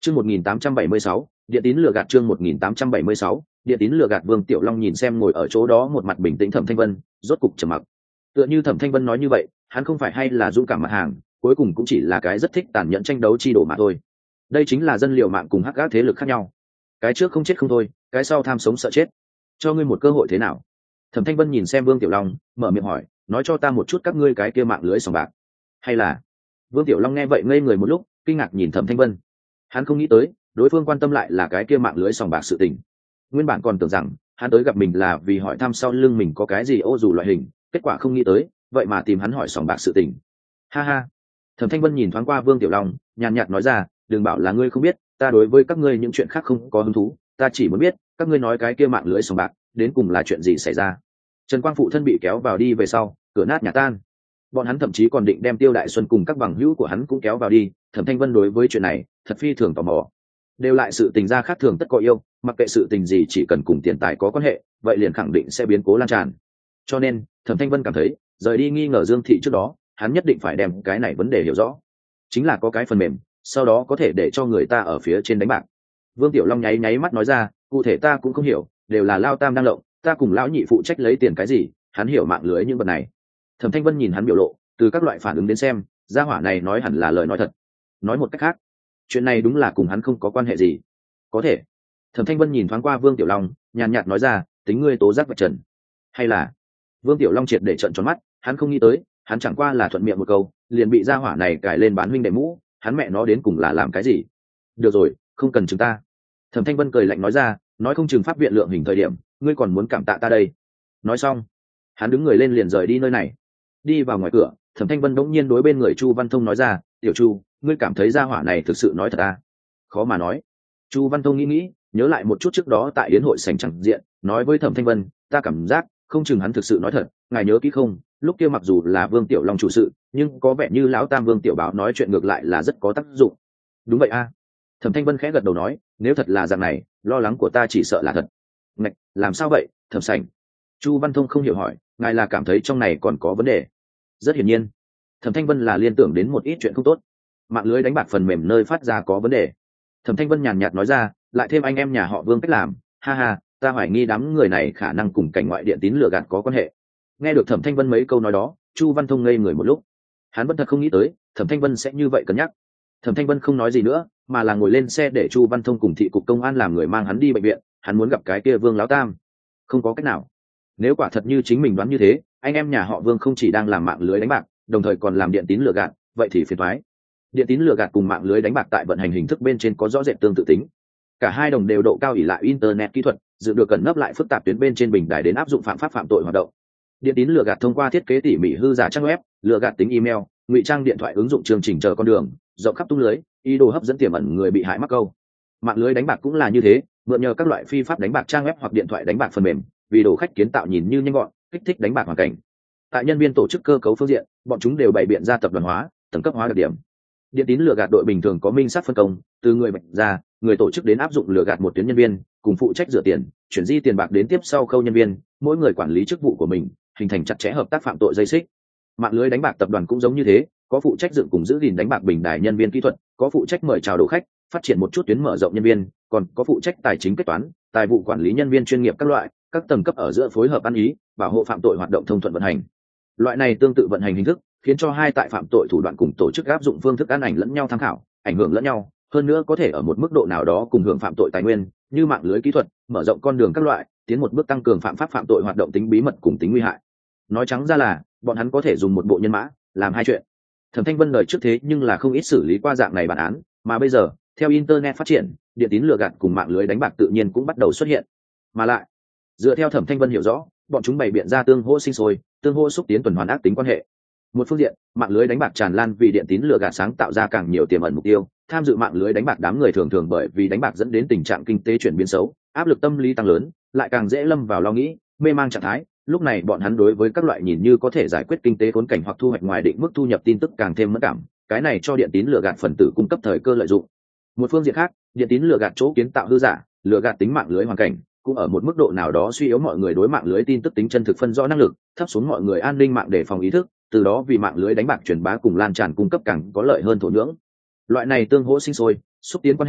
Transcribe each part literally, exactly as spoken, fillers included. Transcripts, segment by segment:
Chương một nghìn tám trăm bảy mươi sáu, điện tín lừa gạt chương một nghìn tám trăm bảy mươi sáu, điện tín lừa gạt. Vương Tiểu Long nhìn xem ngồi ở chỗ đó một mặt bình tĩnh Thẩm Thanh Vân, rốt cục trầm mặc. Tựa như Thẩm Thanh Vân nói như vậy, hắn không phải hay là dũng cảm mặt hàng, cuối cùng cũng chỉ là cái rất thích tàn nhẫn tranh đấu chi đổ mà thôi. Đây chính là dân liều mạng cùng hắc ác thế lực khác nhau. Cái trước không chết không thôi, cái sau tham sống sợ chết. Cho ngươi một cơ hội thế nào? Thẩm Thanh Vân nhìn xem Vương Tiểu Long, mở miệng hỏi, nói cho ta một chút các ngươi cái kia mạng lưới sòng bạc. Hay là? Vương Tiểu Long nghe vậy ngây người một lúc, kinh ngạc nhìn Thẩm Thanh Vân. Hắn không nghĩ tới, đối phương quan tâm lại là cái kia mạng lưới sòng bạc sự tình. Nguyên bản còn tưởng rằng hắn tới gặp mình là vì hỏi thăm sau lưng mình có cái gì ô dù loại hình, kết quả không nghĩ tới, vậy mà tìm hắn hỏi sòng bạc sự tình. Ha ha. Thẩm Thanh Vân nhìn thoáng qua Vương Tiểu Long, nhàn nhạt nói ra, đừng bảo là ngươi không biết, ta đối với các ngươi những chuyện khác không có hứng thú, ta chỉ muốn biết, các ngươi nói cái kia mạng lưới sòng bạc, đến cùng là chuyện gì xảy ra. Trần Quang phụ thân bị kéo vào đi về sau, cửa nát nhà tan. Bọn hắn thậm chí còn định đem Tiêu Đại Xuân cùng các bằng hữu của hắn cũng kéo vào đi. Thẩm Thanh Vân đối với chuyện này thật phi thường tò mò. Đều lại sự tình gia khác thường tất có yêu, mặc kệ sự tình gì chỉ cần cùng tiền tài có quan hệ, vậy liền khẳng định sẽ biến cố lan tràn. Cho nên Thẩm Thanh Vân cảm thấy, rời đi nghi ngờ Dương Thị trước đó, hắn nhất định phải đem cái này vấn đề hiểu rõ. Chính là có cái phần mềm, sau đó có thể để cho người ta ở phía trên đánh bạc. Vương Tiểu Long nháy nháy mắt nói ra, cụ thể ta cũng không hiểu, đều là Lao Tam đang lộng, ta cùng lão nhị phụ trách lấy tiền cái gì, hắn hiểu mạng lưới những vật này. Thẩm Thanh Vân nhìn hắn biểu lộ, từ các loại phản ứng đến xem, gia hỏa này nói hẳn là lời nói thật. Nói một cách khác, chuyện này đúng là cùng hắn không có quan hệ gì. Có thể. Thẩm Thanh Vân nhìn thoáng qua Vương Tiểu Long, nhàn nhạt nói ra, tính ngươi tố giác vạch trần. Hay là? Vương Tiểu Long triệt để trợn tròn mắt, hắn không nghĩ tới, hắn chẳng qua là thuận miệng một câu, liền bị gia hỏa này cài lên bán huynh đệ mũ, hắn mẹ nó đến cùng là làm cái gì? Được rồi, không cần chúng ta. Thẩm Thanh Vân cười lạnh nói ra, nói không chừng pháp viện lượng hình thời điểm, ngươi còn muốn cảm tạ ta đây. Nói xong, hắn đứng người lên liền rời đi nơi này. Đi vào ngoài cửa, Thẩm Thanh Vân bỗng nhiên đối bên người Chu Văn Thông nói ra, tiểu Chu, ngươi cảm thấy gia hỏa này thực sự nói thật à? Khó mà nói. Chu Văn Thông nghĩ nghĩ, nhớ lại một chút trước đó tại yến hội sảnh chẳng diện, nói với Thẩm Thanh Vân, ta cảm giác không chừng hắn thực sự nói thật, ngài nhớ kỹ không, lúc kia mặc dù là Vương Tiểu Long chủ sự, nhưng có vẻ như lão Tam Vương Tiểu Bảo nói chuyện ngược lại là rất có tác dụng. Đúng vậy a. À. Thẩm Thanh Vân khẽ gật đầu nói, nếu thật là dạng này, lo lắng của ta chỉ sợ là thật. Ngạch, làm sao vậy, Thẩm Sảnh? Chu Văn Thông không hiểu hỏi, ngài là cảm thấy trong này còn có vấn đề? Rất hiển nhiên, Thẩm Thanh Vân là liên tưởng đến một ít chuyện không tốt. Mạng lưới đánh bạc phần mềm nơi phát ra có vấn đề. Thẩm Thanh Vân nhàn nhạt nói ra, lại thêm anh em nhà họ Vương cách làm, ha ha, ta hoài nghi đám người này khả năng cùng cảnh ngoại điện tín lừa gạt có quan hệ. Nghe được Thẩm Thanh Vân mấy câu nói đó, Chu Văn Thông ngây người một lúc. Hắn vẫn thật không nghĩ tới, Thẩm Thanh Vân sẽ như vậy cân nhắc. Thẩm Thanh Vân không nói gì nữa, mà là ngồi lên xe để Chu Văn Thông cùng thị cục công an làm người mang hắn đi bệnh viện, hắn muốn gặp cái kia Vương lão Tam. Không có cách nào. Nếu quả thật như chính mình đoán như thế, anh em nhà họ Vương không chỉ đang làm mạng lưới đánh bạc, đồng thời còn làm điện tín lừa gạt, vậy thì phiền toái. Điện tín lừa gạt cùng mạng lưới đánh bạc tại vận hành hình thức bên trên có rõ rệt tương tự tính. Cả hai đồng đều độ cao ỷ lại internet kỹ thuật, dự được cẩn nấp lại phức tạp tuyến bên trên bình đài đến áp dụng phạm pháp phạm tội hoạt động. Điện tín lừa gạt thông qua thiết kế tỉ mỉ hư giả trang web, lừa gạt tính email, ngụy trang điện thoại ứng dụng chương trình chờ con đường, rộng khắp tung lưới, ý đồ hấp dẫn tiềm ẩn người bị hại mắc câu. Mạng lưới đánh bạc cũng là như thế, mượn nhờ các loại phi pháp đánh bạc trang web hoặc điện thoại đánh bạc phần mềm, vì đồ khách kiến tạo nhìn như nhanh gọn, kích thích đánh bạc hoàn cảnh. Tại nhân viên tổ chức cơ cấu phương diện, bọn chúng đều bày biện ra tập đoàn hóa, tầng cấp hóa đặc điểm. Điện tín lừa gạt đội bình thường có minh sát phân công, từ người bệnh ra, người tổ chức đến áp dụng lừa gạt một tuyến nhân viên, cùng phụ trách rửa tiền, chuyển di tiền bạc đến tiếp sau khâu nhân viên, mỗi người quản lý chức vụ của mình, hình thành chặt chẽ hợp tác phạm tội dây xích. Mạng lưới đánh bạc tập đoàn cũng giống như thế, có phụ trách dựng cùng giữ gìn đánh bạc bình đài nhân viên kỹ thuật, có phụ trách mời chào đồ khách, phát triển một chút tuyến mở rộng nhân viên, còn có phụ trách tài chính kế toán, tài vụ quản lý nhân viên chuyên nghiệp các loại, các tầng cấp ở giữa phối hợp ăn ý, bảo hộ phạm tội hoạt động thông thuận vận hành. Loại này tương tự vận hành hình thức, khiến cho hai tại phạm tội thủ đoạn cùng tổ chức áp dụng phương thức ăn ảnh lẫn nhau tham khảo, ảnh hưởng lẫn nhau, hơn nữa có thể ở một mức độ nào đó cùng hưởng phạm tội tài nguyên, như mạng lưới kỹ thuật, mở rộng con đường các loại, tiến một bước tăng cường phạm pháp phạm tội hoạt động tính bí mật cùng tính nguy hại. Nói trắng ra là, bọn hắn có thể dùng một bộ nhân mã làm hai chuyện. Thẩm Thanh Vân lời trước thế nhưng là không ít xử lý qua dạng này bản án, mà bây giờ, theo internet phát triển, điện tín lừa gạt cùng mạng lưới đánh bạc tự nhiên cũng bắt đầu xuất hiện. Mà lại, dựa theo Thẩm Thanh Vân hiểu rõ, bọn chúng bày biện ra tương hỗ sinh sôi, tương hỗ xúc tiến tuần hoàn ác tính quan hệ. Một phương diện, mạng lưới đánh bạc tràn lan vì điện tín lừa gạt sáng tạo ra càng nhiều tiềm ẩn mục tiêu, tham dự mạng lưới đánh bạc đám người thường thường bởi vì đánh bạc dẫn đến tình trạng kinh tế chuyển biến xấu, áp lực tâm lý tăng lớn, lại càng dễ lâm vào lo nghĩ, mê mang trạng thái. Lúc này bọn hắn đối với các loại nhìn như có thể giải quyết kinh tế khốn cảnh hoặc thu hoạch ngoài định mức thu nhập tin tức càng thêm mất cảm, cái này cho điện tín lừa gạt phần tử cung cấp thời cơ lợi dụng. Một phương diện khác, điện tín lừa gạt chỗ kiến tạo hư giả, lừa gạt tính mạng lưới hoàn cảnh, cũng ở một mức độ nào đó suy yếu mọi người đối mạng lưới tin tức tính chân thực phân rõ năng lực, thấp xuống mọi người an ninh mạng để phòng ý thức, từ đó vì mạng lưới đánh bạc truyền bá cùng lan tràn cung cấp càng có lợi hơn thổ nhưỡng. Loại này tương hỗ sinh sôi, xúc tiến quan hệ,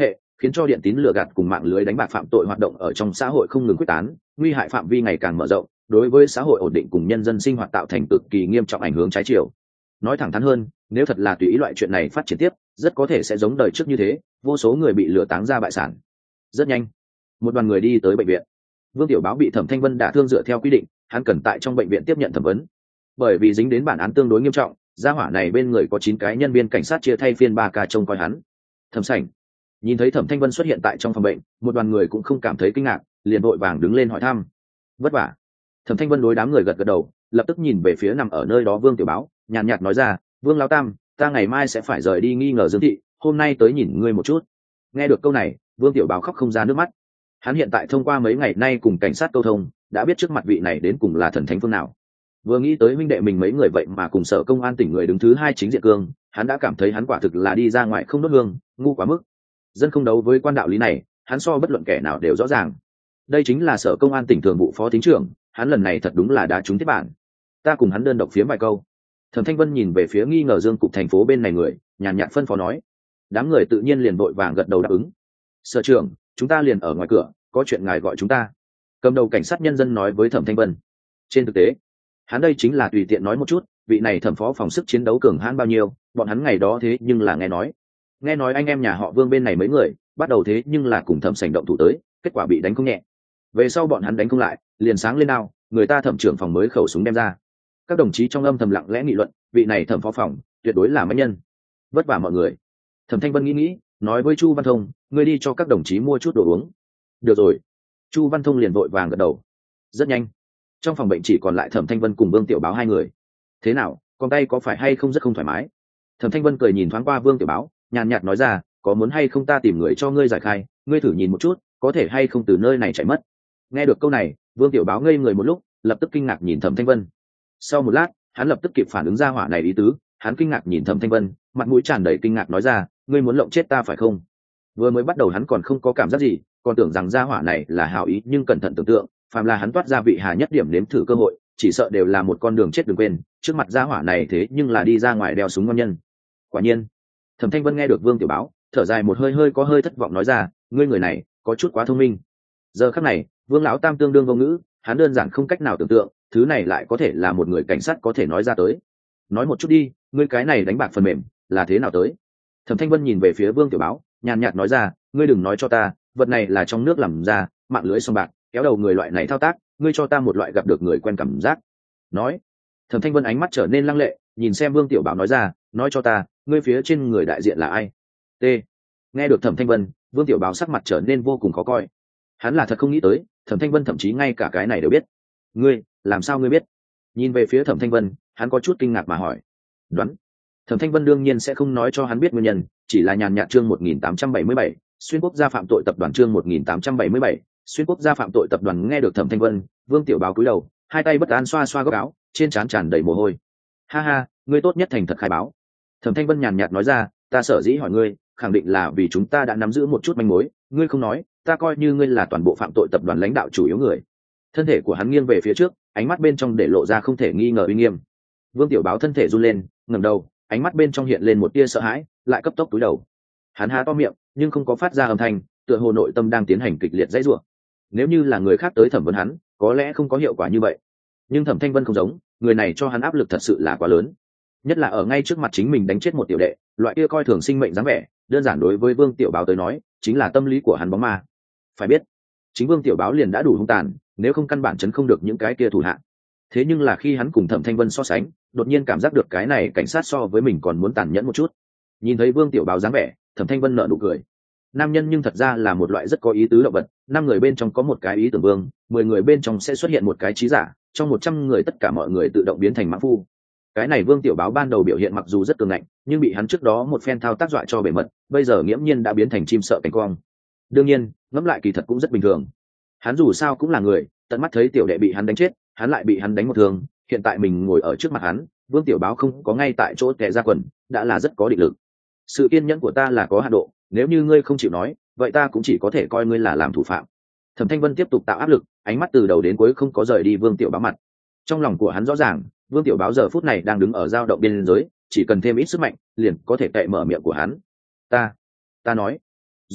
khiến cho điện tín lừa gạt cùng mạng lưới đánh bạc phạm tội hoạt động ở trong xã hội không ngừng quyết tán, nguy hại phạm vi ngày càng mở rộng, đối với xã hội ổn định cùng nhân dân sinh hoạt tạo thành cực kỳ nghiêm trọng ảnh hưởng trái chiều. Nói thẳng thắn hơn, nếu thật là tùy ý loại chuyện này phát triển tiếp, rất có thể sẽ giống đời trước như thế, vô số người bị lừa táng ra bại sản. Rất nhanh, một đoàn người đi tới bệnh viện. Vương Tiểu Báo bị Thẩm Thanh Vân đả thương dựa theo quy định, hắn cần tại trong bệnh viện tiếp nhận thẩm vấn. Bởi vì dính đến bản án tương đối nghiêm trọng, gia hỏa này bên người có chín cái nhân viên cảnh sát chia thay phiên ba ca trông coi hắn. Thẩm Sảnh nhìn thấy Thẩm Thanh Vân xuất hiện tại trong phòng bệnh, một đoàn người cũng không cảm thấy kinh ngạc, liền vội vàng đứng lên hỏi thăm. Vất vả. Thẩm Thanh Vân đối đám người gật gật đầu, lập tức nhìn về phía nằm ở nơi đó Vương Tiểu Báo, nhàn nhạt nói ra, Vương Lão Tam, ta ngày mai sẽ phải rời đi nghi ngờ Dương thị, hôm nay tới nhìn ngươi một chút. Nghe được câu này, Vương Tiểu Báo khóc không ra nước mắt. Hắn hiện tại thông qua mấy ngày nay cùng cảnh sát câu thông, đã biết trước mặt vị này đến cùng là thần thánh phương nào. Vừa nghĩ tới huynh đệ mình mấy người vậy mà cùng sở công an tỉnh người đứng thứ hai chính diện cương, hắn đã cảm thấy hắn quả thực là đi ra ngoài không đốt hương, ngu quá mức. Dân không đấu với quan đạo lý này, hắn so bất luận kẻ nào đều rõ ràng. Đây chính là sở công an tỉnh thường vụ phó thính trưởng, hắn lần này thật đúng là đá trúng thiết bản. Ta cùng hắn đơn độc phiếm vài câu. Thẩm Thanh Vân nhìn về phía nghi ngờ Dương cục thành phố bên này người, nhàn nhạt phân phó nói. Đám người tự nhiên liền vội vàng gật đầu đáp ứng. Sở trưởng, chúng ta liền ở ngoài cửa, có chuyện ngài gọi chúng ta. Cầm đầu cảnh sát nhân dân nói với Thẩm Thanh Vân. Trên thực tế, hắn đây chính là tùy tiện nói một chút, vị này thẩm phó phòng sức chiến đấu cường hãn bao nhiêu, bọn hắn ngày đó thế nhưng là nghe nói. Nghe nói anh em nhà họ Vương bên này mấy người, bắt đầu thế nhưng là cùng Thẩm Sảnh động thủ tới, kết quả bị đánh không nhẹ. Về sau bọn hắn đánh không lại, liền sáng lên nào, người ta thẩm trưởng phòng mới khẩu súng đem ra. Các đồng chí trong âm thầm lặng lẽ nghị luận, vị này thẩm phó phòng tuyệt đối là mãnh nhân. Vất vả mọi người. Thẩm Thanh Vân nghĩ nghĩ, nói với Chu Văn Thông, ngươi đi cho các đồng chí mua chút đồ uống. Được rồi. Chu Văn Thông liền vội vàng gật đầu. Rất nhanh, trong phòng bệnh chỉ còn lại Thẩm Thanh Vân cùng Vương Tiểu Báo hai người. Thế nào, con tay có phải hay không rất không thoải mái? Thẩm Thanh Vân cười nhìn thoáng qua Vương Tiểu Báo, nhàn nhạt nói ra, có muốn hay không ta tìm người cho ngươi giải khai, ngươi thử nhìn một chút, có thể hay không từ nơi này chạy mất. Nghe được câu này, Vương Tiểu Báo ngây người một lúc, lập tức kinh ngạc nhìn Thẩm Thanh Vân. Sau một lát, hắn lập tức kịp phản ứng ra hỏa này ý tứ, hắn kinh ngạc nhìn Thẩm Thanh Vân, mặt mũi tràn đầy kinh ngạc nói ra, ngươi muốn lộng chết ta phải không? Vừa mới bắt đầu hắn còn không có cảm giác gì, còn tưởng rằng gia hỏa này là hảo ý, nhưng cẩn thận tưởng tượng, phàm là hắn toát ra vị hà nhất điểm nếm thử cơ hội, chỉ sợ đều là một con đường chết đừng quên, trước mặt gia hỏa này thế nhưng là đi ra ngoài đeo súng ngon nhân. Quả nhiên, Thẩm Thanh Vân nghe được Vương Tiểu Báo, thở dài một hơi hơi có hơi thất vọng nói ra, ngươi người này có chút quá thông minh. Giờ khắc này, Vương lão tam tương đương vô ngữ, hắn đơn giản không cách nào tưởng tượng, thứ này lại có thể là một người cảnh sát có thể nói ra tới. Nói một chút đi, ngươi cái này đánh bạc phần mềm là thế nào tới? Thẩm Thanh Vân nhìn về phía Vương Tiểu Báo, nhàn nhạt nói ra, ngươi đừng nói cho ta, vật này là trong nước làm ra, mạng lưới song bạc, kéo đầu người loại này thao tác, ngươi cho ta một loại gặp được người quen cảm giác. Nói. Thẩm Thanh Vân ánh mắt trở nên lăng lệ, nhìn xem Vương Tiểu Báo nói ra, nói cho ta, ngươi phía trên người đại diện là ai? T. Nghe được Thẩm Thanh Vân, Vương Tiểu Báo sắc mặt trở nên vô cùng khó coi. Hắn là thật không nghĩ tới, Thẩm Thanh Vân thậm chí ngay cả cái này đều biết. Ngươi, làm sao ngươi biết? Nhìn về phía Thẩm Thanh Vân, hắn có chút kinh ngạc mà hỏi. Đoán. Thẩm Thanh Vân đương nhiên sẽ không nói cho hắn biết nguyên nhân, chỉ là nhàn nhạt chương một nghìn tám trăm bảy mươi bảy, xuyên quốc gia phạm tội tập đoàn chương một nghìn tám trăm bảy mươi bảy, xuyên quốc gia phạm tội tập đoàn. Nghe được Thẩm Thanh Vân, Vương Tiểu Báo cúi đầu, hai tay bất an xoa xoa góc áo, trên trán tràn đầy mồ hôi. Ha ha, ngươi tốt nhất thành thật khai báo. Thẩm Thanh Vân nhàn nhạt nói ra, ta sở dĩ hỏi ngươi, khẳng định là vì chúng ta đã nắm giữ một chút manh mối, ngươi không nói, ta coi như ngươi là toàn bộ phạm tội tập đoàn lãnh đạo chủ yếu người. Thân thể của hắn nghiêng về phía trước, ánh mắt bên trong để lộ ra không thể nghi ngờ uy nghiêm. Vương Tiểu Báo thân thể run lên, ngẩng đầu, ánh mắt bên trong hiện lên một tia sợ hãi, lại cấp tốc cúi đầu. Hắn há to miệng, nhưng không có phát ra âm thanh, tựa hồ nội tâm đang tiến hành kịch liệt dãy rủa. Nếu như là người khác tới thẩm vấn hắn, có lẽ không có hiệu quả như vậy. Nhưng Thẩm Thanh Vân không giống, người này cho hắn áp lực thật sự là quá lớn. Nhất là ở ngay trước mặt chính mình đánh chết một tiểu đệ, loại kia coi thường sinh mệnh dáng vẻ, đơn giản đối với Vương Tiểu Báo tới nói, chính là tâm lý của hắn bóng ma. Phải biết, chính Vương Tiểu Báo liền đã đủ hung tàn, nếu không căn bản chấn không được những cái kia thủ hạ. Thế nhưng là khi hắn cùng Thẩm Thanh Vân so sánh, đột nhiên cảm giác được cái này cảnh sát so với mình còn muốn tàn nhẫn một chút. Nhìn thấy Vương Tiểu Báo dáng vẻ, Thẩm Thanh Vân nở nụ cười. Nam nhân nhưng thật ra là một loại rất có ý tứ động vật, năm người bên trong có một cái ý tưởng vương, mười người bên trong sẽ xuất hiện một cái trí giả, trong một trăm người tất cả mọi người tự động biến thành mãng phu. Cái này Vương Tiểu Báo ban đầu biểu hiện mặc dù rất cường ngạnh, nhưng bị hắn trước đó một phen thao tác dọa cho bể mật, bây giờ nghiễm nhiên đã biến thành chim sợ cánh quang. Đương nhiên, ngẫm lại kỳ thật cũng rất bình thường. Hắn dù sao cũng là người, tận mắt thấy tiểu đệ bị hắn đánh chết, hắn lại bị hắn đánh một thương, hiện tại mình ngồi ở trước mặt hắn, Vương Tiểu Báo không có ngay tại chỗ tè ra quần, đã là rất có định lực. Sự kiên nhẫn của ta là có hạn độ, nếu như ngươi không chịu nói, vậy ta cũng chỉ có thể coi ngươi là làm thủ phạm. Thẩm Thanh Vân tiếp tục tạo áp lực, ánh mắt từ đầu đến cuối không có rời đi Vương Tiểu Báo mặt. Trong lòng của hắn rõ ràng, Vương Tiểu Báo giờ phút này đang đứng ở dao động biên giới, chỉ cần thêm ít sức mạnh, liền có thể cậy mở miệng của hắn. Ta, ta nói. Rốt cục,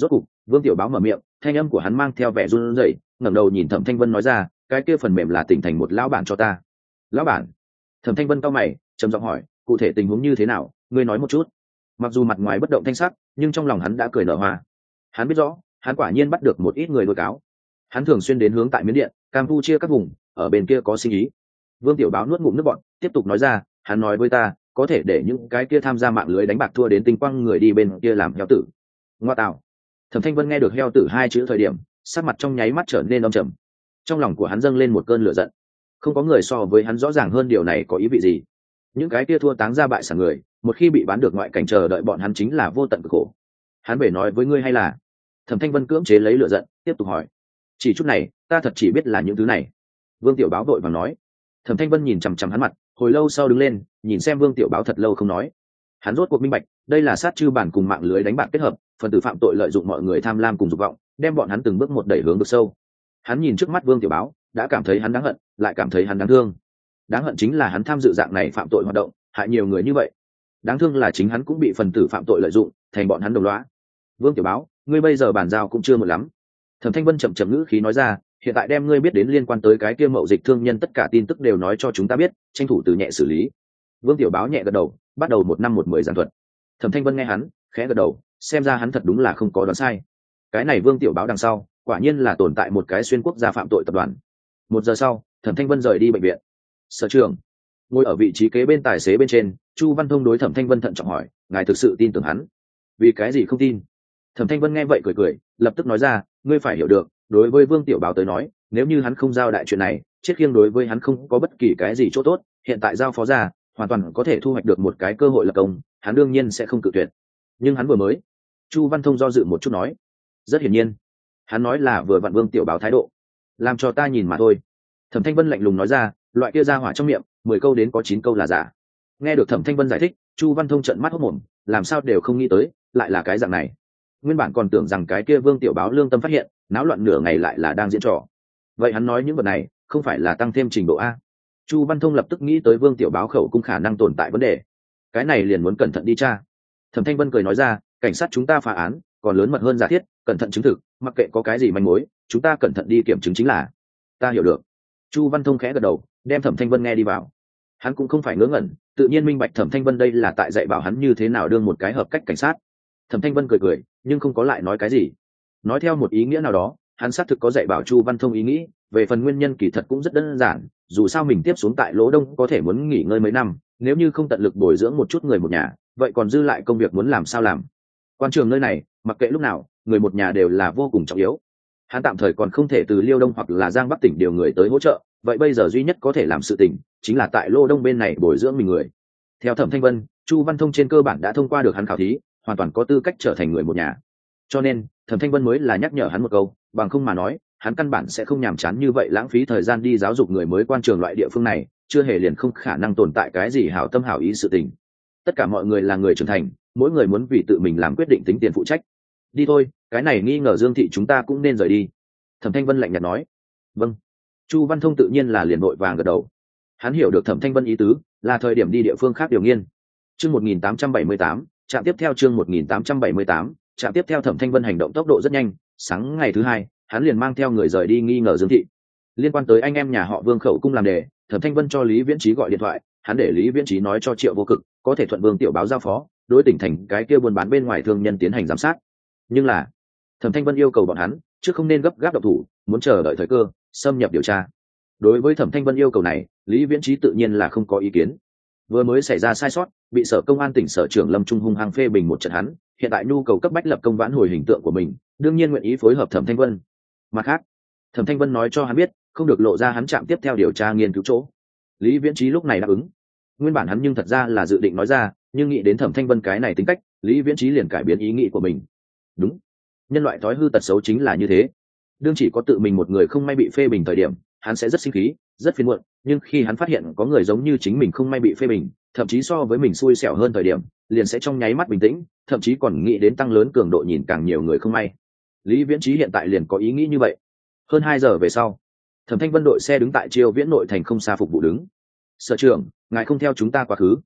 Vương Tiểu Báo mở miệng, thanh âm của hắn mang theo vẻ run rẩy, ngẩng đầu nhìn Thẩm Thanh Vân nói ra, cái kia phần mềm là tỉnh thành một lão bản cho ta. Lão bản? Thẩm Thanh Vân cau mày, trầm giọng hỏi, cụ thể tình huống như thế nào, ngươi nói một chút. Mặc dù mặt ngoài bất động thanh sắc, nhưng trong lòng hắn đã cười nở hoa. Hắn biết rõ, hắn quả nhiên bắt được một ít người đuôi cáo. Hắn thường xuyên đến hướng tại Miến Điện, Campuchia các vùng, ở bên kia có sinh ý. Vương Tiểu Báo nuốt ngụm nước bọt, tiếp tục nói ra, hắn nói với ta, có thể để những cái kia tham gia mạng lưới đánh bạc thua đến tinh quang người đi bên kia làm heo tử. Ngoa tạo. Thẩm Thanh Vân nghe được heo tử hai chữ thời điểm, sắc mặt trong nháy mắt trở nên âm trầm. Trong lòng của hắn dâng lên một cơn lửa giận. Không có người so với hắn rõ ràng hơn điều này có ý vị gì. Những cái kia thua táng ra bại sản người, một khi bị bán được ngoại cảnh chờ đợi bọn hắn chính là vô tận cực khổ. Hắn bể nói với ngươi hay là? Thẩm Thanh Vân cưỡng chế lấy lửa giận, tiếp tục hỏi. Chỉ chút này, ta thật chỉ biết là những thứ này. Vương Tiểu Báo vội vàng nói. Thẩm Thanh Vân nhìn chằm chằm hắn mặt, hồi lâu sau đứng lên, nhìn xem Vương Tiểu Báo thật lâu không nói. Hắn rốt cuộc minh bạch, đây là sát chư bản cùng mạng lưới đánh bạc kết hợp, phần tử phạm tội lợi dụng mọi người tham lam cùng dục vọng, đem bọn hắn từng bước một đẩy hướng vực sâu. Hắn nhìn trước mắt Vương Tiểu Báo, đã cảm thấy hắn đáng hận, lại cảm thấy hắn đáng thương. Đáng hận chính là hắn tham dự dạng này phạm tội hoạt động, hại nhiều người như vậy. Đáng thương là chính hắn cũng bị phần tử phạm tội lợi dụng, thành bọn hắn đồng lõa. Vương Tiểu Báo, ngươi bây giờ bàn giao cũng chưa một lắm. Thẩm Thanh Vân chậm chậm ngữ khí nói ra, hiện tại đem ngươi biết đến liên quan tới cái kia mậu dịch thương nhân tất cả tin tức đều nói cho chúng ta biết, tranh thủ từ nhẹ xử lý. Vương Tiểu Báo nhẹ gật đầu, bắt đầu một năm một mười giảng thuật. Thẩm Thanh Vân nghe hắn, khẽ gật đầu, xem ra hắn thật đúng là không có đoán sai. Cái này Vương Tiểu Báo đằng sau, quả nhiên là tồn tại một cái xuyên quốc gia phạm tội tập đoàn. Một giờ sau, Thẩm Thanh Vân rời đi bệnh viện. Sở trưởng ngồi ở vị trí kế bên tài xế bên trên, Chu Văn Thông đối Thẩm Thanh Vân thận trọng hỏi, ngài thực sự tin tưởng hắn? Vì cái gì không tin? Thẩm Thanh Vân nghe vậy cười cười, lập tức nói ra, ngươi phải hiểu được, đối với Vương Tiểu Báo tới nói, nếu như hắn không giao đại chuyện này, chết khiêng đối với hắn không có bất kỳ cái gì chỗ tốt, hiện tại giao phó ra, hoàn toàn có thể thu hoạch được một cái cơ hội lập công, hắn đương nhiên sẽ không cự tuyệt. Nhưng hắn vừa mới, Chu Văn Thông do dự một chút nói, rất hiển nhiên, hắn nói là vừa vặn Vương Tiểu Báo thái độ, làm cho ta nhìn mà thôi. Thẩm Thanh Vân lạnh lùng nói ra, loại kia ra hỏa trong miệng, mười câu đến có chín câu là giả. Nghe được Thẩm Thanh Vân giải thích, Chu Văn Thông trợn mắt hốt mồm, làm sao đều không nghĩ tới, lại là cái dạng này. Nguyên bản còn tưởng rằng cái kia Vương Tiểu Báo lương tâm phát hiện, náo loạn nửa ngày lại là đang diễn trò. Vậy hắn nói những vật này, không phải là tăng thêm trình độ a? Chu Văn Thông lập tức nghĩ tới Vương Tiểu Báo khẩu cung khả năng tồn tại vấn đề. Cái này liền muốn cẩn thận đi tra. Thẩm Thanh Vân cười nói ra, cảnh sát chúng ta phá án, còn lớn mật hơn giả thiết, cẩn thận chứng thực, mặc kệ có cái gì manh mối, chúng ta cẩn thận đi kiểm chứng chính là. Ta hiểu được. Chu Văn Thông khẽ gật đầu, đem Thẩm Thanh Vân nghe đi vào. Hắn cũng không phải ngớ ngẩn, tự nhiên minh bạch Thẩm Thanh Vân đây là tại dạy bảo hắn như thế nào đương một cái hợp cách cảnh sát. Thẩm Thanh Vân cười cười, nhưng không có lại nói cái gì. Nói theo một ý nghĩa nào đó, hắn xác thực có dạy bảo Chu Văn Thông ý nghĩ, về phần nguyên nhân kỳ thật cũng rất đơn giản, dù sao mình tiếp xuống tại Lỗ Đông có thể muốn nghỉ ngơi mấy năm, nếu như không tận lực bồi dưỡng một chút người một nhà, vậy còn dư lại công việc muốn làm sao làm. Quan trường nơi này, mặc kệ lúc nào, người một nhà đều là vô cùng trọng yếu. Hắn tạm thời còn không thể từ Liêu Đông hoặc là Giang Bắc tỉnh điều người tới hỗ trợ, vậy bây giờ duy nhất có thể làm sự tình chính là tại Lô Đông bên này bồi dưỡng mình người. Theo Thẩm Thanh Vân, Chu Văn Thông trên cơ bản đã thông qua được hắn khảo thí, hoàn toàn có tư cách trở thành người một nhà. Cho nên, Thẩm Thanh Vân mới là nhắc nhở hắn một câu, bằng không mà nói, hắn căn bản sẽ không nhàm chán như vậy lãng phí thời gian đi giáo dục người mới quan trường loại địa phương này, chưa hề liền không khả năng tồn tại cái gì hảo tâm hảo ý sự tình. Tất cả mọi người là người trưởng thành, mỗi người muốn vì tự mình làm quyết định tính tiền phụ trách. Đi thôi, cái này nghi ngờ Dương thị chúng ta cũng nên rời đi. Thẩm Thanh Vân lạnh nhạt nói. Vâng. Chu Văn Thông tự nhiên là liền vội vàng gật đầu. Hắn hiểu được Thẩm Thanh Vân ý tứ, là thời điểm đi địa phương khác điều nghiên. Chương một nghìn tám trăm bảy mươi tám, trạm tiếp theo chương một nghìn tám trăm bảy mươi tám, trạm tiếp theo Thẩm Thanh Vân hành động tốc độ rất nhanh, sáng ngày thứ hai, hắn liền mang theo người rời đi nghi ngờ Dương thị. Liên quan tới anh em nhà họ Vương khẩu cung làm đề, Thẩm Thanh Vân cho Lý Viễn Chí gọi điện thoại, hắn để Lý Viễn Chí nói cho Triệu Vô Cực, có thể thuận Vương Tiểu Báo giao phó, đối tỉnh thành cái kia buôn bán bên ngoài thương nhân tiến hành giám sát. Nhưng là, Thẩm Thanh Vân yêu cầu bọn hắn, trước không nên gấp gáp động thủ, muốn chờ đợi thời cơ, xâm nhập điều tra. Đối với Thẩm Thanh Vân yêu cầu này, Lý Viễn Chí tự nhiên là không có ý kiến. Vừa mới xảy ra sai sót, bị sở công an tỉnh sở trưởng Lâm Trung hung hăng phê bình một trận hắn, hiện tại nhu cầu cấp bách lập công vãn hồi hình tượng của mình, đương nhiên nguyện ý phối hợp Thẩm Thanh Vân. Mặt khác, Thẩm Thanh Vân nói cho hắn biết, không được lộ ra hắn chạm tiếp theo điều tra nghiên cứu chỗ. Lý Viễn Chí lúc này đáp ứng. Nguyên bản hắn nhưng thật ra là dự định nói ra, nhưng nghĩ đến Thẩm Thanh Vân cái này tính cách, Lý Viễn Chí liền cải biến ý nghĩ của mình. Đúng, nhân loại thói hư tật xấu chính là như thế. Đương chỉ có tự mình một người không may bị phê bình thời điểm, hắn sẽ rất sinh khí, rất phiền muộn, nhưng khi hắn phát hiện có người giống như chính mình không may bị phê bình, thậm chí so với mình xui xẻo hơn thời điểm, liền sẽ trong nháy mắt bình tĩnh, thậm chí còn nghĩ đến tăng lớn cường độ nhìn càng nhiều người không may. Lý Viễn Chí hiện tại liền có ý nghĩ như vậy. Hơn hai giờ về sau, Thẩm Thanh Vân đội xe đứng tại Chiêu Viễn nội thành không xa phục vụ đứng. Sở trưởng, ngài không theo chúng ta quá khứ.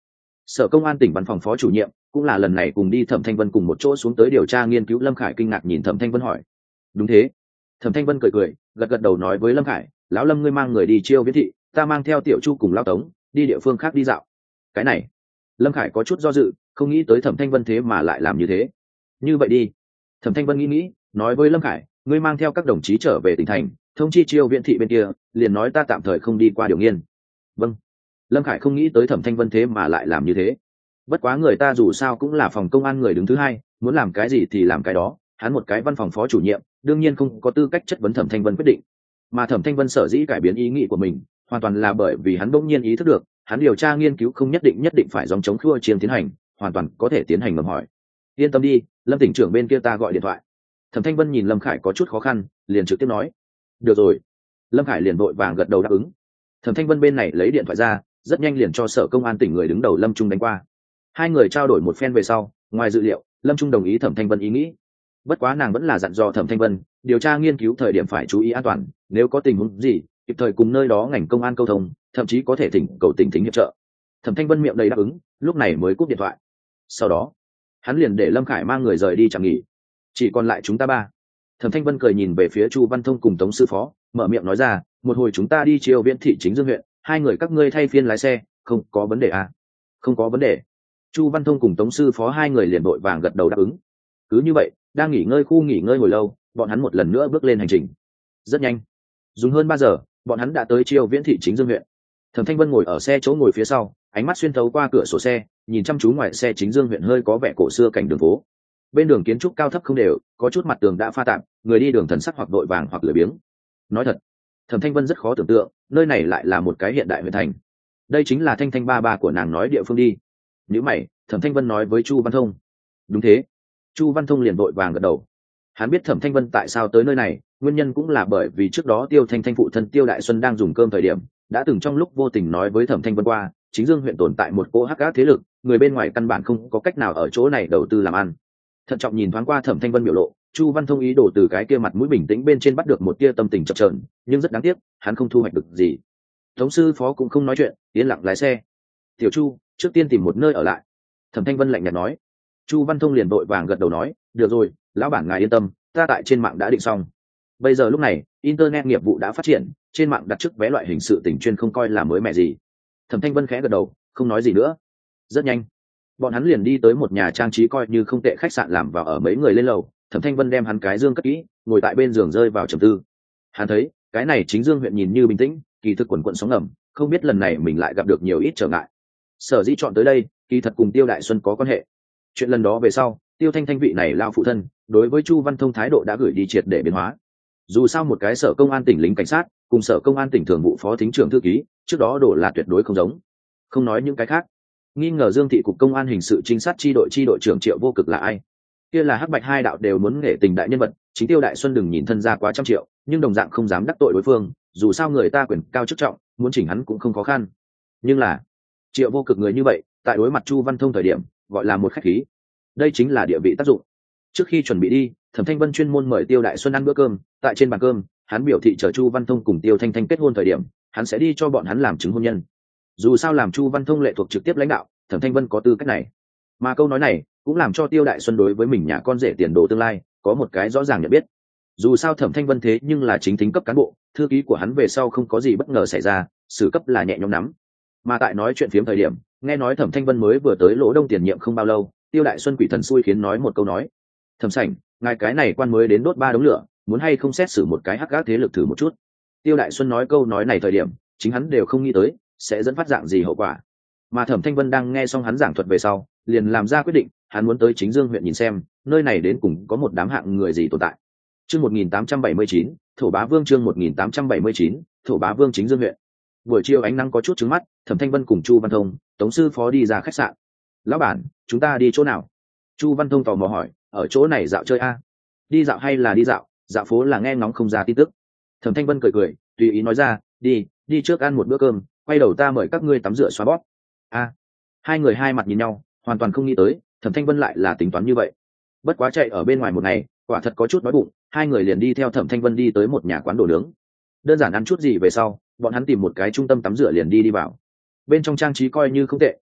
Sở Công an tỉnh văn phòng phó chủ nhiệm, cũng là lần này cùng đi Thẩm Thanh Vân cùng một chỗ xuống tới điều tra nghiên cứu. Lâm Khải kinh ngạc nhìn Thẩm Thanh Vân hỏi. Đúng thế. Thẩm Thanh Vân cười cười, gật gật đầu nói với Lâm Khải, lão Lâm ngươi mang người đi Chiêu Viễn thị, ta mang theo Tiểu Chu cùng lão Tống đi địa phương khác đi dạo. Cái này, Lâm Khải có chút do dự, không nghĩ tới Thẩm Thanh Vân thế mà lại làm như thế. Như vậy đi. Thẩm Thanh Vân nghĩ nghĩ, nói với Lâm Khải, ngươi mang theo các đồng chí trở về tỉnh thành, thông chi Chiêu Viễn thị bên kia, liền nói ta tạm thời không đi qua điều nghiên. Vâng. Lâm Khải không nghĩ tới Thẩm Thanh Vân thế mà lại làm như thế. Bất quá người ta dù sao cũng là phòng công an người đứng thứ hai, muốn làm cái gì thì làm cái đó, hắn một cái văn phòng phó chủ nhiệm, đương nhiên không có tư cách chất vấn Thẩm Thanh Vân quyết định. Mà Thẩm Thanh Vân sở dĩ cải biến ý nghĩ của mình, hoàn toàn là bởi vì hắn bỗng nhiên ý thức được, hắn điều tra nghiên cứu không nhất định nhất định phải dòng chống khua chiêng tiến hành, hoàn toàn có thể tiến hành ngầm hỏi. Yên tâm đi, Lâm tỉnh trưởng bên kia ta gọi điện thoại. Thẩm Thanh Vân nhìn Lâm Khải có chút khó khăn, liền trực tiếp nói. Được rồi. Lâm Khải liền vội vàng gật đầu đáp ứng. Thẩm Thanh Vân bên này lấy điện thoại ra, rất nhanh liền cho Sở Công an tỉnh người đứng đầu Lâm Trung đánh qua. Hai người trao đổi một phen về sau, ngoài dự liệu, Lâm Trung đồng ý Thẩm Thanh Vân ý nghĩ. Bất quá nàng vẫn là dặn dò Thẩm Thanh Vân, điều tra nghiên cứu thời điểm phải chú ý an toàn, nếu có tình huống gì, kịp thời cùng nơi đó ngành công an câu thông, thậm chí có thể thỉnh cầu tỉnh thính hiệp trợ. Thẩm Thanh Vân miệng đầy đáp ứng, lúc này mới cúp điện thoại. Sau đó, hắn liền để Lâm Khải mang người rời đi chẳng nghỉ. Chỉ còn lại chúng ta ba. Thẩm Thanh Vân cười nhìn về phía Chu Văn Thông cùng Tống sư phó, mở miệng nói ra, một hồi chúng ta đi Chiêu Viễn thị chính Dương huyện, hai người các ngươi thay phiên lái xe, không có vấn đề à? Không có vấn đề. Chu Văn Thông cùng Tống sư phó hai người liền đội vàng gật đầu đáp ứng. Cứ như vậy, đang nghỉ ngơi khu nghỉ ngơi hồi lâu, bọn hắn một lần nữa bước lên hành trình. Rất nhanh, dùng hơn ba giờ, bọn hắn đã tới Chiêu Viễn thị chính Dương huyện. Thẩm Thanh Vân ngồi ở xe chỗ ngồi phía sau, ánh mắt xuyên thấu qua cửa sổ xe, nhìn chăm chú ngoài xe chính Dương huyện hơi có vẻ cổ xưa cảnh đường phố. Bên đường kiến trúc cao thấp không đều, có chút mặt tường đã pha tạm, người đi đường thần sắc hoặc đội vàng hoặc lười biếng. Nói thật, Thẩm Thanh Vân rất khó tưởng tượng, nơi này lại là một cái hiện đại huyện thành. Đây chính là Thanh Thanh ba ba của nàng nói địa phương đi. Nếu mày, Thẩm Thanh Vân nói với Chu Văn Thông. Đúng thế. Chu Văn Thông liền vội vàng gật đầu. Hắn biết Thẩm Thanh Vân tại sao tới nơi này, nguyên nhân cũng là bởi vì trước đó Tiêu Thanh Thanh phụ thân Tiêu Đại Xuân đang dùng cơm thời điểm, đã từng trong lúc vô tình nói với Thẩm Thanh Vân qua, chính Dương huyện tồn tại một cỗ hắc ác thế lực, người bên ngoài căn bản không có cách nào ở chỗ này đầu tư làm ăn. Thận trọng nhìn thoáng qua Thẩm Thanh Vân biểu lộ, Chu Văn Thông ý đồ từ cái kia mặt mũi bình tĩnh bên trên bắt được một tia tâm tình chập chờn, nhưng rất đáng tiếc, hắn không thu hoạch được gì. Tống sư phó cũng không nói chuyện, yên lặng lái xe. Tiểu Chu, trước tiên tìm một nơi ở lại. Thẩm Thanh Vân lạnh nhạt nói. Chu Văn Thông liền vội vàng gật đầu nói, được rồi, lão bản ngài yên tâm, ta tại trên mạng đã định xong. Bây giờ lúc này, internet nghiệp vụ đã phát triển, trên mạng đặt trước vé loại hình sự tình chuyên không coi là mới mẻ gì. Thẩm Thanh Vân khẽ gật đầu, không nói gì nữa. Rất nhanh, bọn hắn liền đi tới một nhà trang trí coi như không tệ khách sạn làm vào ở mấy người lên lầu. Thẩm Thanh Vân đem hắn cái dương cất kỹ, ngồi tại bên giường rơi vào trầm tư. Hắn thấy, cái này chính Dương huyện nhìn như bình tĩnh, kỳ thực quần quận sóng ngầm, không biết lần này mình lại gặp được nhiều ít trở ngại. Sở dĩ chọn tới đây, kỳ thật cùng Tiêu Đại Xuân có quan hệ. Chuyện lần đó về sau, Tiêu Thanh Thanh vị này lao phụ thân, đối với Chu Văn Thông thái độ đã gửi đi triệt để biến hóa. Dù sao một cái sở công an tỉnh lính cảnh sát, cùng sở công an tỉnh thường vụ phó thính trưởng thư ký, trước đó đổ là tuyệt đối không giống. Không nói những cái khác, nghi ngờ Dương thị cục công an hình sự trinh sát chi đội chi đội trưởng Triệu Vô Cực là ai? Kia là hắc bạch hai đạo đều muốn nghệ tình đại nhân vật, chính Tiêu Đại Xuân đừng nhìn thân ra quá trăm triệu, nhưng đồng dạng không dám đắc tội đối phương, dù sao người ta quyền cao chức trọng, muốn chỉnh hắn cũng không khó khăn. Nhưng là Triệu Vô Cực người như vậy, tại đối mặt Chu Văn Thông thời điểm, gọi là một khách khí. Đây chính là địa vị tác dụng. Trước khi chuẩn bị đi, Thẩm Thanh Vân chuyên môn mời Tiêu Đại Xuân ăn bữa cơm, tại trên bàn cơm, hắn biểu thị chờ Chu Văn Thông cùng Tiêu Thanh Thanh kết hôn thời điểm, hắn sẽ đi cho bọn hắn làm chứng hôn nhân. Dù sao làm Chu Văn Thông lệ thuộc trực tiếp lãnh đạo, Thẩm Thanh Vân có tư cách này. Mà câu nói này cũng làm cho Tiêu Đại Xuân đối với mình nhà con rể tiền đồ tương lai có một cái rõ ràng nhận biết. Dù sao Thẩm Thanh Vân thế nhưng là chính thính cấp cán bộ, thư ký của hắn về sau không có gì bất ngờ xảy ra, xử cấp là nhẹ nhõm nắm. Mà tại nói chuyện phiếm thời điểm, nghe nói Thẩm Thanh Vân mới vừa tới Lỗ Đông tiền nhiệm không bao lâu, Tiêu Đại Xuân quỷ thần xui khiến nói một câu nói: "Thẩm Sảnh, ngài cái này quan mới đến đốt ba đống lửa, muốn hay không xét xử một cái hắc ác thế lực thử một chút?" Tiêu Đại Xuân nói câu nói này thời điểm, chính hắn đều không nghĩ tới sẽ dẫn phát dạng gì hậu quả. Mà Thẩm Thanh Vân đang nghe xong hắn giảng thuật về sau, liền làm ra quyết định, hắn muốn tới chính Dương huyện nhìn xem, nơi này đến cùng có một đám hạng người gì tồn tại. Chương một nghìn tám trăm bảy mươi chín, Thổ Bá Vương chương một nghìn tám trăm bảy mươi chín, Thổ Bá Vương chính Dương huyện. Buổi chiều ánh nắng có chút trứng mắt, Thẩm Thanh Vân cùng Chu Văn Thông, Tống sư phó đi ra khách sạn. "Lão bản, chúng ta đi chỗ nào?" Chu Văn Thông tò mò hỏi. "Ở chỗ này dạo chơi a?" "Đi dạo hay là đi dạo, dạo phố là nghe ngóng không ra tin tức." Thẩm Thanh Vân cười cười, tùy ý nói ra, "Đi, đi trước ăn một bữa cơm, quay đầu ta mời các ngươi tắm rửa xoa bóp." A. Hai người hai mặt nhìn nhau, hoàn toàn không nghĩ tới Thẩm Thanh Vân lại là tính toán như vậy. Bất quá chạy ở bên ngoài một ngày, quả thật có chút đói bụng, hai người liền đi theo Thẩm Thanh Vân đi tới một nhà quán đồ nướng. Đơn giản ăn chút gì về sau, bọn hắn tìm một cái trung tâm tắm rửa liền đi đi vào. Bên trong trang trí coi như không tệ,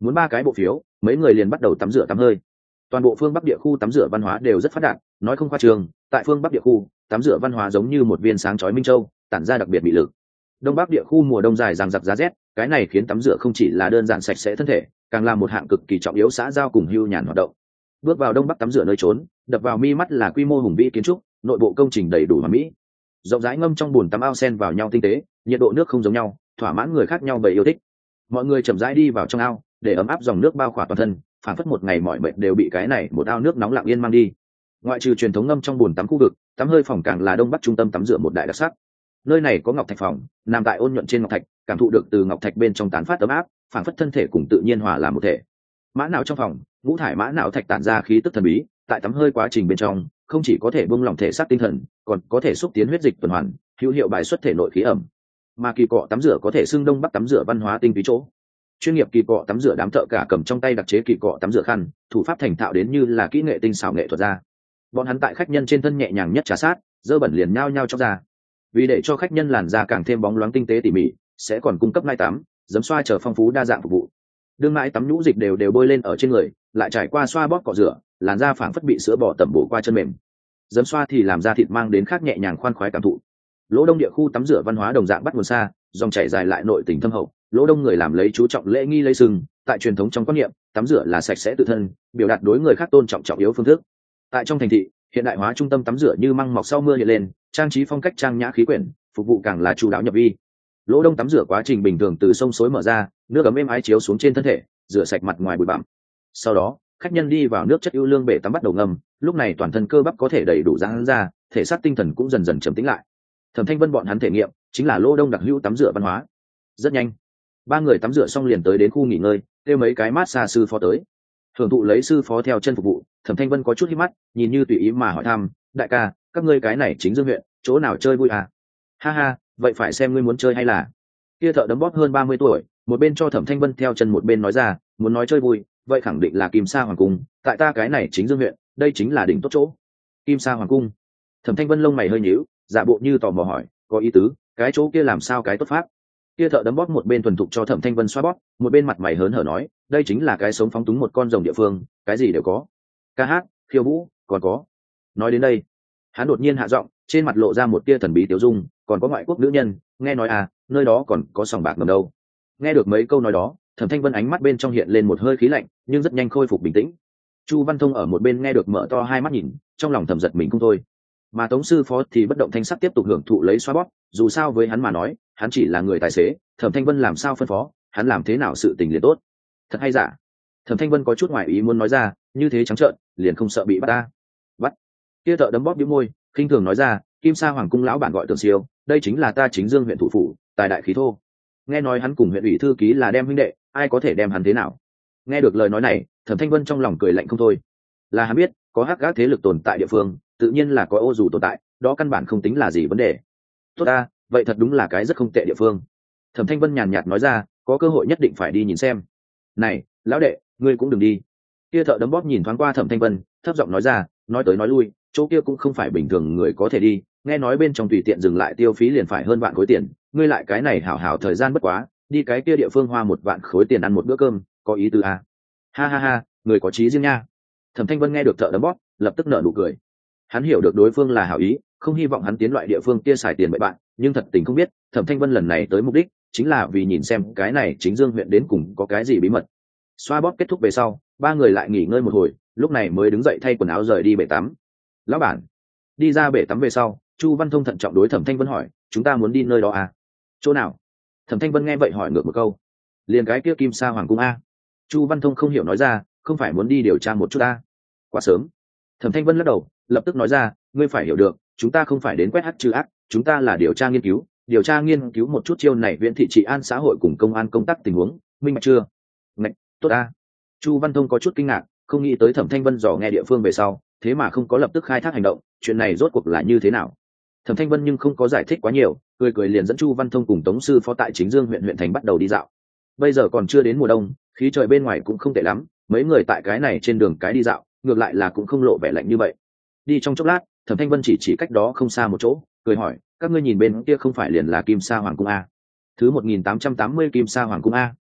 muốn ba cái bộ phiếu, mấy người liền bắt đầu tắm rửa tắm hơi. Toàn bộ phương Bắc địa khu tắm rửa văn hóa đều rất phát đạt, nói không khoa trương, tại phương Bắc địa khu, tắm rửa văn hóa giống như một viên sáng chói minh châu, tản ra đặc biệt bị lực. Đông Bắc địa khu mùa đông dài dằng dặc giá rét, cái này khiến tắm rửa không chỉ là đơn giản sạch sẽ thân thể, càng là một hạng cực kỳ trọng yếu xã giao cùng hưu nhàn hoạt động. Bước vào Đông Bắc tắm rửa nơi trốn, đập vào mi mắt là quy mô hùng vĩ kiến trúc, nội bộ công trình đầy đủ hoàn mỹ. Rộng rãi ngâm trong bùn tắm ao sen vào nhau tinh tế, nhiệt độ nước không giống nhau, thỏa mãn người khác nhau bầy yêu thích. Mọi người chậm rãi đi vào trong ao, để ấm áp dòng nước bao khỏa toàn thân, phản phất một ngày mọi mệt đều bị cái này một ao nước nóng lặng yên mang đi. Ngoại trừ truyền thống ngâm trong bùn tắm khu vực, tắm hơi phòng càng là Đông Bắc trung tâm tắm rửa một đại đặc sắc. Nơi này có ngọc thạch phòng, nằm tại ôn nhuận trên ngọc thạch, cảm thụ được từ ngọc thạch bên trong tán phát ấm áp, phản phất thân thể cùng tự nhiên hòa làm một thể. Mã não trong phòng, ngũ thải mã não thạch tản ra khí tức thần bí, tại tắm hơi quá trình bên trong, không chỉ có thể buông lỏng thể xác tinh thần, còn có thể xúc tiến huyết dịch tuần hoàn, hữu hiệu bài xuất thể nội khí ẩm. Mà kỳ cọ tắm rửa có thể xưng Đông Bắc tắm rửa văn hóa tinh túy chỗ. Chuyên nghiệp kỳ cọ tắm rửa đám thợ cả cầm trong tay đặc chế kỳ cọ tắm rửa khăn, thủ pháp thành thạo đến như là kỹ nghệ tinh xảo nghệ thuật ra. Bọn hắn tại khách nhân trên thân nhẹ nhàng nhất trà sát, dơ bẩn liền nhao nhao trong ra. Vì để cho khách nhân làn da càng thêm bóng loáng tinh tế tỉ mỉ, sẽ còn cung cấp mai tắm, giấm xoa chờ phong phú đa dạng phục vụ. Đương mãi tắm nhũ dịch đều đều bôi lên ở trên người, lại trải qua xoa bóp cọ rửa, làn da phảng phất bị sữa bò tẩm bổ qua chân mềm. Giấm xoa thì làm da thịt mang đến khác nhẹ nhàng khoan khoái cảm thụ. Lỗ Đông địa khu tắm rửa văn hóa đồng dạng bắt nguồn xa, dòng chảy dài lại nội tình thâm hậu. Lỗ Đông người làm lấy chú trọng lễ nghi lấy sừng, tại truyền thống trong quan niệm, tắm rửa là sạch sẽ tự thân, biểu đạt đối người khác tôn trọng trọng yếu phương thức. Tại trong thành thị, hiện đại hóa trung tâm tắm rửa như măng mọc sau mưa hiện lên, trang trí phong cách trang nhã khí quyển, phục vụ càng là chu đáo nhập vi. Lỗ Đông tắm rửa quá trình bình thường từ sông suối mở ra, nước ấm êm ái chiếu xuống trên thân thể, rửa sạch mặt ngoài bụi bặm. Sau đó, khách nhân đi vào nước chất ưu lương bể tắm bắt đầu ngâm, lúc này toàn thân cơ bắp có thể đầy đủ giãn ra, thể xác tinh thần cũng dần dần trầm tĩnh lại. Thẩm Thanh Vân bọn hắn thể nghiệm chính là Lỗ Đông đặc hữu tắm rửa văn hóa. Rất nhanh, ba người tắm rửa xong liền tới đến khu nghỉ ngơi, kêu mấy cái mát xa sư phó tới. Hưởng thụ lấy sư phó theo chân phục vụ, Thẩm Thanh Vân có chút hí mắt, nhìn như tùy ý mà hỏi thăm, đại ca, các ngươi cái này chính Dương huyện, chỗ nào chơi vui à? Ha ha, vậy phải xem ngươi muốn chơi hay là. Kia thợ đấm bóp hơn ba mươi tuổi, một bên cho Thẩm Thanh Vân theo chân một bên nói ra, muốn nói chơi vui, vậy khẳng định là Kim Sa Hoàng cung, tại ta cái này chính Dương huyện, đây chính là đỉnh tốt chỗ. Kim Sa Hoàng cung. Thẩm Thanh Vân lông mày hơi nhíu, giả bộ như tò mò hỏi, có ý tứ, cái chỗ kia làm sao cái tốt pháp? Kia thợ đấm bóp một bên thuần thục cho Thẩm Thanh Vân xoa bóp, một bên mặt mày hớn hở nói, đây chính là cái sống phóng túng một con rồng địa phương, cái gì đều có. Ca hát, khiêu vũ, còn có. Nói đến đây, hắn đột nhiên hạ giọng, trên mặt lộ ra một tia thần bí tiểu dung, còn có ngoại quốc nữ nhân, nghe nói à, nơi đó còn có sòng bạc ngầm đâu. Nghe được mấy câu nói đó, Thẩm Thanh Vân ánh mắt bên trong hiện lên một hơi khí lạnh, nhưng rất nhanh khôi phục bình tĩnh. Chu Văn Thông ở một bên nghe được mở to hai mắt nhìn, trong lòng thầm giật mình không thôi. Mà Tống sư phó thì bất động thanh sắc tiếp tục hưởng thụ lấy xoa bóp, dù sao với hắn mà nói, hắn chỉ là người tài xế, Thẩm Thanh Vân làm sao phân phó, hắn làm thế nào sự tình liền tốt. Thật hay giả? Thẩm Thanh Vân có chút ngoài ý muốn nói ra, như thế trắng trợn, liền không sợ bị bắt ta. Bắt? Kia thợ đấm bóp bĩu môi, khinh thường nói ra, Kim Sa Hoàng cung lão bản gọi Tưởng Siêu, đây chính là ta chính Dương huyện thủ phủ, tài đại khí thô. Nghe nói hắn cùng huyện ủy thư ký là đem huynh đệ, ai có thể đem hắn thế nào? Nghe được lời nói này, Thẩm Thanh Vân trong lòng cười lạnh không thôi. Là hắn biết, có hắc gác thế lực tồn tại địa phương, tự nhiên là có ô dù tồn tại, đó căn bản không tính là gì vấn đề. Tốt ta, vậy thật đúng là cái rất không tệ địa phương. Thẩm Thanh Vân nhàn nhạt nói ra, có cơ hội nhất định phải đi nhìn xem. Này, lão đệ, ngươi cũng đừng đi. Kia thợ đấm bóp nhìn thoáng qua Thẩm Thanh Vân, thấp giọng nói ra, nói tới nói lui, chỗ kia cũng không phải bình thường người có thể đi, nghe nói bên trong tùy tiện dừng lại tiêu phí liền phải hơn vạn khối tiền, ngươi lại cái này hảo hảo thời gian bất quá, đi cái kia địa phương hoa một vạn khối tiền ăn một bữa cơm, có ý tứ à? Ha ha ha, người có trí riêng nha. Thẩm Thanh Vân nghe được thợ đấm bóp, lập tức nở nụ cười. Hắn hiểu được đối phương là hảo ý, không hy vọng hắn tiến loại địa phương kia xài tiền bậy bạn, nhưng thật tình không biết, Thẩm Thanh Vân lần này tới mục đích chính là vì nhìn xem cái này chính Dương huyện đến cùng có cái gì bí mật. Xoa bóp kết thúc về sau, ba người lại nghỉ ngơi một hồi, lúc này mới đứng dậy thay quần áo rời đi bể tắm. Lão bản. Đi ra bể tắm về sau, Chu Văn Thông thận trọng đối Thẩm Thanh Vân hỏi, chúng ta muốn đi nơi đó à? Chỗ nào? Thẩm Thanh Vân nghe vậy hỏi ngược một câu. Liền cái kia Kim Sa Hoàng cung a. Chu Văn Thông không hiểu nói ra, không phải muốn đi điều tra một chút a? Quá sớm. Thẩm Thanh Vân lắc đầu, lập tức nói ra, ngươi phải hiểu được, chúng ta không phải đến quét hắc trừ ác, chúng ta là điều tra nghiên cứu, điều tra nghiên cứu một chút chiêu này viễn thị trị an xã hội cùng công an công tác tình huống, minh bạch chưa? Ngạch, tốt a. Chu Văn Thông có chút kinh ngạc, không nghĩ tới Thẩm Thanh Vân dò nghe địa phương về sau, thế mà không có lập tức khai thác hành động, chuyện này rốt cuộc là như thế nào? Thẩm Thanh Vân nhưng không có giải thích quá nhiều, cười cười liền dẫn Chu Văn Thông cùng Tống sư phó tại chính Dương huyện huyện thành bắt đầu đi dạo. Bây giờ còn chưa đến mùa đông, khí trời bên ngoài cũng không tệ lắm, mấy người tại cái này trên đường cái đi dạo, ngược lại là cũng không lộ vẻ lạnh như vậy. Đi trong chốc lát, Thẩm Thanh Vân chỉ chỉ cách đó không xa một chỗ, cười hỏi, các ngươi nhìn bên kia không phải liền là Kim Sa Hoàng cung a? Thứ một nghìn tám trăm tám mươi Kim Sa Hoàng cung a.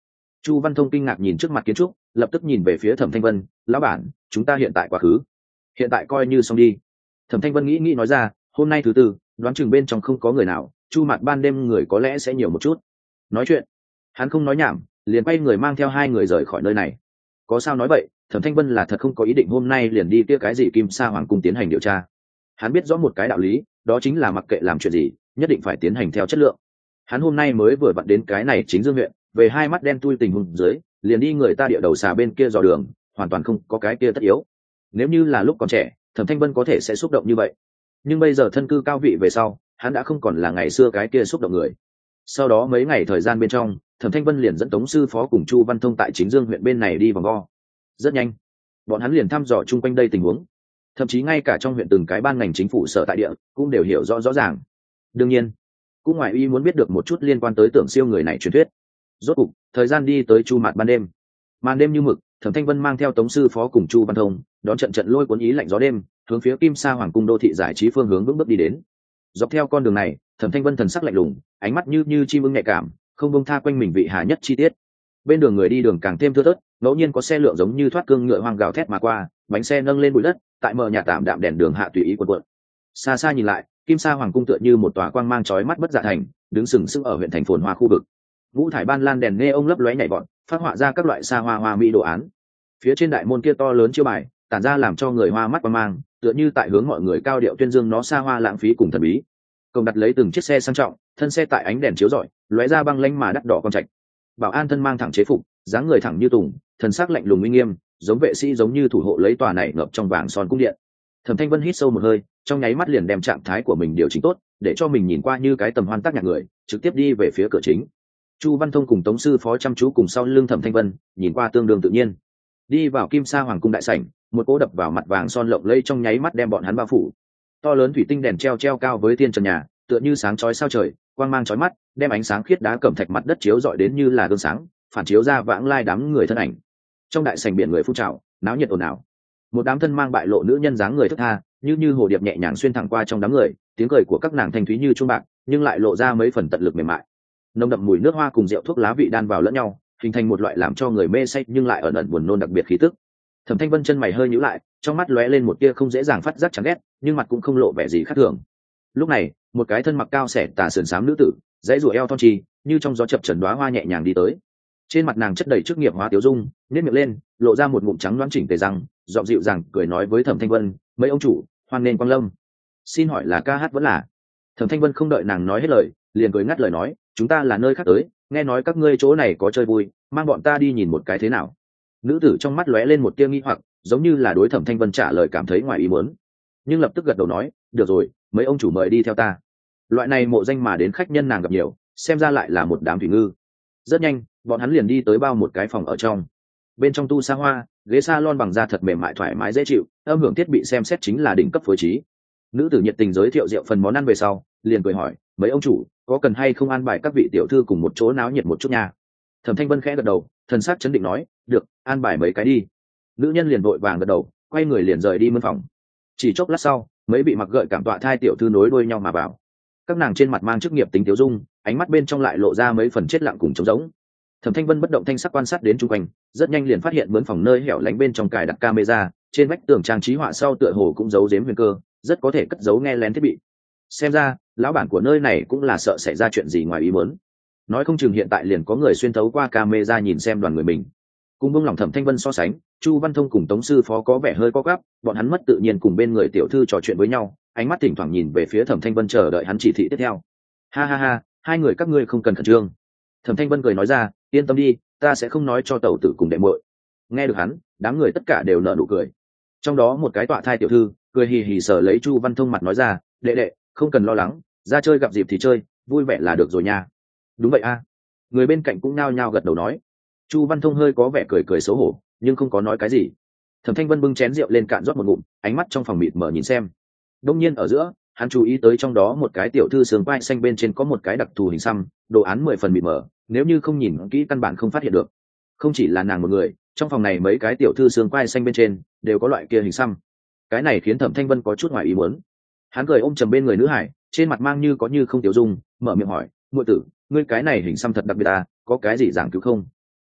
Chu Văn Thông kinh ngạc nhìn trước mặt kiến trúc, lập tức nhìn về phía Thẩm Thanh Vân, lão bản, chúng ta hiện tại quá khứ. Hiện tại coi như xong đi. Thẩm Thanh Vân nghĩ nghĩ nói ra, hôm nay thứ tư, đoán chừng bên trong không có người nào, Chu Mạt ban đêm người có lẽ sẽ nhiều một chút. Nói chuyện, hắn không nói nhảm, liền quay người mang theo hai người rời khỏi nơi này. Có sao nói vậy, Thẩm Thanh Vân là thật không có ý định hôm nay liền đi kia cái gì Kim Sa Hoàng cung tiến hành điều tra. Hắn biết rõ một cái đạo lý, đó chính là mặc kệ làm chuyện gì, nhất định phải tiến hành theo chất lượng. Hắn hôm nay mới vừa vặn đến cái này chính Dương huyện, về hai mắt đen tui tình huống dưới, liền đi người ta địa đầu xà bên kia dò đường, hoàn toàn không có cái kia tất yếu. Nếu như là lúc còn trẻ, Thẩm Thanh Vân có thể sẽ xúc động như vậy, nhưng bây giờ thân cư cao vị về sau, hắn đã không còn là ngày xưa cái kia xúc động người. Sau đó mấy ngày thời gian bên trong, Thẩm Thanh Vân liền dẫn Tống sư phó cùng Chu Văn Thông tại chính Dương huyện bên này đi vòng vo. Rất nhanh, bọn hắn liền thăm dò chung quanh đây tình huống, thậm chí ngay cả trong huyện từng cái ban ngành chính phủ sở tại địa cũng đều hiểu rõ rõ ràng. Đương nhiên, cũng ngoài ý muốn biết được một chút liên quan tới Tưởng Siêu người này truyền thuyết. Rốt cục, thời gian đi tới Chu Mạt ban đêm. Màn đêm như mực, Thẩm Thanh Vân mang theo Tống sư phó cùng Chu Văn Thông, đón trận trận lôi cuốn ý lạnh gió đêm, hướng phía Kim Sa Hoàng cung đô thị giải trí phương hướng vững bước đi đến. Dọc theo con đường này, Thẩm Thanh Vân thần sắc lạnh lùng, ánh mắt như như chim ưng nhạy cảm, không buông tha quanh mình vị hạ nhất chi tiết. Bên đường người đi đường càng thêm thưa thớt, ngẫu nhiên có xe lượng giống như thoát cương ngựa hoang gào thét mà qua, bánh xe nâng lên bụi đất, tại mờ nhạt tạm đạm đèn đường hạ tùy ý cuộn cuộn. Xa xa nhìn lại, Kim Sa Hoàng cung tựa như một tòa quang mang chói mắt bất dạ thành, đứng sừng sững ở huyện thành phồn hoa khu vực. Vũ thải ban lan đèn nghe ông lấp lóe nhảy vọt, phát họa ra các loại xa hoa hoa mỹ đồ án. Phía trên đại môn kia to lớn chiêu bài, tản ra làm cho người hoa mắt quang mang, tựa như tại hướng mọi người cao điệu tuyên dương nó xa hoa lãng phí cùng thần bí. Công đặt lấy từng chiếc xe sang trọng, thân xe tại ánh đèn chiếu rọi, lóe ra băng lanh mà đắt đỏ con trạch. Bảo an thân mang thẳng chế phục, dáng người thẳng như tùng, thần sắc lạnh lùng uy nghiêm, giống vệ sĩ giống như thủ hộ lấy tòa này ngập trong vàng son cung điện. Thẩm Thanh Vân hít sâu một hơi, trong nháy mắt liền đem trạng thái của mình điều chỉnh tốt, để cho mình nhìn qua như cái tầm hoan tác nhạc người, trực tiếp đi về phía cửa chính. Chu Văn Thông cùng Tống sư phó chăm chú cùng sau lưng Thẩm Thanh Vân, nhìn qua tương đương tự nhiên. Đi vào Kim Sa Hoàng cung đại sảnh, một cỗ đập vào mặt vàng son lộng lẫy trong nháy mắt đem bọn hắn bao phủ. To lớn thủy tinh đèn treo treo cao với thiên trần nhà, tựa như sáng chói sao trời, quang mang chói mắt, đem ánh sáng khiết đá cẩm thạch mặt đất chiếu rọi đến như là gương sáng, phản chiếu ra vãng lai đám người thân ảnh. Trong đại sảnh biển người phun trào, náo nhiệt ồn ào. Một đám thân mang bại lộ nữ nhân dáng người thướt tha, như như hồ điệp nhẹ nhàng xuyên thẳng qua trong đám người, tiếng cười của các nàng thanh thúy như chuông bạc, nhưng lại lộ ra mấy phần tận lực mềm mại. Nồng đậm mùi nước hoa cùng rượu thuốc lá vị đan vào lẫn nhau, hình thành một loại làm cho người mê say nhưng lại ẩn ẩn buồn nôn đặc biệt khí tức. Thẩm Thanh Vân chân mày hơi nhíu lại, trong mắt lóe lên một tia không dễ dàng phát giác chán ghét, nhưng mặt cũng không lộ vẻ gì khác thường. Lúc này, một cái thân mặc cao xẻ tà sườn xám nữ tử, dãy rủa eo thon trì, như trong gió chập chờn đóa hoa nhẹ nhàng đi tới. Trên mặt nàng chất đầy chức nghiệp hóa tiêu dung, nhếch miệng lên, lộ ra một ngụm trắng loáng chỉnh tề răng, giọng dịu dàng cười nói với Thẩm Thanh Vân, "Mấy ông chủ, hoan nghênh quang lâm. Xin hỏi là ca hát vẫn là?" Thẩm Thanh Vân không đợi nàng nói hết lời, liền cười ngắt lời nói, "Chúng ta là nơi khác tới, nghe nói các ngươi chỗ này có chơi vui, mang bọn ta đi nhìn một cái thế nào." Nữ tử trong mắt lóe lên một tia nghi hoặc, giống như là đối Thẩm Thanh Vân trả lời cảm thấy ngoài ý muốn, nhưng lập tức gật đầu nói, "Được rồi, mấy ông chủ mời đi theo ta." Loại này mộ danh mà đến khách nhân nàng gặp nhiều, xem ra lại là một đám thủy ngư. Rất nhanh, bọn hắn liền đi tới bao một cái phòng ở trong. Bên trong tu xa hoa, ghế salon bằng da thật mềm mại thoải mái dễ chịu, âm hưởng thiết bị xem xét chính là đỉnh cấp phối trí. Nữ tử nhiệt tình giới thiệu rượu phần món ăn về sau, liền cười hỏi, "Mấy ông chủ, có cần hay không an bài các vị tiểu thư cùng một chỗ náo nhiệt một chút nha?" Thẩm Thanh Vân khẽ gật đầu, thần sắc chấn định nói, "Được, an bài mấy cái đi." Nữ nhân liền vội vàng gật đầu, quay người liền rời đi mân phòng. Chỉ chốc lát sau, mấy bị mặc gợi cảm tọa thai tiểu thư nối đuôi nhau mà vào. Các nàng trên mặt mang chức nghiệp tính tiêu dung, ánh mắt bên trong lại lộ ra mấy phần chết lặng cùng trống rỗng. Thẩm Thanh Vân bất động thanh sắc quan sát đến chung quanh, rất nhanh liền phát hiện mướn phòng nơi hẻo lánh bên trong cài đặt camera, trên vách tường trang trí họa sau tựa hồ cũng giấu giếm huyền cơ, rất có thể cất giấu nghe lén thiết bị. Xem ra, lão bản của nơi này cũng là sợ xảy ra chuyện gì ngoài ý muốn. Nói không chừng hiện tại liền có người xuyên thấu qua camera nhìn xem đoàn người mình. Cùng buông lòng Thẩm Thanh Vân so sánh, Chu Văn Thông cùng Tống sư phó có vẻ hơi có gáp, bọn hắn mất tự nhiên cùng bên người tiểu thư trò chuyện với nhau, ánh mắt thỉnh thoảng nhìn về phía Thẩm Thanh Vân chờ đợi hắn chỉ thị tiếp theo. Ha ha ha, hai người các ngươi không cần khẩn trương. Thẩm Thanh Vân cười nói ra, yên tâm đi, ta sẽ không nói cho tẩu tử cùng đệ muội. Nghe được hắn, đám người tất cả đều nở nụ cười. Trong đó một cái tọa thai tiểu thư, cười hì hì sờ lấy Chu Văn Thông mặt nói ra, đệ đệ, không cần lo lắng, ra chơi gặp dịp thì chơi, vui vẻ là được rồi nha. Đúng vậy a. Người bên cạnh cũng nao nhao gật đầu nói. Chu Văn Thông hơi có vẻ cười cười xấu hổ, nhưng không có nói cái gì. Thẩm Thanh Vân bưng chén rượu lên cạn rót một ngụm, ánh mắt trong phòng mịt mờ nhìn xem. Đông nhiên ở giữa, hắn chú ý tới trong đó một cái tiểu thư sườn vai xanh bên trên có một cái đặc thù hình xăm, đồ án mười phần mịt mờ, nếu như không nhìn kỹ căn bản không phát hiện được. Không chỉ là nàng một người, trong phòng này mấy cái tiểu thư sườn vai xanh bên trên đều có loại kia hình xăm. Cái này khiến Thẩm Thanh Vân có chút ngoài ý muốn. Hắn cười ôm chầm bên người nữ hải, trên mặt mang như có như không tiểu dung, mở miệng hỏi, "Muội tử, ngươi cái này hình xăm thật đặc biệt à, có cái gì giảng cứu không?"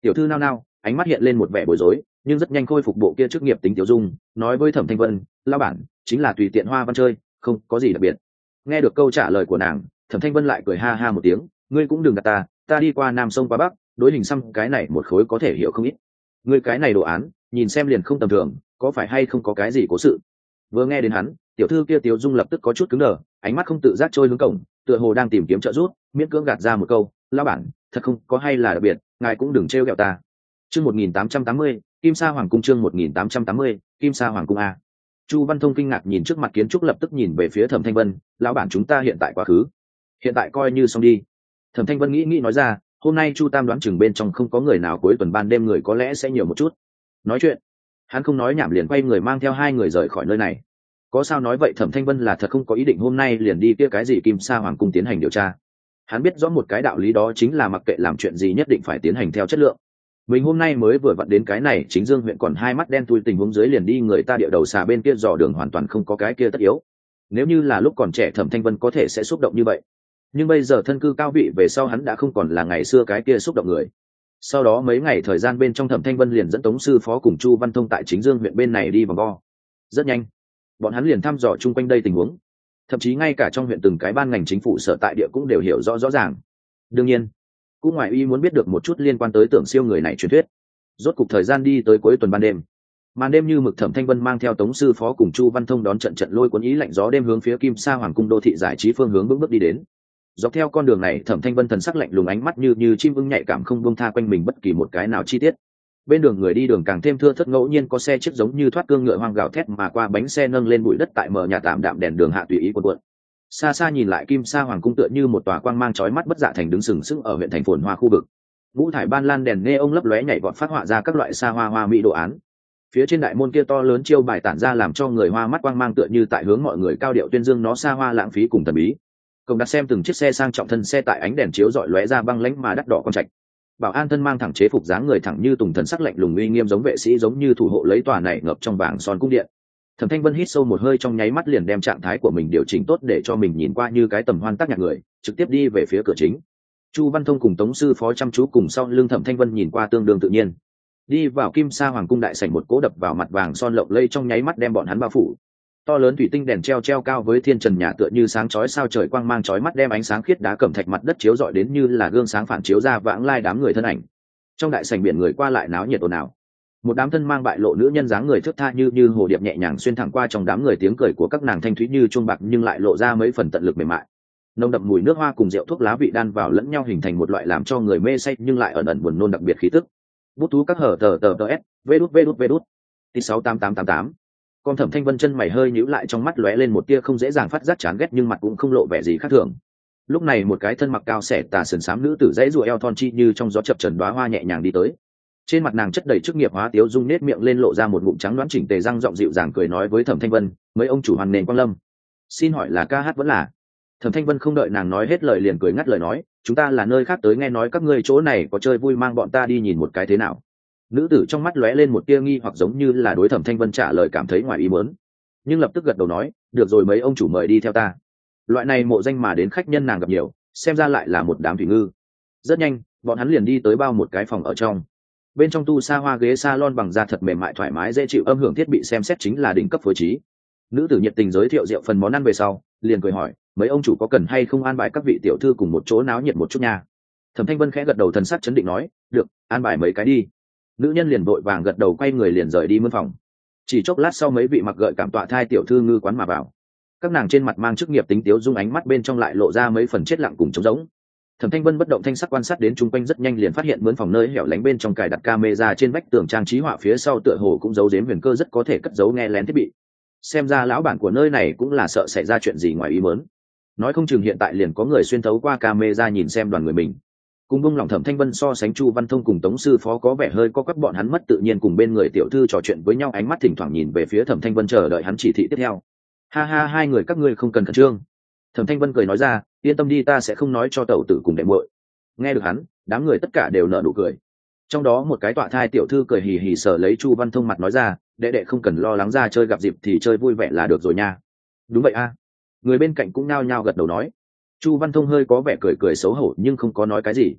Tiểu thư nao nao, ánh mắt hiện lên một vẻ bối rối, nhưng rất nhanh khôi phục bộ kia chức nghiệp tính tiểu dung, nói với Thẩm Thanh Vân, lao bản chính là tùy tiện hoa văn chơi, không có gì đặc biệt. Nghe được câu trả lời của nàng, Thẩm Thanh Vân lại cười ha ha một tiếng, ngươi cũng đừng gạt ta, ta đi qua Nam sông qua Bắc, đối hình xăm cái này một khối có thể hiểu không ít. Ngươi cái này đồ án, nhìn xem liền không tầm thường, có phải hay không có cái gì cố sự? Vừa nghe đến hắn, tiểu thư kia tiểu dung lập tức có chút cứng đờ, ánh mắt không tự giác trôi hướng cổng, tựa hồ đang tìm kiếm trợ giúp, miễn cưỡng gạt ra một câu, lao bản thật không có hay là đặc biệt, ngài cũng đừng trêu ghẹo ta. Chương một nghìn tám trăm tám mươi, Kim Sa Hoàng cung. Chương một nghìn tám trăm tám mươi, Kim Sa Hoàng cung a. Chu Văn Thông kinh ngạc nhìn trước mặt kiến trúc, lập tức nhìn về phía Thẩm Thanh Vân, lão bản chúng ta hiện tại quá khứ, hiện tại coi như xong đi. Thẩm Thanh Vân nghĩ nghĩ nói ra, hôm nay Chu Tam đoán chừng bên trong không có người nào, cuối tuần ban đêm người có lẽ sẽ nhiều một chút. Nói chuyện, hắn không nói nhảm liền quay người mang theo hai người rời khỏi nơi này. Có sao nói vậy, Thẩm Thanh Vân là thật không có ý định hôm nay liền đi kia cái gì Kim Sa Hoàng cung tiến hành điều tra. Hắn biết rõ một cái đạo lý, đó chính là mặc kệ làm chuyện gì nhất định phải tiến hành theo chất lượng. Mình hôm nay mới vừa vặn đến cái này Chính Dương huyện, còn hai mắt đen thui tình huống dưới liền đi người ta địa đầu xà bên kia dò đường, hoàn toàn không có cái kia tất yếu. Nếu như là lúc còn trẻ, Thẩm Thanh Vân có thể sẽ xúc động như vậy, nhưng bây giờ thân cư cao vị về sau, hắn đã không còn là ngày xưa cái kia xúc động người. Sau đó mấy ngày thời gian bên trong, Thẩm Thanh Vân liền dẫn Tống sư phó cùng Chu Văn Thông tại Chính Dương huyện bên này đi vòng vo. Rất nhanh, bọn hắn liền thăm dò chung quanh đây tình huống, thậm chí ngay cả trong huyện từng cái ban ngành chính phủ sở tại địa cũng đều hiểu rõ rõ ràng. Đương nhiên, cũng ngoài ý muốn biết được một chút liên quan tới Tưởng Siêu người này truyền thuyết. Rốt cục thời gian đi tới cuối tuần ban đêm, màn đêm như mực, Thẩm Thanh Vân mang theo Tống sư phó cùng Chu Văn Thông đón trận trận lôi cuốn ý lạnh gió đêm hướng phía Kim Sa Hoàng cung đô thị giải trí phương hướng bước bước đi đến. Dọc theo con đường này, Thẩm Thanh Vân thần sắc lạnh lùng, ánh mắt như như chim ưng nhạy cảm, không buông tha quanh mình bất kỳ một cái nào chi tiết. Bên đường người đi đường càng thêm thưa thớt, ngẫu nhiên có xe chiếc giống như thoát cương ngựa hoang gào thét mà qua, bánh xe nâng lên bụi đất tại mờ nhà tạm đạm đèn đường hạ tùy ý cuộn cuộn. Xa xa nhìn lại, Kim Sa Hoàng cung tựa như một tòa quang mang chói mắt bất dạ thành đứng sừng sững ở huyện thành phồn hoa khu vực. Vũ thải ban lan đèn neon lấp lóe nhảy vọt, phát họa ra các loại xa hoa hoa mỹ đồ án. Phía trên đại môn kia to lớn chiêu bài tản ra làm cho người hoa mắt quang mang, tựa như tại hướng mọi người cao điệu tuyên dương nó xa hoa lãng phí cùng thần bí. Công đặt xem từng chiếc xe sang trọng thân xe tại ánh đèn chiếu rọi lóe ra băng lãnh mà đắt đỏ con trạch. Bảo an thân mang thẳng chế phục, dáng người thẳng như tùng, thần sắc lạnh lùng uy nghiêm, giống vệ sĩ giống như thủ hộ lấy tòa này ngập trong vàng son cung điện. Thẩm Thanh Vân hít sâu một hơi, trong nháy mắt liền đem trạng thái của mình điều chỉnh tốt để cho mình nhìn qua như cái tầm hoan tác nhạc người, trực tiếp đi về phía cửa chính. Chu Văn Thông cùng Tống sư phó chăm chú cùng sau lưng Thẩm Thanh Vân, nhìn qua tương đương tự nhiên. Đi vào Kim Sa Hoàng cung đại sảnh, một cỗ đập vào mặt vàng son lộng lây trong nháy mắt đem bọn hắn bao phủ. To lớn thủy tinh đèn treo treo cao với thiên trần nhà, tựa như sáng chói sao trời, quang mang chói mắt đem ánh sáng khiết đá cẩm thạch mặt đất chiếu rọi đến như là gương sáng phản chiếu ra vãng lai đám người thân ảnh. Trong đại sảnh biển người qua lại náo nhiệt ồn ào. Một đám thân mang bại lộ nữ nhân dáng người thướt tha như như hồ điệp nhẹ nhàng xuyên thẳng qua trong đám người, tiếng cười của các nàng thanh thúy như chuông bạc nhưng lại lộ ra mấy phần tận lực mềm mại. Nồng đậm mùi nước hoa cùng rượu thuốc lá vị đan vào lẫn nhau, hình thành một loại làm cho người mê say nhưng lại ẩn ẩn buồn nôn đặc biệt khí tức. Bút thú các hở tờ tờ tờ s vê đút vê đút vê đút t sáu tám tám tám tám. Con Thẩm Thanh Vân chân mày hơi nhíu lại, trong mắt lóe lên một tia không dễ dàng phát giác chán ghét, nhưng mặt cũng không lộ vẻ gì khác thường. Lúc này một cái thân mặc cao xẻ tà sườn xám nữ tử dãy rùa eo thon chi như trong gió chập trần đóa hoa nhẹ nhàng đi tới. Trên mặt nàng chất đầy chức nghiệp hóa tiếu dung, nết miệng lên lộ ra một ngụm trắng đoán chỉnh tề răng, giọng dịu dàng cười nói với Thẩm Thanh Vân, mấy ông chủ hoàn nền quang lâm. Xin hỏi là ca hát vẫn là? Thẩm Thanh Vân không đợi nàng nói hết lời liền cười ngắt lời nói, chúng ta là nơi khác tới, nghe nói các ngươi chỗ này có chơi vui, mang bọn ta đi nhìn một cái thế nào? Nữ tử trong mắt lóe lên một tia nghi hoặc, giống như là đối Thẩm Thanh Vân trả lời cảm thấy ngoài ý muốn, nhưng lập tức gật đầu nói, được rồi, mấy ông chủ mời đi theo ta. Loại này mộ danh mà đến khách nhân nàng gặp nhiều, xem ra lại là một đám thủy ngư. Rất nhanh, bọn hắn liền đi tới bao một cái phòng ở trong. Bên trong tu xa hoa ghế salon bằng da thật mềm mại thoải mái dễ chịu, âm hưởng thiết bị xem xét chính là đỉnh cấp phối trí. Nữ tử nhiệt tình giới thiệu rượu phần món ăn về sau, liền cười hỏi, mấy ông chủ có cần hay không an bài các vị tiểu thư cùng một chỗ náo nhiệt một chút nha? Thẩm Thanh Vân khẽ gật đầu, thần sắc chấn định nói, được, an bài mấy cái đi. Nữ nhân liền vội vàng gật đầu, quay người liền rời đi mướn phòng. Chỉ chốc lát sau, mấy vị mặc gợi cảm tọa thai tiểu thư ngư quán mà vào. Các nàng trên mặt mang chức nghiệp tính tiếu dung, ánh mắt bên trong lại lộ ra mấy phần chết lặng cùng trống rỗng. Thẩm Thanh Vân bất động thanh sắc quan sát đến chung quanh, rất nhanh liền phát hiện mướn phòng nơi hẻo lánh bên trong cài đặt camera, trên vách tường trang trí họa phía sau tựa hồ cũng giấu giếm huyền cơ, rất có thể cất giấu nghe lén thiết bị. Xem ra lão bản của nơi này cũng là sợ xảy ra chuyện gì ngoài ý muốn, nói không chừng hiện tại liền có người xuyên thấu qua camera nhìn xem đoàn người mình. Cùng bông lòng Thẩm Thanh Vân so sánh, Chu Văn Thông cùng Tống sư phó có vẻ hơi có quắc, bọn hắn mất tự nhiên cùng bên người tiểu thư trò chuyện với nhau, ánh mắt thỉnh thoảng nhìn về phía Thẩm Thanh Vân chờ đợi hắn chỉ thị tiếp theo. Ha ha, hai người các ngươi không cần khẩn trương. Thẩm Thanh Vân cười nói ra, yên tâm đi, ta sẽ không nói cho tẩu tử cùng đệ muội. Nghe được hắn, đám người tất cả đều nở nụ cười. Trong đó một cái tọa thai tiểu thư cười hì hì sờ lấy Chu Văn Thông mặt nói ra, đệ đệ không cần lo lắng, ra chơi gặp dịp thì chơi vui vẻ là được rồi nha. Đúng vậy a. Người bên cạnh cũng nao nhao gật đầu nói. Chu Văn Thông hơi có vẻ cười cười xấu hổ nhưng không có nói cái gì.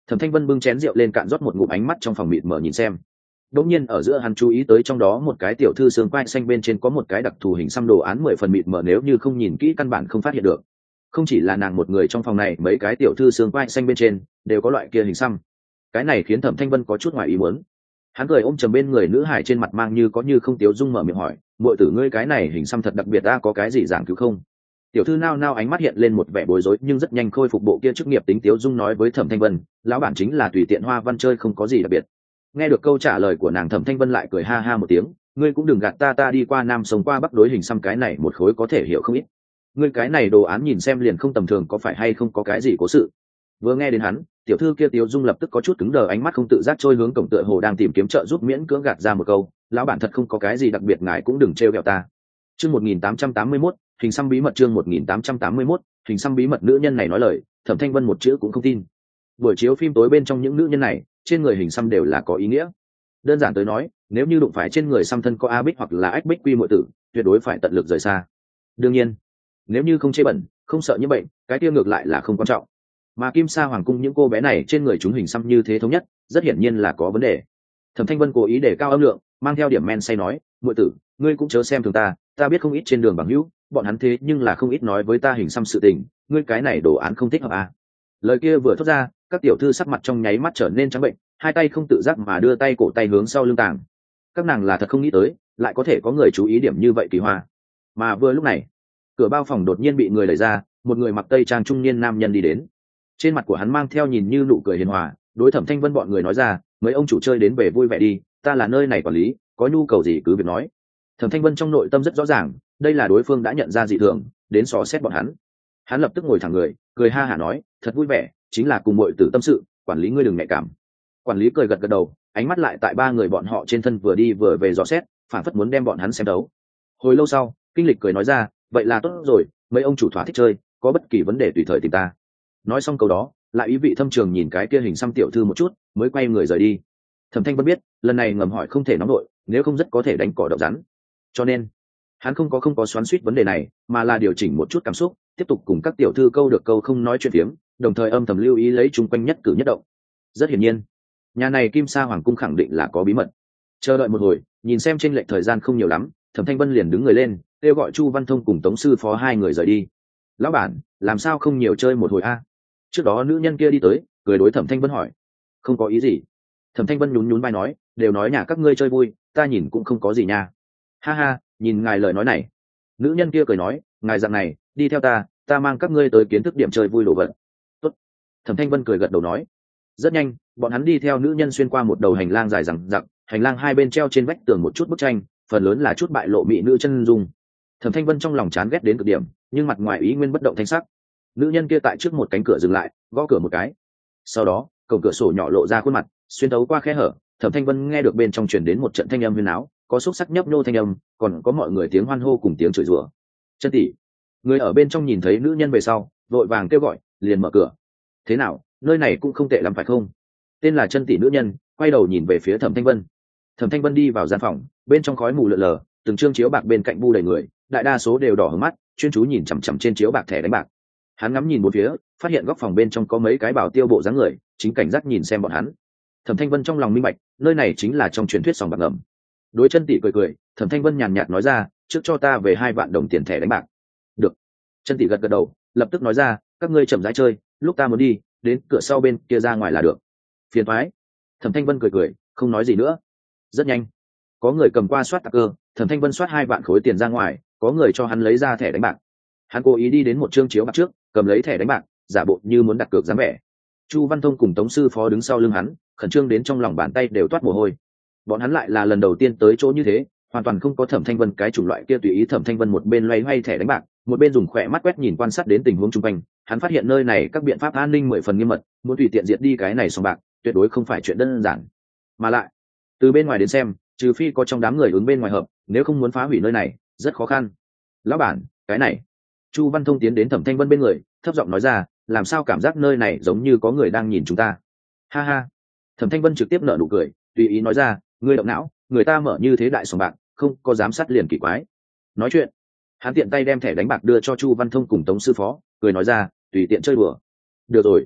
Thẩm Thanh Vân bưng chén rượu lên cạn rót một ngụm, ánh mắt trong phòng mịt mờ nhìn xem. Đột nhiên ở giữa hắn chú ý tới trong đó một cái tiểu thư xương quai xanh bên trên có một cái đặc thù hình xăm đồ án mười phần mịt mờ, nếu như không nhìn kỹ căn bản không phát hiện được. Không chỉ là nàng một người trong phòng này, mấy cái tiểu thư xương quai xanh bên trên đều có loại kia hình xăm. Cái này khiến Thẩm Thanh Vân có chút ngoài ý muốn. Hắn cười ôm chầm bên người nữ hải, trên mặt mang như có như không tiếu dung, mở miệng hỏi, muội tử ngươi cái này hình xăm thật đặc biệt, ta có cái gì giảng cứu không? Tiểu thư nao nao ánh mắt hiện lên một vẻ bối rối, nhưng rất nhanh khôi phục bộ kia chức nghiệp tính tiếu dung, nói với Thẩm Thanh Vân, lão bản chính là tùy tiện hoa văn chơi, không có gì đặc biệt. Nghe được câu trả lời của nàng, Thẩm Thanh Vân lại cười ha ha một tiếng, ngươi cũng đừng gạt ta, ta đi qua nam sống qua bắc, đối hình xăm cái này một khối có thể hiểu không ít. Ngươi cái này đồ án nhìn xem liền không tầm thường, có phải hay không có cái gì cố sự? Vừa nghe đến hắn, tiểu thư kia tiếu dung lập tức có chút cứng đờ, ánh mắt không tự giác trôi hướng cổng, tựa hồ đang tìm kiếm trợ giúp, miễn cưỡng gạt ra một câu, lão bản thật không có cái gì đặc biệt, ngài cũng đừng trêu ghẹo ta. Chương một nghìn tám trăm tám mươi mốt, hình xăm bí mật. Chương một nghìn tám trăm tám mươi mốt, hình xăm bí mật. Nữ nhân này nói lời, Thẩm Thanh Vân một chữ cũng không tin. Buổi chiếu phim tối bên trong những nữ nhân này, trên người hình xăm đều là có ý nghĩa. Đơn giản tới nói, nếu như đụng phải trên người xăm thân có A Bích hoặc là Ách Bích Quy muội tử, tuyệt đối phải tận lực rời xa. Đương nhiên, nếu như không chê bẩn, không sợ nhiễm bệnh, cái kia ngược lại là không quan trọng. Mà Kim Sa Hoàng cung những cô bé này trên người chúng hình xăm như thế thống nhất, rất hiển nhiên là có vấn đề. Thẩm Thanh Vân cố ý để cao âm lượng, mang theo điểm men say nói, muội tử, ngươi cũng chớ xem thường ta, ta biết không ít trên đường bằng hữu, bọn hắn thế nhưng là không ít nói với ta hình xăm sự tình, ngươi cái này đồ án không thích hợp à. Lời kia vừa thốt ra, các tiểu thư sắc mặt trong nháy mắt trở nên trắng bệnh, hai tay không tự giác mà đưa tay cổ tay hướng sau lưng tàng. Các nàng là thật không nghĩ tới, lại có thể có người chú ý điểm như vậy kỳ hoa. Mà vừa lúc này, cửa bao phòng đột nhiên bị người đẩy ra, một người mặc tây trang trung niên nam nhân đi đến. Trên mặt của hắn mang theo nhìn như nụ cười hiền hòa, đối Thẩm Thanh Vân bọn người nói ra, mấy ông chủ chơi đến về vui vẻ đi, ta là nơi này quản lý, có nhu cầu gì cứ việc nói. Thẩm Thanh Vân trong nội tâm rất rõ ràng, đây là đối phương đã nhận ra dị thường, đến xò xét bọn hắn. Hắn lập tức ngồi thẳng người, cười ha hả nói, thật vui vẻ, chính là cùng muội tử tâm sự, quản lý ngươi đừng nhạy cảm. Quản lý cười gật gật đầu, ánh mắt lại tại ba người bọn họ trên thân vừa đi vừa về dò xét, phản phất muốn đem bọn hắn xem đấu. Hồi lâu sau, Kinh Lịch cười nói ra, vậy là tốt rồi, mấy ông chủ thỏa thích chơi, có bất kỳ vấn đề tùy thời tìm ta. Nói xong câu đó, lại ý vị thâm trường nhìn cái kia hình xăm tiểu thư một chút, mới quay người rời đi. Thẩm Thanh Vân biết, lần này ngầm hỏi không thể nóng nổi, nếu không rất có thể đánh cỏ đậu rắn. Cho nên, hắn không có không có xoắn xuýt vấn đề này, mà là điều chỉnh một chút cảm xúc, tiếp tục cùng các tiểu thư câu được câu không nói chuyện phiếm, đồng thời âm thầm lưu ý lấy chung quanh nhất cử nhất động. Rất hiển nhiên, nhà này Kim Sa Hoàng cung khẳng định là có bí mật. Chờ đợi một hồi, nhìn xem trên lệch thời gian không nhiều lắm, Thẩm Thanh Vân liền đứng người lên, kêu gọi Chu Văn Thông cùng Tống sư phó hai người rời đi. Lão bản, làm sao không nhiều chơi một hồi a? Trước đó nữ nhân kia đi tới, cười đối Thẩm Thanh Vân hỏi. Không có ý gì. Thẩm Thanh Vân nhún nhún vai nói, đều nói nhà các ngươi chơi vui, ta nhìn cũng không có gì nha. Ha ha, nhìn ngài lời nói này. Nữ nhân kia cười nói, ngài dạng này, đi theo ta, ta mang các ngươi tới kiến thức điểm chơi vui đồ vật. Tốt. Thẩm Thanh Vân cười gật đầu nói. Rất nhanh, bọn hắn đi theo nữ nhân xuyên qua một đầu hành lang dài dằng dặc, hành lang hai bên treo trên vách tường một chút bức tranh, phần lớn là chút bại lộ mỹ nữ chân dung. Thẩm Thanh Vân trong lòng chán ghét đến cực điểm, nhưng mặt ngoài ý nguyên bất động thanh sắc. Nữ nhân kia tại trước một cánh cửa dừng lại, gõ cửa một cái. Sau đó, cổng cửa sổ nhỏ lộ ra khuôn mặt, xuyên thấu qua khe hở, Thẩm Thanh Vân nghe được bên trong truyền đến một trận thanh âm huyên náo, có xúc sắc nhấp nhô thanh âm, còn có mọi người tiếng hoan hô cùng tiếng chửi rủa. Chân tỷ, người ở bên trong nhìn thấy nữ nhân về sau, vội vàng kêu gọi, liền mở cửa. Thế nào, nơi này cũng không tệ lắm phải không? Tên là Chân tỷ nữ nhân quay đầu nhìn về phía Thẩm Thanh Vân. Thẩm Thanh Vân đi vào gian phòng, bên trong khói mù lờ lờ, từng trương chiếu bạc bên cạnh bu đầy người, đại đa số đều đỏ hứng mắt, chuyên chú nhìn chằm chằm trên chiếu bạc thẻ đánh bạc. Hắn ngắm nhìn một phía, phát hiện góc phòng bên trong có mấy cái bảo tiêu bộ dáng người, chính cảnh giác nhìn xem bọn hắn. Thẩm Thanh Vân trong lòng minh bạch, nơi này chính là trong truyền thuyết sòng bạc ngầm. Đối Chân tỷ cười cười, Thẩm Thanh Vân nhàn nhạt nói ra, trước cho ta về hai vạn đồng tiền thẻ đánh bạc. Được. Chân tỷ gật gật đầu, lập tức nói ra, các ngươi chậm rãi chơi, lúc ta muốn đi, đến cửa sau bên kia ra ngoài là được. Phiền toái. Thẩm Thanh Vân cười cười, không nói gì nữa. Rất nhanh, có người cầm qua soát tạc cơ, Thẩm Thanh Vân soát hai vạn khối tiền ra ngoài, có người cho hắn lấy ra thẻ đánh bạc. Hắn cố ý đi đến một chương chiếu bạc trước, cầm lấy thẻ đánh bạc, giả bộ như muốn đặt cược dáng vẻ. Chu Văn Thông cùng Tống sư phó đứng sau lưng hắn, khẩn trương đến trong lòng bàn tay đều toát mồ hôi. Bọn hắn lại là lần đầu tiên tới chỗ như thế, hoàn toàn không có Thẩm Thanh Vân cái chủng loại kia tùy ý. Thẩm Thanh Vân một bên loay hoay thẻ đánh bạc, một bên dùng khỏe mắt quét nhìn quan sát đến tình huống xung quanh. Hắn phát hiện nơi này các biện pháp an ninh mười phần nghiêm mật, muốn tùy tiện diệt đi cái này sòng bạc, tuyệt đối không phải chuyện đơn giản. Mà lại, từ bên ngoài đến xem, trừ phi có trong đám người ứng bên ngoài hợp, nếu không muốn phá hủy nơi này, rất khó khăn. Lão bản, cái này. Chu Văn Thông tiến đến Thẩm Thanh Vân bên người, thấp giọng nói ra, làm sao cảm giác nơi này giống như có người đang nhìn chúng ta. Ha ha. Thẩm Thanh Vân trực tiếp nở nụ cười, tùy ý nói ra, ngươi động não, người ta mở như thế đại sòng bạc, không có giám sát liền kỳ quái. Nói chuyện, hắn tiện tay đem thẻ đánh bạc đưa cho Chu Văn Thông cùng Tống sư phó, cười nói ra, tùy tiện chơi đùa. Được rồi.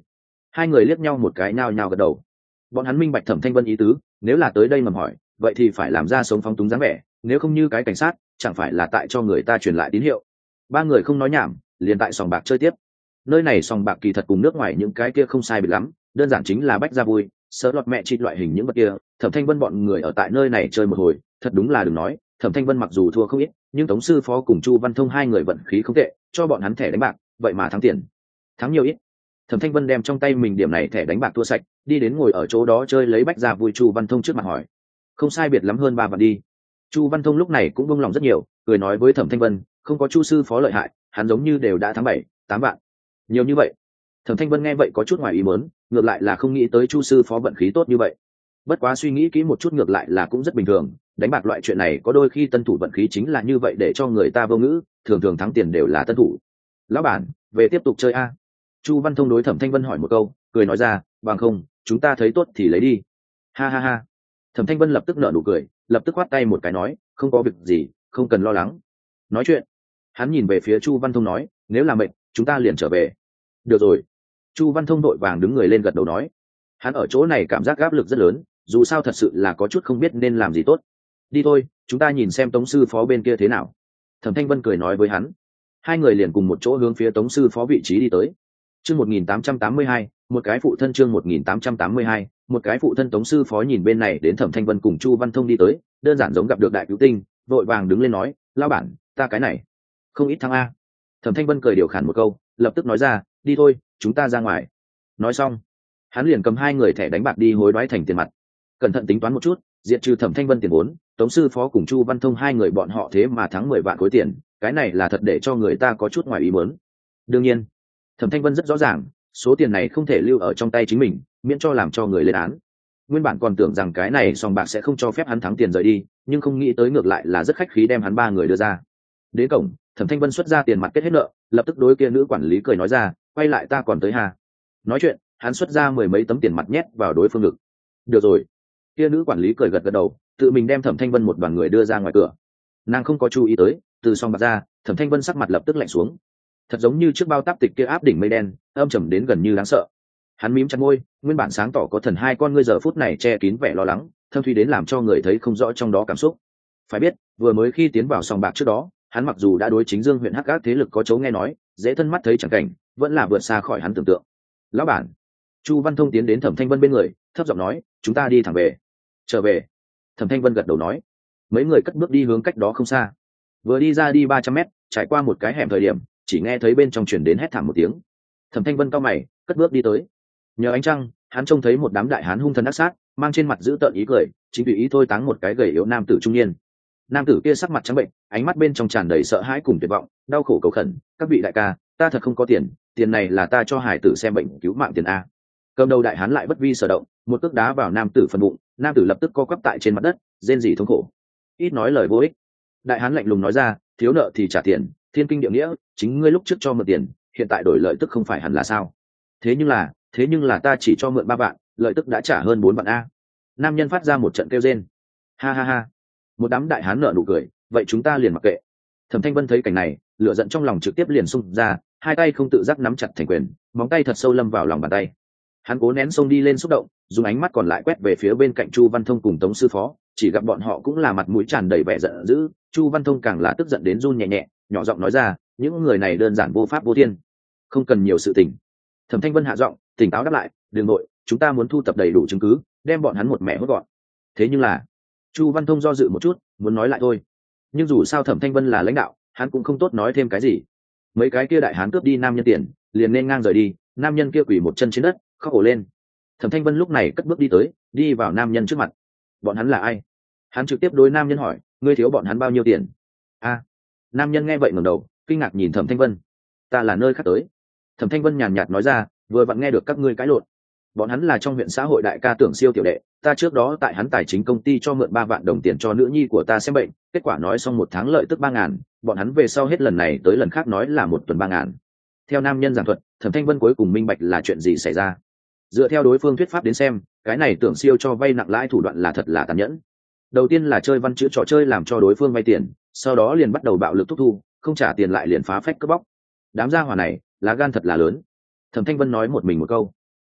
Hai người liếc nhau một cái nhao nhao gật đầu. Bọn hắn minh bạch Thẩm Thanh Vân ý tứ, nếu là tới đây mầm hỏi vậy thì phải làm ra sống phóng túng dáng vẻ, nếu không như cái cảnh sát chẳng phải là tại cho người ta truyền lại tín hiệu. Ba người không nói nhảm, liền tại sòng bạc chơi tiếp. Nơi này sòng bạc kỳ thật cùng nước ngoài những cái kia không sai biệt lắm, đơn giản chính là bách ra vui, sớ lọt mẹ chít loại hình những vật kia. Thẩm Thanh Vân bọn người ở tại nơi này chơi một hồi, thật đúng là đừng nói, Thẩm Thanh Vân mặc dù thua không ít, nhưng Tống sư phó cùng Chu Văn Thông hai người vận khí không tệ, cho bọn hắn thẻ đánh bạc, vậy mà thắng tiền, thắng nhiều ít. Thẩm Thanh Vân đem trong tay mình điểm này thẻ đánh bạc thua sạch, đi đến ngồi ở chỗ đó chơi lấy bách ra vui Chu Văn Thông trước mặt hỏi, không sai biệt lắm hơn ba vạn đi. Chu Văn Thông lúc này cũng buông lòng rất nhiều, cười nói với Thẩm Thanh Vân, không có Chu sư phó lợi hại, hắn giống như đều đã thắng bảy, tám vạn. Nhiều như vậy? Thẩm Thanh Vân nghe vậy có chút ngoài ý muốn, ngược lại là không nghĩ tới Chu sư phó vận khí tốt như vậy. Bất quá suy nghĩ kỹ một chút ngược lại là cũng rất bình thường, đánh bạc loại chuyện này có đôi khi tân thủ vận khí chính là như vậy để cho người ta vô ngữ, thường thường thắng tiền đều là tân thủ. Lão bản, về tiếp tục chơi a? Chu Văn Thông đối Thẩm Thanh Vân hỏi một câu, cười nói ra, bằng không, chúng ta thấy tốt thì lấy đi. Ha ha ha. Thẩm Thanh Vân lập tức nở nụ cười, lập tức khoát tay một cái nói, không có việc gì, không cần lo lắng. Nói chuyện, hắn nhìn về phía Chu Văn Thông nói, nếu là mệt, chúng ta liền trở về. Được rồi. Chu Văn Thông đội vàng đứng người lên gật đầu nói, hắn ở chỗ này cảm giác áp lực rất lớn, dù sao thật sự là có chút không biết nên làm gì tốt. Đi thôi, chúng ta nhìn xem Tống sư phó bên kia thế nào. Thẩm Thanh Vân cười nói với hắn. Hai người liền cùng một chỗ hướng phía Tống sư phó vị trí đi tới. Chương một nghìn tám trăm tám mươi hai, một cái phụ thân chương một nghìn tám trăm tám mươi hai, một cái phụ thân Tống sư phó nhìn bên này đến Thẩm Thanh Vân cùng Chu Văn Thông đi tới, đơn giản giống gặp được đại cứu tinh, vội vàng đứng lên nói, lao bản, ta cái này không ít thắng a. Thẩm Thanh Vân cười điều khản một câu, lập tức nói ra, đi thôi, chúng ta ra ngoài. Nói xong, hắn liền cầm hai người thẻ đánh bạc đi hối đoái thành tiền mặt. Cẩn thận tính toán một chút, diệt trừ Thẩm Thanh Vân tiền vốn, Tống sư phó cùng Chu Văn Thông hai người bọn họ thế mà thắng mười vạn khối tiền, cái này là thật để cho người ta có chút ngoài ý muốn. Đương nhiên, Thẩm Thanh Vân rất rõ ràng, số tiền này không thể lưu ở trong tay chính mình, miễn cho làm cho người lên án. Nguyên bản còn tưởng rằng cái này sòng bạc sẽ không cho phép hắn thắng tiền rời đi, nhưng không nghĩ tới ngược lại là rất khách khí đem hắn ba người đưa ra. Đến cổng, Thẩm Thanh Vân xuất ra tiền mặt kết hết nợ, lập tức đối kia nữ quản lý cười nói ra, quay lại ta còn tới hà. Nói chuyện, hắn xuất ra mười mấy tấm tiền mặt nhét vào đối phương ngực. Được rồi. Kia nữ quản lý cười gật gật đầu, tự mình đem Thẩm Thanh Vân một đoàn người đưa ra ngoài cửa. Nàng không có chú ý tới, từ sòng bạc ra, Thẩm Thanh Vân sắc mặt lập tức lạnh xuống. Thật giống như trước bao táp tịch kia áp đỉnh mây đen, âm trầm đến gần như đáng sợ. Hắn mím chặt môi, nguyên bản sáng tỏ có thần hai con ngươi giờ phút này che kín vẻ lo lắng, thâm thúy đến làm cho người thấy không rõ trong đó cảm xúc. Phải biết, vừa mới khi tiến vào sòng bạc trước đó, hắn mặc dù đã đối chính Dương huyện hắc ác thế lực có chấu nghe nói, dễ thân mắt thấy chẳng cảnh, vẫn là vượt xa khỏi hắn tưởng tượng. Lão bản. Chu Văn Thông tiến đến Thẩm Thanh Vân bên người, thấp giọng nói, chúng ta đi thẳng về. Trở về. Thẩm Thanh Vân gật đầu nói. Mấy người cất bước đi hướng cách đó không xa. Vừa đi ra đi ba trăm mét, trải qua một cái hẻm thời điểm, chỉ nghe thấy bên trong truyền đến hét thảm một tiếng. Thẩm Thanh Vân cau mày, cất bước đi tới. Nhờ ánh trăng, hắn trông thấy một đám đại hán hung thần ác sát, mang trên mặt dữ tợn ý cười, chính tùy ý thôi táng một cái gầy yếu nam tử trung niên. Nam tử kia sắc mặt trắng bệnh, ánh mắt bên trong tràn đầy sợ hãi cùng tuyệt vọng, đau khổ cầu khẩn, các vị đại ca, ta thật không có tiền, tiền này là ta cho hải tử xem bệnh cứu mạng tiền a. Cầm đầu đại hán lại bất vi sở động, một cước đá vào nam tử phần bụng, nam tử lập tức co quắp tại trên mặt đất, rên rỉ thống khổ. Ít nói lời vô ích. Đại hán lạnh lùng nói ra, thiếu nợ thì trả tiền, thiên kinh địa nghĩa, chính ngươi lúc trước cho mượn tiền, hiện tại đổi lợi tức không phải hẳn là sao? Thế nhưng là, thế nhưng là ta chỉ cho mượn ba vạn, lợi tức đã trả hơn bốn vạn a. Nam nhân phát ra một trận kêu rên. Ha ha ha. Một đám đại hán nợ nụ cười, vậy chúng ta liền mặc kệ. Thẩm Thanh Vân thấy cảnh này, lửa giận trong lòng trực tiếp liền xung ra, hai tay không tự giác nắm chặt thành quyền, móng tay thật sâu lâm vào lòng bàn tay. Hắn cố nén xông đi lên xúc động, dùng ánh mắt còn lại quét về phía bên cạnh Chu Văn Thông cùng Tống sư phó, chỉ gặp bọn họ cũng là mặt mũi tràn đầy vẻ giận dữ. Chu Văn Thông càng là tức giận đến run nhẹ nhẹ, nhỏ giọng nói ra, những người này đơn giản vô pháp vô thiên, không cần nhiều sự tình. Thẩm Thanh Vân hạ giọng, tỉnh táo đáp lại, đừng nội, chúng ta muốn thu thập đầy đủ chứng cứ, đem bọn hắn một mẹ hốt gọn. Thế nhưng là, Chu Văn Thông do dự một chút, muốn nói lại thôi, nhưng dù sao Thẩm Thanh Vân là lãnh đạo, hắn cũng không tốt nói thêm cái gì. Mấy cái kia đại hán cướp đi nam nhân tiền, liền nên ngang rời đi. Nam nhân kia quỳ một chân trên đất, khóc ổ lên. Thẩm Thanh Vân lúc này cất bước đi tới, đi vào nam nhân trước mặt. Bọn hắn là ai? Hắn trực tiếp đối nam nhân hỏi, ngươi thiếu bọn hắn bao nhiêu tiền? A. Nam nhân nghe vậy ngẩng đầu, kinh ngạc nhìn Thẩm Thanh Vân. Ta là nơi khác tới. Thẩm Thanh Vân nhàn nhạt nói ra, vừa vặn nghe được các ngươi cãi lộn. Bọn hắn là trong huyện xã hội đại ca Tưởng Siêu tiểu đệ, ta trước đó tại hắn tài chính công ty cho mượn ba vạn đồng tiền cho nữ nhi của ta xem bệnh, kết quả nói xong một tháng lợi tức ba ngàn, bọn hắn về sau hết lần này tới lần khác nói là một tuần ba ngàn. Theo nam nhân giảng thuật, Thẩm Thanh Vân cuối cùng minh bạch là chuyện gì xảy ra. Dựa theo đối phương thuyết pháp đến xem, cái này Tưởng Siêu cho vay nặng lãi thủ đoạn là thật là tàn nhẫn. Đầu tiên là chơi văn chữ trò chơi làm cho đối phương vay tiền, sau đó liền bắt đầu bạo lực thúc thu, không trả tiền lại liền phá phách cướp bóc. Đám gia hỏa này, lá gan thật là lớn. Thẩm Thanh Vân nói một mình một câu.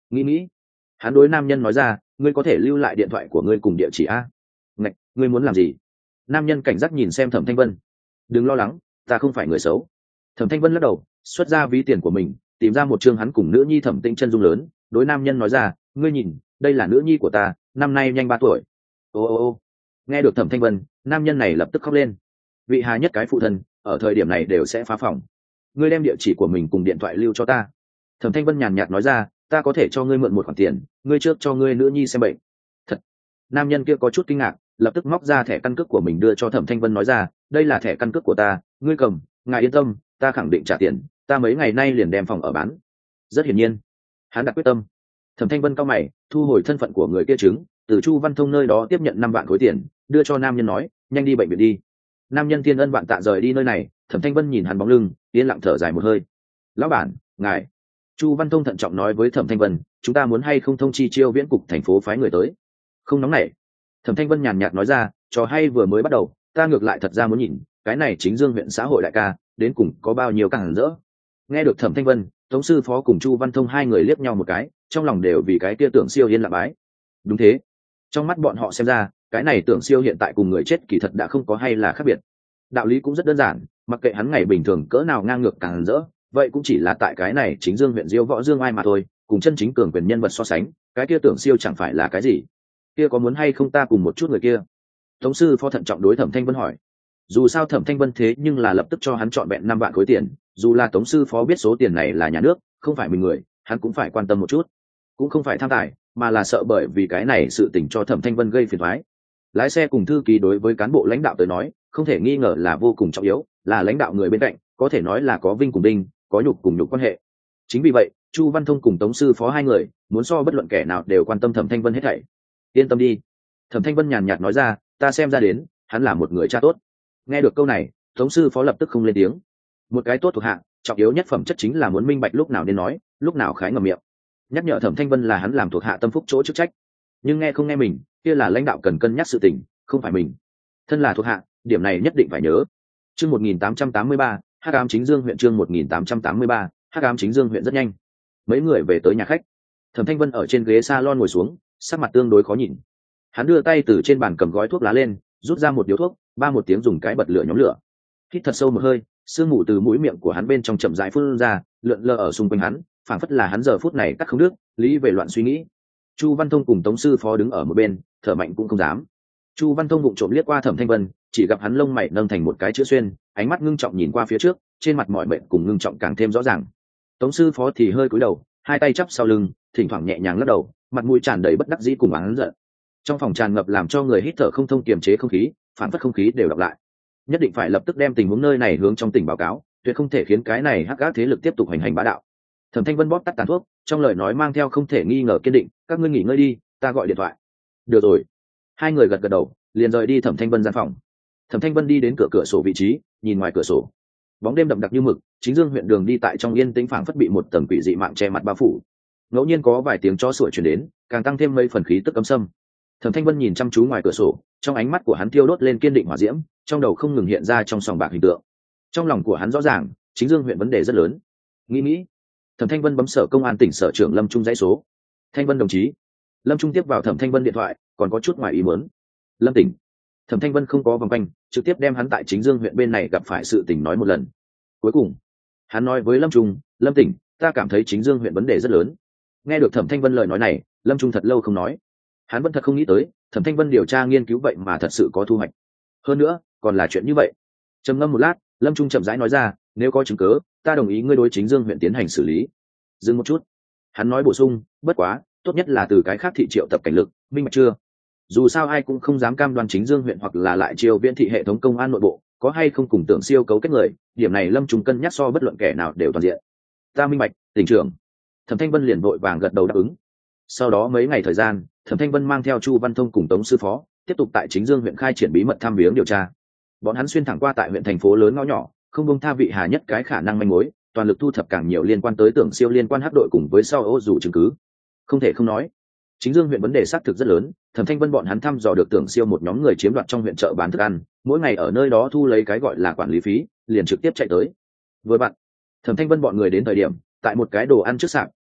nghĩ nghĩ, hắn đối nam nhân nói ra, ngươi có thể lưu lại điện thoại của ngươi cùng địa chỉ a. Ngạch, ngươi muốn làm gì? Nam nhân cảnh giác nhìn xem Thẩm Thanh Vân. Đừng lo lắng, ta không phải người xấu. Thẩm Thanh Vân lắc đầu, xuất ra ví tiền của mình, tìm ra một chương hắn cùng nữ nhi Thẩm Tĩnh chân dung lớn, đối nam nhân nói ra, ngươi nhìn, đây là nữ nhi của ta, năm nay nhanh ba tuổi. Ô ô ô. Nghe được Thẩm Thanh Vân, nam nhân này lập tức khóc lên. Vị hà nhất cái phụ thân, ở thời điểm này đều sẽ phá phòng. Ngươi đem địa chỉ của mình cùng điện thoại lưu cho ta. Thẩm Thanh Vân nhàn nhạt nói ra, ta có thể cho ngươi mượn một khoản tiền, ngươi trước cho ngươi nữ nhi xem bệnh. Thật. Nam nhân kia có chút kinh ngạc, lập tức móc ra thẻ căn cước của mình đưa cho Thẩm Thanh Vân nói ra, đây là thẻ căn cước của ta, ngươi cầm, ngài yên tâm, ta khẳng định trả tiền, ta mấy ngày nay liền đem phòng ở bán. Rất hiển nhiên, hắn đã quyết tâm. Thẩm Thanh Vân cao mày, thu hồi thân phận của người kia chứng, từ Chu Văn Thông nơi đó tiếp nhận năm vạn khối tiền, đưa cho nam nhân nói, nhanh đi bệnh viện đi. Nam nhân thiên ân vạn tạ rời đi nơi này. Thẩm Thanh Vân nhìn hắn bóng lưng, yên lặng thở dài một hơi. Lão bản, ngài. Chu Văn Thông thận trọng nói với Thẩm Thanh Vân, chúng ta muốn hay không thông chi Chiêu Viễn cục thành phố phái người tới? Không nóng nảy. Thẩm Thanh Vân nhàn nhạt nói ra, trò hay vừa mới bắt đầu, ta ngược lại thật ra muốn nhìn, cái này chính Dương huyện xã hội đại ca, đến cùng có bao nhiêu càng rỡ. Nghe được Thẩm Thanh Vân, Tống sư phó cùng Chu Văn Thông hai người liếc nhau một cái, trong lòng đều vì cái kia Tưởng Siêu yên lặng bái. Đúng thế, trong mắt bọn họ xem ra, cái này Tưởng Siêu hiện tại cùng người chết kỳ thật đã không có hay là khác biệt. Đạo lý cũng rất đơn giản, mặc kệ hắn ngày bình thường cỡ nào ngang ngược càng rỡ, vậy cũng chỉ là tại cái này chính Dương huyện Diêu Võ Dương ai mà thôi, cùng chân chính cường quyền nhân vật so sánh, cái kia Tưởng Siêu chẳng phải là cái gì. Kia có muốn hay không ta cùng một chút người kia? Tống sư phó thận trọng đối Thẩm Thanh Vân hỏi. Dù sao Thẩm Thanh Vân thế nhưng là lập tức cho hắn chọn vẹn năm vạn khối tiền, dù là Tống sư phó biết số tiền này là nhà nước, không phải mình người, hắn cũng phải quan tâm một chút. Cũng không phải tham tài, mà là sợ bởi vì cái này sự tình cho Thẩm Thanh Vân gây phiền toái. Lái xe cùng thư ký đối với cán bộ lãnh đạo tới nói, không thể nghi ngờ là vô cùng trọng yếu, là lãnh đạo người bên cạnh, có thể nói là có vinh cùng đinh, có nhục cùng nhục quan hệ. Chính vì vậy, Chu Văn Thông cùng Tống sư phó hai người, muốn so bất luận kẻ nào đều quan tâm Thẩm Thanh Vân hết thảy. Yên tâm đi. Thẩm Thanh Vân nhàn nhạt nói ra, ta xem ra đến, hắn là một người cha tốt. Nghe được câu này, Tống sư phó lập tức không lên tiếng. Một cái tốt thuộc hạ, trọng yếu nhất phẩm chất chính là muốn minh bạch lúc nào nên nói, lúc nào khái ngậm miệng. Nhắc nhở Thẩm Thanh Vân là hắn làm thuộc hạ tâm phúc chỗ chức trách, nhưng nghe không nghe mình, kia là lãnh đạo cần cân nhắc sự tình, không phải mình. Thân là thuộc hạ, điểm này nhất định phải nhớ. Chương một nghìn tám trăm tám mươi ba, Hắc ám chính Dương huyện chương một nghìn tám trăm tám mươi ba, Hắc ám chính Dương huyện rất nhanh. Mấy người về tới nhà khách. Thẩm Thanh Vân ở trên ghế salon ngồi xuống, sắc mặt tương đối khó nhìn. Hắn đưa tay từ trên bàn cầm gói thuốc lá lên, rút ra một điếu thuốc, ba một tiếng dùng cái bật lửa nhóm lửa. Hít thật sâu một hơi, sương mù từ mũi miệng của hắn bên trong chậm rãi phun ra, lượn lờ ở xung quanh hắn, phảng phất là hắn giờ phút này cắt không đứt, lý về loạn suy nghĩ. Chu Văn Thông cùng Tống sư phó đứng ở một bên, thở mạnh cũng không dám. Chu Văn Thông vụng trộm liếc qua Thẩm Thanh Vân, chỉ gặp hắn lông mày nâng thành một cái chữ xuyên, ánh mắt ngưng trọng nhìn qua phía trước, trên mặt mọi mệnh cùng ngưng trọng càng thêm rõ ràng. Tống sư phó thì hơi cúi đầu, hai tay chắp sau lưng, thỉnh thoảng nhẹ nhàng lắc đầu, mặt mũi tràn đầy bất đắc dĩ cùng oán giận. Trong phòng tràn ngập làm cho người hít thở không thông, kiềm chế không khí, phản phất không khí đều đọc lại. Nhất định phải lập tức đem tình huống nơi này hướng trong tỉnh báo cáo, tuyệt không thể khiến cái này hắc ác thế lực tiếp tục hành hành bá đạo. Thẩm Thanh Vân bóp tắt tàn thuốc, trong lời nói mang theo không thể nghi ngờ kiên định, các ngươi nghỉ ngơi đi, ta gọi điện thoại. Được rồi. Hai người gật gật đầu, liền rời đi Thẩm Thanh Vân gian phòng. Thẩm Thanh Vân đi đến cửa cửa sổ vị trí, nhìn ngoài cửa sổ. Bóng đêm đậm đặc như mực, chính Dương huyện đường đi tại trong yên tĩnh phảng phất bị một tầng quỷ dị mạng che mặt bao phủ. Ngẫu nhiên có vài tiếng chó sủa truyền đến, càng tăng thêm mấy phần khí tức cấm sâm. Thẩm Thanh Vân nhìn chăm chú ngoài cửa sổ, trong ánh mắt của hắn thiêu đốt lên kiên định hỏa diễm, trong đầu không ngừng hiện ra trong sòng bạc hình tượng. Trong lòng của hắn rõ ràng, chính Dương huyện vấn đề rất lớn. Nghĩ nghĩ, Thẩm Thanh Vân bấm sở công an tỉnh sở trưởng Lâm Trung dãy số. Thanh Vân đồng chí. Lâm Trung tiếp vào Thẩm Thanh Vân điện thoại, còn có chút ngoài ý muốn. Lâm tỉnh. Thẩm Thanh Vân không có vòng quanh, trực tiếp đem hắn tại chính Dương huyện bên này gặp phải sự tình nói một lần. Cuối cùng, hắn nói với Lâm Trung, Lâm tỉnh, ta cảm thấy chính Dương huyện vấn đề rất lớn. Nghe được Thẩm Thanh Vân lời nói này, Lâm Trung thật lâu không nói. Hắn vẫn thật không nghĩ tới, Thẩm Thanh Vân điều tra nghiên cứu vậy mà thật sự có thu hoạch. Hơn nữa, còn là chuyện như vậy. Trầm ngâm một lát, Lâm Trung chậm rãi nói ra, nếu có chứng cứ, ta đồng ý ngươi đối chính Dương huyện tiến hành xử lý. Dừng một chút, hắn nói bổ sung, bất quá, tốt nhất là từ cái khác thị triệu tập cảnh lực, minh bạch chưa? Dù sao ai cũng không dám cam đoan chính Dương huyện hoặc là lại Chiêu Viễn thị hệ thống công an nội bộ có hay không cùng Tưởng Siêu cấu kết người, điểm này Lâm Trung cân nhắc so bất luận kẻ nào đều toàn diện. Ta minh bạch, tỉnh trưởng. Thẩm Thanh Vân liền vội vàng gật đầu đáp ứng. Sau đó mấy ngày thời gian, Thẩm Thanh Vân mang theo Chu Văn Thông cùng Tống sư phó tiếp tục tại chính Dương huyện khai triển bí mật thăm viếng điều tra. Bọn hắn xuyên thẳng qua tại huyện thành phố lớn ngõ nhỏ, không buông tha vị hà nhất cái khả năng manh mối, toàn lực thu thập càng nhiều liên quan tới Tưởng Siêu liên quan hắc đội cùng với sau ô dù chứng cứ. Không thể không nói, chính Dương huyện vấn đề xác thực rất lớn. Thẩm Thanh Vân bọn hắn thăm dò được Tưởng Siêu một nhóm người chiếm đoạt trong huyện chợ bán thức ăn, mỗi ngày ở nơi đó thu lấy cái gọi là quản lý phí, liền trực tiếp chạy tới. Với bạn, Thẩm Thanh Vân bọn người đến thời điểm, tại một cái đồ ăn trước sạp,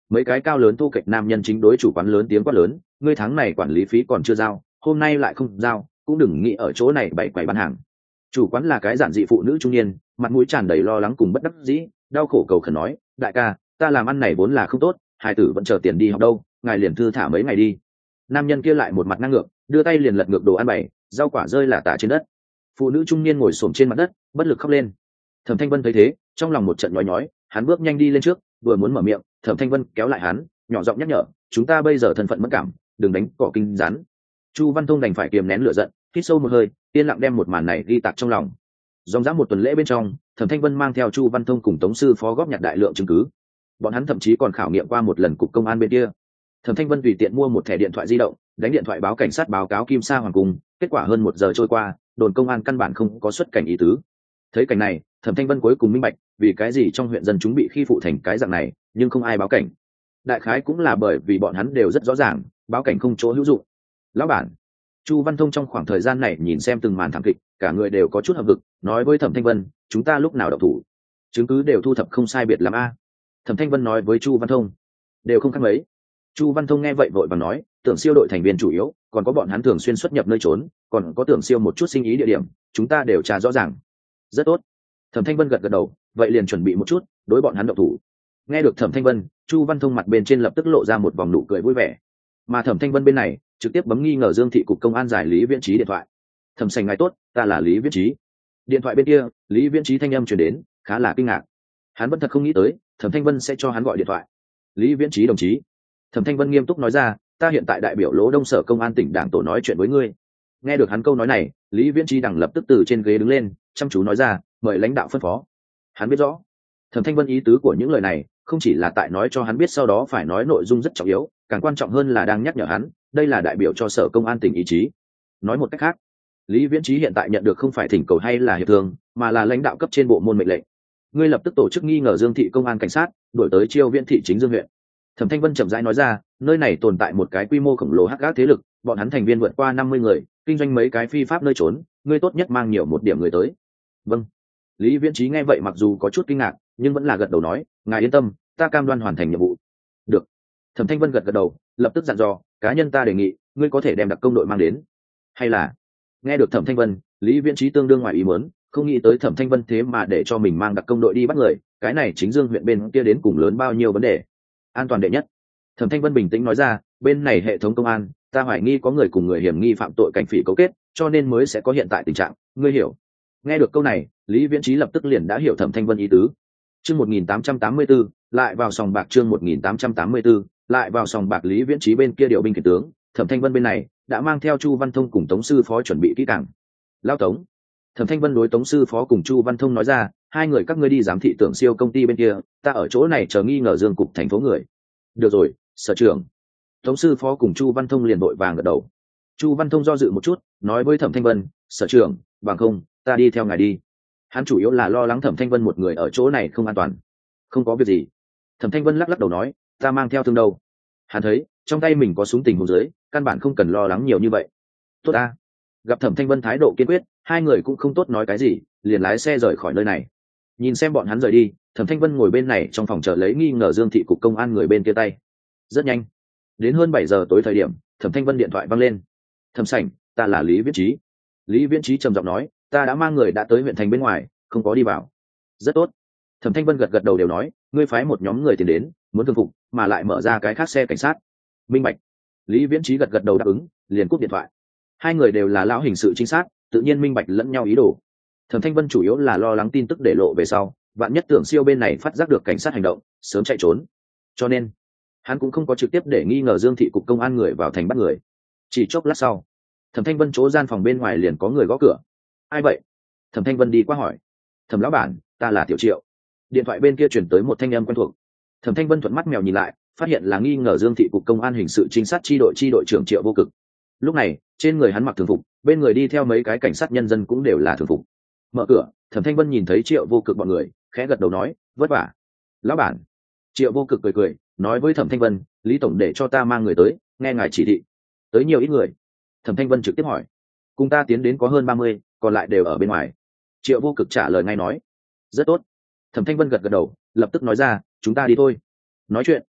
mấy cái cao lớn thu kệch nam nhân chính đối chủ quán lớn tiếng quát lớn, ngươi tháng này quản lý phí còn chưa giao, hôm nay lại không giao, cũng đừng nghĩ ở chỗ này bày quầy bán hàng. Chủ quán là cái giản dị phụ nữ trung niên, mặt mũi tràn đầy lo lắng cùng bất đắc dĩ, đau khổ cầu khẩn nói, đại ca, ta làm ăn này vốn là không tốt, hai tử vẫn chờ tiền đi học đâu, ngài liền thư thả mấy ngày đi. Nam nhân kia lại một mặt ngang ngược, đưa tay liền lật ngược đồ ăn bày, rau quả rơi lả tả trên đất. Phụ nữ trung niên ngồi xổm trên mặt đất, bất lực khóc lên. Thẩm Thanh Vân thấy thế, trong lòng một trận nhói nhói, hắn bước nhanh đi lên trước, vừa muốn mở miệng, Thẩm Thanh Vân kéo lại hắn, nhỏ giọng nhắc nhở, chúng ta bây giờ thân phận mẫn cảm, đừng đánh cỏ kinh rắn. Chu Văn Thông đành phải kiềm nén lửa giận, hít sâu một hơi, yên lặng đem một màn này ghi tạc trong lòng. Dòng dã một tuần lễ bên trong, Thẩm Thanh Vân mang theo Chu Văn Thông cùng Tống sư phó góp nhặt đại lượng chứng cứ. Bọn hắn thậm chí còn khảo nghiệm qua một lần cục công an bên kia. Thẩm Thanh Vân tùy tiện mua một thẻ điện thoại di động, đánh điện thoại báo cảnh sát báo cáo Kim Sa Hoàng cung, kết quả hơn một giờ trôi qua, đồn công an căn bản không có xuất cảnh ý tứ. Thấy cảnh này, Thẩm Thanh Vân cuối cùng minh bạch, vì cái gì trong huyện dân chúng bị khi phụ thành cái dạng này, nhưng không ai báo cảnh. Đại khái cũng là bởi vì bọn hắn đều rất rõ ràng, báo cảnh không chỗ hữu dụng. Lão bản, Chu Văn Thông trong khoảng thời gian này nhìn xem từng màn thảm kịch, cả người đều có chút hợp vực, nói với Thẩm Thanh Vân, chúng ta lúc nào động thủ, chứng cứ đều thu thập không sai biệt lắm a. Thẩm Thanh Vân nói với Chu Văn Thông, đều không khác mấy. Chu Văn Thông nghe vậy vội vàng nói, tưởng siêu đội thành viên chủ yếu, còn có bọn hắn thường xuyên xuất nhập nơi trốn, còn có tưởng siêu một chút sinh ý địa điểm, chúng ta đều tra rõ ràng. Rất tốt. Thẩm Thanh Vân gật gật đầu, vậy liền chuẩn bị một chút, đối bọn hắn động thủ. Nghe được Thẩm Thanh Vân, Chu Văn Thông mặt bên trên lập tức lộ ra một vòng nụ cười vui vẻ. Mà Thẩm Thanh Vân bên này, trực tiếp bấm nghi ngờ Dương thị cục công an giải Lý Viễn Trí điện thoại. Thẩm Sành ngài tốt, ta là Lý Viễn Trí. Điện thoại bên kia, Lý Viễn Trí thanh âm truyền đến, khá là kinh ngạc. Hắn vẫn thật không nghĩ tới, Thẩm Thanh Vân sẽ cho hắn gọi điện thoại. Lý Viễn Trí đồng chí. Thẩm Thanh Vân nghiêm túc nói ra, ta hiện tại đại biểu Lỗ Đông sở công an tỉnh đảng tổ nói chuyện với ngươi. Nghe được hắn câu nói này, Lý Viễn Trí đằng lập tức từ trên ghế đứng lên, chăm chú nói ra, mời lãnh đạo phân phó. Hắn biết rõ, Thẩm Thanh Vân ý tứ của những lời này, không chỉ là tại nói cho hắn biết sau đó phải nói nội dung rất trọng yếu, càng quan trọng hơn là đang nhắc nhở hắn, đây là đại biểu cho sở công an tỉnh ý chí. Nói một cách khác, Lý Viễn Trí hiện tại nhận được không phải thỉnh cầu hay là hiệp thương, mà là lãnh đạo cấp trên bộ môn mệnh lệnh. Ngươi lập tức tổ chức nghi ngờ Dương thị công an cảnh sát, đuổi tới Chiêu Viễn thị chính Dương huyện. Thẩm Thanh Vân chậm rãi nói ra, nơi này tồn tại một cái quy mô khổng lồ hắc ác thế lực, bọn hắn thành viên vượt qua năm mươi người, kinh doanh mấy cái phi pháp nơi trốn, ngươi tốt nhất mang nhiều một điểm người tới. Vâng. Lý Viễn Trí nghe vậy mặc dù có chút kinh ngạc, nhưng vẫn là gật đầu nói, ngài yên tâm, ta cam đoan hoàn thành nhiệm vụ. Được. Thẩm Thanh Vân gật gật đầu, lập tức dặn dò, cá nhân ta đề nghị, ngươi có thể đem đặc công đội mang đến. Hay là? Nghe được Thẩm Thanh Vân, Lý Viễn Trí tương đương ngoài ý muốn, không nghĩ tới Thẩm Thanh Vân thế mà để cho mình mang đặc công đội đi bắt người, cái này chính Dương huyện bên kia đến cùng lớn bao nhiêu vấn đề. An toàn đệ nhất. Thẩm Thanh Vân bình tĩnh nói ra, bên này hệ thống công an, ta hoài nghi có người cùng người hiểm nghi phạm tội cảnh phỉ cấu kết, cho nên mới sẽ có hiện tại tình trạng, ngươi hiểu. Nghe được câu này, Lý Viễn Trí lập tức liền đã hiểu Thẩm Thanh Vân ý tứ. Chương một nghìn tám trăm tám mươi tư, lại vào sòng bạc chương một nghìn tám trăm tám mươi tư, lại vào sòng bạc Lý Viễn Trí bên kia điều binh khiển tướng, Thẩm Thanh Vân bên này đã mang theo Chu Văn Thông cùng Tống sư phó chuẩn bị kỹ càng. Lao Tống. Thẩm Thanh Vân đối Tống sư phó cùng Chu Văn Thông nói ra, hai người các ngươi đi giám thị tưởng siêu công ty bên kia, ta ở chỗ này chờ nghi ngờ Dương cục thành phố người. Được rồi, sở trưởng. Tống sư phó cùng Chu Văn Thông liền vội vàng gật đầu. Chu Văn Thông do dự một chút, nói với Thẩm Thanh Vân, sở trưởng, bằng không, ta đi theo ngài đi. Hắn chủ yếu là lo lắng Thẩm Thanh Vân một người ở chỗ này không an toàn. Không có việc gì. Thẩm Thanh Vân lắc lắc đầu nói, ta mang theo thương đâu. Hắn thấy, trong tay mình có súng tình huống dưới, căn bản không cần lo lắng nhiều như vậy. Tốt ta. Gặp Thẩm Thanh Vân thái độ kiên quyết, hai người cũng không tốt nói cái gì, liền lái xe rời khỏi nơi này. Nhìn xem bọn hắn rời đi, Thẩm Thanh Vân ngồi bên này trong phòng chờ lấy nghi ngờ Dương thị cục công an người bên kia tay. Rất nhanh, đến hơn bảy giờ tối thời điểm, Thẩm Thanh Vân điện thoại vang lên. Thẩm Sảnh, ta là Lý Viễn Trí. Lý Viễn Trí trầm giọng nói, ta đã mang người đã tới huyện thành bên ngoài, không có đi vào. Rất tốt. Thẩm Thanh Vân gật gật đầu đều nói, ngươi phái một nhóm người tiền đến, muốn thương phục, mà lại mở ra cái khác xe cảnh sát. Minh bạch. Lý Viễn Trí gật gật đầu đáp ứng, liền cúp điện thoại. Hai người đều là lão hình sự chính xác, tự nhiên minh bạch lẫn nhau ý đồ. Thẩm Thanh Vân chủ yếu là lo lắng tin tức để lộ về sau, vạn nhất tưởng siêu bên này phát giác được cảnh sát hành động, sớm chạy trốn. Cho nên, hắn cũng không có trực tiếp để nghi ngờ Dương thị cục công an người vào thành bắt người. Chỉ chốc lát sau, Thẩm Thanh Vân chỗ gian phòng bên ngoài liền có người gõ cửa. Ai vậy? Thẩm Thanh Vân đi qua hỏi. Thẩm lão bản, ta là Tiểu Triệu. Điện thoại bên kia chuyển tới một thanh âm quen thuộc. Thẩm Thanh Vân thuận mắt mèo nhìn lại, phát hiện là nghi ngờ Dương thị cục công an hình sự trinh sát chi đội chi đội trưởng Triệu Vô Cực. Lúc này, trên người hắn mặc thường phục, bên người đi theo mấy cái cảnh sát nhân dân cũng đều là thường phục. Mở cửa, Thẩm Thanh Vân nhìn thấy Triệu Vô Cực bọn người, khẽ gật đầu nói, vất vả. Lão bản. Triệu Vô Cực cười cười, nói với Thẩm Thanh Vân, Lý tổng để cho ta mang người tới, nghe ngài chỉ thị. Tới nhiều ít người? Thẩm Thanh Vân trực tiếp hỏi. Cùng ta tiến đến có hơn ba mươi, còn lại đều ở bên ngoài. Triệu Vô Cực trả lời ngay nói. Rất tốt. Thẩm Thanh Vân gật gật đầu, lập tức nói ra, chúng ta đi thôi. Nói chuyện,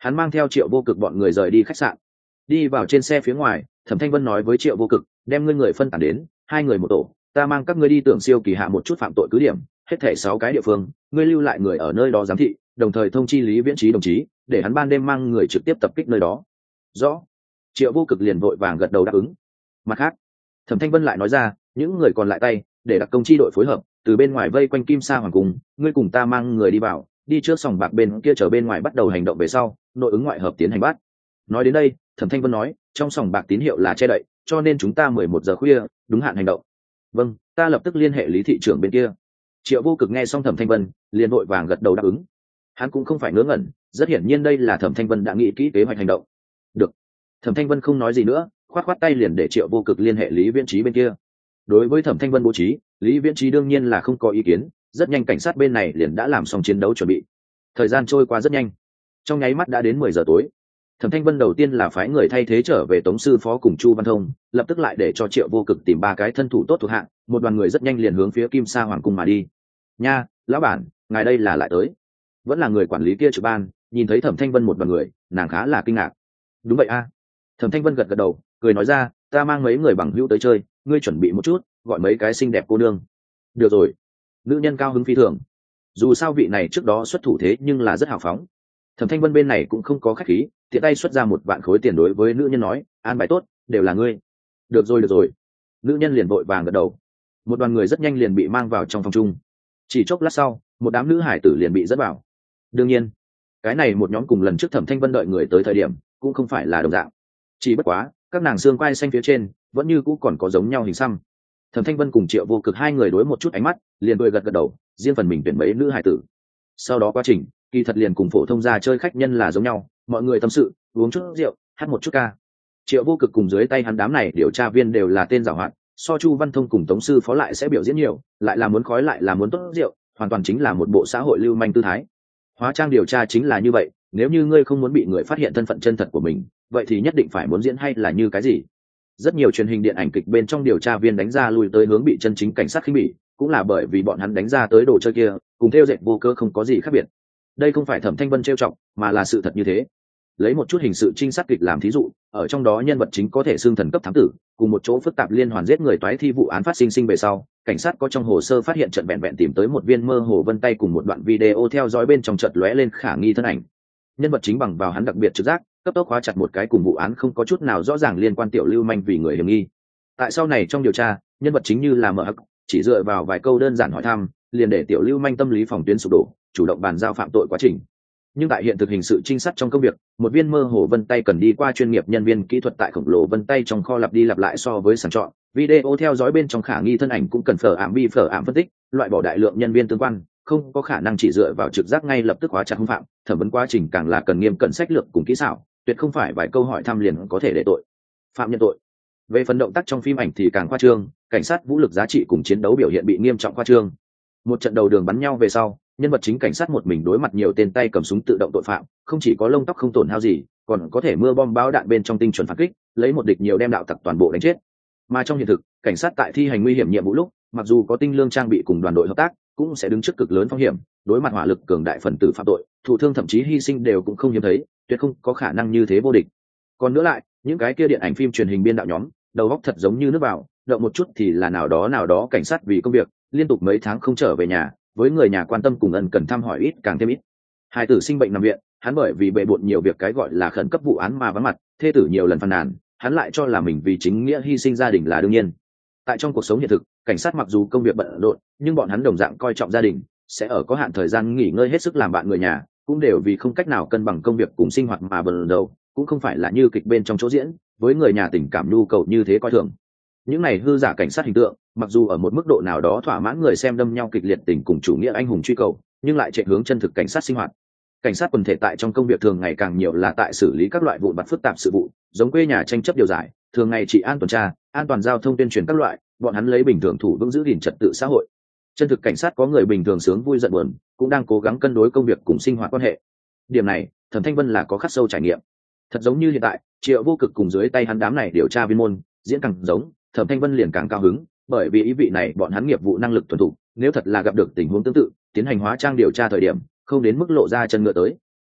hắn mang theo Triệu Vô Cực bọn người rời đi khách sạn. Đi vào trên xe phía ngoài, Thẩm Thanh Vân nói với Triệu Vô Cực, đem ngươi người phân tán đến hai người một tổ, ta mang các ngươi đi Tưởng Siêu kỳ hạ một chút phạm tội cứ điểm, hết thảy sáu cái địa phương, ngươi lưu lại người ở nơi đó giám thị, đồng thời thông chi Lý Viễn Trí đồng chí, để hắn ban đêm mang người trực tiếp tập kích nơi đó. Rõ. Triệu Vô Cực liền vội vàng gật đầu đáp ứng. Mặt khác, Thẩm Thanh Vân lại nói ra, những người còn lại tay, để đặc công chi đội phối hợp, từ bên ngoài vây quanh Kim Sa Hoàng cung, ngươi cùng ta mang người đi vào, đi trước sòng bạc bên kia chờ bên ngoài bắt đầu hành động về sau, nội ứng ngoại hợp tiến hành bắt. Nói đến đây, Thẩm Thanh Vân nói, trong sòng bạc tín hiệu là che đậy, cho nên chúng ta mười một giờ khuya, đúng hạn hành động. Vâng, ta lập tức liên hệ Lý thị trưởng bên kia. Triệu Vô Cực nghe xong Thẩm Thanh Vân, liền vội vàng gật đầu đáp ứng. Hắn cũng không phải ngớ ngẩn, rất hiển nhiên đây là Thẩm Thanh Vân đã nghĩ kỹ kế hoạch hành động. Được. Thẩm Thanh Vân không nói gì nữa, khoát khoát tay liền để Triệu Vô Cực liên hệ Lý Viễn Trí bên kia. Đối với Thẩm Thanh Vân bố trí, Lý Viễn Trí đương nhiên là không có ý kiến, rất nhanh cảnh sát bên này liền đã làm xong chiến đấu chuẩn bị. Thời gian trôi qua rất nhanh, trong nháy mắt đã đến mười giờ tối. Thẩm Thanh Vân đầu tiên là phái người thay thế trở về Tống sư phó cùng Chu Văn Thông, lập tức lại để cho Triệu Vô Cực tìm ba cái thân thủ tốt thuộc hạng, một đoàn người rất nhanh liền hướng phía Kim Sa Hoàng cung mà đi. Nha, lão bản, ngài đây là lại tới. Vẫn là người quản lý kia trực ban, nhìn thấy Thẩm Thanh Vân một đoàn người, nàng khá là kinh ngạc. Đúng vậy a. Thẩm Thanh Vân gật gật đầu, cười nói ra, ta mang mấy người bằng hữu tới chơi, ngươi chuẩn bị một chút, gọi mấy cái xinh đẹp cô nương. Được rồi. Nữ nhân cao hứng phi thường. Dù sao vị này trước đó xuất thủ thế nhưng là rất hào phóng. Thẩm Thanh Vân bên này cũng không có khách khí, tiện tay xuất ra một vạn khối tiền đối với nữ nhân nói, an bài tốt, đều là ngươi. Được rồi được rồi. Nữ nhân liền vội vàng gật đầu. Một đoàn người rất nhanh liền bị mang vào trong phòng chung. Chỉ chốc lát sau, một đám nữ hải tử liền bị dẫn vào. Đương nhiên, cái này một nhóm cùng lần trước Thẩm Thanh Vân đợi người tới thời điểm, cũng không phải là đồng dạng. Chỉ bất quá, các nàng xương quai xanh phía trên vẫn như cũ còn có giống nhau hình xăm. Thẩm Thanh Vân cùng Triệu Vô Cực hai người đối một chút ánh mắt, liền cười gật gật đầu, riêng phần mình tuyển mấy nữ hải tử. Sau đó quá trình, kỳ thật liền cùng phổ thông ra chơi khách nhân là giống nhau, mọi người tâm sự, uống chút rượu, hát một chút ca. Triệu Vô Cực cùng dưới tay hắn đám này điều tra viên đều là tên giàu hạn, so Chu Văn Thông cùng Tống sư phó lại sẽ biểu diễn nhiều, lại là muốn khói lại là muốn tốt rượu, hoàn toàn chính là một bộ xã hội lưu manh tư thái. Hóa trang điều tra chính là như vậy, nếu như ngươi không muốn bị người phát hiện thân phận chân thật của mình, vậy thì nhất định phải muốn diễn hay là như cái gì. Rất nhiều truyền hình điện ảnh kịch bên trong điều tra viên đánh ra lui tới hướng bị chân chính cảnh sát khinh bỉ, cũng là bởi vì bọn hắn đánh ra tới đồ chơi kia cùng theo dệt vô cơ không có gì khác biệt. Đây không phải Thẩm Thanh Vân trêu chọc, mà là sự thật như thế. Lấy một chút hình sự trinh sát kịch làm thí dụ, ở trong đó nhân vật chính có thể xưng thần cấp thám tử, cùng một chỗ phức tạp liên hoàn giết người toái thi vụ án phát sinh sinh về sau, cảnh sát có trong hồ sơ phát hiện trận vẹn vẹn tìm tới một viên mơ hồ vân tay cùng một đoạn video theo dõi bên trong chợt lóe lên khả nghi thân ảnh. Nhân vật chính bằng vào hắn đặc biệt trực giác, cấp tốc khóa chặt một cái cùng vụ án không có chút nào rõ ràng liên quan tiểu lưu manh vì người hiểm nghi. Tại sau này trong điều tra, nhân vật chính như là mở hắc, chỉ dựa vào vài câu đơn giản hỏi thăm, liền để tiểu lưu manh tâm lý phòng tuyến sụp đổ, chủ động bàn giao phạm tội quá trình. Nhưng tại hiện thực hình sự trinh sát trong công việc, một viên mơ hồ vân tay cần đi qua chuyên nghiệp nhân viên kỹ thuật tại khổng lồ vân tay trong kho lặp đi lặp lại so với sàng chọn, video theo dõi bên trong khả nghi thân ảnh cũng cần phở ảm bi phở ảm phân tích, loại bỏ đại lượng nhân viên tương quan, không có khả năng chỉ dựa vào trực giác ngay lập tức hóa chặt hung phạm, thẩm vấn quá trình càng là cần nghiêm cẩn sách lược cùng kỹ xảo, tuyệt không phải vài câu hỏi thăm liền có thể để tội phạm nhận tội. Về phần động tác trong phim ảnh thì càng khoa trương, cảnh sát vũ lực giá trị cùng chiến đấu biểu hiện bị nghiêm trọng khoa trương. Một trận đầu đường bắn nhau về sau, nhân vật chính cảnh sát một mình đối mặt nhiều tên tay cầm súng tự động tội phạm, không chỉ có lông tóc không tổn hao gì, còn có thể mưa bom bão đạn bên trong tinh chuẩn phản kích, lấy một địch nhiều đem đạo tặc toàn bộ đánh chết. Mà trong hiện thực, cảnh sát tại thi hành nguy hiểm nhiệm vụ lúc, mặc dù có tinh lương trang bị cùng đoàn đội hợp tác, cũng sẽ đứng trước cực lớn phong hiểm, đối mặt hỏa lực cường đại phần tử phạm tội, thụ thương thậm chí hy sinh đều cũng không hiếm thấy, tuyệt không có khả năng như thế vô địch. Còn nữa lại, những cái kia điện ảnh phim truyền hình biên đạo nhóm, đầu óc thật giống như nước vào, động một chút thì là nào đó nào đó cảnh sát vì công việc, liên tục mấy tháng không trở về nhà, với người nhà quan tâm cùng ân cần thăm hỏi ít càng thêm ít. Hai tử sinh bệnh nằm viện, hắn bởi vì bệ bội nhiều việc cái gọi là khẩn cấp vụ án mà vắng mặt, thê tử nhiều lần phàn nàn, hắn lại cho là mình vì chính nghĩa hy sinh gia đình là đương nhiên. Tại trong cuộc sống hiện thực, cảnh sát mặc dù công việc bận rộn, nhưng bọn hắn đồng dạng coi trọng gia đình, sẽ ở có hạn thời gian nghỉ ngơi hết sức làm bạn người nhà, cũng đều vì không cách nào cân bằng công việc cùng sinh hoạt mà bận rộn, cũng không phải là như kịch bên trong chỗ diễn, với người nhà tình cảm nhu cầu như thế coi thường. Những này hư giả cảnh sát hình tượng, mặc dù ở một mức độ nào đó thỏa mãn người xem đâm nhau kịch liệt tình cùng chủ nghĩa anh hùng truy cầu, nhưng lại chạy hướng chân thực cảnh sát sinh hoạt. Cảnh sát quần thể tại trong công việc thường ngày càng nhiều là tại xử lý các loại vụn vặt phức tạp sự vụ, giống quê nhà tranh chấp điều giải, thường ngày trị an tuần tra, an toàn giao thông tuyên truyền các loại, bọn hắn lấy bình thường thủ vững giữ gìn trật tự xã hội. Chân thực cảnh sát có người bình thường sướng vui giận buồn, cũng đang cố gắng cân đối công việc cùng sinh hoạt quan hệ. Điểm này, Thẩm Thanh Vân là có khắc sâu trải nghiệm. Thật giống như hiện tại, Triệu Vô Cực cùng dưới tay hắn đám này điều tra viên môn, diễn càng giống, Thẩm Thanh Vân liền càng cao hứng, bởi vì ý vị này bọn hắn nghiệp vụ năng lực thuần thục, nếu thật là gặp được tình huống tương tự, tiến hành hóa trang điều tra thời điểm, không đến mức lộ ra chân ngựa tới.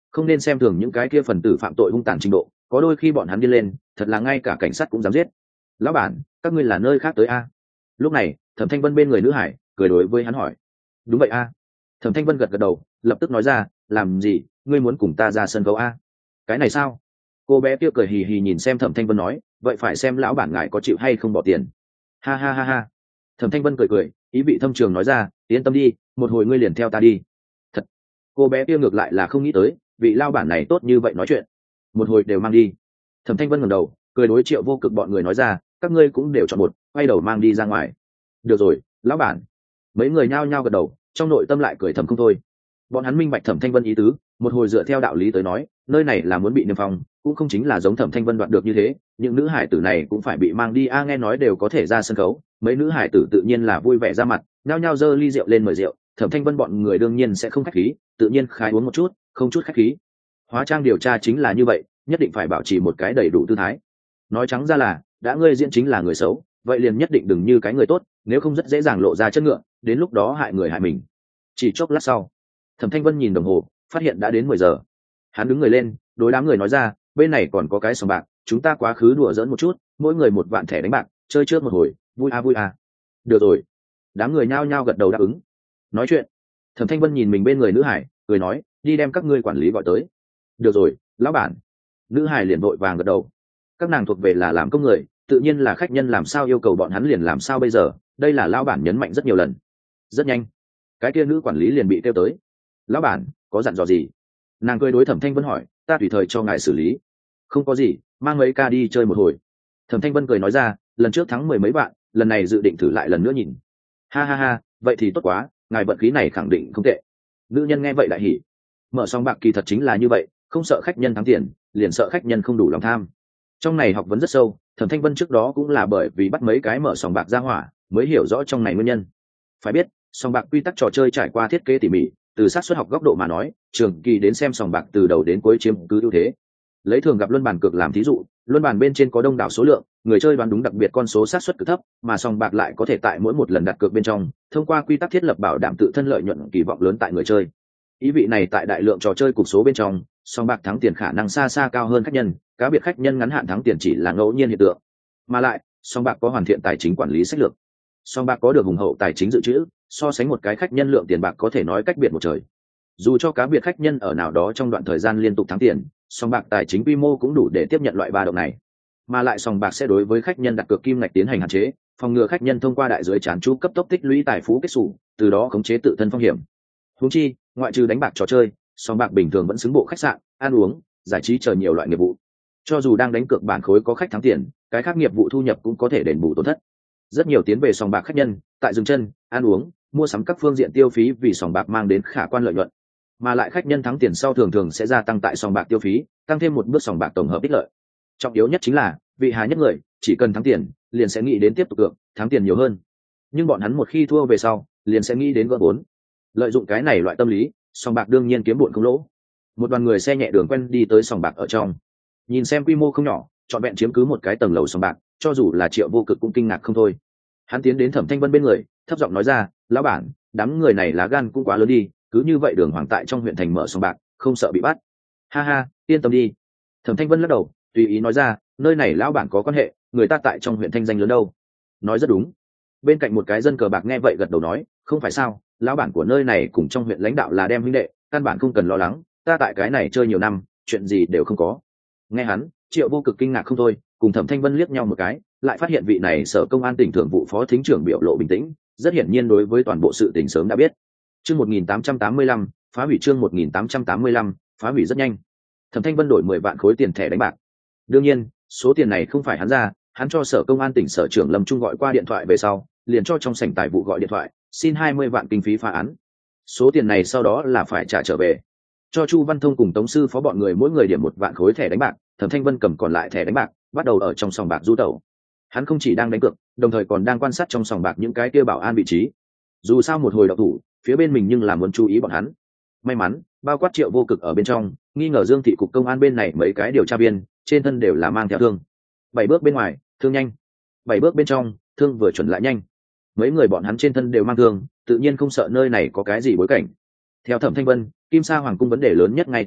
không nên xem thường những cái kia phần tử phạm tội hung tàn trình độ, có đôi khi bọn hắn đi lên thật là ngay cả cảnh sát cũng dám giết. Lão bản, các ngươi là nơi khác tới a? Lúc này Thẩm Thanh Vân bên người nữ hải cười đối với hắn hỏi. Đúng vậy a. Thẩm Thanh Vân gật gật đầu, lập tức nói ra, làm gì, ngươi muốn cùng ta ra sân khấu a? Cái này sao? Cô bé kia cười hì hì nhìn xem Thẩm Thanh Vân nói, vậy phải xem lão bản ngài có chịu hay không bỏ tiền. Ha ha ha ha. Thẩm Thanh Vân cười cười, ý vị thâm trường nói ra, yên tâm đi, một hồi ngươi liền theo ta đi. Thật. Cô bé kia ngược lại là không nghĩ tới, vị lao bản này tốt như vậy nói chuyện, một hồi đều mang đi. Thẩm Thanh Vân ngẩng đầu, cười đối Triệu Vô Cực bọn người nói ra, các ngươi cũng đều chọn một, quay đầu mang đi ra ngoài. Được rồi, lão bản. Mấy người nhao nhao gật đầu, trong nội tâm lại cười thầm không thôi. Bọn hắn minh bạch Thẩm Thanh Vân ý tứ, một hồi dựa theo đạo lý tới nói, nơi này là muốn bị niêm phong, cũng không chính là giống Thẩm Thanh Vân đoạt được như thế, những nữ hải tử này cũng phải bị mang đi a. Nghe nói đều có thể ra sân khấu, mấy nữ hải tử tự nhiên là vui vẻ ra mặt, nhao nhao giơ ly rượu lên mời rượu. Thẩm Thanh Vân bọn người đương nhiên sẽ không khách khí, tự nhiên khai uống một chút, không chút khách khí. Hóa trang điều tra chính là như vậy, nhất định phải bảo trì một cái đầy đủ tư thái. Nói trắng ra là, đã ngươi diễn chính là người xấu, vậy liền nhất định đừng như cái người tốt, nếu không rất dễ dàng lộ ra chất ngựa, đến lúc đó hại người hại mình. Chỉ chốc lát sau, Thẩm Thanh Vân nhìn đồng hồ, phát hiện đã đến mười giờ. Hắn đứng người lên, đối đám người nói ra, bên này còn có cái sòng bạc, chúng ta quá khứ đùa giỡn một chút, mỗi người một vạn thẻ đánh bạc, chơi trước một hồi, vui a vui a. Được rồi. Đám người nhao nhao gật đầu đáp ứng. Nói chuyện, Thẩm Thanh Vân nhìn mình bên người nữ hải, cười nói, đi đem các ngươi quản lý gọi tới. Được rồi, lão bản. Nữ hải liền vội vàng gật đầu. Các nàng thuộc về là làm công người, tự nhiên là khách nhân làm sao yêu cầu bọn hắn liền làm sao bây giờ, đây là lão bản nhấn mạnh rất nhiều lần. Rất nhanh, cái kia nữ quản lý liền bị kêu tới. Lão bản, có dặn dò gì? Nàng cười đối Thẩm Thanh Vân hỏi, ta tùy thời cho ngài xử lý. Không có gì, mang mấy ca đi chơi một hồi. Thẩm Thanh Vân cười nói ra, lần trước thắng mười mấy bạn, lần này dự định thử lại lần nữa nhìn. Ha ha ha, vậy thì tốt quá, ngài vận khí này khẳng định không tệ. Nữ nhân nghe vậy lại hỉ. Mở sòng bạc kỳ thật chính là như vậy, không sợ khách nhân thắng tiền, liền sợ khách nhân không đủ lòng tham. Trong này học vấn rất sâu, Thẩm Thanh Vân trước đó cũng là bởi vì bắt mấy cái mở sòng bạc ra hỏa, mới hiểu rõ trong này nguyên nhân. Phải biết, sòng bạc quy tắc trò chơi trải qua thiết kế tỉ mỉ, từ xác suất học góc độ mà nói, trường kỳ đến xem sòng bạc từ đầu đến cuối chiếm cứ ưu thế. Lấy thường gặp luân bàn cược làm thí dụ, luân bàn bên trên có đông đảo số lượng, người chơi đoán đúng đặc biệt con số xác suất cực thấp, mà sòng bạc lại có thể tại mỗi một lần đặt cược bên trong, thông qua quy tắc thiết lập bảo đảm tự thân lợi nhuận kỳ vọng lớn tại người chơi. Ý vị này tại đại lượng trò chơi cục số bên trong, sòng bạc thắng tiền khả năng xa xa cao hơn khách nhân, cá biệt khách nhân ngắn hạn thắng tiền chỉ là ngẫu nhiên hiện tượng. Mà lại, sòng bạc có hoàn thiện tài chính quản lý sách lược. Sòng bạc có được hùng hậu tài chính dự trữ, so sánh một cái khách nhân lượng tiền bạc có thể nói cách biệt một trời. Dù cho cá biệt khách nhân ở nào đó trong đoạn thời gian liên tục thắng tiền, sòng bạc tài chính quy mô cũng đủ để tiếp nhận loại ba động này. Mà lại sòng bạc sẽ đối với khách nhân đặt cược kim ngạch tiến hành hạn chế, phòng ngừa khách nhân thông qua đại giới chán chú cấp tốc tích lũy tài phú kết sủ, từ đó khống chế tự thân phong hiểm. Huống chi, ngoại trừ đánh bạc trò chơi, sòng bạc bình thường vẫn xứng bộ khách sạn, ăn uống, giải trí chờ nhiều loại nghiệp vụ. Cho dù đang đánh cược bản khối có khách thắng tiền, cái khác nghiệp vụ thu nhập cũng có thể đền bù tổn thất. Rất nhiều tiến về sòng bạc khách nhân, tại dừng chân, ăn uống, mua sắm các phương diện tiêu phí vì sòng bạc mang đến khả quan lợi nhuận. Mà lại khách nhân thắng tiền sau thường thường sẽ gia tăng tại sòng bạc tiêu phí, tăng thêm một bước sòng bạc tổng hợp ích lợi. Trọng yếu nhất chính là, vị hà nhất người, chỉ cần thắng tiền, liền sẽ nghĩ đến tiếp tục cược, thắng tiền nhiều hơn. Nhưng bọn hắn một khi thua về sau, liền sẽ nghĩ đến gỡ vốn. Lợi dụng cái này loại tâm lý, sòng bạc đương nhiên kiếm bộn không lỗ. Một đoàn người xe nhẹ đường quen đi tới sòng bạc ở trong. Nhìn xem quy mô không nhỏ, trọn vẹn chiếm cứ một cái tầng lầu sòng bạc, cho dù là Triệu Vô Cực cũng kinh ngạc không thôi. Hắn tiến đến Thẩm Thanh Vân bên người, thấp giọng nói ra, lão bản, đám người này lá gan cũng quá lớn đi, cứ như vậy đường hoàng tại trong huyện thành mở sòng bạc, không sợ bị bắt. Ha ha, yên tâm đi. Thẩm Thanh Vân lắc đầu, tùy ý nói ra, nơi này lão bản có quan hệ, người ta tại trong huyện thanh danh lớn đâu. Nói rất đúng. Bên cạnh một cái dân cờ bạc nghe vậy gật đầu nói, không phải sao, lão bản của nơi này cùng trong huyện lãnh đạo là đem huynh đệ, căn bản không cần lo lắng, ta tại cái này chơi nhiều năm, chuyện gì đều không có. Nghe hắn, Triệu Vô Cực kinh ngạc không thôi, cùng Thẩm Thanh Vân liếc nhau một cái, lại phát hiện vị này sở công an tỉnh thường vụ phó thính trưởng biểu lộ bình tĩnh, rất hiển nhiên đối với toàn bộ sự tình sớm đã biết. Chương một nghìn tám trăm tám mươi lăm, phá hủy chương một nghìn tám trăm tám mươi lăm, phá hủy rất nhanh. Thẩm Thanh Vân đổi mười vạn khối tiền thẻ đánh bạc. Đương nhiên, số tiền này không phải hắn ra, hắn cho sở công an tỉnh sở trưởng Lâm Trung gọi qua điện thoại về sau, liền cho trong sảnh tài vụ gọi điện thoại, xin hai mươi vạn kinh phí phá án. Số tiền này sau đó là phải trả trở về. Cho Chu Văn Thông cùng Tống sư phó bọn người mỗi người điểm một vạn khối thẻ đánh bạc, Thẩm Thanh Vân cầm còn lại thẻ đánh bạc, bắt đầu ở trong sòng bạc du tẩu. Hắn không chỉ đang đánh cược, đồng thời còn đang quan sát trong sòng bạc những cái kia bảo an vị trí. Dù sao một hồi đậu thủ, phía bên mình nhưng là muốn chú ý bọn hắn. May mắn, bao quát Triệu Vô Cực ở bên trong, nghi ngờ Dương thị cục công an bên này mấy cái điều tra viên, trên thân đều là mang theo thương. Bảy bước bên ngoài, thương nhanh. Bảy bước bên trong, thương vừa chuẩn lại nhanh. Mấy người bọn hắn trên thân đều mang thương, tự nhiên không sợ nơi này có cái gì bối cảnh. Theo Thẩm Thanh Vân, Kim Sa Hoàng cung vấn đề lớn nhất ngay tại ở,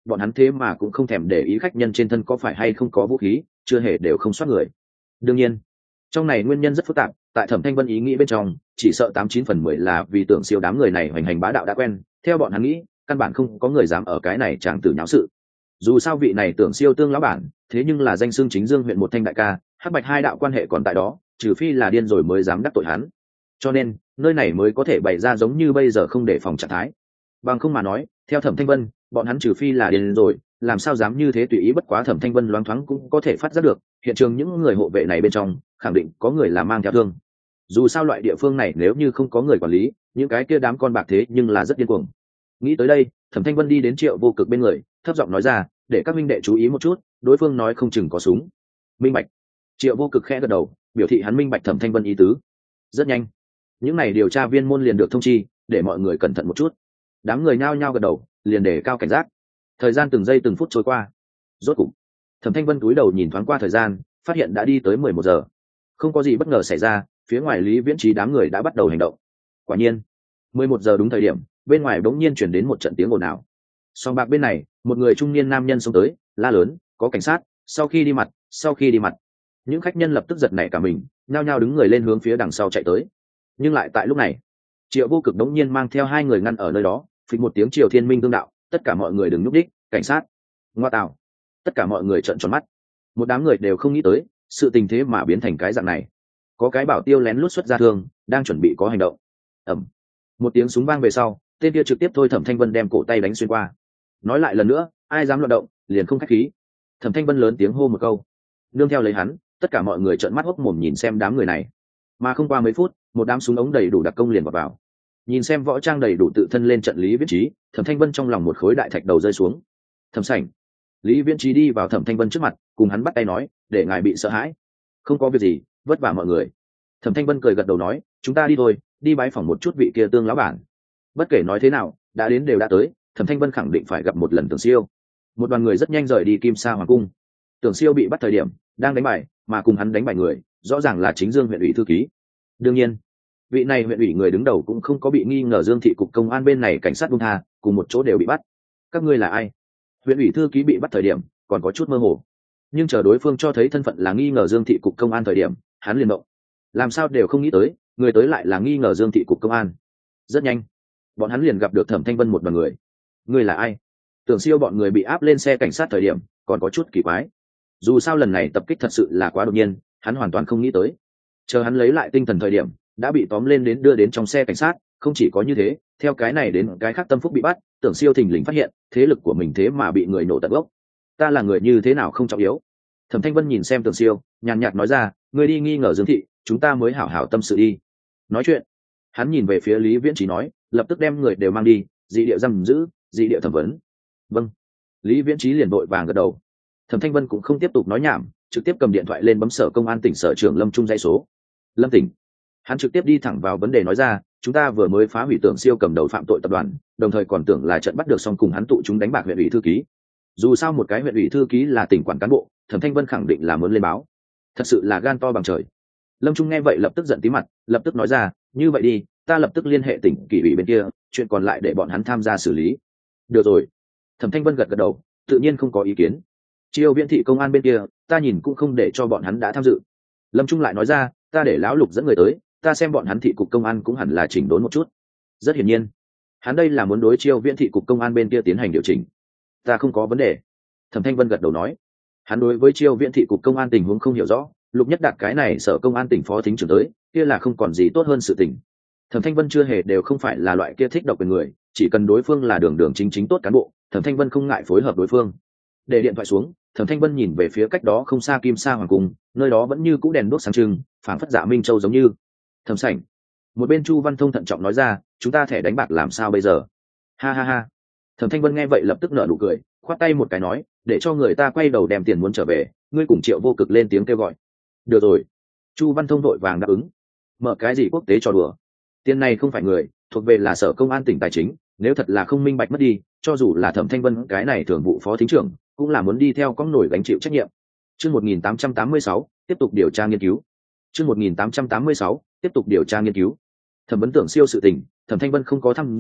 bọn hắn thế mà cũng không thèm để ý khách nhân trên thân có phải hay không có vũ khí, chưa hề đều không soát người. Đương nhiên trong này nguyên nhân rất phức tạp, tại Thẩm Thanh Vân ý nghĩ bên trong chỉ sợ tám chín phần mười là vì Tưởng Siêu đám người này hoành hành bá đạo đã quen, theo bọn hắn nghĩ căn bản không có người dám ở cái này chàng tử nháo sự. Dù sao vị này Tưởng Siêu tương lão bản thế nhưng là danh xưng chính Dương huyện một thanh đại ca, hắc bạch hai đạo quan hệ còn tại đó, trừ phi là điên rồi mới dám đắc tội hắn, cho nên nơi này mới có thể bày ra giống như bây giờ không để phòng trạng thái. Bằng không mà nói theo Thẩm Thanh Vân bọn hắn trừ phi là điên rồi làm sao dám như thế tùy ý, bất quá Thẩm Thanh Vân loáng thoáng cũng có thể phát giác được hiện trường những người hộ vệ này bên trong khẳng định có người là mang theo thương. Dù sao loại địa phương này nếu như không có người quản lý, những cái kia đám con bạc thế nhưng là rất điên cuồng. Nghĩ tới đây Thẩm Thanh Vân đi đến Triệu Vô Cực bên người thấp giọng nói ra, để các minh đệ chú ý một chút, đối phương nói không chừng có súng. Minh bạch. Triệu Vô Cực khẽ gật đầu biểu thị hắn minh bạch Thẩm Thanh Vân ý tứ. Rất nhanh những này điều tra viên môn liền được thông chi để mọi người cẩn thận một chút. Đám người nhao nhao gật đầu liền để cao cảnh giác. Thời gian từng giây từng phút trôi qua, rốt cục Thẩm Thanh Vân cúi đầu nhìn thoáng qua thời gian, phát hiện đã đi tới mười một giờ. Không có gì bất ngờ xảy ra, phía ngoài Lý Viễn Trí đám người đã bắt đầu hành động. Quả nhiên mười một giờ đúng thời điểm, bên ngoài bỗng nhiên chuyển đến một trận tiếng ồn ào. Song bạc bên này một người trung niên nam nhân xông tới la lớn, có cảnh sát. Sau khi đi mặt sau khi đi mặt những khách nhân lập tức giật nảy cả mình, nhao nhao đứng người lên hướng phía đằng sau chạy tới. Nhưng lại tại lúc này Triệu Vô Cực đống nhiên mang theo hai người ngăn ở nơi đó, phịch một tiếng Triều Thiên Minh tương đạo, tất cả mọi người đừng nhúc đích, cảnh sát. Ngoa tạo. Tất cả mọi người trợn tròn mắt. Một đám người đều không nghĩ tới sự tình thế mà biến thành cái dạng này. Có cái bảo tiêu lén lút xuất ra thương đang chuẩn bị có hành động. Ầm. Một tiếng súng vang về sau, tên kia trực tiếp thôi Thẩm Thanh Vân đem cổ tay đánh xuyên qua. Nói lại lần nữa, ai dám loạn động liền không khách khí. Thẩm Thanh Vân lớn tiếng hô một câu, nương theo lấy hắn tất cả mọi người trợn mắt hốc mồm nhìn xem đám người này. Mà không qua mấy phút một đám súng ống đầy đủ đặc công liền vào vào. Nhìn xem võ trang đầy đủ tự thân lên trận Lý Viễn Trí, Thẩm Thanh Vân trong lòng một khối đại thạch đầu rơi xuống. Thẩm Sảnh. Lý Viễn Trí đi vào Thẩm Thanh Vân trước mặt cùng hắn bắt tay nói, để ngài bị sợ hãi. Không có việc gì, vất vả mọi người. Thẩm Thanh Vân cười gật đầu nói, chúng ta đi thôi, đi bái phỏng một chút vị kia Tương lão bản. Bất kể nói thế nào đã đến đều đã tới, Thẩm Thanh Vân khẳng định phải gặp một lần Tưởng Siêu. Một đoàn người rất nhanh rời đi Kim Sa Hoàng cung. Tưởng Siêu bị bắt thời điểm đang đánh bài, mà cùng hắn đánh bài người rõ ràng là chính Dương huyện ủy thư ký. Đương nhiên vị này huyện ủy người đứng đầu cũng không có bị nghi ngờ Dương thị cục công an bên này cảnh sát buông tha, cùng một chỗ đều bị bắt. Các ngươi là ai? Huyện ủy thư ký bị bắt thời điểm còn có chút mơ hồ, nhưng chờ đối phương cho thấy thân phận là nghi ngờ Dương thị cục công an thời điểm hắn liền động. Làm sao đều không nghĩ tới người tới lại là nghi ngờ Dương thị cục công an. Rất nhanh bọn hắn liền gặp được Thẩm Thanh Vân một đoàn người. Ngươi là ai? Tưởng Siêu bọn người bị áp lên xe cảnh sát thời điểm còn có chút kỳ quái, dù sao lần này tập kích thật sự là quá đột nhiên, hắn hoàn toàn không nghĩ tới. Chờ hắn lấy lại tinh thần thời điểm đã bị tóm lên đến đưa đến trong xe cảnh sát. Không chỉ có như thế, theo cái này đến cái khác Tâm Phúc bị bắt, Tưởng Siêu thình lình phát hiện thế lực của mình thế mà bị người nổ tận gốc. Ta là người như thế nào không trọng yếu. Thẩm Thanh Vân nhìn xem Tưởng Siêu nhàn nhạt nói ra, ngươi đi nghi ngờ Dương thị, chúng ta mới hảo hảo tâm sự đi. Nói chuyện hắn nhìn về phía Lý Viễn Trí nói, lập tức đem người đều mang đi, dị địa giam giữ, dị địa thẩm vấn. Vâng. Lý Viễn Trí liền vội vàng gật đầu. Thẩm Thanh Vân cũng không tiếp tục nói nhảm, trực tiếp cầm điện thoại lên bấm Sở Công an tỉnh Sở trưởng Lâm Trung dãy số. Lâm tỉnh. Hắn trực tiếp đi thẳng vào vấn đề nói ra, chúng ta vừa mới phá hủy Tưởng Siêu cầm đầu phạm tội tập đoàn, đồng thời còn tưởng là trận bắt được xong cùng hắn tụ chúng đánh bạc huyện ủy thư ký. Dù sao một cái huyện ủy thư ký là tỉnh quản cán bộ, Thẩm Thanh Vân khẳng định là muốn lên báo. Thật sự là gan to bằng trời. Lâm Trung nghe vậy lập tức giận tí mặt, lập tức nói ra, như vậy đi, ta lập tức liên hệ tỉnh kỷ ủy bên kia, chuyện còn lại để bọn hắn tham gia xử lý. Được rồi. Thẩm Thanh Vân gật gật đầu, tự nhiên không có ý kiến. Chiêu Viễn thị công an bên kia, ta nhìn cũng không để cho bọn hắn đã tham dự. Lâm Trung lại nói ra, ta để lão Lục dẫn người tới, ta xem bọn hắn thị cục công an cũng hẳn là chỉnh đốn một chút. Rất hiển nhiên hắn đây là muốn đối Chiêu Viễn thị cục công an bên kia tiến hành điều chỉnh. Ta không có vấn đề. Thẩm Thanh Vân gật đầu nói, hắn đối với Chiêu Viễn thị cục công an tình huống không hiểu rõ, Lục Nhất Đạt cái này Sở Công an tỉnh phó thính trưởng tới kia là không còn gì tốt hơn sự tình. Thẩm Thanh Vân chưa hề đều không phải là loại kia thích độc quyền người, chỉ cần đối phương là đường đường chính chính tốt cán bộ, Thẩm Thanh Vân không ngại phối hợp đối phương. Để điện thoại xuống, Thẩm Thanh Vân nhìn về phía cách đó không xa Kim Sa Hoàng cung, nơi đó vẫn như cũ đèn đuốc sáng trưng, phảng phất Dạ Minh Châu giống như. Thẩm Sảnh. Một bên Chu Văn Thông thận trọng nói ra, chúng ta thẻ đánh bạc làm sao bây giờ? Ha ha ha. Thẩm Thanh Vân nghe vậy lập tức nở nụ cười, khoát tay một cái nói, để cho người ta quay đầu đem tiền muốn trở về, ngươi cùng Triệu Vô Cực lên tiếng kêu gọi. Được rồi. Chu Văn Thông đội vàng đáp ứng. Mở cái gì quốc tế trò đùa? Tiền này không phải người, thuộc về là Sở Công an tỉnh tài chính, nếu thật là không minh bạch mất đi, cho dù là Thẩm Thanh Vân cái này thường vụ phó thính trưởng, cũng là muốn đi theo con nổi gánh chịu trách nhiệm. Chương một nghìn tám trăm tám mươi sáu, tiếp tục điều tra nghiên cứu. Chương một nghìn tám trăm tám mươi sáu, tiếp tục điều tra nghiên cứu. Thẩm vấn Tưởng Siêu sự tình, Thẩm Thanh Vân không có tham dự,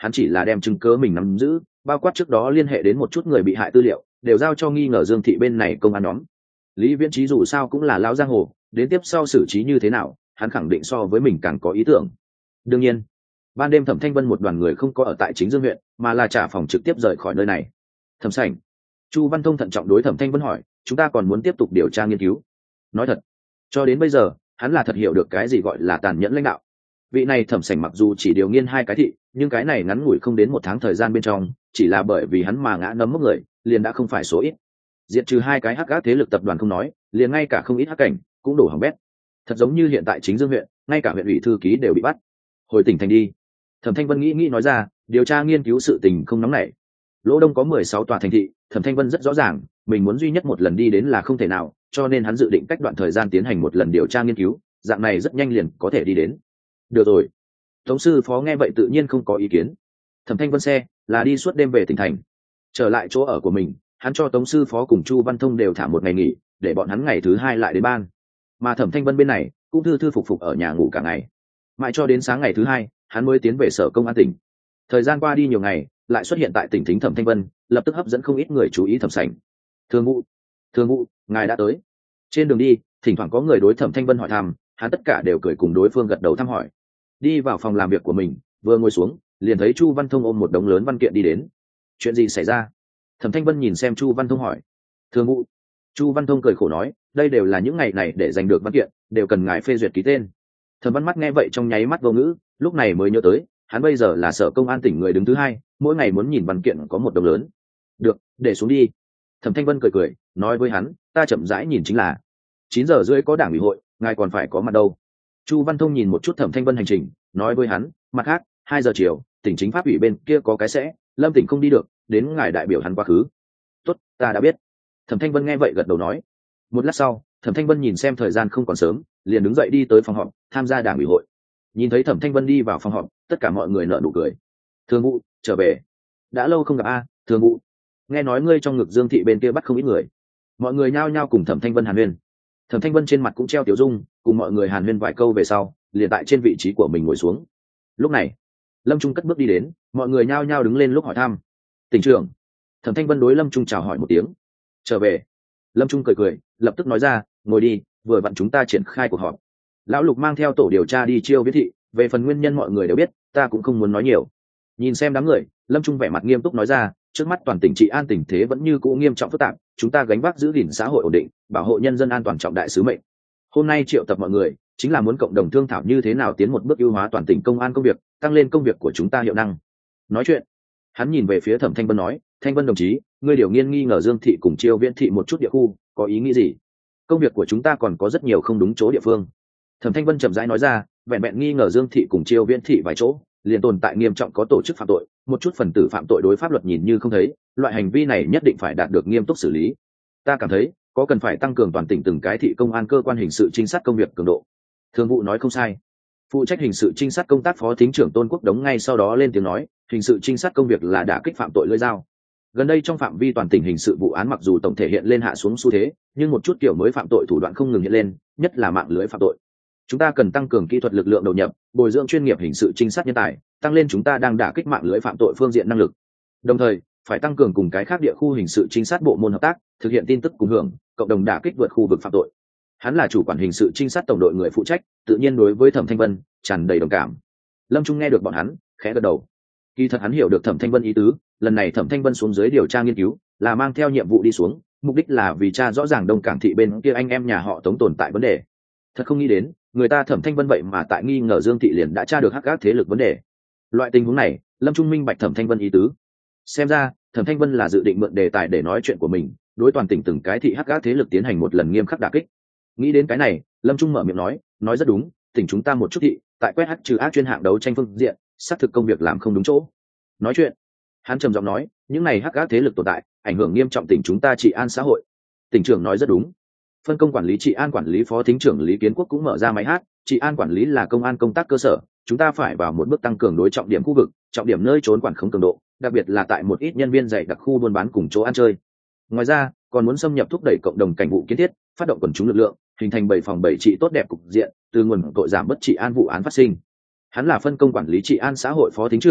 hắn chỉ là đem chứng cớ mình nắm giữ, bao quát trước đó liên hệ đến một chút người bị hại tư liệu đều giao cho nghi ngờ Dương Thị bên này công an nhóm. Lý Viễn Trí dù sao cũng là lão giang hồ, đến tiếp sau xử trí như thế nào hắn khẳng định so với mình càng có ý tưởng. Đương nhiên ban đêm Thẩm Thanh Vân một đoàn người không có ở tại chính Dương huyện, mà là trả phòng trực tiếp rời khỏi nơi này. Thẩm sảnh, Chu Văn Thông thận trọng đối Thẩm Thanh Vân hỏi, chúng ta còn muốn tiếp tục điều tra nghiên cứu? Nói thật, cho đến bây giờ hắn là thật hiểu được cái gì gọi là tàn nhẫn lãnh đạo. Vị này Thẩm sảnh mặc dù chỉ điều nghiên hai cái thị, nhưng cái này ngắn ngủi không đến một tháng thời gian bên trong, chỉ là bởi vì hắn mà ngã nấm mốc người liền đã không phải số ít. Diệt trừ hai cái hắc ác thế lực tập đoàn không nói, liền ngay cả không ít hắc cảnh cũng đổ hỏng bét. Thật giống như hiện tại chính Dương huyện, ngay cả huyện ủy thư ký đều bị bắt. Hồi tỉnh thành đi. Thẩm Thanh Vân nghĩ nghĩ nói ra, điều tra nghiên cứu sự tình không nóng nảy. Lỗ Đông có mười sáu tòa thành thị, Thẩm Thanh Vân rất rõ ràng, mình muốn duy nhất một lần đi đến là không thể nào, cho nên hắn dự định cách đoạn thời gian tiến hành một lần điều tra nghiên cứu, dạng này rất nhanh liền có thể đi đến. Được rồi. Tống sư phó nghe vậy tự nhiên không có ý kiến. Thẩm Thanh Vân xe là đi suốt đêm về tỉnh thành, trở lại chỗ ở của mình, hắn cho Tống sư phó cùng Chu Văn Thông đều thả một ngày nghỉ, để bọn hắn ngày thứ hai lại đến ban. Mà Thẩm Thanh Vân bên này cũng thư thư phục phục ở nhà ngủ cả ngày, mãi cho đến sáng ngày thứ hai hắn mới tiến về sở công an tỉnh. Thời gian qua đi nhiều ngày, lại xuất hiện tại tỉnh Thính Thẩm Thanh Vân lập tức hấp dẫn không ít người chú ý Thẩm sảnh. Thường vụ, thường vụ, ngài đã tới. Trên đường đi thỉnh thoảng có người đối Thẩm Thanh Vân hỏi thăm, hắn tất cả đều cười cùng đối phương gật đầu thăm hỏi. Đi vào phòng làm việc của mình, vừa ngồi xuống liền thấy Chu Văn Thông ôm một đống lớn văn kiện đi đến. Chuyện gì xảy ra? Thẩm Thanh Vân nhìn xem Chu Văn Thông hỏi. Thường vụ. Chu Văn Thông cười khổ nói, đây đều là những ngày này để giành được văn kiện, đều cần ngài phê duyệt ký tên. Thẩm Văn Mắt nghe vậy trong nháy mắt vô ngữ, lúc này mới nhớ tới hắn bây giờ là sở công an tỉnh người đứng thứ hai, mỗi ngày muốn nhìn văn kiện có một đồng lớn. Được, để xuống đi. Thẩm Thanh Vân cười cười nói với hắn, ta chậm rãi nhìn chính là. Chín giờ rưỡi có đảng ủy hội, ngài còn phải có mặt đâu. Chu Văn Thông nhìn một chút Thẩm Thanh Vân hành trình, nói với hắn, mặt khác hai giờ chiều tỉnh chính pháp ủy bên kia có cái sẽ, Lâm tỉnh không đi được, đến ngài đại biểu hắn quá khứ. Tốt, ta đã biết. Thẩm Thanh Vân nghe vậy gật đầu nói. Một lát sau Thẩm Thanh Vân nhìn xem thời gian không còn sớm, liền đứng dậy đi tới phòng họp tham gia đảng ủy hội. Nhìn thấy Thẩm Thanh Vân đi vào phòng họp, tất cả mọi người nở nụ cười. Thường vụ trở về, đã lâu không gặp a. Thường vụ, nghe nói ngươi trong ngực Dương Thị bên kia bắt không ít người. Mọi người nhao nhao cùng Thẩm Thanh Vân hàn huyên. Thẩm Thanh Vân trên mặt cũng treo tiểu dung, cùng mọi người hàn huyên vài câu về sau liền tại trên vị trí của mình ngồi xuống. Lúc này Lâm Trung cất bước đi đến, mọi người nhao nhao đứng lên lúc hỏi thăm. Tỉnh trưởng. Thẩm Thanh Vân đối Lâm Trung chào hỏi một tiếng. Trở về. Lâm Trung cười cười lập tức nói ra, ngồi đi, vừa vặn chúng ta triển khai cuộc họp. Lão Lục mang theo tổ điều tra đi Chiêu Viễn Thị, về phần nguyên nhân mọi người đều biết, ta cũng không muốn nói nhiều. Nhìn xem đám người, Lâm Trung vẻ mặt nghiêm túc nói ra, trước mắt toàn tỉnh trị an tình thế vẫn như cũ nghiêm trọng phức tạp, chúng ta gánh vác giữ gìn xã hội ổn định, bảo hộ nhân dân an toàn trọng đại sứ mệnh. Hôm nay triệu tập mọi người chính là muốn cộng đồng thương thảo như thế nào tiến một bước ưu hóa toàn tỉnh công an công việc, tăng lên công việc của chúng ta hiệu năng. Nói chuyện, hắn nhìn về phía Thẩm Thanh Vân nói, Thanh Vân đồng chí, ngươi điều nghiên nghi ngờ Dương Thị cùng Chiêu Viễn Thị một chút địa khu, có ý nghĩ gì? Công việc của chúng ta còn có rất nhiều không đúng chỗ địa phương. Thẩm Thanh Vân chậm rãi nói ra, vẹn vẹn nghi ngờ Dương Thị cùng Chiêu Viễn Thị vài chỗ, liền tồn tại nghiêm trọng có tổ chức phạm tội, một chút phần tử phạm tội đối pháp luật nhìn như không thấy, loại hành vi này nhất định phải đạt được nghiêm túc xử lý. Ta cảm thấy có cần phải tăng cường toàn tỉnh từng cái thị công an cơ quan hình sự trinh sát công việc cường độ. Thường vụ nói không sai. Phụ trách hình sự trinh sát công tác phó thính trưởng Tôn Quốc Đống ngay sau đó lên tiếng nói, hình sự trinh sát công việc là đả kích phạm tội lưỡi dao. Gần đây trong phạm vi toàn tỉnh hình sự vụ án mặc dù tổng thể hiện lên hạ xuống xu thế, nhưng một chút kiểu mới phạm tội thủ đoạn không ngừng hiện lên, nhất là mạng lưới phạm tội. Chúng ta cần tăng cường kỹ thuật lực lượng đầu nhập, bồi dưỡng chuyên nghiệp hình sự trinh sát nhân tài, tăng lên chúng ta đang đả kích mạng lưới phạm tội phương diện năng lực. Đồng thời, phải tăng cường cùng cái khác địa khu hình sự trinh sát bộ môn hợp tác, thực hiện tin tức cùng hưởng, cộng đồng đả kích vượt khu vực phạm tội. Hắn là chủ quản hình sự trinh sát tổng đội người phụ trách, tự nhiên đối với Thẩm Thanh Vân tràn đầy đồng cảm. Lâm Trung nghe được bọn hắn, khẽ gật đầu. Kỳ thật hắn hiểu được Thẩm Thanh Vân ý tứ, lần này Thẩm Thanh Vân xuống dưới điều tra nghiên cứu, là mang theo nhiệm vụ đi xuống, mục đích là vì tra rõ ràng Đông Cảng thị bên kia anh em nhà họ Tống tồn tại vấn đề. Thật không nghĩ đến, người ta Thẩm Thanh Vân vậy mà tại nghi ngờ Dương Thị liền đã tra được hắc ác thế lực vấn đề. Loại tình huống này, Lâm Trung minh bạch Thẩm Thanh Vân ý tứ. Xem ra, Thẩm Thanh Vân là dự định mượn đề tài để nói chuyện của mình, đối toàn tỉnh từng cái thị hắc ác thế lực tiến hành một lần nghiêm khắc đả kích. Nghĩ đến cái này, Lâm Trung mở miệng nói, nói rất đúng, tỉnh chúng ta một chút thị, tại quét hắc trừ ác chuyên hạng đấu tranh phương diện, xác thực công việc làm không đúng chỗ. Nói chuyện, hắn trầm giọng nói, những này hắc ác thế lực tồn tại, ảnh hưởng nghiêm trọng tỉnh chúng ta trị an xã hội. Tỉnh trưởng nói rất đúng. Phân công quản lý trị an quản lý phó thính trưởng Lý Kiến Quốc cũng mở ra máy hát, trị an quản lý là công an công tác cơ sở, chúng ta phải vào một bước tăng cường đối trọng điểm khu vực, trọng điểm nơi trốn quản khống cường độ, đặc biệt là tại một ít nhân viên dạy đặc khu buôn bán cùng chỗ ăn chơi. Ngoài ra, còn muốn xâm nhập thúc đẩy cộng đồng cảnh vụ kiến thiết, phát động quần chúng lực lượng, hình thành bảy phòng bảy trị tốt đẹp cục diện, từ nguồn tội giảm bất trị an vụ án phát sinh. Hắn là phân công quản lý trị an xã hội phó thính trưởng,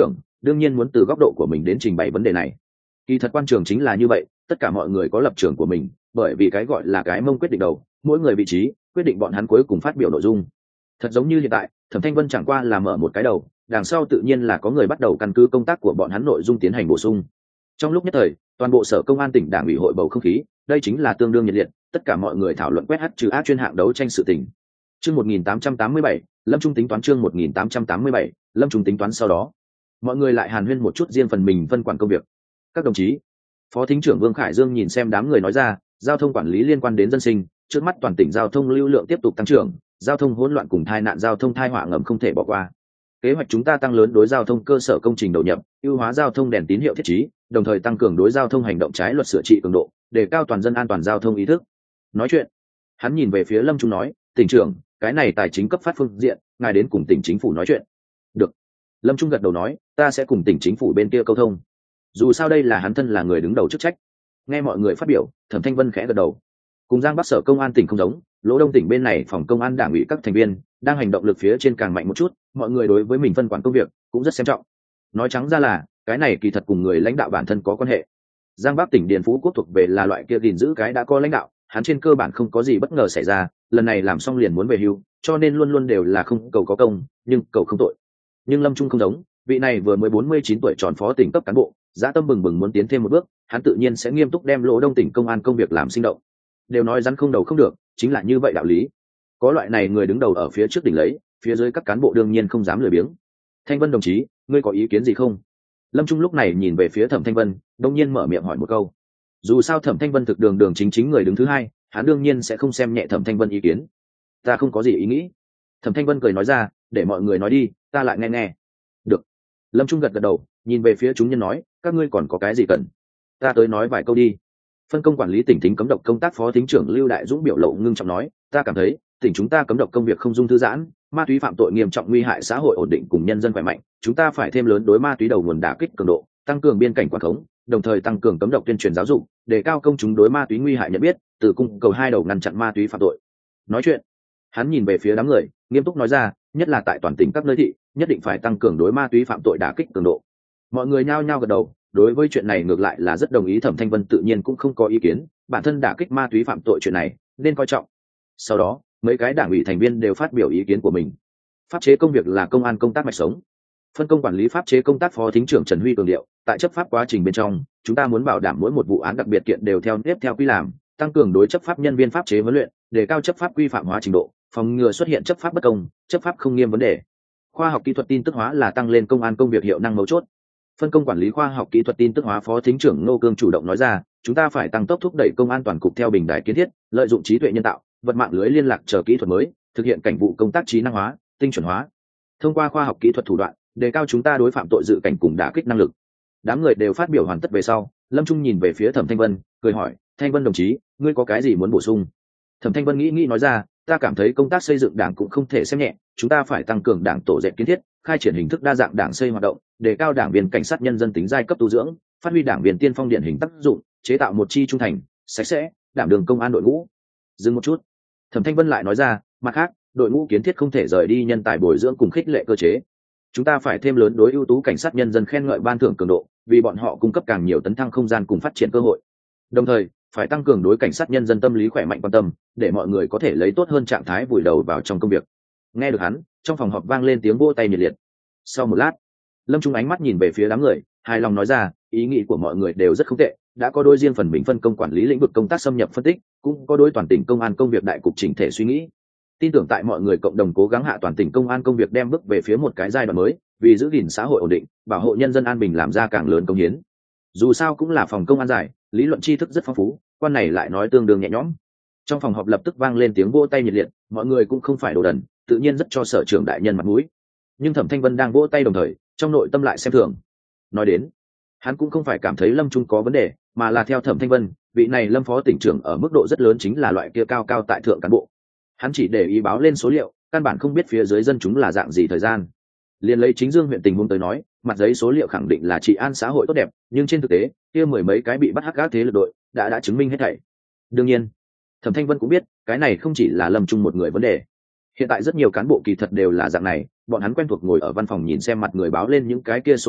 đương nhiên muốn từ góc độ của mình đến trình bày vấn đề này. Kỳ thật quan trường chính là như vậy, tất cả mọi người có lập trường của mình, bởi vì cái gọi là cái mông quyết định đầu, mỗi người vị trí quyết định bọn hắn cuối cùng phát biểu nội dung. Thật giống như hiện tại, Thẩm Thanh Vân chẳng qua là mở một cái đầu, đằng sau tự nhiên là có người bắt đầu căn cứ công tác của bọn hắn nội dung tiến hành bổ sung. Trong lúc nhất thời, toàn bộ sở công an tỉnh đảng ủy hội bầu không khí, đây chính là tương đương nhiệt liệt, tất cả mọi người thảo luận quét hát trừ ác chuyên hạng đấu tranh sự tình. Chương một nghìn tám trăm tám mươi bảy, Lâm Trung tính toán chương một nghìn tám trăm tám mươi bảy, Lâm Trung tính toán sau đó, mọi người lại hàn huyên một chút riêng phần mình phân quản công việc. Các đồng chí, Phó Thính trưởng Vương Khải Dương nhìn xem đám người nói ra, giao thông quản lý liên quan đến dân sinh, trước mắt toàn tỉnh giao thông lưu lượng tiếp tục tăng trưởng, giao thông hỗn loạn cùng tai nạn giao thông tai họa ngầm không thể bỏ qua. Kế hoạch chúng ta tăng lớn đối giao thông cơ sở công trình đầu nhập, ưu hóa giao thông đèn tín hiệu thiết trí, đồng thời tăng cường đối giao thông hành động trái luật sửa trị cường độ, để cao toàn dân an toàn giao thông ý thức. Nói chuyện, hắn nhìn về phía Lâm Trung nói, tỉnh trưởng, cái này tài chính cấp phát phương diện, ngài đến cùng tỉnh chính phủ nói chuyện. Được. Lâm Trung gật đầu nói, ta sẽ cùng tỉnh chính phủ bên kia câu thông. Dù sao đây là hắn thân là người đứng đầu chức trách. Nghe mọi người phát biểu, Thẩm Thanh Vân khẽ gật đầu. Cùng Giang Bắc sở công an tỉnh không giống, Lỗ Đông tỉnh bên này phòng công an đảng ủy các thành viên đang hành động lực phía trên càng mạnh một chút, mọi người đối với mình phân quản công việc cũng rất xem trọng. Nói trắng ra là, cái này kỳ thật cùng người lãnh đạo bản thân có quan hệ. Giang Bắc tỉnh Điền Phú Quốc thuộc về là loại kia gìn giữ cái đã có lãnh đạo, hắn trên cơ bản không có gì bất ngờ xảy ra, lần này làm xong liền muốn về hưu, cho nên luôn luôn đều là không cầu có công, nhưng cầu không tội. Nhưng Lâm Trung không giống, vị này vừa mới bốn mươi chín tuổi tròn phó tỉnh cấp cán bộ, dã tâm bừng bừng muốn tiến thêm một bước, hắn tự nhiên sẽ nghiêm túc đem Lỗ Đông tỉnh công an công việc làm sinh động. Đều nói rắn không đầu không được, chính là như vậy đạo lý. Có loại này người đứng đầu ở phía trước đỉnh lấy, phía dưới các cán bộ đương nhiên không dám lười biếng. Thanh Vân đồng chí, ngươi có ý kiến gì không? Lâm Trung lúc này nhìn về phía Thẩm Thanh Vân, đông nhiên mở miệng hỏi một câu. Dù sao Thẩm Thanh Vân thực đường đường chính chính người đứng thứ hai, hắn đương nhiên sẽ không xem nhẹ Thẩm Thanh Vân ý kiến. Ta không có gì ý nghĩ. Thẩm Thanh Vân cười nói ra, để mọi người nói đi, ta lại nghe nghe. Được. Lâm Trung gật gật đầu, nhìn về phía chúng nhân nói, các ngươi còn có cái gì cần? Ta tới nói vài câu đi. Phân công quản lý tỉnh thính cấm độc công tác phó thính trưởng Lưu Đại Dũng biểu lộ ngưng trọng nói, ta cảm thấy tỉnh chúng ta cấm độc công việc không dung thư giãn, ma túy phạm tội nghiêm trọng nguy hại xã hội ổn định cùng nhân dân khỏe mạnh, chúng ta phải thêm lớn đối ma túy đầu nguồn đả kích cường độ, tăng cường biên cảnh quản khống, đồng thời tăng cường cấm độc tuyên truyền giáo dục, để cao công chúng đối ma túy nguy hại nhận biết, từ cung cầu hai đầu ngăn chặn ma túy phạm tội. Nói chuyện, hắn nhìn về phía đám người, nghiêm túc nói ra, nhất là tại toàn tỉnh các nơi thị, nhất định phải tăng cường đối ma túy phạm tội đả kích cường độ. Mọi người nhao nhao gật đầu, đối với chuyện này ngược lại là rất đồng ý. Thẩm Thanh Vân tự nhiên cũng không có ý kiến, bản thân đả kích ma túy phạm tội chuyện này nên coi trọng. Sau đó, mấy cái đảng ủy thành viên đều phát biểu ý kiến của mình. Pháp chế công việc là công an công tác mạch sống. Phân công quản lý pháp chế công tác phó thính trưởng Trần Huy cường điệu, tại chấp pháp quá trình bên trong, chúng ta muốn bảo đảm mỗi một vụ án đặc biệt kiện đều theo nếp theo quy làm, tăng cường đối chấp pháp nhân viên pháp chế huấn luyện, đề cao chấp pháp quy phạm hóa trình độ, phòng ngừa xuất hiện chấp pháp bất công, chấp pháp không nghiêm vấn đề. Khoa học kỹ thuật tin tức hóa là tăng lên công an công việc hiệu năng mấu chốt. Phân công quản lý khoa học kỹ thuật tin tức hóa phó thính trưởng Ngô Cương chủ động nói ra, chúng ta phải tăng tốc thúc đẩy công an toàn cục theo bình đài kiến thiết, lợi dụng trí tuệ nhân tạo, vật mạng lưới liên lạc chờ kỹ thuật mới, thực hiện cảnh vụ công tác trí năng hóa, tinh chuẩn hóa. Thông qua khoa học kỹ thuật thủ đoạn, đề cao chúng ta đối phạm tội dự cảnh cùng đả kích năng lực. Đám người đều phát biểu hoàn tất về sau, Lâm Trung nhìn về phía Thẩm Thanh Vân, cười hỏi, Thanh Vân đồng chí, ngươi có cái gì muốn bổ sung? Thẩm Thanh Vân nghĩ nghĩ nói ra, ta cảm thấy công tác xây dựng đảng cũng không thể xem nhẹ, chúng ta phải tăng cường đảng tổ dệt kiến thiết, khai triển hình thức đa dạng đảng xây hoạt động, đề cao đảng viên cảnh sát nhân dân tính giai cấp tu dưỡng, phát huy đảng viên tiên phong điển hình tác dụng, chế tạo một chi trung thành, sạch sẽ, đảm đường công an đội ngũ. Dừng một chút, Thẩm Thanh Vân lại nói ra, mặt khác, đội ngũ kiến thiết không thể rời đi nhân tài bồi dưỡng cùng khích lệ cơ chế. Chúng ta phải thêm lớn đối ưu tú cảnh sát nhân dân khen ngợi ban thưởng cường độ, vì bọn họ cung cấp càng nhiều tấn thăng không gian cùng phát triển cơ hội. Đồng thời, phải tăng cường đối cảnh sát nhân dân tâm lý khỏe mạnh quan tâm, để mọi người có thể lấy tốt hơn trạng thái vùi đầu vào trong công việc. Nghe được hắn, trong phòng họp vang lên tiếng vỗ tay nhiệt liệt. Sau một lát, Lâm Trung ánh mắt nhìn về phía đám người, hài lòng nói ra, ý nghĩ của mọi người đều rất không tệ, đã có đôi riêng phần mình phân công quản lý lĩnh vực công tác xâm nhập phân tích, cũng có đôi toàn tỉnh công an công việc đại cục chỉnh thể suy nghĩ. Tin tưởng tại mọi người cộng đồng cố gắng hạ toàn tỉnh công an công việc đem bước về phía một cái giai đoạn mới, vì giữ gìn xã hội ổn định, bảo hộ nhân dân an bình làm ra càng lớn công hiến. Dù sao cũng là phòng công an giải, lý luận tri thức rất phong phú, quan này lại nói tương đương nhẹ nhõm. Trong phòng họp lập tức vang lên tiếng vỗ tay nhiệt liệt, mọi người cũng không phải đồ đần, tự nhiên rất cho sở trưởng đại nhân mặt mũi. Nhưng Thẩm Thanh Vân đang vỗ tay đồng thời, trong nội tâm lại xem thường. Nói đến, hắn cũng không phải cảm thấy Lâm Trung có vấn đề, mà là theo Thẩm Thanh Vân, vị này Lâm phó tỉnh trưởng ở mức độ rất lớn chính là loại kia cao cao tại thượng cán bộ. Hắn chỉ để ý báo lên số liệu, căn bản không biết phía dưới dân chúng là dạng gì thời gian. Liên lấy chính Dương huyện tình huống tới nói, mặt giấy số liệu khẳng định là trị an xã hội tốt đẹp, nhưng trên thực tế, kia mười mấy cái bị bắt hắc gác thế lực đội đã đã chứng minh hết thảy. Đương nhiên, Thẩm Thanh Vân cũng biết, cái này không chỉ là Lâm Trung một người vấn đề. Hiện tại rất nhiều cán bộ kỳ thật đều là dạng này, bọn hắn quen thuộc ngồi ở văn phòng nhìn xem mặt người báo lên những cái kia số liệu,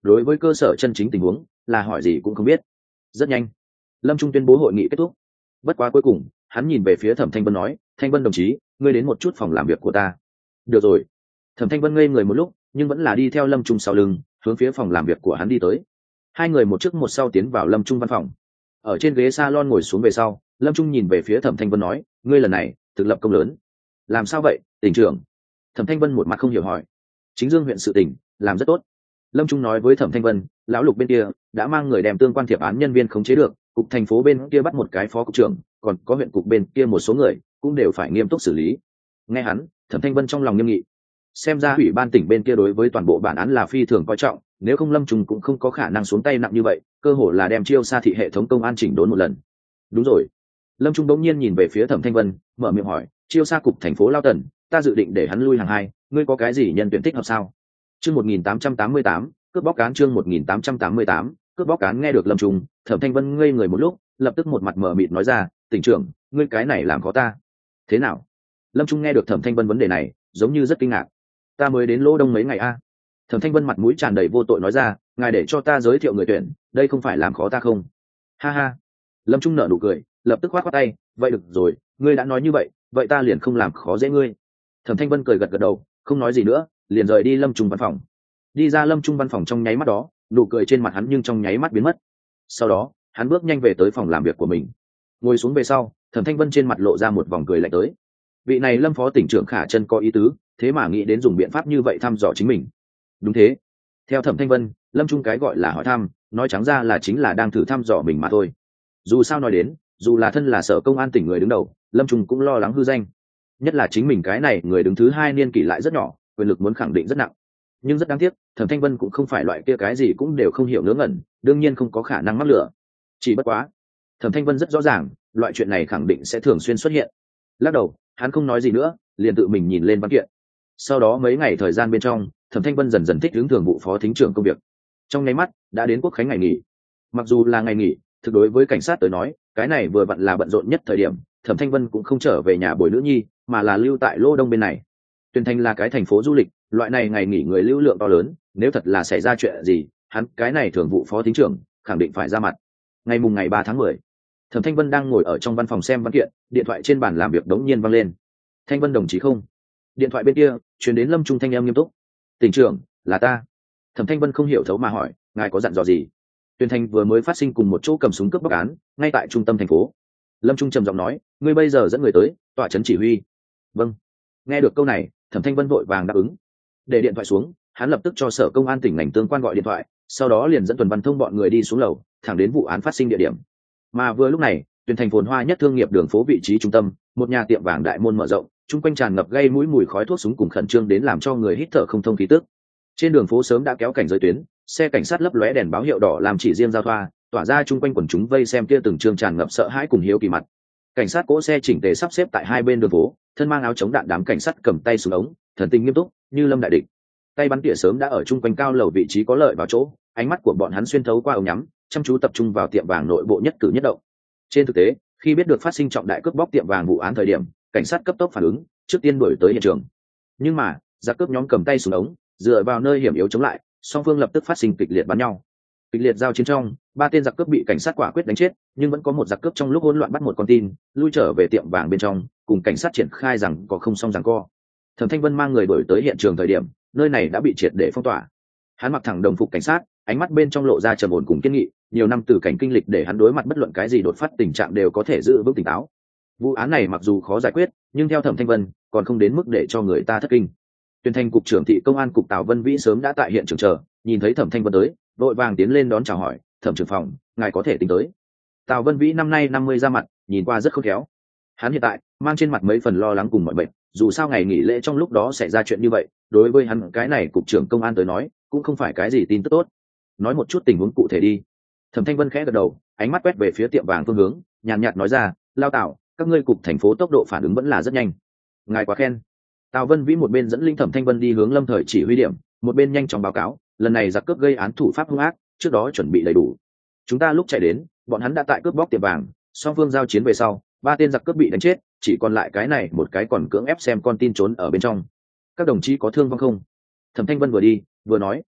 đối với cơ sở chân chính tình huống là hỏi gì cũng không biết. Rất nhanh, Lâm Trung tuyên bố hội nghị kết thúc. Bất quá cuối cùng hắn nhìn về phía Thẩm Thanh Vân nói, Thanh Vân đồng chí, ngươi đến một chút phòng làm việc của ta. Được rồi. Thẩm Thanh Vân ngây người một lúc, nhưng vẫn là đi theo Lâm Trung sau lưng, hướng phía phòng làm việc của hắn đi tới. Hai người một trước một sau tiến vào Lâm Trung văn phòng. Ở trên ghế salon ngồi xuống về sau, Lâm Trung nhìn về phía Thẩm Thanh Vân nói, ngươi lần này thực lập công lớn. Làm sao vậy, tỉnh trưởng? Thẩm Thanh Vân một mặt không hiểu hỏi. Chính Dương huyện sự tỉnh làm rất tốt. Lâm Trung nói với Thẩm Thanh Vân, lão Lục bên kia đã mang người đem tương quan thiệp án nhân viên khống chế được, cục thành phố bên kia bắt một cái phó cục trưởng, còn có huyện cục bên kia một số người cũng đều phải nghiêm túc xử lý. Nghe hắn, Thẩm Thanh Vân trong lòng nghiêm nghị. Xem ra ủy ban tỉnh bên kia đối với toàn bộ bản án là phi thường coi trọng, nếu không Lâm Trung cũng không có khả năng xuống tay nặng như vậy, cơ hội là đem chiêu xa thị hệ thống công an chỉnh đốn một lần. Đúng rồi. Lâm Trung đống nhiên nhìn về phía Thẩm Thanh Vân, mở miệng hỏi, chiêu xa cục thành phố Lao Tần, ta dự định để hắn lui hàng hai, ngươi có cái gì nhân tuyển thích hợp sao? Chương một nghìn tám trăm tám mươi tám, cướp bóc cán chương một nghìn tám trăm tám mươi tám, cướp bóc cán. Nghe được Lâm Trung, Thẩm Thanh Vân ngây người một lúc, lập tức một mặt mờ mịt nói ra, tỉnh trưởng, ngươi cái này làm khó ta. Thế nào? Lâm Trung nghe được Thẩm Thanh Vân vấn đề này, giống như rất kinh ngạc. Ta mới đến Lô Đông mấy ngày a. Thẩm Thanh Vân mặt mũi tràn đầy vô tội nói ra, ngài để cho ta giới thiệu người tuyển, đây không phải làm khó ta không? Ha ha. Lâm Trung nở nụ cười, lập tức khoát khoát tay, vậy được rồi, ngươi đã nói như vậy, vậy ta liền không làm khó dễ ngươi. Thẩm Thanh Vân cười gật gật đầu, không nói gì nữa, liền rời đi Lâm Trung văn phòng. Đi ra Lâm Trung văn phòng trong nháy mắt đó, nụ cười trên mặt hắn nhưng trong nháy mắt biến mất. Sau đó, hắn bước nhanh về tới phòng làm việc của mình. Ngồi xuống về sau, Thẩm Thanh Vân trên mặt lộ ra một vòng cười lạnh tới. Vị này Lâm phó tỉnh trưởng Khả Chân có ý tứ, thế mà nghĩ đến dùng biện pháp như vậy thăm dò chính mình. Đúng thế. Theo Thẩm Thanh Vân, Lâm Trung cái gọi là hỏi thăm, nói trắng ra là chính là đang thử thăm dò mình mà thôi. Dù sao nói đến, dù là thân là sở công an tỉnh người đứng đầu, Lâm Trung cũng lo lắng hư danh. Nhất là chính mình cái này người đứng thứ hai niên kỷ lại rất nhỏ, quyền lực muốn khẳng định rất nặng. Nhưng rất đáng tiếc, Thẩm Thanh Vân cũng không phải loại kia cái gì cũng đều không hiểu ngớ ngẩn, đương nhiên không có khả năng mắc lửa. Chỉ bất quá, Thẩm Thanh Vân rất rõ ràng, loại chuyện này khẳng định sẽ thường xuyên xuất hiện. Lắc đầu, hắn không nói gì nữa, liền tự mình nhìn lên văn kiện. Sau đó mấy ngày thời gian bên trong, Thẩm Thanh Vân dần dần thích ứng thường vụ phó thính trưởng công việc. Trong nháy mắt, đã đến quốc khánh ngày nghỉ. Mặc dù là ngày nghỉ, thực đối với cảnh sát tới nói, cái này vừa vặn là bận rộn nhất thời điểm, Thẩm Thanh Vân cũng không trở về nhà bồi nữ nhi, mà là lưu tại Lô Đông bên này. Tuyên Thành là cái thành phố du lịch, loại này ngày nghỉ người lưu lượng to lớn, nếu thật là xảy ra chuyện gì, hắn cái này thường vụ phó thính trưởng khẳng định phải ra mặt. Ngày mùng ngày ba tháng mười, Thẩm Thanh Vân đang ngồi ở trong văn phòng xem văn kiện, điện thoại trên bàn làm việc đống nhiên vang lên. Thanh Vân đồng chí không? Điện thoại bên kia truyền đến Lâm Trung thanh em nghiêm túc. Tỉnh trưởng, là ta. Thẩm Thanh Vân không hiểu thấu mà hỏi, ngài có dặn dò gì? Tuyên Thành vừa mới phát sinh cùng một chỗ cầm súng cướp bóc án, ngay tại trung tâm thành phố. Lâm Trung trầm giọng nói, ngươi bây giờ dẫn người tới, tọa trấn chỉ huy. Vâng. Nghe được câu này, Thẩm Thanh Vân vội vàng đáp ứng. Để điện thoại xuống, hắn lập tức cho sở công an tỉnh ngành tương quan gọi điện thoại, sau đó liền dẫn Tuần Văn Thông bọn người đi xuống lầu, thẳng đến vụ án phát sinh địa điểm. Mà vừa lúc này, Tuyên Thành phồn hoa nhất thương nghiệp đường phố vị trí trung tâm, một nhà tiệm vàng đại môn mở rộng, chung quanh tràn ngập gây mũi mùi khói thuốc súng cùng khẩn trương đến làm cho người hít thở không thông khí tức. Trên đường phố sớm đã kéo cảnh giới tuyến, xe cảnh sát lấp lóe đèn báo hiệu đỏ làm chỉ riêng giao thoa, tỏa ra chung quanh quần chúng vây xem kia từng trường tràn ngập sợ hãi cùng hiếu kỳ mặt. Cảnh sát cỗ xe chỉnh tề sắp xếp tại hai bên đường phố, thân mang áo chống đạn đám cảnh sát cầm tay súng ống, thần tình nghiêm túc, như lâm đại địch. Tay bắn tỉa sớm đã ở chung quanh cao lầu vị trí có lợi vào chỗ, ánh mắt của bọn hắn xuyên thấu qua ống nhắm, chăm chú tập trung vào tiệm vàng nội bộ nhất cử nhất động. Trên thực tế, khi biết được phát sinh trọng đại cướp bóc tiệm vàng vụ án thời điểm, cảnh sát cấp tốc phản ứng, trước tiên đuổi tới hiện trường. Nhưng mà, giặc cướp nhóm cầm tay súng ống, dựa vào nơi hiểm yếu chống lại, song phương lập tức phát sinh kịch liệt bắn nhau. Kịch liệt giao chiến trong, ba tên giặc cướp bị cảnh sát quả quyết đánh chết, nhưng vẫn có một giặc cướp trong lúc hỗn loạn bắt một con tin, lui trở về tiệm vàng bên trong, cùng cảnh sát triển khai rằng có không xong rằng co. Thẩm Thanh Vân mang người đuổi tới hiện trường thời điểm, nơi này đã bị triệt để phong tỏa. Hắn mặc thẳng đồng phục cảnh sát, ánh mắt bên trong lộ ra trầm ổn cùng kiên nghị, nhiều năm từ cảnh kinh lịch để hắn đối mặt bất luận cái gì đột phát tình trạng đều có thể giữ vững tỉnh táo. Vụ án này mặc dù khó giải quyết, nhưng theo Thẩm Thanh Vân, còn không đến mức để cho người ta thất kinh. Tuyên Thành cục trưởng thị công an cục Tào Vân Vĩ sớm đã tại hiện trường chờ, nhìn thấy Thẩm Thanh Vân tới, vội vàng tiến lên đón chào hỏi, "Thẩm trưởng phòng, ngài có thể tính tới." Tào Vân Vĩ năm nay năm mươi ra mặt, nhìn qua rất khôn khéo. Hắn hiện tại mang trên mặt mấy phần lo lắng cùng mọi bệnh, dù sao ngày nghỉ lễ trong lúc đó xảy ra chuyện như vậy, đối với hắn cái này cục trưởng công an tới nói, cũng không phải cái gì tin tức tốt. Nói một chút tình huống cụ thể đi. Thẩm Thanh Vân khẽ gật đầu, ánh mắt quét về phía tiệm vàng phương hướng, nhàn nhạt nói ra, "Lao Tào, các ngươi cục thành phố tốc độ phản ứng vẫn là rất nhanh." Ngài quá khen. Tào Vân Vĩ một bên dẫn linh Thẩm Thanh Vân đi hướng Lâm Thời chỉ huy điểm, một bên nhanh chóng báo cáo, lần này giặc cướp gây án thủ pháp hung ác, trước đó chuẩn bị đầy đủ. Chúng ta lúc chạy đến, bọn hắn đã tại cướp bóc tiệm vàng, song phương giao chiến về sau, ba tên giặc cướp bị đánh chết, chỉ còn lại cái này một cái còn cưỡng ép xem con tin trốn ở bên trong. Các đồng chí có thương vong không? Thẩm Thanh Vân vừa đi, vừa nói.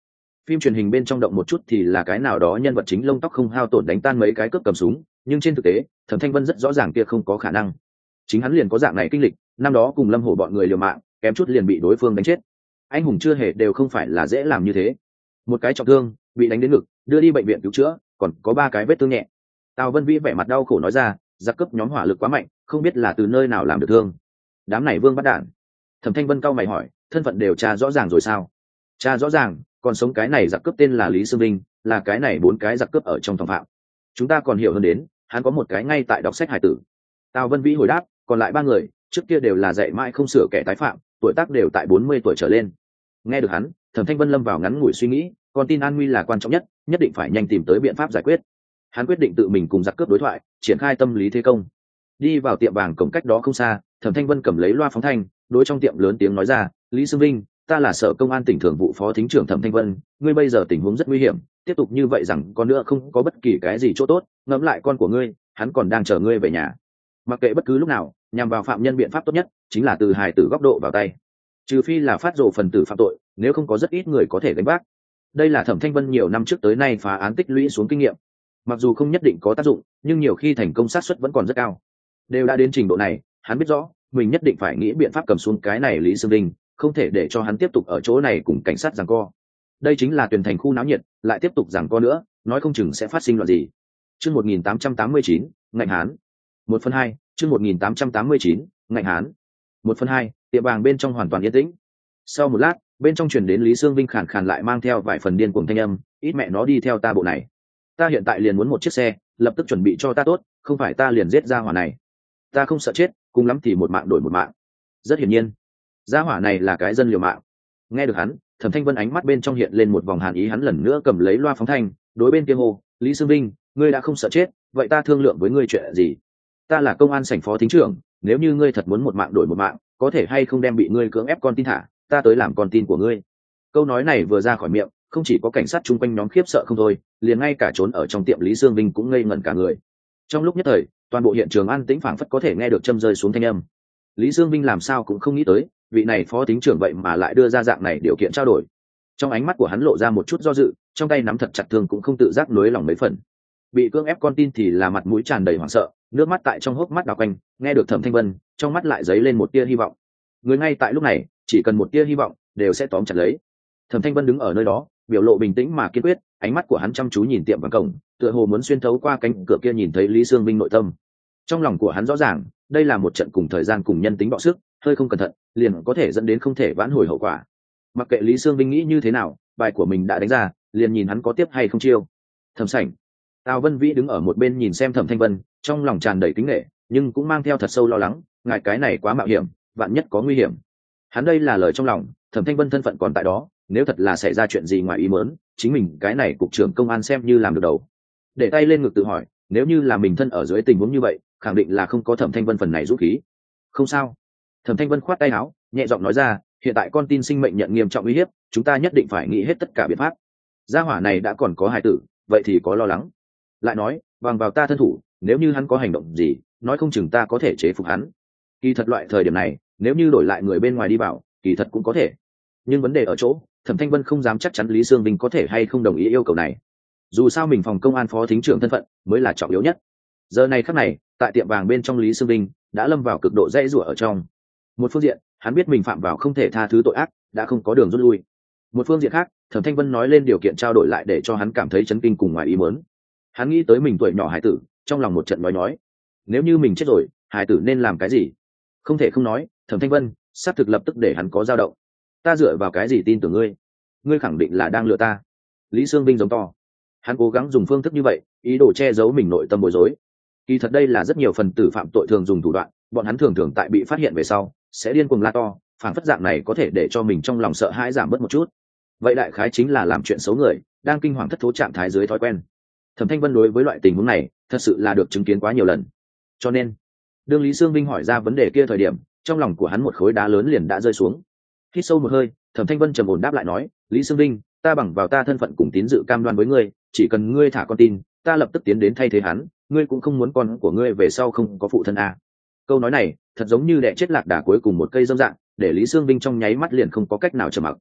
phim truyền hình bên trong động một chút thì là cái nào đó nhân vật chính lông tóc không hao tổn đánh tan mấy cái cướp cầm súng, nhưng trên thực tế Thẩm Thanh Vân rất rõ ràng kia không có khả năng. Chính hắn liền có dạng này kinh lịch, năm đó cùng Lâm Hổ bọn người liều mạng, kém chút liền bị đối phương đánh chết. Anh hùng chưa hề đều không phải là dễ làm như thế. Một cái trọng thương, bị đánh đến ngực, đưa đi bệnh viện cứu chữa, còn có ba cái vết thương nhẹ. Tào Vân Vĩ vẻ mặt đau khổ nói ra, giặc cướp nhóm hỏa lực quá mạnh, không biết là từ nơi nào làm được thương. Đám này vương bắt đạn. Thẩm Thanh Vân cau mày hỏi, thân phận đều tra rõ ràng rồi sao? Tra rõ ràng, còn sống cái này giặc cướp tên là Lý Sương Vinh, là cái này bốn cái giặc cướp ở trong phòng phạm. Chúng ta còn hiểu hơn đến, hắn có một cái ngay tại đọc sách hải tử. Tào Vân Vĩ hồi đáp, còn lại ba người, trước kia đều là dạy mãi không sửa kẻ tái phạm, tuổi tác đều tại bốn mươi tuổi trở lên. Nghe được hắn, Thẩm Thanh Vân lâm vào ngắn ngủi suy nghĩ, con tin an nguy là quan trọng nhất, nhất định phải nhanh tìm tới biện pháp giải quyết. Hắn quyết định tự mình cùng giặc cướp đối thoại, triển khai tâm lý thế công. Đi vào tiệm vàng cổng cách đó không xa, Thẩm Thanh Vân cầm lấy loa phóng thanh, đối trong tiệm lớn tiếng nói ra, Lý Sương Vinh, ta là sở công an tỉnh thường vụ phó thính trưởng Thẩm Thanh Vân, ngươi bây giờ tình huống rất nguy hiểm, tiếp tục như vậy rằng con nữa không có bất kỳ cái gì chỗ tốt, ngẫm lại con của ngươi, hắn còn đang chờ ngươi về nhà. Mặc kệ bất cứ lúc nào, nhằm vào phạm nhân biện pháp tốt nhất chính là từ hài tử góc độ vào tay, trừ phi là phát rồ phần tử phạm tội, nếu không có rất ít người có thể gánh vác. Đây là Thẩm Thanh Vân nhiều năm trước tới nay phá án tích lũy xuống kinh nghiệm, mặc dù không nhất định có tác dụng, nhưng nhiều khi thành công xác suất vẫn còn rất cao. Đều đã đến trình độ này, hắn biết rõ mình nhất định phải nghĩ biện pháp cầm xuống cái này Lý Sương Vinh, không thể để cho hắn tiếp tục ở chỗ này cùng cảnh sát giằng co. Đây chính là Tuyền Thành khu náo nhiệt, lại tiếp tục giằng co nữa, nói không chừng sẽ phát sinh loạn gì. Chương một nghìn tám trăm tám mươi chín, ngạnh hán. một phần hai, chương một nghìn tám trăm tám mươi chín, ngạnh hán. một phần hai, tiệm vàng bên trong hoàn toàn yên tĩnh. Sau một lát, bên trong truyền đến Lý Sương Vinh khàn khàn lại mang theo vài phần điên cuồng thanh âm, ít mẹ nó đi theo ta bộ này. Ta hiện tại liền muốn một chiếc xe, lập tức chuẩn bị cho ta tốt, không phải ta liền giết ra hỏa này. Ta không sợ chết, cùng lắm thì một mạng đổi một mạng. Rất hiển nhiên, gia hỏa này là cái dân liều mạng. Nghe được hắn, Thẩm Thanh Vân ánh mắt bên trong hiện lên một vòng hàn ý, hắn lần nữa cầm lấy loa phóng thanh, đối bên kia hô, Lý Sương Vinh, ngươi đã không sợ chết, vậy ta thương lượng với ngươi chuyện gì? Ta là công an sảnh phó thính trưởng, nếu như ngươi thật muốn một mạng đổi một mạng, có thể hay không đem bị ngươi cưỡng ép con tin thả, ta tới làm con tin của ngươi. Câu nói này vừa ra khỏi miệng, không chỉ có cảnh sát chung quanh nhóm khiếp sợ không thôi, liền ngay cả trốn ở trong tiệm Lý Sương Vinh cũng ngây ngẩn cả người. Trong lúc nhất thời, toàn bộ hiện trường an tĩnh phảng phất có thể nghe được châm rơi xuống thanh âm. Lý Sương Vinh làm sao cũng không nghĩ tới, vị này phó thính trưởng vậy mà lại đưa ra dạng này điều kiện trao đổi. Trong ánh mắt của hắn lộ ra một chút do dự, trong tay nắm thật chặt thương cũng không tự giác nối lòng mấy phần. Bị cưỡng ép con tin thì là mặt mũi tràn đầy hoảng sợ, nước mắt tại trong hốc mắt đảo quanh, nghe được Thẩm Thanh Vân, trong mắt lại dấy lên một tia hy vọng. Người ngay tại lúc này, chỉ cần một tia hy vọng, đều sẽ tóm chặt lấy. Thẩm Thanh Vân đứng ở nơi đó, biểu lộ bình tĩnh mà kiên quyết, ánh mắt của hắn chăm chú nhìn tiệm vàng cổng, tựa hồ muốn xuyên thấu qua cánh cửa kia nhìn thấy Lý Sương Vinh nội tâm. Trong lòng của hắn rõ ràng, đây là một trận cùng thời gian cùng nhân tính bọ sức, hơi không cẩn thận, liền có thể dẫn đến không thể vãn hồi hậu quả. Mặc kệ Lý Sương Vinh nghĩ như thế nào, bài của mình đã đánh ra, liền nhìn hắn có tiếp hay không chiêu. Thẩm sảnh, Tào Vân Vĩ đứng ở một bên nhìn xem Thẩm Thanh Vân, trong lòng tràn đầy kính nể, nhưng cũng mang theo thật sâu lo lắng, ngài cái này quá mạo hiểm, vạn nhất có nguy hiểm. Hắn đây là lời trong lòng, Thẩm Thanh Vân thân phận còn tại đó, nếu thật là xảy ra chuyện gì ngoài ý muốn, chính mình cái này cục trưởng công an xem như làm được đầu. Để tay lên ngực tự hỏi, nếu như là mình thân ở dưới tình huống như vậy, khẳng định là không có Thẩm Thanh Vân phần này dũng khí. Không sao. Thẩm Thanh Vân khoát tay áo, nhẹ giọng nói ra, hiện tại con tin sinh mệnh nhận nghiêm trọng uy hiếp, chúng ta nhất định phải nghĩ hết tất cả biện pháp. Gia hỏa này đã còn có hài tử, vậy thì có lo lắng. Lại nói, bằng vào ta thân thủ, nếu như hắn có hành động gì, nói không chừng ta có thể chế phục hắn. Kỳ thật loại thời điểm này, nếu như đổi lại người bên ngoài đi vào, kỳ thật cũng có thể. Nhưng vấn đề ở chỗ, Thẩm Thanh Vân không dám chắc chắn Lý Sương Vinh có thể hay không đồng ý yêu cầu này. Dù sao mình phòng công an phó thính trưởng thân phận mới là trọng yếu nhất. Giờ này khắc này, tại tiệm vàng bên trong Lý Sương Vinh đã lâm vào cực độ dãy rủa ở trong. Một phương diện, hắn biết mình phạm vào không thể tha thứ tội ác, đã không có đường rút lui. Một phương diện khác, Thẩm Thanh Vân nói lên điều kiện trao đổi lại để cho hắn cảm thấy chấn kinh cùng ngoài ý muốn. Hắn nghĩ tới mình tuổi nhỏ hải tử, trong lòng một trận nói nói, nếu như mình chết rồi, hải tử nên làm cái gì? Không thể không nói, Thẩm Thanh Vân xác thực lập tức để hắn có dao động. Ta dựa vào cái gì tin tưởng ngươi? Ngươi khẳng định là đang lừa ta. Lý Sương Vinh giống to. Hắn cố gắng dùng phương thức như vậy, ý đồ che giấu mình nội tâm bối rối. Kỳ thật đây là rất nhiều phần tử phạm tội thường dùng thủ đoạn, bọn hắn thường thường tại bị phát hiện về sau, sẽ điên cuồng la to, phản phất dạng này có thể để cho mình trong lòng sợ hãi giảm bớt một chút. Vậy đại khái chính là làm chuyện xấu người, đang kinh hoàng thất thố trạng thái dưới thói quen. Thẩm Thanh Vân đối với loại tình huống này, thật sự là được chứng kiến quá nhiều lần. Cho nên, đương Lý Sương Vinh hỏi ra vấn đề kia thời điểm, trong lòng của hắn một khối đá lớn liền đã rơi xuống. Hít sâu một hơi, Thẩm Thanh Vân trầm ổn đáp lại nói, Lý Sương Vinh, ta bằng vào ta thân phận cùng tín dự cam đoan với ngươi, chỉ cần ngươi thả con tin, ta lập tức tiến đến thay thế hắn, ngươi cũng không muốn con của ngươi về sau không có phụ thân à. Câu nói này, thật giống như đẻ chết lạc đà cuối cùng một cây dâm dạng, để Lý Sương Vinh trong nháy mắt liền không có cách nào trầm mặc.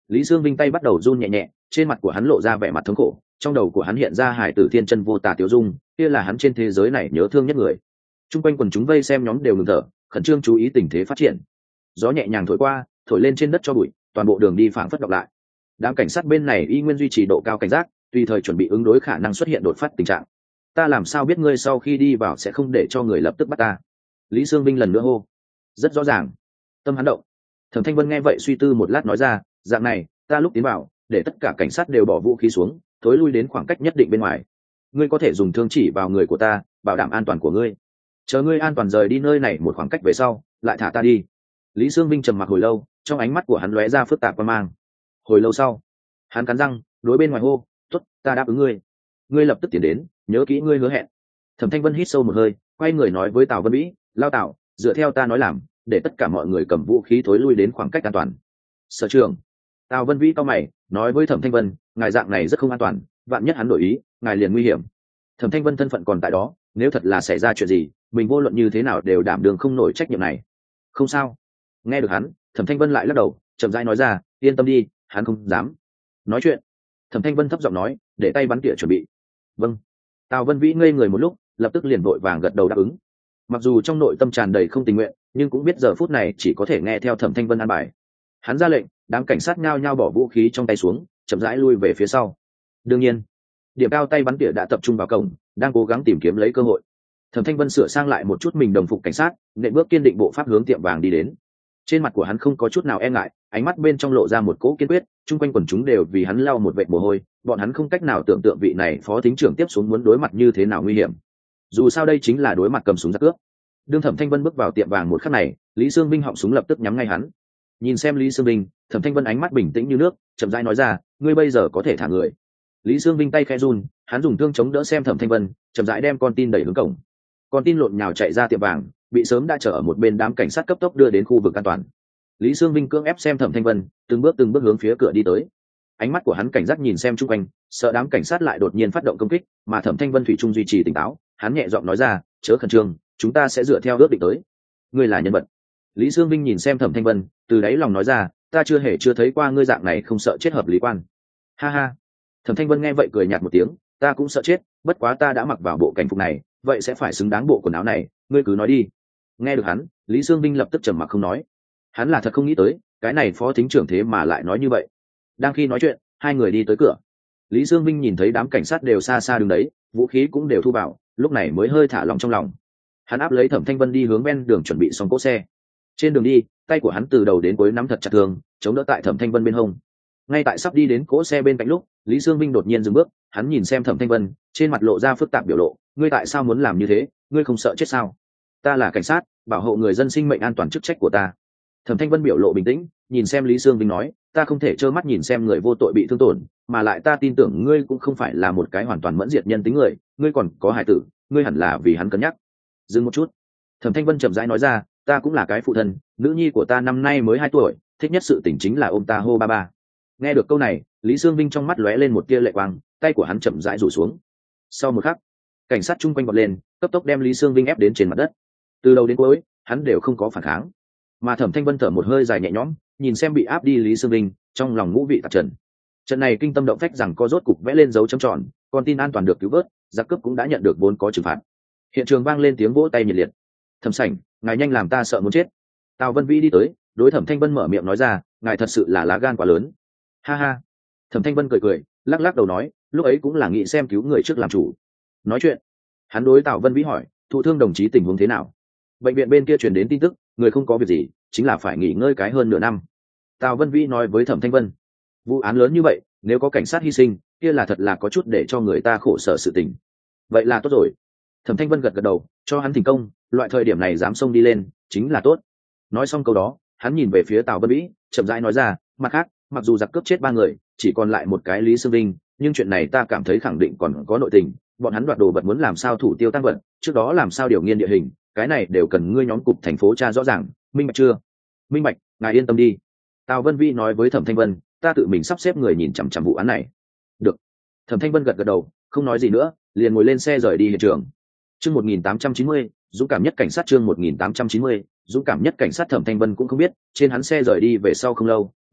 Lý Dương Vinh tay bắt đầu run nhẹ nhẹ, trên mặt của hắn lộ ra vẻ mặt thống khổ, trong đầu của hắn hiện ra hải tử thiên chân vô tà tiểu dung, kia là hắn trên thế giới này nhớ thương nhất người. Trung quanh quần chúng vây xem nhóm đều ngừng thở, khẩn trương chú ý tình thế phát triển. Gió nhẹ nhàng thổi qua, thổi lên trên đất cho bụi, toàn bộ đường đi phảng phất đọc lại. Đám cảnh sát bên này y nguyên duy trì độ cao cảnh giác, tùy thời chuẩn bị ứng đối khả năng xuất hiện đột phát tình trạng. Ta làm sao biết ngươi sau khi đi vào sẽ không để cho người lập tức bắt ta? Lý Dương Vinh lần nữa hô. Rất rõ ràng. Tâm hắn động. Thẩm Thanh Vân nghe vậy suy tư một lát nói ra, dạng này, ta lúc tiến vào, để tất cả cảnh sát đều bỏ vũ khí xuống, thối lui đến khoảng cách nhất định bên ngoài. Ngươi có thể dùng thương chỉ vào người của ta, bảo đảm an toàn của ngươi. Chờ ngươi an toàn rời đi nơi này một khoảng cách về sau, lại thả ta đi. Lý Dương Vinh trầm mặc hồi lâu, trong ánh mắt của hắn lóe ra phức tạp quan mang. Hồi lâu sau, hắn cắn răng, đối bên ngoài hô, "Tốt, ta đáp ứng ngươi. Ngươi lập tức tiến đến, nhớ kỹ ngươi hứa hẹn." Thẩm Thanh Vân hít sâu một hơi, quay người nói với Tào Vân Vĩ, "Lao Tào, dựa theo ta nói làm, để tất cả mọi người cầm vũ khí thối lui đến khoảng cách an toàn." Sở trưởng. Tào Vân Vĩ cao mày, nói với Thẩm Thanh Vân, "Ngài dạng này rất không an toàn, vạn nhất hắn đổi ý, ngài liền nguy hiểm." Thẩm Thanh Vân thân phận còn tại đó, nếu thật là xảy ra chuyện gì, mình vô luận như thế nào đều đảm đương không nổi trách nhiệm này. Không sao. Nghe được hắn, Thẩm Thanh Vân lại lắc đầu, chậm rãi nói ra, "Yên tâm đi, hắn không dám." Nói chuyện, Thẩm Thanh Vân thấp giọng nói, "Để tay bắn tỉa chuẩn bị." Vâng. Tào Vân Vĩ ngây người một lúc, lập tức liền vội vàng gật đầu đáp ứng. Mặc dù trong nội tâm tràn đầy không tình nguyện, nhưng cũng biết giờ phút này chỉ có thể nghe theo Thẩm Thanh Vân an bài. Hắn ra lệnh, đám cảnh sát nhao nhao bỏ vũ khí trong tay xuống, chậm rãi lui về phía sau. Đương nhiên, điểm cao tay bắn tỉa đã tập trung vào cổng, đang cố gắng tìm kiếm lấy cơ hội. Thẩm Thanh Vân sửa sang lại một chút mình đồng phục cảnh sát, nện bước kiên định bộ pháp hướng tiệm vàng đi đến. Trên mặt của hắn không có chút nào e ngại, ánh mắt bên trong lộ ra một cỗ kiên quyết, chung quanh quần chúng đều vì hắn lau một vệt mồ hôi, bọn hắn không cách nào tưởng tượng vị này phó thính trưởng tiếp xuống muốn đối mặt như thế nào nguy hiểm. Dù sao đây chính là đối mặt cầm súng giặc cướp. Đương Thẩm Thanh Vân bước vào tiệm vàng một khắc này, Lý Dương Vinh họng súng lập tức nhắm ngay hắn. Nhìn xem Lý Dương Vinh, Thẩm Thanh Vân ánh mắt bình tĩnh như nước, chậm rãi nói ra, "Ngươi bây giờ có thể thả người." Lý Dương Vinh tay khẽ run, hắn dùng thương chống đỡ xem Thẩm Thanh Vân, chậm rãi đem con tin đẩy hướng cổng. Con tin lộn nhào chạy ra tiệm vàng, bị sớm đã chờ ở một bên đám cảnh sát cấp tốc đưa đến khu vực an toàn. Lý Dương Vinh cưỡng ép xem Thẩm Thanh Vân, từng bước từng bước hướng phía cửa đi tới. Ánh mắt của hắn cảnh giác nhìn xem chung quanh, sợ đám cảnh sát lại đột nhiên phát động công kích, mà Thẩm Thanh Vân thủy chung duy trì tỉnh táo, hắn nhẹ giọng nói ra, "Chớ khẩn trương, chúng ta sẽ dựa theo ước định tới." Ngươi là nhân vật. Lý Dương Vinh nhìn xem Thẩm Thanh Vân, từ đáy lòng nói ra, "Ta chưa hề chưa thấy qua ngươi dạng này không sợ chết hợp lý quan." Ha ha. Thẩm Thanh Vân nghe vậy cười nhạt một tiếng, "Ta cũng sợ chết, bất quá ta đã mặc vào bộ cảnh phục này, vậy sẽ phải xứng đáng bộ quần áo này, ngươi cứ nói đi." Nghe được hắn, Lý Dương Vinh lập tức trầm mặc không nói. Hắn là thật không nghĩ tới, cái này phó thính trưởng thế mà lại nói như vậy. Đang khi nói chuyện, hai người đi tới cửa. Lý Dương Vinh nhìn thấy đám cảnh sát đều xa xa đứng đấy, vũ khí cũng đều thu vào, lúc này mới hơi thả lòng trong lòng. Hắn áp lấy Thẩm Thanh Vân đi hướng ven đường chuẩn bị xong cỗ xe. Trên đường đi, tay của hắn từ đầu đến cuối nắm thật chặt thương, chống đỡ tại Thẩm Thanh Vân bên hông. Ngay tại sắp đi đến cỗ xe bên cạnh lúc, Lý Dương Vinh đột nhiên dừng bước, hắn nhìn xem Thẩm Thanh Vân, trên mặt lộ ra phức tạp biểu lộ, "Ngươi tại sao muốn làm như thế, ngươi không sợ chết sao?" "Ta là cảnh sát, bảo hộ người dân sinh mệnh an toàn chức trách của ta." Thẩm Thanh Vân biểu lộ bình tĩnh, nhìn xem Lý Dương Vinh nói, "Ta không thể trơ mắt nhìn xem người vô tội bị thương tổn, mà lại ta tin tưởng ngươi cũng không phải là một cái hoàn toàn mẫn diệt nhân tính người, ngươi còn có hài tử, ngươi hẳn là vì hắn cân nhắc." Dừng một chút, Thẩm Thanh Vân chậm rãi nói ra, "Ta cũng là cái phụ thân, nữ nhi của ta năm nay mới hai tuổi, thích nhất sự tình chính là ôm ta hô ba ba." Nghe được câu này, Lý Dương Vinh trong mắt lóe lên một tia lệ quang, tay của hắn chậm rãi rủ xuống. Sau một khắc, cảnh sát chung quanh vọt lên, cấp tốc đem Lý Dương Vinh ép đến trên mặt đất. Từ đầu đến cuối, hắn đều không có phản kháng. Mà Thẩm Thanh Vân thở một hơi dài nhẹ nhõm, nhìn xem bị áp đi Lý Dương Vinh, trong lòng ngũ vị tạp trần. Trận này kinh tâm động phách rằng có rốt cục vẽ lên dấu chấm tròn, con tin an toàn được cứu vớt, giặc cướp cũng đã nhận được vốn có trừng phạt. Hiện trường vang lên tiếng vỗ tay nhiệt liệt. "Thẩm Sảnh, ngài nhanh làm ta sợ muốn chết." Tào Vân Vĩ đi tới, đối Thẩm Thanh Vân mở miệng nói ra, "Ngài thật sự là lá gan quá lớn." Ha ha. Thẩm Thanh Vân cười cười, lắc lắc đầu nói, "Lúc ấy cũng là nghĩ xem cứu người trước làm chủ." Nói chuyện, hắn đối Tào Vân Vĩ hỏi, "Thụ thương đồng chí tình huống thế nào?" Bệnh viện bên kia truyền đến tin tức, người không có việc gì, chính là phải nghỉ ngơi cái hơn nửa năm. Tào Vân Vĩ nói với Thẩm Thanh Vân, "Vụ án lớn như vậy, nếu có cảnh sát hy sinh, kia là thật là có chút để cho người ta khổ sở sự tình." "Vậy là tốt rồi." Thẩm Thanh Vân gật gật đầu, cho hắn thành công, loại thời điểm này dám xông đi lên, chính là tốt. Nói xong câu đó, hắn nhìn về phía Tào Vân Vĩ, chậm rãi nói ra, "Mặt khác, mặc dù giặc cướp chết ba người, chỉ còn lại một cái Lý Dương Vinh, nhưng chuyện này ta cảm thấy khẳng định còn có nội tình, bọn hắn đoạt đồ vật muốn làm sao thủ tiêu tăng vật, trước đó làm sao điều nghiên địa hình, cái này đều cần ngươi nhóm cục thành phố tra rõ ràng, minh bạch chưa?" "Minh bạch, ngài yên tâm đi." Tào Vân Vĩ nói với Thẩm Thanh Vân, "Ta tự mình sắp xếp người nhìn chằm chằm vụ án này." "Được." Thẩm Thanh Vân gật gật đầu, không nói gì nữa, liền ngồi lên xe rời đi hiện trường. Chương một nghìn tám trăm chín mươi, dũng cảm nhất cảnh sát. Chương một nghìn tám trăm chín mươi, dũng cảm nhất cảnh sát. Thẩm Thanh Vân cũng không biết, trên hắn xe rời đi về sau không lâu,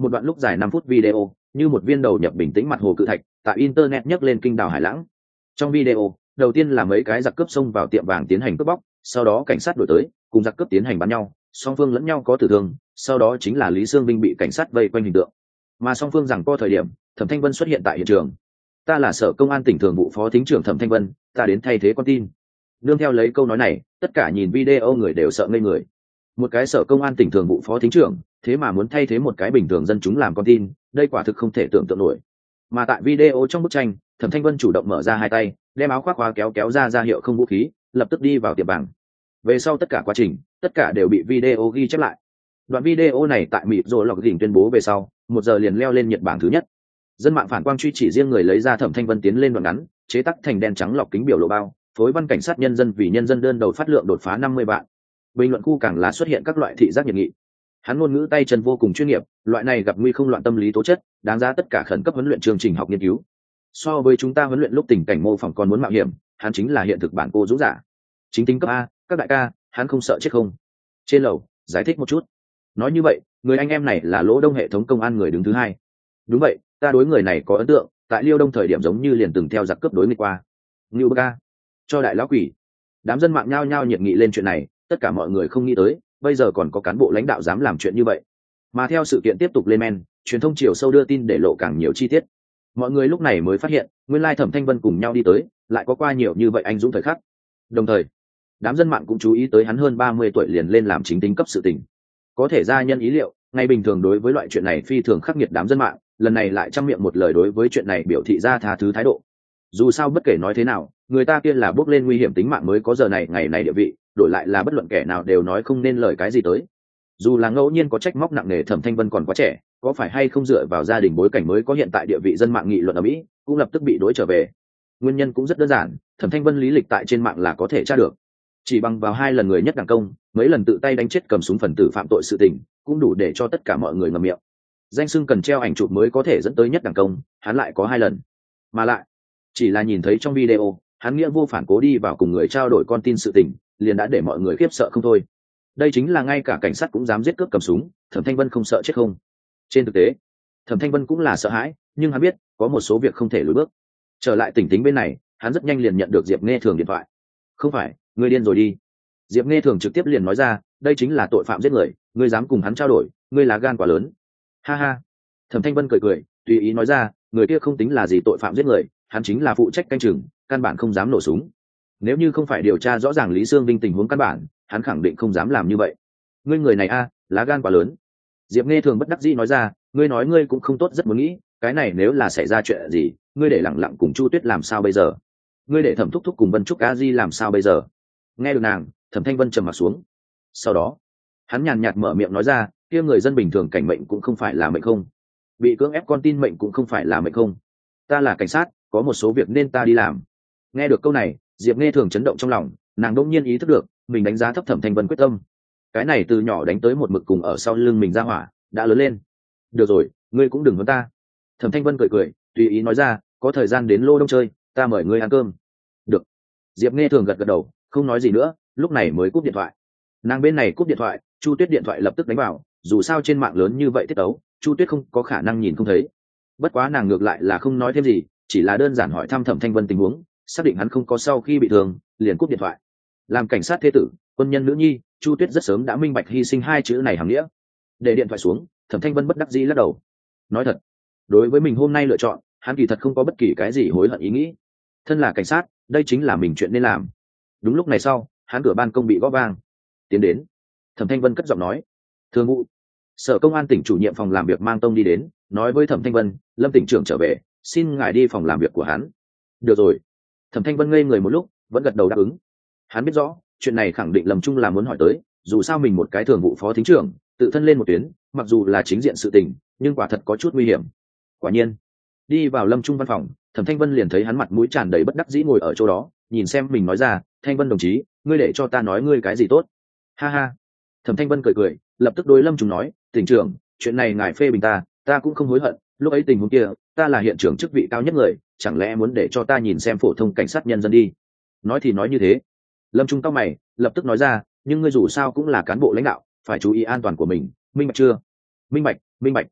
một đoạn lúc dài năm phút video như một viên đầu nhập bình tĩnh mặt hồ cự thạch tại internet nhấc lên kinh đảo hải lãng. Trong video đầu tiên là mấy cái giặc cướp xông vào tiệm vàng tiến hành cướp bóc, sau đó cảnh sát đuổi tới cùng giặc cướp tiến hành bắn nhau, song phương lẫn nhau có tử thương, sau đó chính là Lý Sương Vinh bị cảnh sát vây quanh hình tượng. Mà song phương rằng co thời điểm, Thẩm Thanh Vân xuất hiện tại hiện trường. Ta là Sở Công an tỉnh Thường vụ Phó Thính trưởng Thẩm Thanh Vân, ta đến thay thế con tin. Nương theo lấy câu nói này, tất cả nhìn video người đều sợ ngây người. Một cái Sở Công an tỉnh Thường vụ Phó Thính trưởng, thế mà muốn thay thế một cái bình thường dân chúng làm con tin, đây quả thực không thể tưởng tượng nổi. Mà tại video trong bức tranh, Thẩm Thanh Vân chủ động mở ra hai tay, đem áo khoác khóa kéo kéo ra ra hiệu không vũ khí, lập tức đi vào tiệm vàng. Về sau tất cả quá trình, tất cả đều bị video ghi chép lại. Đoạn video này tại mịp rồi lọc đỉnh tuyên bố về sau, một giờ liền leo lên nhiệt bảng thứ nhất. Dân mạng phản quang truy chỉ riêng người lấy ra Thẩm Thanh Vân tiến lên đoạn ngắn, chế tác thành đen trắng lọc kính biểu lộ bao, phối văn cảnh sát nhân dân vì nhân dân đơn đầu phát lượng đột phá năm mươi vạn. Bình luận khu càng lá xuất hiện các loại thị giác nhiệt nghị. Hắn ngôn ngữ tay chân vô cùng chuyên nghiệp, loại này gặp nguy không loạn tâm lý tố chất, đáng giá tất cả khẩn cấp huấn luyện chương trình học nghiên cứu. So với chúng ta huấn luyện lúc tình cảnh mô phỏng còn muốn mạo hiểm, hắn chính là hiện thực bản cô dũng giả. Chính tính cấp A, các đại ca, hắn không sợ chết không? Trên lầu, giải thích một chút. Nói như vậy, người anh em này là Lỗ Đông hệ thống công an người đứng thứ hai. Đúng vậy, ta đối người này có ấn tượng, tại Liêu Đông thời điểm giống như liền từng theo giặc cướp đối nghịch qua. Ngưu Bơ Ca, cho đại lão quỷ. Đám dân mạng nhao nhao nhiệt nghị lên chuyện này, tất cả mọi người không nghĩ tới, bây giờ còn có cán bộ lãnh đạo dám làm chuyện như vậy. Mà theo sự kiện tiếp tục lên men, truyền thông chiều sâu đưa tin để lộ càng nhiều chi tiết. Mọi người lúc này mới phát hiện, nguyên lai Thẩm Thanh Vân cùng nhau đi tới, lại có qua nhiều như vậy anh dũng thời khắc. Đồng thời, đám dân mạng cũng chú ý tới hắn hơn ba mươi tuổi liền lên làm chính tính cấp sự tình. Có thể ra nhân ý liệu, ngày bình thường đối với loại chuyện này phi thường khắc nghiệt đám dân mạng, lần này lại trăm miệng một lời đối với chuyện này biểu thị ra tha thứ thái độ. Dù sao bất kể nói thế nào, người ta kia là bước lên nguy hiểm tính mạng mới có giờ này ngày này địa vị, đổi lại là bất luận kẻ nào đều nói không nên lời cái gì tới. Dù là ngẫu nhiên có trách móc nặng nề Thẩm Thanh Vân còn quá trẻ, có phải hay không dựa vào gia đình bối cảnh mới có hiện tại địa vị, dân mạng nghị luận ở Mỹ cũng lập tức bị đối trở về. Nguyên nhân cũng rất đơn giản, Thẩm Thanh Vân lý lịch tại trên mạng là có thể tra được. Chỉ bằng vào hai lần người nhất đảng công, mấy lần tự tay đánh chết cầm súng phần tử phạm tội sự tình, cũng đủ để cho tất cả mọi người ngậm miệng. Danh xưng cần treo ảnh chụp mới có thể dẫn tới nhất đảng công, hắn lại có hai lần. Mà lại, chỉ là nhìn thấy trong video, hắn nghĩa vô phản cố đi vào cùng người trao đổi con tin sự tình, liền đã để mọi người khiếp sợ không thôi. Đây chính là ngay cả cảnh sát cũng dám giết cướp cầm súng, Thẩm Thanh Vân không sợ chết không? Trên thực tế, Thẩm Thanh Vân cũng là sợ hãi, nhưng hắn biết có một số việc không thể lùi bước. Trở lại tỉnh tính bên này, hắn rất nhanh liền nhận được Diệp Nghe Thường điện thoại. Không phải, ngươi điên rồi đi. Diệp Nghe Thường trực tiếp liền nói ra, đây chính là tội phạm giết người, ngươi dám cùng hắn trao đổi, ngươi lá gan quá lớn. Ha ha. Thẩm Thanh Vân cười cười, tùy ý nói ra, người kia không tính là gì tội phạm giết người, hắn chính là phụ trách canh chừng, căn bản không dám nổ súng. Nếu như không phải điều tra rõ ràng Lý Sương Vinh tình huống căn bản, hắn khẳng định không dám làm như vậy. Ngươi người này a, lá gan quá lớn. Diệp Nghe Thường bất đắc dĩ nói ra, ngươi nói ngươi cũng không tốt rất muốn nghĩ, cái này nếu là xảy ra chuyện gì, ngươi để lẳng lặng cùng Chu Tuyết làm sao bây giờ? Ngươi để Thẩm Thúc Thúc cùng Vân Trúc A Di làm sao bây giờ? Nghe được nàng, Thẩm Thanh Vân trầm mặt xuống. Sau đó, hắn nhàn nhạt mở miệng nói ra, kia người dân bình thường cảnh mệnh cũng không phải là mệnh không, bị cưỡng ép con tin mệnh cũng không phải là mệnh không. Ta là cảnh sát, có một số việc nên ta đi làm. Nghe được câu này, Diệp Nghe Thường chấn động trong lòng, nàng đột nhiên ý thức được, mình đánh giá thấp Thẩm Thanh Vân quyết tâm. Cái này từ nhỏ đánh tới một mực cùng ở sau lưng mình ra hỏa, đã lớn lên. Được rồi, ngươi cũng đừng hơn ta. Thẩm Thanh Vân cười cười, tùy ý nói ra, có thời gian đến Lô Đông chơi, ta mời ngươi ăn cơm. Được. Diệp Nghe Thường gật gật đầu, không nói gì nữa, lúc này mới cúp điện thoại. Nàng bên này cúp điện thoại, Chu Tuyết điện thoại lập tức đánh vào, dù sao trên mạng lớn như vậy tiết tấu, Chu Tuyết không có khả năng nhìn không thấy. Bất quá nàng ngược lại là không nói thêm gì, chỉ là đơn giản hỏi thăm Thẩm Thanh Vân tình huống, xác định hắn không có sau khi bị thương, liền cúp điện thoại. Làm cảnh sát thế tử, quân nhân nữ nhi, Chu Tuyết rất sớm đã minh bạch hy sinh hai chữ này hàm nghĩa. Để điện thoại xuống, Thẩm Thanh Vân bất đắc dĩ lắc đầu. Nói thật, đối với mình hôm nay lựa chọn, hắn kỳ thật không có bất kỳ cái gì hối hận ý nghĩ. Thân là cảnh sát, đây chính là mình chuyện nên làm. Đúng lúc này sau, hắn cửa ban công bị gõ vang. Tiến đến. Thẩm Thanh Vân cất giọng nói, thường vụ, Sở Công an tỉnh chủ nhiệm phòng làm việc mang tông đi đến, nói với Thẩm Thanh Vân, Lâm tỉnh trưởng trở về, xin ngài đi phòng làm việc của hắn. Được rồi. Thẩm Thanh Vân ngây người một lúc, vẫn gật đầu đáp ứng. Hắn biết rõ, chuyện này khẳng định Lâm Trung là muốn hỏi tới, dù sao mình một cái thường vụ phó thính trưởng, tự thân lên một tuyến, mặc dù là chính diện sự tình, nhưng quả thật có chút nguy hiểm. Quả nhiên, đi vào Lâm Trung văn phòng, Thẩm Thanh Vân liền thấy hắn mặt mũi tràn đầy bất đắc dĩ ngồi ở chỗ đó, nhìn xem mình nói ra, Thanh Vân đồng chí, ngươi để cho ta nói ngươi cái gì tốt? Ha ha. Thẩm Thanh Vân cười cười, lập tức đối Lâm Trung nói, tỉnh trưởng, chuyện này ngài phê bình ta, ta cũng không hối hận, lúc ấy tình huống kia, ta là hiện trưởng chức vị cao nhất người, chẳng lẽ muốn để cho ta nhìn xem phổ thông cảnh sát nhân dân đi? Nói thì nói như thế. Lâm Trung cau mày, lập tức nói ra, nhưng ngươi dù sao cũng là cán bộ lãnh đạo, phải chú ý an toàn của mình, minh bạch chưa? Minh bạch, minh bạch.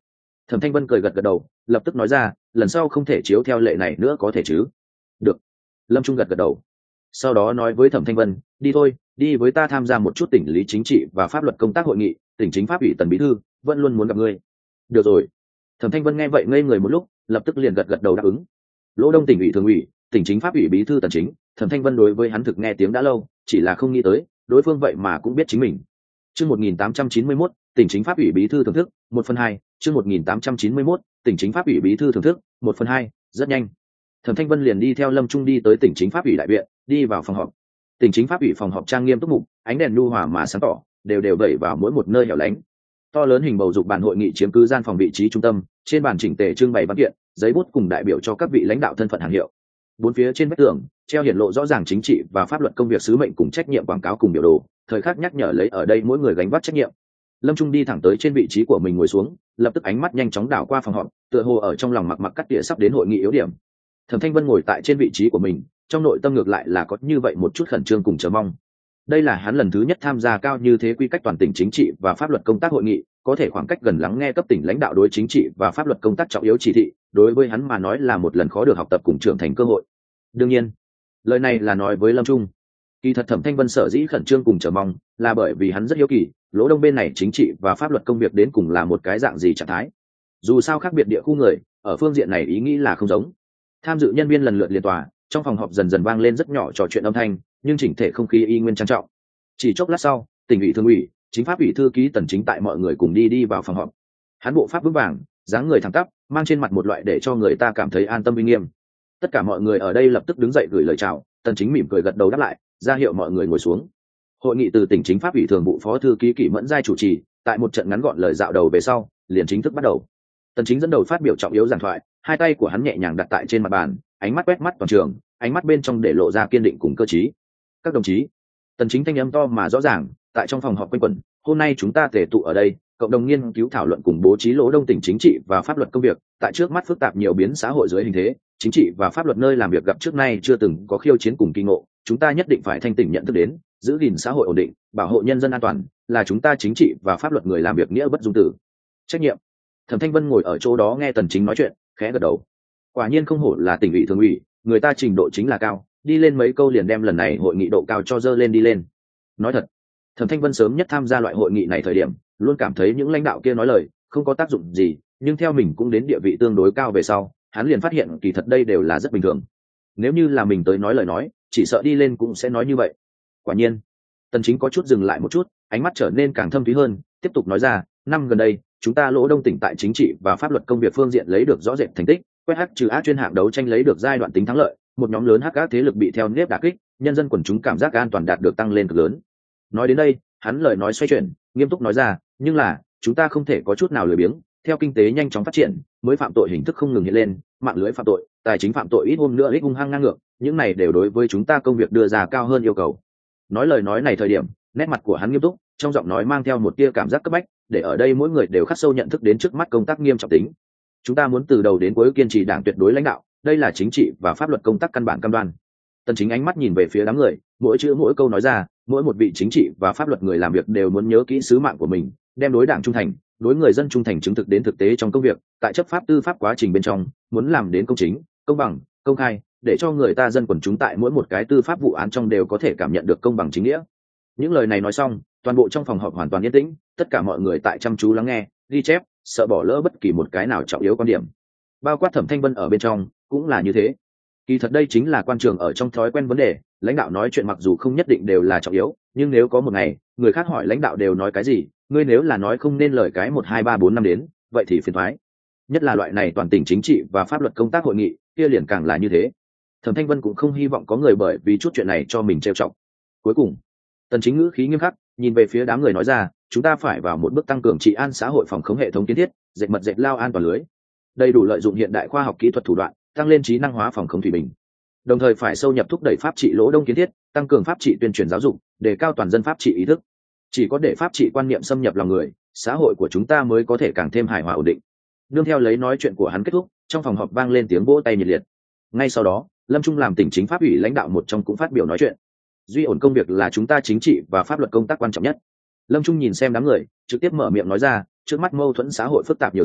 Thẩm Thanh Vân cười gật gật đầu, lập tức nói ra, lần sau không thể chiếu theo lệ này nữa có thể chứ? Được. Lâm Trung gật gật đầu. Sau đó nói với Thẩm Thanh Vân, đi thôi, đi với ta tham gia một chút tỉnh lý chính trị và pháp luật công tác hội nghị, tỉnh chính pháp ủy Tần bí thư vẫn luôn muốn gặp ngươi. Được rồi. Thẩm Thanh Vân nghe vậy ngây người một lúc, lập tức liền gật gật đầu đáp ứng. Lỗ Đông tỉnh ủy thường ủy, tỉnh chính pháp ủy bí thư Tần Chính, Thẩm Thanh Vân đối với hắn thực nghe tiếng đã lâu, chỉ là không nghĩ tới, đối phương vậy mà cũng biết chính mình. Chương một nghìn tám trăm chín mươi mốt, tỉnh chính pháp ủy bí thư thưởng thức, một phần hai, chương một nghìn tám trăm chín mươi mốt, tỉnh chính pháp ủy bí thư thưởng thức, một phần hai, rất nhanh. Thẩm Thanh Vân liền đi theo Lâm Trung đi tới tỉnh chính pháp ủy đại viện, đi vào phòng họp. Tỉnh chính pháp ủy phòng họp trang nghiêm túc mục, ánh đèn nhu hòa mà sáng tỏ, đều đều đẩy vào mỗi một nơi hẻo lánh. To lớn hình bầu dục bàn hội nghị chiếm cứ gian phòng vị trí trung tâm, trên bàn chỉnh tề trưng bày văn kiện, giấy bút cùng đại biểu cho các vị lãnh đạo thân phận hàng hiệu. Bốn phía trên vách tường treo hiển lộ rõ ràng chính trị và pháp luật công việc sứ mệnh cùng trách nhiệm quảng cáo cùng biểu đồ, thời khắc nhắc nhở lấy ở đây mỗi người gánh vác trách nhiệm. Lâm Trung đi thẳng tới trên vị trí của mình ngồi xuống, lập tức ánh mắt nhanh chóng đảo qua phòng họp, tựa hồ ở trong lòng mặc mặc cắt tỉa sắp đến hội nghị yếu điểm. Thẩm Thanh Vân ngồi tại trên vị trí của mình, trong nội tâm ngược lại là có như vậy một chút khẩn trương cùng chờ mong. Đây là hắn lần thứ nhất tham gia cao như thế quy cách toàn tỉnh chính trị và pháp luật công tác hội nghị, có thể khoảng cách gần lắng nghe cấp tỉnh lãnh đạo đối chính trị và pháp luật công tác trọng yếu chỉ thị, đối với hắn mà nói là một lần khó được học tập cùng trưởng thành cơ hội. Đương nhiên, lời này là nói với Lâm Trung. Kỳ thật Thẩm Thanh Vân sở dĩ khẩn trương cùng chờ mong, là bởi vì hắn rất hiếu kỳ, Lỗ Đông bên này chính trị và pháp luật công việc đến cùng là một cái dạng gì trạng thái. Dù sao khác biệt địa khu người, ở phương diện này ý nghĩ là không giống. Tham dự nhân viên lần lượt liên tòa, trong phòng họp dần dần vang lên rất nhỏ trò chuyện âm thanh, nhưng chỉnh thể không khí y nguyên trang trọng. Chỉ chốc lát sau, tỉnh ủy thường ủy, chính pháp ủy thư ký Tần Chính tại mọi người cùng đi đi vào phòng họp. Hắn bộ pháp vững vàng, dáng người thẳng tắp, mang trên mặt một loại để cho người ta cảm thấy an tâm uy nghiêm. Tất cả mọi người ở đây lập tức đứng dậy gửi lời chào, Tần Chính mỉm cười gật đầu đáp lại, ra hiệu mọi người ngồi xuống. Hội nghị từ tỉnh chính pháp ủy thường vụ phó thư ký Kỷ Mẫn Giai chủ trì, tại một trận ngắn gọn lời dạo đầu về sau, liền chính thức bắt đầu. Tần Chính dẫn đầu phát biểu trọng yếu giảng thoại, hai tay của hắn nhẹ nhàng đặt tại trên mặt bàn, ánh mắt quét mắt toàn trường, ánh mắt bên trong để lộ ra kiên định cùng cơ trí. Các đồng chí, Tần Chính thanh âm to mà rõ ràng, tại trong phòng họp quanh quẩn, hôm nay chúng ta tề tụ ở đây, cộng đồng nghiên cứu thảo luận cùng bố trí Lỗ Đông tỉnh chính trị và pháp luật công việc, tại trước mắt phức tạp nhiều biến xã hội dưới hình thế, chính trị và pháp luật nơi làm việc gặp trước nay chưa từng có khiêu chiến cùng kỳ ngộ, chúng ta nhất định phải thanh tỉnh nhận thức đến, giữ gìn xã hội ổn định, bảo hộ nhân dân an toàn, là chúng ta chính trị và pháp luật người làm việc nghĩa bất dung tử. Trách nhiệm. Thẩm Thanh Vân ngồi ở chỗ đó nghe Tần Chính nói chuyện, khẽ gật đầu. Quả nhiên không hổ là tỉnh ủy thường ủy, người ta trình độ chính là cao, đi lên mấy câu liền đem lần này hội nghị độ cao cho dơ lên đi lên. Nói thật, Thẩm Thanh Vân sớm nhất tham gia loại hội nghị này thời điểm, luôn cảm thấy những lãnh đạo kia nói lời không có tác dụng gì, nhưng theo mình cũng đến địa vị tương đối cao về sau, hắn liền phát hiện kỳ thật đây đều là rất bình thường. Nếu như là mình tới nói lời nói, chỉ sợ đi lên cũng sẽ nói như vậy. Quả nhiên, Tần Chính có chút dừng lại một chút, ánh mắt trở nên càng thâm thúy hơn, tiếp tục nói ra, năm gần đây, chúng ta Lỗ Đông tỉnh tại chính trị và pháp luật công việc phương diện lấy được rõ rệt thành tích, quét hắc trừ ác chuyên hạng đấu tranh lấy được giai đoạn tính thắng lợi, một nhóm lớn hắc ác thế lực bị theo nếp đả kích, nhân dân quần chúng cảm giác an toàn đạt được tăng lên cực lớn. Nói đến đây, hắn lời nói xoay chuyển, nghiêm túc nói ra, nhưng là, chúng ta không thể có chút nào lười biếng, theo kinh tế nhanh chóng phát triển, mới phạm tội hình thức không ngừng hiện lên, mạng lưới phạm tội, tài chính phạm tội ít hôm nữa ít hung hăng ngang ngược, những này đều đối với chúng ta công việc đưa ra cao hơn yêu cầu. Nói lời nói này thời điểm, nét mặt của hắn nghiêm túc, trong giọng nói mang theo một tia cảm giác cấp bách, để ở đây mỗi người đều khắc sâu nhận thức đến trước mắt công tác nghiêm trọng tính. Chúng ta muốn từ đầu đến cuối kiên trì đảng tuyệt đối lãnh đạo, đây là chính trị và pháp luật công tác căn bản cam đoan. Tần Chính ánh mắt nhìn về phía đám người, mỗi chữ mỗi câu nói ra, mỗi một vị chính trị và pháp luật người làm việc đều muốn nhớ kỹ sứ mạng của mình, đem đối đảng trung thành, đối người dân trung thành chứng thực đến thực tế trong công việc, tại chấp pháp tư pháp quá trình bên trong, muốn làm đến công chính, công bằng, công khai, để cho người ta dân quần chúng tại mỗi một cái tư pháp vụ án trong đều có thể cảm nhận được công bằng chính nghĩa. Những lời này nói xong, toàn bộ trong phòng họp hoàn toàn yên tĩnh, tất cả mọi người tại chăm chú lắng nghe, ghi chép, sợ bỏ lỡ bất kỳ một cái nào trọng yếu quan điểm. Bao quát Thẩm Thanh Vân ở bên trong, cũng là như thế. Kỳ thật đây chính là quan trường ở trong thói quen vấn đề, lãnh đạo nói chuyện mặc dù không nhất định đều là trọng yếu, nhưng nếu có một ngày, người khác hỏi lãnh đạo đều nói cái gì, ngươi nếu là nói không nên lời cái một hai ba bốn năm đến, vậy thì phiền toái. Nhất là loại này toàn tỉnh chính trị và pháp luật công tác hội nghị, kia liền càng là như thế. Thẩm Thanh Vân cũng không hy vọng có người bởi vì chút chuyện này cho mình trêu chọc. Cuối cùng, Tần Chính ngữ khí nghiêm khắc, nhìn về phía đám người nói ra, chúng ta phải vào một bước tăng cường trị an xã hội phòng khống hệ thống kiến thiết, dệt mật dệt lao an toàn lưới, đầy đủ lợi dụng hiện đại khoa học kỹ thuật thủ đoạn, tăng lên trí năng hóa phòng khống thủy bình. Đồng thời phải sâu nhập thúc đẩy pháp trị Lỗ Đông kiến thiết, tăng cường pháp trị tuyên truyền giáo dục, đề cao toàn dân pháp trị ý thức. Chỉ có để pháp trị quan niệm xâm nhập lòng người, xã hội của chúng ta mới có thể càng thêm hài hòa ổn định. Nương theo lấy nói chuyện của hắn kết thúc, trong phòng họp vang lên tiếng vỗ tay nhiệt liệt. Ngay sau đó, Lâm Trung làm tỉnh chính pháp ủy lãnh đạo một trong cũng phát biểu nói chuyện. Duy ổn công việc là chúng ta chính trị và pháp luật công tác quan trọng nhất. Lâm Trung nhìn xem đám người, trực tiếp mở miệng nói ra, trước mắt mâu thuẫn xã hội phức tạp nhiều dạng,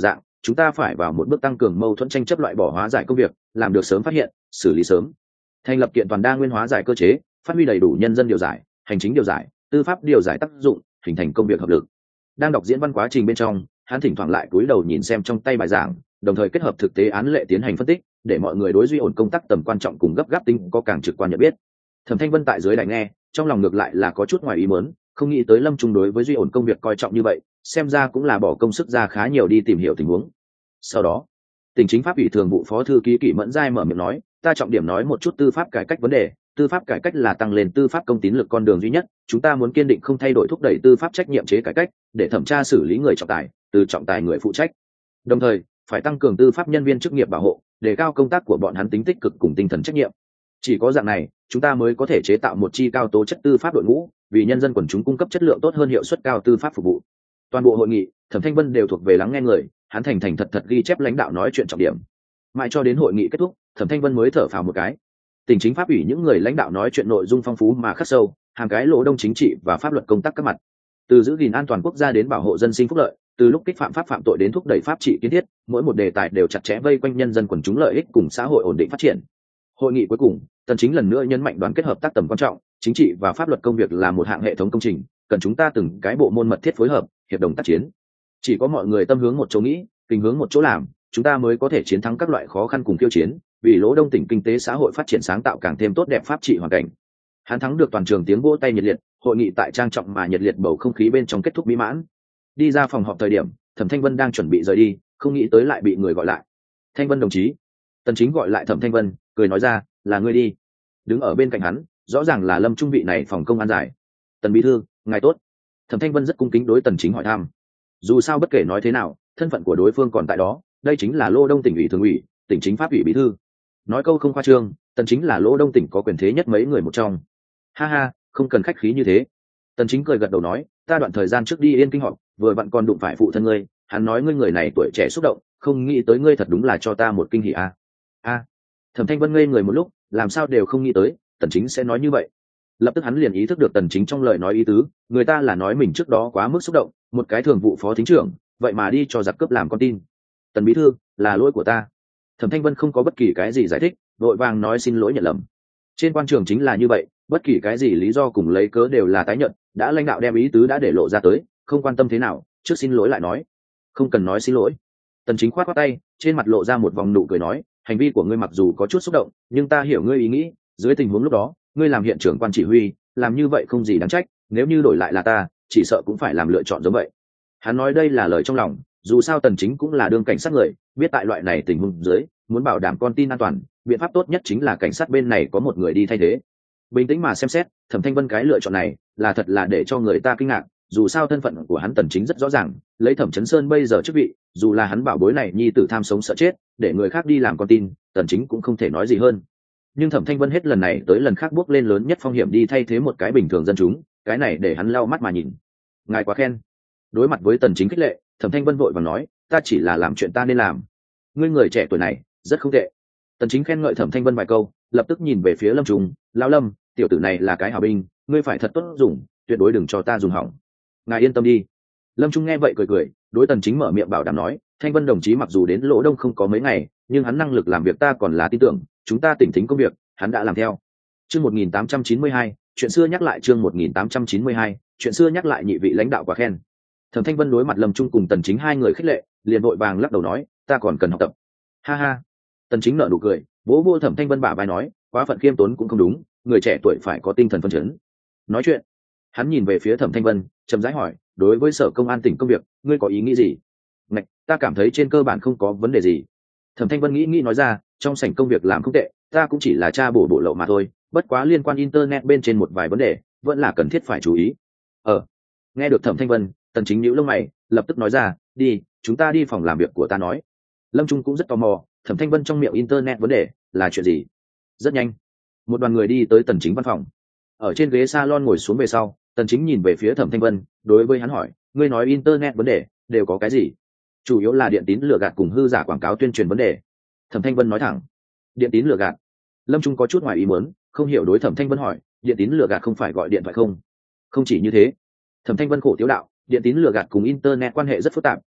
chúng ta phải vào một bước tăng cường mâu thuẫn tranh chấp, loại bỏ hóa giải công việc, làm được sớm phát hiện, xử lý sớm, thành lập kiện toàn đa nguyên hóa giải cơ chế, phát huy đầy đủ nhân dân điều giải, hành chính điều giải, tư pháp điều giải tác dụng, hình thành công việc hợp lực. Đang đọc diễn văn quá trình bên trong, hắn thỉnh thoảng lại cúi đầu nhìn xem trong tay bài giảng, đồng thời kết hợp thực tế án lệ tiến hành phân tích, để mọi người đối duy ổn công tác tầm quan trọng cùng gấp gáp tính có càng trực quan nhận biết. Thẩm Thanh Vân tại dưới đài nghe, trong lòng ngược lại là có chút ngoài ý muốn, không nghĩ tới Lâm Trung đối với duy ổn công việc coi trọng như vậy, xem ra cũng là bỏ công sức ra khá nhiều đi tìm hiểu tình huống. Sau đó, tỉnh chính pháp ủy thường vụ phó thư ký Kỷ Mẫn Giai mở miệng nói, ta trọng điểm nói một chút tư pháp cải cách vấn đề. Tư pháp cải cách là tăng lên tư pháp công tín lực con đường duy nhất, chúng ta muốn kiên định không thay đổi thúc đẩy tư pháp trách nhiệm chế cải cách, để thẩm tra xử lý người trọng tài, từ trọng tài người phụ trách. Đồng thời, phải tăng cường tư pháp nhân viên chức nghiệp bảo hộ, đề cao công tác của bọn hắn tính tích cực cùng tinh thần trách nhiệm. Chỉ có dạng này, chúng ta mới có thể chế tạo một chi cao tố chất tư pháp đội ngũ, vì nhân dân quần chúng cung cấp chất lượng tốt hơn, hiệu suất cao tư pháp phục vụ. Toàn bộ hội nghị, Thẩm Thanh Vân đều thuộc về lắng nghe người, hắn thành thành thật thật ghi chép lãnh đạo nói chuyện trọng điểm. Mãi cho đến hội nghị kết thúc, Thẩm Thanh Vân mới thở phào một cái. Tỉnh chính pháp ủy những người lãnh đạo nói chuyện nội dung phong phú mà khắc sâu, hàng cái lỗ đông chính trị và pháp luật công tác các mặt, từ giữ gìn an toàn quốc gia đến bảo hộ dân sinh phúc lợi, từ lúc kích phạm pháp phạm tội đến thúc đẩy pháp trị kiến thiết, mỗi một đề tài đều chặt chẽ vây quanh nhân dân quần chúng lợi ích cùng xã hội ổn định phát triển. Hội nghị cuối cùng, Tần Chính lần nữa nhấn mạnh đoàn kết hợp tác tầm quan trọng, chính trị và pháp luật công việc là một hạng hệ thống công trình, cần chúng ta từng cái bộ môn mật thiết phối hợp, hiệp đồng tác chiến. Chỉ có mọi người tâm hướng một chỗ nghĩ, kinh hướng một chỗ làm, chúng ta mới có thể chiến thắng các loại khó khăn cùng tiêu chiến, vì lỗ đông tỉnh kinh tế xã hội phát triển sáng tạo càng thêm tốt đẹp pháp trị hoàn cảnh. Hắn thắng được toàn trường tiếng vỗ tay nhiệt liệt, hội nghị tại trang trọng mà nhiệt liệt bầu không khí bên trong kết thúc mỹ mãn. Đi ra phòng họp thời điểm, Thẩm Thanh Vân đang chuẩn bị rời đi, không nghĩ tới lại bị người gọi lại. Thanh Vân đồng chí. Tần Chính gọi lại Thẩm Thanh Vân, cười nói ra, là ngươi đi. Đứng ở bên cạnh hắn, rõ ràng là Lâm Trung vị này phòng công an giải. Tần bí thư, ngài tốt. Thẩm Thanh Vân rất cung kính đối Tần Chính hỏi thăm. Dù sao bất kể nói thế nào, thân phận của đối phương còn tại đó, đây chính là Lô Đông tỉnh ủy thường ủy, tỉnh chính pháp ủy bí thư. Nói câu không khoa trương, Tần Chính là Lô Đông tỉnh có quyền thế nhất mấy người một trong. Ha ha, không cần khách khí như thế. Tần Chính cười gật đầu nói, ta đoạn thời gian trước đi Yên Kinh họp, vừa vặn còn đụng phải phụ thân ngươi, hắn nói ngươi người này tuổi trẻ xúc động, không nghĩ tới ngươi thật đúng là cho ta một kinh hỉ a. A. Thẩm Thanh Vân ngây người một lúc, làm sao đều không nghĩ tới, Tần Chính sẽ nói như vậy. Lập tức hắn liền ý thức được Tần Chính trong lời nói ý tứ, người ta là nói mình trước đó quá mức xúc động, một cái thường vụ phó thính trưởng, vậy mà đi cho giặc cướp làm con tin. Tần bí thư, là lỗi của ta. Thẩm Thanh Vân không có bất kỳ cái gì giải thích, vội vàng nói xin lỗi nhận lầm. Trên quan trường chính là như vậy, bất kỳ cái gì lý do cùng lấy cớ đều là tái nhận, đã lãnh đạo đem ý tứ đã để lộ ra tới, không quan tâm thế nào, trước xin lỗi lại nói. Không cần nói xin lỗi. Tần Chính khoát khoát tay, trên mặt lộ ra một vòng nụ cười nói, hành vi của ngươi mặc dù có chút xúc động, nhưng ta hiểu ngươi ý nghĩ, dưới tình huống lúc đó, ngươi làm hiện trưởng quan chỉ huy, làm như vậy không gì đáng trách, nếu như đổi lại là ta, chỉ sợ cũng phải làm lựa chọn giống vậy. Hắn nói đây là lời trong lòng, dù sao Tần Chính cũng là đương cảnh sát người, biết tại loại này tình huống dưới, muốn bảo đảm con tin an toàn, biện pháp tốt nhất chính là cảnh sát bên này có một người đi thay thế. Bình tĩnh mà xem xét, Thẩm Thanh Vân cái lựa chọn này, là thật là để cho người ta kinh ngạc, dù sao thân phận của hắn Tần Chính rất rõ ràng, lấy Thẩm Chấn Sơn bây giờ chức vị, dù là hắn bảo bối này nhi tử tham sống sợ chết, để người khác đi làm con tin, Tần Chính cũng không thể nói gì hơn. Nhưng Thẩm Thanh Vân hết lần này tới lần khác bước lên lớn nhất phong hiểm đi thay thế một cái bình thường dân chúng, cái này để hắn lau mắt mà nhìn. Ngài quá khen. Đối mặt với Tần Chính khích lệ, Thẩm Thanh Vân vội vàng nói, ta chỉ là làm chuyện ta nên làm. Ngươi người trẻ tuổi này, rất không tệ. Tần Chính khen ngợi Thẩm Thanh Vân vài câu, lập tức nhìn về phía Lâm Trung, lão Lâm, tiểu tử này là cái hảo binh, ngươi phải thật tốt dùng, tuyệt đối đừng cho ta dùng hỏng. Ngài yên tâm đi. Lâm Trung nghe vậy cười cười, đối Tần Chính mở miệng bảo đảm nói, Thanh Vân đồng chí mặc dù đến Lỗ Đông không có mấy ngày, nhưng hắn năng lực làm việc ta còn là tin tưởng, chúng ta tỉnh thính công việc, hắn đã làm theo. Chương một nghìn tám trăm chín mươi hai, chuyện xưa nhắc lại chương một nghìn tám trăm chín mươi hai, chuyện xưa nhắc lại nhị vị lãnh đạo quá khen. Thẩm Thanh Vân đối mặt Lâm Trung cùng Tần Chính hai người khích lệ, liền vội vàng lắc đầu nói, ta còn cần học tập. Ha ha. Tần Chính nở nụ cười, vỗ vỗ Thẩm Thanh Vân bả vai nói, quá phận khiêm tốn cũng không đúng, người trẻ tuổi phải có tinh thần phấn chấn. Nói chuyện, hắn nhìn về phía Thẩm Thanh Vân, chậm rãi hỏi, đối với sở công an tỉnh công việc, ngươi có ý nghĩ gì? Ngạch, ta cảm thấy trên cơ bản không có vấn đề gì. Thẩm Thanh Vân nghĩ nghĩ nói ra, trong sảnh công việc làm không tệ, ta cũng chỉ là tra bổ bộ lậu mà thôi, bất quá liên quan internet bên trên một vài vấn đề, vẫn là cần thiết phải chú ý. Ờ. Nghe được Thẩm Thanh Vân, Tần Chính nhíu lông mày, lập tức nói ra, đi, chúng ta đi phòng làm việc của ta nói. Lâm Trung cũng rất tò mò, Thẩm Thanh Vân trong miệng internet vấn đề là chuyện gì? Rất nhanh, một đoàn người đi tới Tần Chính văn phòng. Ở trên ghế salon ngồi xuống về sau, Tần Chính nhìn về phía Thẩm Thanh Vân, đối với hắn hỏi, ngươi nói internet vấn đề đều có cái gì? Chủ yếu là điện tín lừa gạt cùng hư giả quảng cáo tuyên truyền vấn đề. Thẩm Thanh Vân nói thẳng, điện tín lừa gạt. Lâm Trung có chút ngoài ý muốn, không hiểu đối Thẩm Thanh Vân hỏi, điện tín lừa gạt không phải gọi điện thoại không? Không chỉ như thế. Thẩm Thanh Vân khổ tiếu đạo, điện tín lừa gạt cùng internet quan hệ rất phức tạp,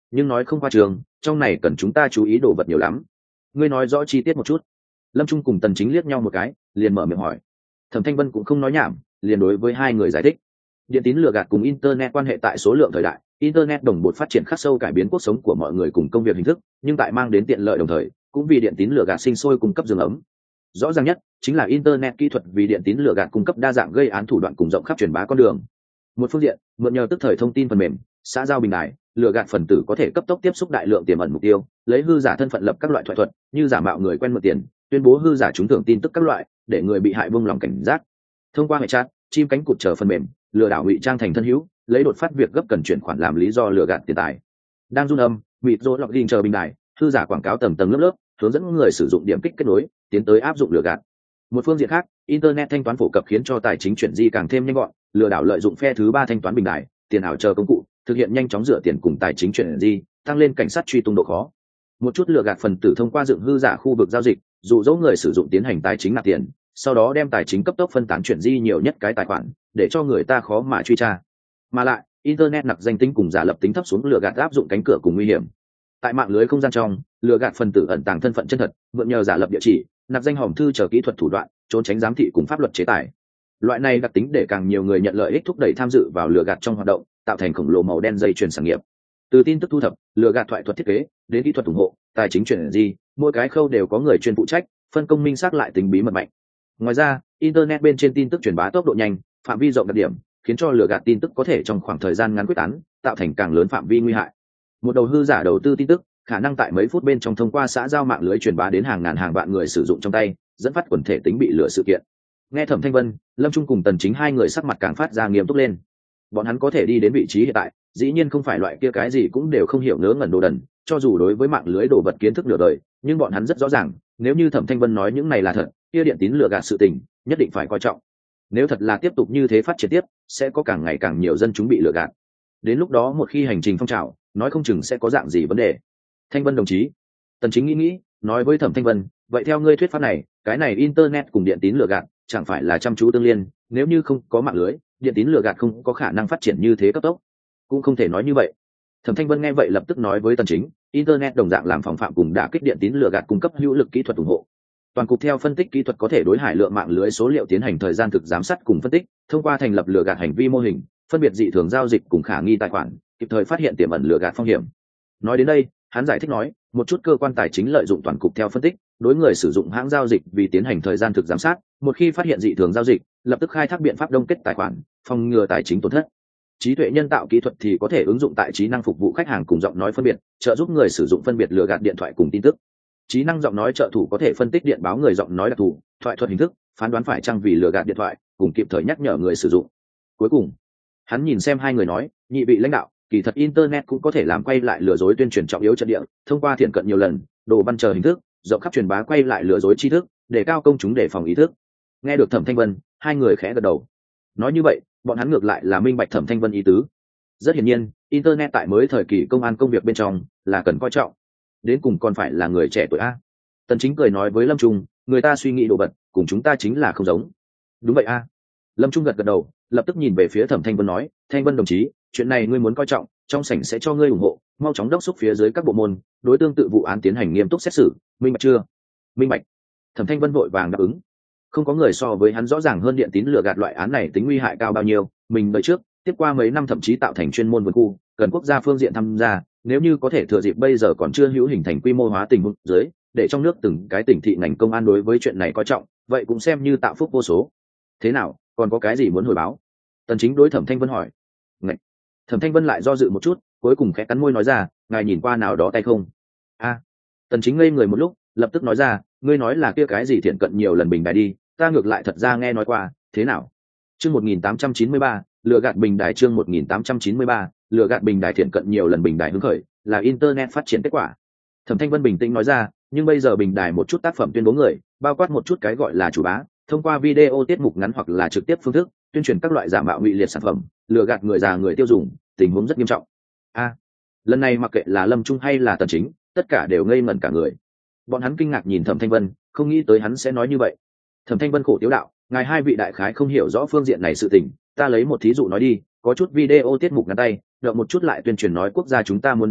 nhưng nói không qua trường, trong này cần chúng ta chú ý đồ vật nhiều lắm. Ngươi nói rõ chi tiết một chút. Lâm Trung cùng Tần Chính liếc nhau một cái, liền mở miệng hỏi. Thẩm Thanh Vân cũng không nói nhảm, liền đối với hai người giải thích. Điện tín lừa gạt cùng internet quan hệ tại số lượng thời đại, internet đồng bộ phát triển khắc sâu cải biến cuộc sống của mọi người cùng công việc hình thức, nhưng tại mang đến tiện lợi đồng thời, cũng vì điện tín lừa gạt sinh sôi cung cấp giường ấm. Rõ ràng nhất chính là internet kỹ thuật vì điện tín lừa gạt cung cấp đa dạng gây án thủ đoạn cùng rộng khắp truyền bá con đường. Một phương diện, mượn nhờ tức thời thông tin phần mềm, xã giao bình đại, lừa gạt phần tử có thể cấp tốc tiếp xúc đại lượng tiềm ẩn mục tiêu, lấy hư giả thân phận lập các loại thoại thuật, như giả mạo người quen mượn tiền, tuyên bố hư giả trúng thưởng tin tức các loại, để người bị hại buông lòng cảnh giác. Thông qua hệ chat, chim cánh cụt chờ phần mềm, lừa đảo ngụy trang thành thân hữu, lấy đột phát việc gấp cần chuyển khoản làm lý do lừa gạt tiền tài. Đang run âm, mịt rô lọc đình chờ bình đại, hư giả quảng cáo tầng tầng lớp lớp, hướng dẫn người sử dụng điểm kích kết nối, tiến tới áp dụng lừa gạt. Một phương diện khác, internet thanh toán phổ cập khiến cho tài chính chuyển di càng thêm nhanh gọn, lừa đảo lợi dụng phe thứ ba thanh toán bình đại, tiền ảo chờ công cụ, thực hiện nhanh chóng rửa tiền cùng tài chính chuyển di, tăng lên cảnh sát truy tung độ khó. Một chút lừa gạt phần tử thông qua dựng hư giả khu vực giao dịch, dụ dỗ người sử dụng tiến hành tài chính nạp tiền, sau đó đem tài chính cấp tốc phân tán chuyển di nhiều nhất cái tài khoản, để cho người ta khó mà truy tra. Mà lại, internet nặc danh tính cùng giả lập tính thấp xuống lừa gạt áp dụng cánh cửa cùng nguy hiểm. Tại mạng lưới không gian trong, lừa gạt phần tử ẩn tàng thân phận chân thật, mượn nhờ giả lập địa chỉ, nạp danh hòm thư chờ kỹ thuật thủ đoạn, trốn tránh giám thị cùng pháp luật chế tài. Loại này đặc tính để càng nhiều người nhận lợi ích thúc đẩy tham dự vào lừa gạt trong hoạt động, tạo thành khổng lồ màu đen dây chuyền sản nghiệp. Từ tin tức thu thập, lừa gạt thoại thuật thiết kế, đến kỹ thuật ủng hộ, tài chính chuyển gì, mỗi cái khâu đều có người chuyên phụ trách, phân công minh xác lại tính bí mật mạnh. Ngoài ra, internet bên trên tin tức truyền bá tốc độ nhanh, phạm vi rộng đặc điểm, khiến cho lừa gạt tin tức có thể trong khoảng thời gian ngắn quyết tán, tạo thành càng lớn phạm vi nguy hại. Một đầu hư giả đầu tư tin tức, khả năng tại mấy phút bên trong thông qua xã giao mạng lưới truyền bá đến hàng ngàn hàng vạn người sử dụng trong tay, dẫn phát quần thể tính bị lừa sự kiện. Nghe Thẩm Thanh Vân, Lâm Trung cùng Tần Chính hai người sắc mặt càng phát ra nghiêm túc lên. Bọn hắn có thể đi đến vị trí hiện tại, dĩ nhiên không phải loại kia cái gì cũng đều không hiểu ngớ ngẩn đồ đần, cho dù đối với mạng lưới đồ vật kiến thức nửa đời, nhưng bọn hắn rất rõ ràng, nếu như Thẩm Thanh Vân nói những này là thật, kia điện tín lừa gạt sự tình, nhất định phải coi trọng. Nếu thật là tiếp tục như thế phát triển tiếp, sẽ có càng ngày càng nhiều dân chúng bị lừa gạt. Đến lúc đó một khi hành trình phong trào, nói không chừng sẽ có dạng gì vấn đề. Thanh Vân đồng chí, Tần Chính nghĩ nghĩ, nói với Thẩm Thanh Vân, vậy theo ngươi thuyết pháp này, cái này internet cùng điện tín lừa gạt, chẳng phải là chăm chú tương liên, nếu như không có mạng lưới, điện tín lừa gạt không có khả năng phát triển như thế cấp tốc. Cũng không thể nói như vậy. Thẩm Thanh Vân nghe vậy lập tức nói với Tần Chính, internet đồng dạng làm phòng phạm cùng đả kích điện tín lừa gạt cung cấp hữu lực kỹ thuật ủng hộ. Toàn cục theo phân tích kỹ thuật có thể đối hải lượng mạng lưới số liệu tiến hành thời gian thực giám sát cùng phân tích, thông qua thành lập lừa gạt hành vi mô hình, phân biệt dị thường giao dịch cùng khả nghi tài khoản, kịp thời phát hiện tiềm ẩn lừa gạt phong hiểm. Nói đến đây, hắn giải thích nói, một chút cơ quan tài chính lợi dụng toàn cục theo phân tích, đối người sử dụng hãng giao dịch vì tiến hành thời gian thực giám sát, một khi phát hiện dị thường giao dịch, lập tức khai thác biện pháp đông kết tài khoản, phòng ngừa tài chính tổn thất. Trí tuệ nhân tạo kỹ thuật thì có thể ứng dụng tại trí năng phục vụ khách hàng cùng giọng nói phân biệt, trợ giúp người sử dụng phân biệt lừa gạt điện thoại cùng tin tức. Trí năng giọng nói trợ thủ có thể phân tích điện báo người giọng nói đặc thù, thoại thuật hình thức, phán đoán phải chăng vì lừa gạt điện thoại, cùng kịp thời nhắc nhở người sử dụng. Cuối cùng, hắn nhìn xem hai người nói, nhị vị lãnh đạo, kỳ thật internet cũng có thể làm quay lại lừa dối tuyên truyền trọng yếu trận địa, thông qua thiện cận nhiều lần, đồ văn chờ hình thức, rộng khắp truyền bá quay lại lừa dối tri thức, để cao công chúng đề phòng ý thức. Nghe được Thẩm Thanh Vân, hai người khẽ gật đầu. Nói như vậy, bọn hắn ngược lại là minh bạch Thẩm Thanh Vân ý tứ. Rất hiển nhiên, internet tại mới thời kỳ công an công việc bên trong là cần coi trọng. Đến cùng còn phải là người trẻ tuổi a. Tần Chính cười nói với Lâm Trung, người ta suy nghĩ đồ vật, cùng chúng ta chính là không giống. Đúng vậy a. Lâm Trung gật gật đầu, lập tức nhìn về phía Thẩm Thanh Vân nói, Thanh Vân đồng chí, chuyện này ngươi muốn coi trọng, trong sảnh sẽ cho ngươi ủng hộ, mau chóng đốc thúc phía dưới các bộ môn, đối tương tự vụ án tiến hành nghiêm túc xét xử, minh bạch chưa? Minh bạch. Thẩm Thanh Vân vội vàng đáp ứng. Không có người so với hắn rõ ràng hơn điện tín lừa gạt loại án này tính nguy hại cao bao nhiêu, mình đời trước, tiếp qua mấy năm thậm chí tạo thành chuyên môn vườn khu, cần quốc gia phương diện tham gia, nếu như có thể thừa dịp bây giờ còn chưa hữu hình thành quy mô hóa tình huống dưới, để trong nước từng cái tỉnh thị ngành công an đối với chuyện này coi trọng, vậy cũng xem như tạo phúc vô số. Thế nào, còn có cái gì muốn hồi báo? Tần Chính đối Thẩm Thanh Vân hỏi. Ngậy. Thẩm Thanh Vân lại do dự một chút, cuối cùng khẽ cắn môi nói ra, ngài nhìn qua nào đó tay không? A. À. Tần Chính ngây người một lúc, lập tức nói ra, ngươi nói là kia cái gì thiện cận nhiều lần bình đài đi, ta ngược lại thật ra nghe nói qua, thế nào? Chương một nghìn tám trăm chín mươi ba, lừa gạt bình đài chương một nghìn tám trăm chín mươi ba, lừa gạt bình đài thiện cận nhiều lần bình đài hứng khởi, là internet phát triển kết quả. Thẩm Thanh Vân bình tĩnh nói ra, nhưng bây giờ bình đài một chút tác phẩm tuyên bố người, bao quát một chút cái gọi là chủ bá, thông qua video tiết mục ngắn hoặc là trực tiếp phương thức, tuyên truyền các loại giả mạo ngụy liệt sản phẩm, lừa gạt người già người tiêu dùng, tình huống rất nghiêm trọng. A, à, lần này mặc kệ là Lâm Trung hay là Tần Chính, tất cả đều ngây ngẩn cả người. Bọn hắn kinh ngạc nhìn Thẩm Thanh Vân, không nghĩ tới hắn sẽ nói như vậy. Thẩm Thanh Vân khổ tiếu đạo, ngài hai vị đại khái không hiểu rõ phương diện này sự tình, ta lấy một thí dụ nói đi, có chút video tiết mục ngắn tay, đợi một chút lại tuyên truyền nói quốc gia chúng ta muốn đánh trận,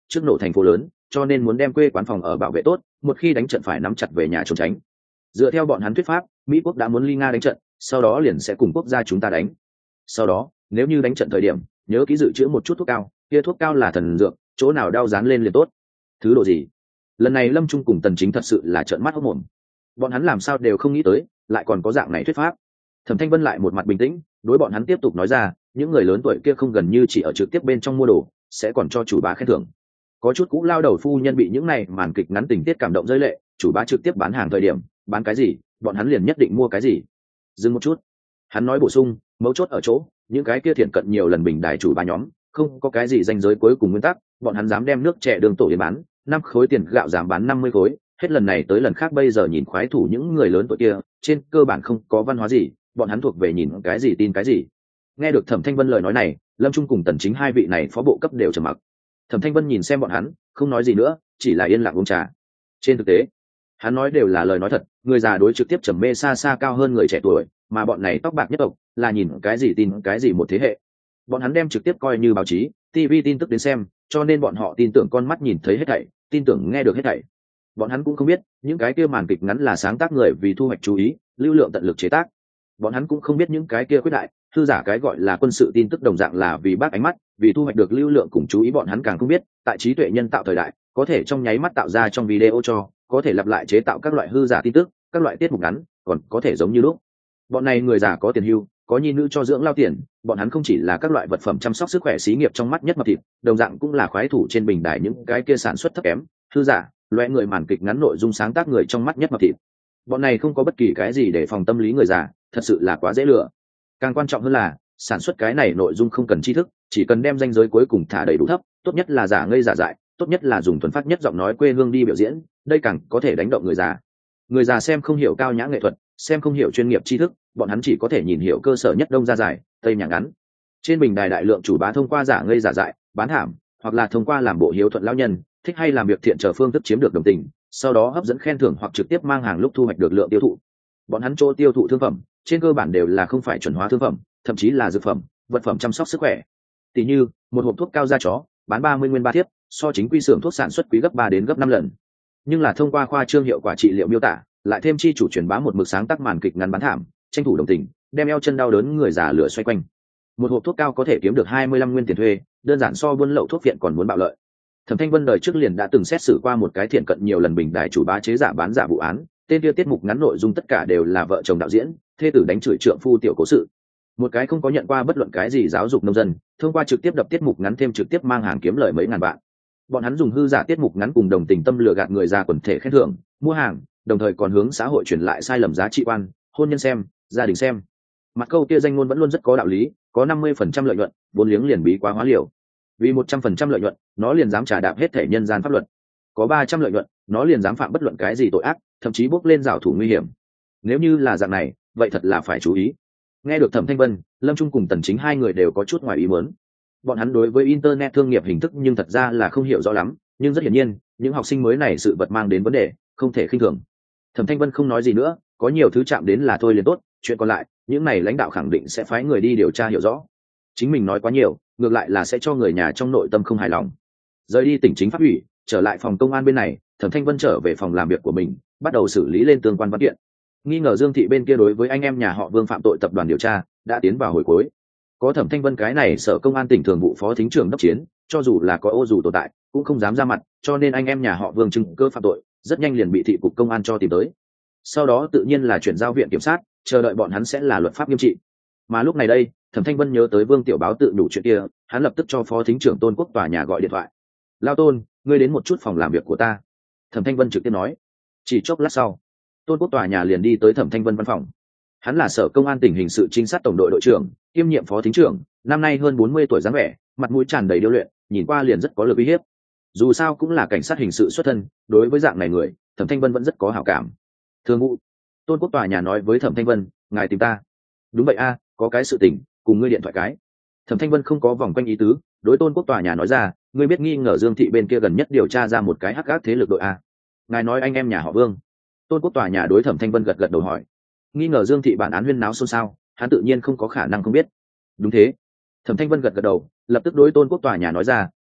trước nổ thành phố lớn, cho nên muốn đem quê quán phòng ở bảo vệ tốt, một khi đánh trận phải nắm chặt về nhà trốn tránh. Dựa theo bọn hắn thuyết pháp, Mỹ quốc đã muốn ly Nga đánh trận, sau đó liền sẽ cùng quốc gia chúng ta đánh. Sau đó, nếu như đánh trận thời điểm, nhớ kỹ dự trữ một chút thuốc cao, kia thuốc cao là thần dược, chỗ nào đau dán lên liền tốt. Thứ độ gì? Lần này Lâm Trung cùng Tần Chính thật sự là trợn mắt hốt mồm. Bọn hắn làm sao đều không nghĩ tới, lại còn có dạng này thuyết pháp. Thẩm Thanh Vân lại một mặt bình tĩnh, đối bọn hắn tiếp tục nói ra, những người lớn tuổi kia không gần như chỉ ở trực tiếp bên trong mua đồ, sẽ còn cho chủ bá khen thưởng. Có chút cũ lao đầu phu nhân bị những này màn kịch ngắn tình tiết cảm động rơi lệ, chủ bá trực tiếp bán hàng thời điểm, bán cái gì, bọn hắn liền nhất định mua cái gì. Dừng một chút, hắn nói bổ sung, mấu chốt ở chỗ, những cái kia thiện cận nhiều lần bình đài chủ bá nhóm, không có cái gì danh giới cuối cùng nguyên tắc, bọn hắn dám đem nước trẻ đường tổ để bán, năm khối tiền gạo dám bán năm mươi khối, hết lần này tới lần khác bây giờ nhìn khoái thủ những người lớn tuổi kia, trên cơ bản không có văn hóa gì, bọn hắn thuộc về nhìn cái gì tin cái gì. Nghe được Thẩm Thanh Vân lời nói này, Lâm Trung cùng Tần Chính hai vị này phó bộ cấp đều trầm mặc. Thẩm Thanh Vân nhìn xem bọn hắn, không nói gì nữa, chỉ là yên lặng uống trà. Trên thực tế, hắn nói đều là lời nói thật, người già đối trực tiếp trầm mê xa xa cao hơn người trẻ tuổi, mà bọn này tóc bạc nhất tộc, là nhìn cái gì tin cái gì một thế hệ. Bọn hắn đem trực tiếp coi như báo chí, ti vi tin tức đến xem, cho nên bọn họ tin tưởng con mắt nhìn thấy hết thảy, tin tưởng nghe được hết thảy. Bọn hắn cũng không biết, những cái kia màn kịch ngắn là sáng tác người vì thu hoạch chú ý, lưu lượng tận lực chế tác. Bọn hắn cũng không biết những cái kia quyết đại, thư giả cái gọi là quân sự tin tức đồng dạng là vì bác ánh mắt, vì thu hoạch được lưu lượng cùng chú ý. Bọn hắn càng không biết, tại trí tuệ nhân tạo thời đại, có thể trong nháy mắt tạo ra trong video cho, có thể lặp lại chế tạo các loại hư giả tin tức, các loại tiết mục ngắn, còn có thể giống như lúc. Bọn này người già có tiền hưu, có nhi nữ cho dưỡng lao tiền, bọn hắn không chỉ là các loại vật phẩm chăm sóc sức khỏe xí nghiệp trong mắt nhất mập thịt, đồng dạng cũng là khoái thủ trên bình đài những cái kia sản xuất thấp kém, hư giả, loại người màn kịch ngắn nội dung sáng tác người trong mắt nhất mập thịt. Bọn này không có bất kỳ cái gì để phòng tâm lý người già, thật sự là quá dễ lừa. Càng quan trọng hơn là, sản xuất cái này nội dung không cần tri thức, chỉ cần đem ranh giới cuối cùng thả đầy đủ thấp, tốt nhất là giả ngây giả dại, tốt nhất là dùng thuần phát nhất giọng nói quê hương đi biểu diễn, đây càng có thể đánh động người già. Người già xem không hiểu cao nhã nghệ thuật, xem không hiểu chuyên nghiệp tri thức, bọn hắn chỉ có thể nhìn hiểu cơ sở nhất đông ra dài, tây nhả ngắn. Trên bình đài đại lượng chủ bá thông qua giả ngây giả dại, bán thảm, hoặc là thông qua làm bộ hiếu thuận lão nhân, thích hay làm việc thiện chờ phương thức chiếm được đồng tình, sau đó hấp dẫn khen thưởng hoặc trực tiếp mang hàng lúc thu hoạch được lượng tiêu thụ. Bọn hắn chỗ tiêu thụ thương phẩm, trên cơ bản đều là không phải chuẩn hóa thương phẩm, thậm chí là dược phẩm, vật phẩm chăm sóc sức khỏe. Tỷ như, một hộp thuốc cao da chó, bán ba mươi nguyên ba thiếp, so chính quy xưởng thuốc sản xuất quý gấp ba đến gấp năm lần. Nhưng là thông qua khoa trương hiệu quả trị liệu miêu tả, lại thêm chi chủ truyền bá một mực sáng tác màn kịch ngắn bán thảm, tranh thủ đồng tình, đem eo chân đau đớn người già lửa xoay quanh. Một hộp thuốc cao có thể kiếm được hai mươi lăm nguyên tiền thuê, đơn giản so buôn lậu thuốc viện còn muốn bạo lợi. Thẩm Thanh Vân đời trước liền đã từng xét xử qua một cái thiện cận nhiều lần bình đài chủ bá chế giả bán giả vụ án, tên kia tiết mục ngắn nội dung tất cả đều là vợ chồng đạo diễn, thê tử đánh chửi trượng phu tiểu cố sự. Một cái không có nhận qua bất luận cái gì giáo dục nông dân, thông qua trực tiếp đập tiết mục ngắn thêm trực tiếp mang hàng kiếm lời mấy ngàn vạn. Bọn hắn dùng hư giả tiết mục ngắn cùng đồng tình tâm lừa gạt người già quần thể khen thưởng, mua hàng, đồng thời còn hướng xã hội truyền lại sai lầm giá trị quan, hôn nhân xem, gia đình xem. Mặt câu kia danh ngôn vẫn luôn rất có đạo lý, có năm mươi phần trăm lợi nhuận, vốn liếng liền bí quá hóa liều. Vì một trăm phần trăm lợi nhuận, nó liền dám trả đạp hết thể nhân gian pháp luật. Có ba trăm lợi nhuận, nó liền dám phạm bất luận cái gì tội ác, thậm chí bốc lên rào thủ nguy hiểm. Nếu như là dạng này, vậy thật là phải chú ý. Nghe được Thẩm Thanh Vân, Lâm Trung cùng Tần Chính hai người đều có chút ngoài ý muốn. Bọn hắn đối với internet thương nghiệp hình thức nhưng thật ra là không hiểu rõ lắm, nhưng rất hiển nhiên, những học sinh mới này sự vật mang đến vấn đề, không thể khinh thường. Thẩm Thanh Vân không nói gì nữa, có nhiều thứ chạm đến là thôi liền tốt, chuyện còn lại, những này lãnh đạo khẳng định sẽ phái người đi điều tra hiểu rõ. Chính mình nói quá nhiều, ngược lại là sẽ cho người nhà trong nội tâm không hài lòng. Rời đi tỉnh chính pháp ủy, trở lại phòng công an bên này, Thẩm Thanh Vân trở về phòng làm việc của mình, bắt đầu xử lý lên tương quan văn kiện. Nghi ngờ Dương Thị bên kia đối với anh em nhà họ Vương phạm tội tập đoàn điều tra đã tiến vào hồi cuối. Có Thẩm Thanh Vân cái này sở công an tỉnh thường vụ phó thính trưởng đốc chiến, cho dù là có ô dù tồn tại, cũng không dám ra mặt, cho nên anh em nhà họ Vương chứng cơ phạm tội, rất nhanh liền bị thị cục công an cho tìm tới. Sau đó tự nhiên là chuyển giao viện kiểm sát, chờ đợi bọn hắn sẽ là luật pháp nghiêm trị. Mà lúc này đây, Thẩm Thanh Vân nhớ tới Vương Tiểu Báo tự đủ chuyện kia, hắn lập tức cho phó thính trưởng Tôn Quốc tòa nhà gọi điện thoại. "Lao Tôn, ngươi đến một chút phòng làm việc của ta." Thẩm Thanh Vân trực tiếp nói. Chỉ chốc lát sau, Tôn Quốc tòa nhà liền đi tới Thẩm Thanh Vân văn phòng. Hắn là sở công an tỉnh hình sự trinh sát tổng đội đội trưởng, kiêm nhiệm phó thính trưởng, năm nay hơn bốn mươi tuổi dáng vẻ, mặt mũi tràn đầy điêu luyện, nhìn qua liền rất có lực uy hiếp. Dù sao cũng là cảnh sát hình sự xuất thân, đối với dạng này người, Thẩm Thanh Vân vẫn rất có hảo cảm. "Thường vụ." Tôn Quốc tòa nhà nói với Thẩm Thanh Vân, "Ngài tìm ta?" "Đúng vậy a, có cái sự tình, cùng ngươi điện thoại cái." Thẩm Thanh Vân không có vòng quanh ý tứ, đối Tôn Quốc tòa nhà nói ra, "Ngươi biết nghi ngờ Dương Thị bên kia gần nhất điều tra ra một cái hắc ác thế lực đội a?" "Ngài nói anh em nhà họ Vương?" Tôn Quốc tòa nhà đối Thẩm Thanh Vân gật gật đầu hỏi. Nghi ngờ Dương Thị bản án huyên náo xôn xao, hắn tự nhiên không có khả năng không biết. "Đúng thế." Thẩm Thanh Vân gật gật đầu, lập tức đối Tôn Quốc tòa nhà nói ra,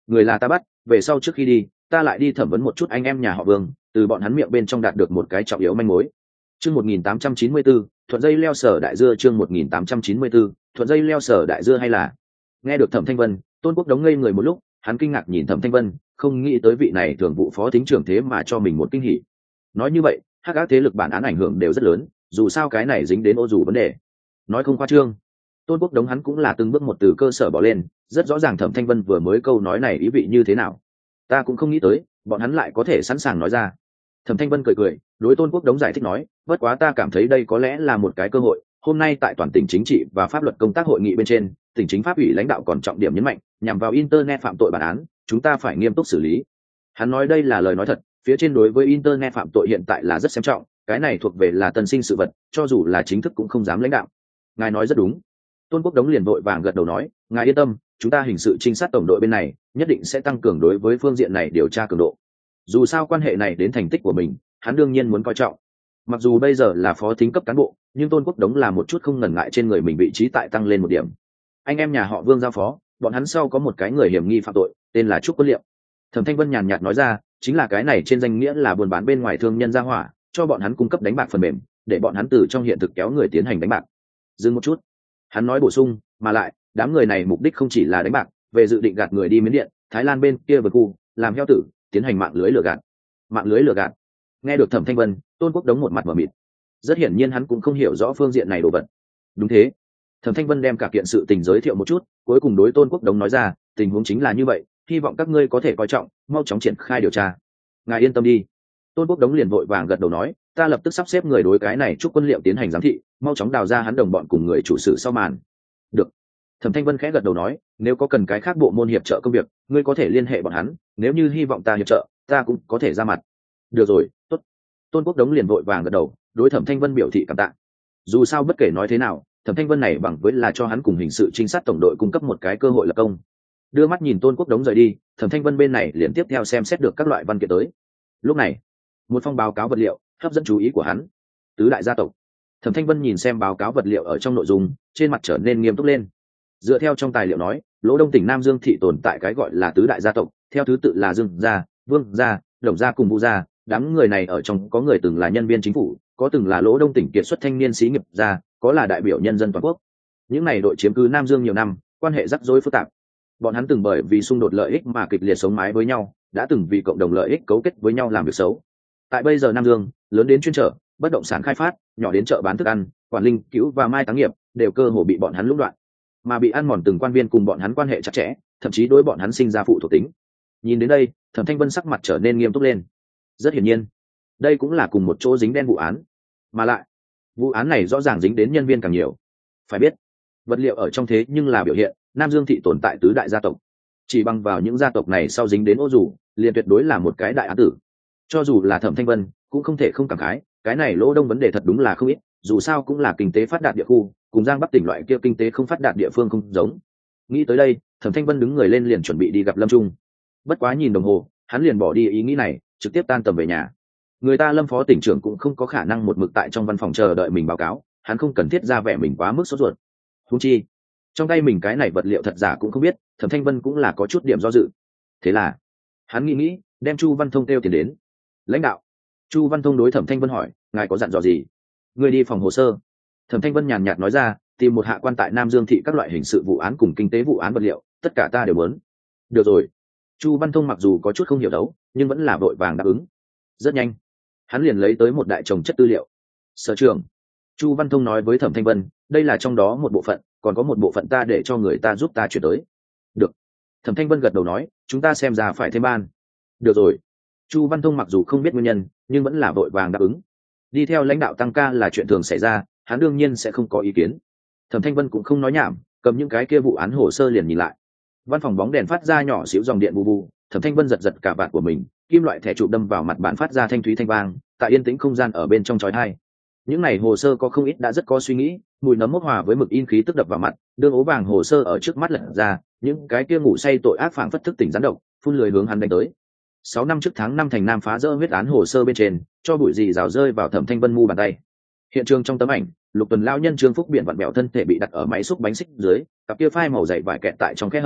người là ta bắt, về sau trước khi đi ta lại đi thẩm vấn một chút anh em nhà họ Vương, từ bọn hắn miệng bên trong đạt được một cái trọng yếu manh mối. Chương một nghìn tám trăm chín mươi tư, thuận dây leo sở đại dưa. Chương một nghìn tám trăm chín mươi tư, thuận dây leo sở đại dưa. Hay là nghe được Thẩm Thanh Vân, Tôn Quốc Đống ngây người một lúc, hắn kinh ngạc nhìn Thẩm Thanh Vân, không nghĩ tới vị này thường vụ phó thính trưởng thế mà cho mình một kinh hỉ. Nói như vậy, hắc ác thế lực bản án ảnh hưởng đều rất lớn, dù sao cái này dính đến ô dù vấn đề. Nói không khoa trương, Tôn Quốc Đống hắn cũng là từng bước một từ cơ sở bỏ lên, rất rõ ràng Thẩm Thanh Vân vừa mới câu nói này ý vị như thế nào. Ta cũng không nghĩ tới, bọn hắn lại có thể sẵn sàng nói ra. Thẩm Thanh Vân cười cười, đối Tôn Quốc Đống giải thích nói, bất quá ta cảm thấy đây có lẽ là một cái cơ hội. Hôm nay tại toàn tỉnh chính trị và pháp luật công tác hội nghị bên trên, tỉnh chính pháp ủy lãnh đạo còn trọng điểm nhấn mạnh, nhằm vào internet phạm tội bản án, chúng ta phải nghiêm túc xử lý. Hắn nói đây là lời nói thật, phía trên đối với internet phạm tội hiện tại là rất xem trọng, cái này thuộc về là tân sinh sự vật, cho dù là chính thức cũng không dám lãnh đạo. Ngài nói rất đúng. Tôn Quốc Đống liền vội vàng gật đầu nói, ngài yên tâm, chúng ta hình sự trinh sát tổng đội bên này nhất định sẽ tăng cường đối với phương diện này điều tra cường độ. Dù sao quan hệ này đến thành tích của mình, hắn đương nhiên muốn coi trọng. Mặc dù bây giờ là phó thính cấp cán bộ, nhưng Tôn Quốc Đống là một chút không ngần ngại trên người mình vị trí tại tăng lên một điểm. Anh em nhà họ Vương giao phó, bọn hắn sau có một cái người hiểm nghi phạm tội, tên là Trúc Quân Liệu. Thẩm Thanh Vân nhàn nhạt nói ra, chính là cái này trên danh nghĩa là buôn bán bên ngoài thương nhân gia hỏa, cho bọn hắn cung cấp đánh bạc phần mềm, để bọn hắn từ trong hiện thực kéo người tiến hành đánh bạc. Dừng một chút, hắn nói bổ sung, mà lại đám người này mục đích không chỉ là đánh bạc, về dự định gạt người đi Miến Điện, Thái Lan bên kia vượt khu, làm heo tử, tiến hành mạng lưới lừa gạt. Mạng lưới lừa gạt. Nghe được Thẩm Thanh Vân, Tôn Quốc Đống một mặt mở mịt. Rất hiển nhiên hắn cũng không hiểu rõ phương diện này đồ vật. Đúng thế. Thẩm Thanh Vân đem cả kiện sự tình giới thiệu một chút, cuối cùng đối Tôn Quốc Đống nói ra, tình huống chính là như vậy, hy vọng các ngươi có thể coi trọng, mau chóng triển khai điều tra. Ngài yên tâm đi. Tôn Quốc Đống liền vội vàng gật đầu nói, ta lập tức sắp xếp người đối cái này Trúc Quân Liệu tiến hành giám thị, mau chóng đào ra hắn đồng bọn cùng người chủ sự sau màn. Được. Thẩm Thanh Vân khẽ gật đầu nói, nếu có cần cái khác bộ môn hiệp trợ công việc, ngươi có thể liên hệ bọn hắn, nếu như hy vọng ta hiệp trợ, ta cũng có thể ra mặt. Được rồi, tốt. Tôn Quốc Đống liền vội vàng gật đầu, đối Thẩm Thanh Vân biểu thị cảm tạ. Dù sao bất kể nói thế nào, Thẩm Thanh Vân này bằng với là cho hắn cùng hình sự trinh sát tổng đội cung cấp một cái cơ hội lập công. Đưa mắt nhìn Tôn Quốc Đống rời đi, Thẩm Thanh Vân bên này liền tiếp theo xem xét được các loại văn kiện tới. Lúc này, một phong báo cáo vật liệu hấp dẫn chú ý của hắn. Tứ đại gia tộc. Thẩm Thanh Vân nhìn xem báo cáo vật liệu ở trong nội dung, trên mặt trở nên nghiêm túc lên. Dựa theo trong tài liệu nói, Lỗ Đông tỉnh Nam Dương thị tồn tại cái gọi là tứ đại gia tộc, theo thứ tự là Dương gia, Vương gia, Đồng gia cùng Vu gia. Đám người này ở trong có người từng là nhân viên chính phủ, có từng là Lỗ Đông tỉnh kiệt xuất thanh niên xí nghiệp gia, có là đại biểu nhân dân toàn quốc. Những này đội chiếm cứ Nam Dương nhiều năm, quan hệ rắc rối phức tạp. Bọn hắn từng bởi vì xung đột lợi ích mà kịch liệt sống mái với nhau, đã từng vì cộng đồng lợi ích cấu kết với nhau làm việc xấu. Tại bây giờ Nam Dương, lớn đến chuyên trở, bất động sản khai phát, nhỏ đến chợ bán thức ăn, quản linh, cứu và mai táng nghiệp, đều cơ hồ bị bọn hắn lũng đoạn. Mà bị ăn mòn từng quan viên cùng bọn hắn quan hệ chặt chẽ, thậm chí đối bọn hắn sinh ra phụ thuộc tính. Nhìn đến đây, Thẩm Thanh Vân sắc mặt trở nên nghiêm túc lên. Rất hiển nhiên, đây cũng là cùng một chỗ dính đen vụ án, mà lại vụ án này rõ ràng dính đến nhân viên càng nhiều. Phải biết, vật liệu ở trong thế nhưng là biểu hiện Nam Dương thị tồn tại tứ đại gia tộc, chỉ bằng vào những gia tộc này sau dính đến ô dù, liền tuyệt đối là một cái đại án tử. Cho dù là Thẩm Thanh Vân cũng không thể không cảm khái, cái này Lỗ Đông vấn đề thật đúng là không ít, dù sao cũng là kinh tế phát đạt địa khu, cùng Giang Bắc tỉnh loại kia kinh tế không phát đạt địa phương không giống. Nghĩ tới đây, Thẩm Thanh Vân đứng người lên liền chuẩn bị đi gặp Lâm Trung. Bất quá nhìn đồng hồ, hắn liền bỏ đi ý nghĩ này, trực tiếp tan tầm về nhà. Người ta Lâm phó tỉnh trưởng cũng không có khả năng một mực tại trong văn phòng chờ đợi mình báo cáo, hắn không cần thiết ra vẻ mình quá mức sốt ruột. Huống chi, trong tay mình cái này vật liệu thật giả cũng không biết, Thẩm Thanh Vân cũng là có chút điểm do dự. Thế là, hắn nghĩ nghĩ, đem Chu Văn Thông kêu tiền đến. Lãnh đạo. Chu Văn Thông đối Thẩm Thanh Vân hỏi, ngài có dặn dò gì? Người đi phòng hồ sơ. Thẩm Thanh Vân nhàn nhạt nói ra, tìm một hạ quan tại Nam Dương thị các loại hình sự vụ án cùng kinh tế vụ án vật liệu, tất cả ta đều muốn. Được rồi. Chu Văn Thông mặc dù có chút không hiểu đấu, nhưng vẫn là vội vàng đáp ứng. Rất nhanh, hắn liền lấy tới một đại chồng chất tư liệu. Sở trưởng. Chu Văn Thông nói với Thẩm Thanh Vân, đây là trong đó một bộ phận, còn có một bộ phận ta để cho người ta giúp ta chuyển tới. Được. Thẩm Thanh Vân gật đầu nói, chúng ta xem ra phải thêm ban. Được rồi. Chu Văn Thông mặc dù không biết nguyên nhân, nhưng vẫn là vội vàng đáp ứng. Đi theo lãnh đạo tăng ca là chuyện thường xảy ra, hắn đương nhiên sẽ không có ý kiến. Thẩm Thanh Vân cũng không nói nhảm, cầm những cái kia vụ án hồ sơ liền nhìn lại. Văn phòng bóng đèn phát ra nhỏ xíu dòng điện bù bù, Thẩm Thanh Vân giật giật cả vạt của mình, kim loại thẻ chụp đâm vào mặt bàn phát ra thanh thúy thanh vang, tại yên tĩnh không gian ở bên trong chói tai. Những này hồ sơ có không ít đã rất có suy nghĩ, mùi nấm mốc hòa với mực in khí tức đập vào mặt, đương ố vàng hồ sơ ở trước mắt lật ra, những cái kia ngủ say tội ác phảng phất thức tỉnh gián độc, phun lưới hướng hắn đánh tới. Sáu năm trước tháng năm thành Nam phá rỡ huyết án hồ sơ bên trên, cho bụi gì rào rơi vào Thẩm Thanh Vân mu bàn tay. Hiện trường trong tấm ảnh, Lục Tuần lão nhân Trương Phúc Biển vặn bẹo thân thể bị đặt ở máy xúc bánh xích dưới, cặp kia phai màu dày vải kẹt tại trong khe hở,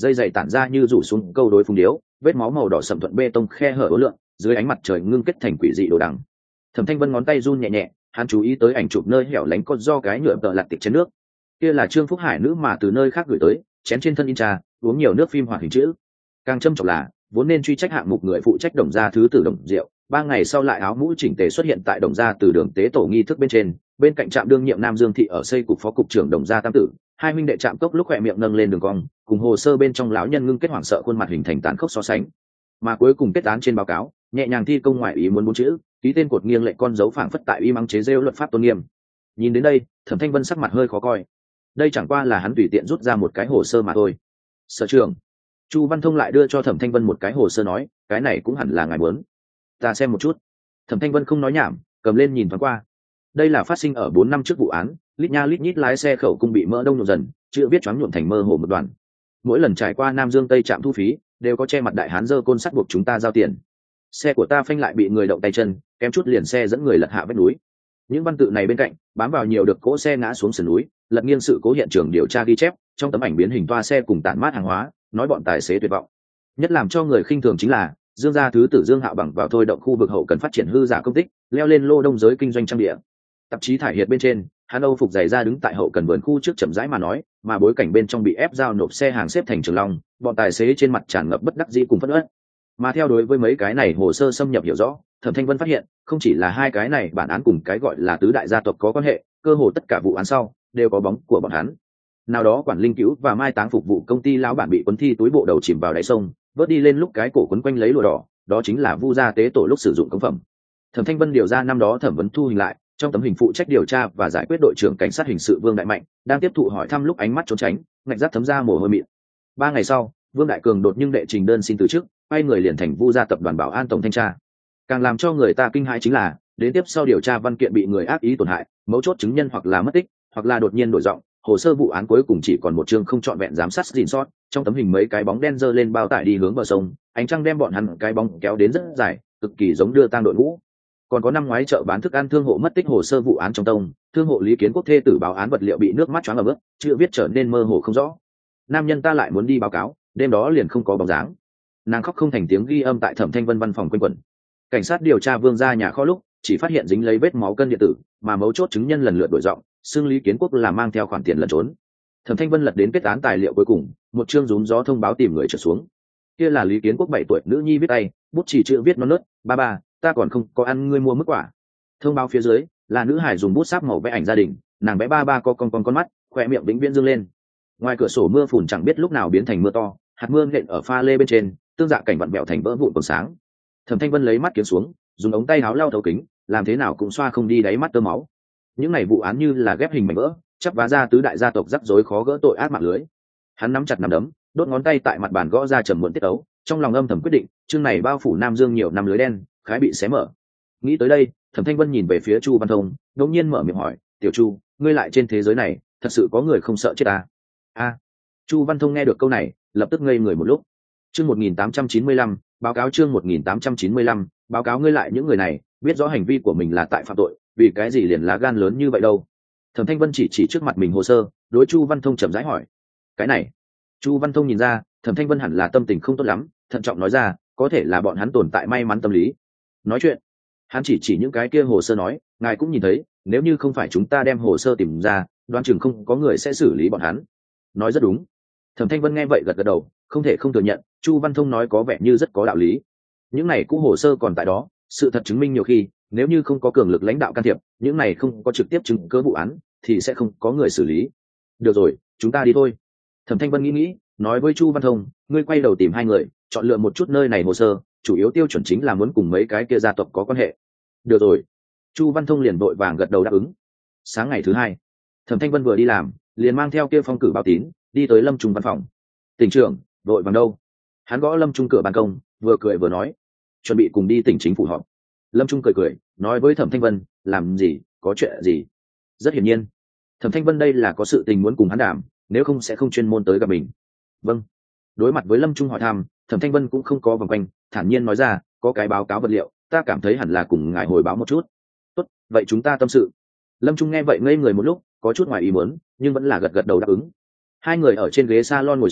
dây dày tản ra như rủ xuống câu đối phùng điếu, vết máu màu đỏ sậm thuận bê tông khe hở ố lượng, dưới ánh mặt trời ngưng kết thành quỷ dị đồ đằng. Thẩm Thanh Vân ngón tay run nhẹ nhẹ, hắn chú ý tới ảnh chụp nơi hẻo lánh có do cái nhựa tợ lặt tiệp chén nước. Kia là Trương Phúc Hải nữ mà từ nơi khác gửi tới, chén trên thân in trà, uống nhiều nước phim hoạt hình chữ. Càng châm trọng là, vốn nên truy trách hạng mục người phụ trách Đồng gia thứ tử Đồng Diệu, ba ngày sau lại áo mũ chỉnh tề xuất hiện tại Đồng gia từ đường tế tổ nghi thức bên trên, bên cạnh trạm đương nhiệm Nam Dương thị ở xây cục phó cục trưởng Đồng gia tam tử, hai huynh đệ chạm cốc lúc khỏe miệng nâng lên đường cong, cùng hồ sơ bên trong lão nhân ngưng kết hoảng sợ khuôn mặt hình thành tán khốc so sánh. Mà cuối cùng kết án trên báo cáo, nhẹ nhàng thi công ngoại ý muốn bốn chữ, ký tên cột nghiêng lệ con dấu phảng phất tại y mắng chế rêu luật pháp tôn nghiêm. Nhìn đến đây, Thẩm Thanh Vân sắc mặt hơi khó coi. Đây chẳng qua là hắn tùy tiện rút ra một cái hồ sơ mà thôi. Sở trưởng, Chu Văn Thông lại đưa cho Thẩm Thanh Vân một cái hồ sơ nói, cái này cũng hẳn là ngài muốn. Ta xem một chút. Thẩm Thanh Vân không nói nhảm, cầm lên nhìn thoáng qua. Đây là phát sinh ở bốn năm trước vụ án, lít nha lít nhít lái xe khẩu cung bị mỡ đông nhộn dần, chữ viết choáng nhuộm thành mơ hồ một đoạn. Mỗi lần trải qua Nam Dương Tây trạm thu phí, đều có che mặt đại hán dơ côn sắt buộc chúng ta giao tiền. Xe của ta phanh lại bị người động tay chân, kém chút liền xe dẫn người lật hạ vách núi. Những văn tự này bên cạnh bám vào nhiều được cỗ xe ngã xuống sườn núi, lật nghiêng sự cố hiện trường điều tra ghi chép, trong tấm ảnh biến hình toa xe cùng tản mát hàng hóa, nói bọn tài xế tuyệt vọng. Nhất làm cho người khinh thường chính là Dương gia thứ tử Dương Hạo bằng vào thôi động khu vực hậu cần phát triển hư giả công tích, leo lên lô đông giới kinh doanh trang địa. Tạp chí thải hiệt bên trên, hắn Âu phục giày ra đứng tại hậu cần vườn khu trước chậm rãi mà nói, mà bối cảnh bên trong bị ép giao nộp xe hàng xếp thành trường long, bọn tài xế trên mặt tràn ngập bất đắc dĩ cùng phẫn uất. Mà theo đối với mấy cái này hồ sơ xâm nhập hiểu rõ, Thẩm Thanh Vân phát hiện, không chỉ là hai cái này bản án cùng cái gọi là tứ đại gia tộc có quan hệ, cơ hồ tất cả vụ án sau đều có bóng của bọn hắn. Nào đó quản linh cứu và mai táng phục vụ công ty lão bản bị cuốn thi túi bộ đầu chìm vào đáy sông, vớt đi lên lúc cái cổ quấn quanh lấy lụa đỏ, đó chính là Vu gia tế tổ lúc sử dụng công phẩm. Thẩm Thanh Vân điều ra năm đó thẩm vấn thu hình lại, trong tấm hình phụ trách điều tra và giải quyết đội trưởng cảnh sát hình sự Vương Đại Mạnh đang tiếp thụ hỏi thăm lúc ánh mắt trốn tránh, ngạch giáp thấm ra mồ hôi mịn. Ba ngày sau, Vương Đại Cường đột nhưng đệ trình đơn xin từ chức, quay người liền thành Vu gia tập đoàn bảo an tổng thanh tra. Càng làm cho người ta kinh hãi chính là, đến tiếp sau điều tra văn kiện bị người ác ý tổn hại, mấu chốt chứng nhân hoặc là mất tích, hoặc là đột nhiên đổi giọng, hồ sơ vụ án cuối cùng chỉ còn một chương không trọn vẹn giám sát gìn sót. Trong tấm hình mấy cái bóng đen giơ lên bao tải đi hướng bờ sông, ánh trăng đem bọn hắn cái bóng kéo đến rất dài, cực kỳ giống đưa tang đội ngũ. Còn có năm ngoái chợ bán thức ăn thương hộ mất tích hồ sơ vụ án trong tông, thương hộ Lý Kiến Quốc thê tử báo án vật liệu bị nước mắt choáng ở bước, chữ viết trở nên mơ hồ không rõ. Nam nhân ta lại muốn đi báo cáo, đêm đó liền không có bóng dáng. Nàng khóc không thành tiếng ghi âm tại Thẩm Thanh Vân văn phòng quanh quẩn. Cảnh sát điều tra Vương ra nhà kho lúc chỉ phát hiện dính lấy vết máu cân điện tử, mà mấu chốt chứng nhân lần lượt đổi giọng, xưng Lý Kiến Quốc là mang theo khoản tiền lẩn trốn. Thẩm Thanh Vân lật đến kết án tài liệu cuối cùng, một chương rúm gió thông báo tìm người trở xuống. Kia là Lý Kiến Quốc bảy tuổi nữ nhi viết tay, bút chỉ chữ viết non nớt, ba ba, ta còn không có ăn ngươi mua mức quả. Thông báo phía dưới là nữ hải dùng bút sáp màu vẽ ảnh gia đình, nàng vẽ ba ba có con con con mắt, khoe miệng vĩnh viễn dương lên. Ngoài cửa sổ mưa phùn chẳng biết lúc nào biến thành mưa to, hạt mưa nện ở pha lê bên trên, tương dạ cảnh vặn vẹo thành vỡ vụn còn sáng. Thẩm Thanh Vân lấy mắt kiếm xuống, dùng ống tay áo lau thấu kính, làm thế nào cũng xoa không đi đáy mắt tơ máu. Những này vụ án như là ghép hình mảnh vỡ, chắp vá ra tứ đại gia tộc rắc rối khó gỡ tội ác mạng lưới. Hắn nắm chặt nắm đấm, đốt ngón tay tại mặt bàn gõ ra trầm muộn tiết ấu, trong lòng âm thầm quyết định, chương này bao phủ Nam Dương nhiều năm lưới đen, khái bị xé mở. Nghĩ tới đây, Thẩm Thanh Vân nhìn về phía Chu Văn Thông, đột nhiên mở miệng hỏi, "Tiểu Chu, ngươi lại trên thế giới này, thật sự có người không sợ chết à?" A. Chu Văn Thông nghe được câu này, lập tức ngây người một lúc. Chương một nghìn tám trăm chín mươi lăm, báo cáo chương một nghìn tám trăm chín mươi lăm, báo cáo ngươi lại những người này, biết rõ hành vi của mình là tại phạm tội, vì cái gì liền lá gan lớn như vậy đâu? Thẩm Thanh Vân chỉ chỉ trước mặt mình hồ sơ, đối Chu Văn Thông chậm rãi hỏi. Cái này, Chu Văn Thông nhìn ra, Thẩm Thanh Vân hẳn là tâm tình không tốt lắm, thận trọng nói ra, có thể là bọn hắn tồn tại may mắn tâm lý. Nói chuyện, hắn chỉ chỉ những cái kia hồ sơ nói, ngài cũng nhìn thấy, nếu như không phải chúng ta đem hồ sơ tìm ra, đoán chừng không có người sẽ xử lý bọn hắn. Nói rất đúng. Thẩm Thanh Vân nghe vậy gật gật đầu, không thể không thừa nhận, Chu Văn Thông nói có vẻ như rất có đạo lý. Những này cũ hồ sơ còn tại đó, sự thật chứng minh nhiều khi, nếu như không có cường lực lãnh đạo can thiệp, những này không có trực tiếp chứng cứ vụ án, thì sẽ không có người xử lý. Được rồi, chúng ta đi thôi. Thẩm Thanh Vân nghĩ nghĩ, nói với Chu Văn Thông, ngươi quay đầu tìm hai người, chọn lựa một chút nơi này hồ sơ, chủ yếu tiêu chuẩn chính là muốn cùng mấy cái kia gia tộc có quan hệ. Được rồi. Chu Văn Thông liền vội vàng gật đầu đáp ứng. Sáng ngày thứ hai, Thẩm Thanh Vân vừa đi làm, liền mang theo kia phong cử báo tín, đi tới Lâm Trung văn phòng. Tỉnh trưởng, vội vàng đâu? Hắn gõ Lâm Trung cửa ban công, vừa cười vừa nói, chuẩn bị cùng đi tỉnh chính phủ họp. Lâm Trung cười cười, nói với Thẩm Thanh Vân, làm gì, có chuyện gì? Rất hiển nhiên, Thẩm Thanh Vân đây là có sự tình muốn cùng hắn đàm, nếu không sẽ không chuyên môn tới gặp mình. Vâng. Đối mặt với Lâm Trung hỏi thăm, Thẩm Thanh Vân cũng không có vòng quanh, thản nhiên nói ra, có cái báo cáo vật liệu, ta cảm thấy hẳn là cùng ngài hồi báo một chút. Tốt, vậy chúng ta tâm sự. Lâm Trung nghe vậy ngây người một lúc, có chút ngoài ý muốn, nhưng vẫn là gật gật đầu đáp ứng. Hai người ở trên ghế salon ngồi xuống,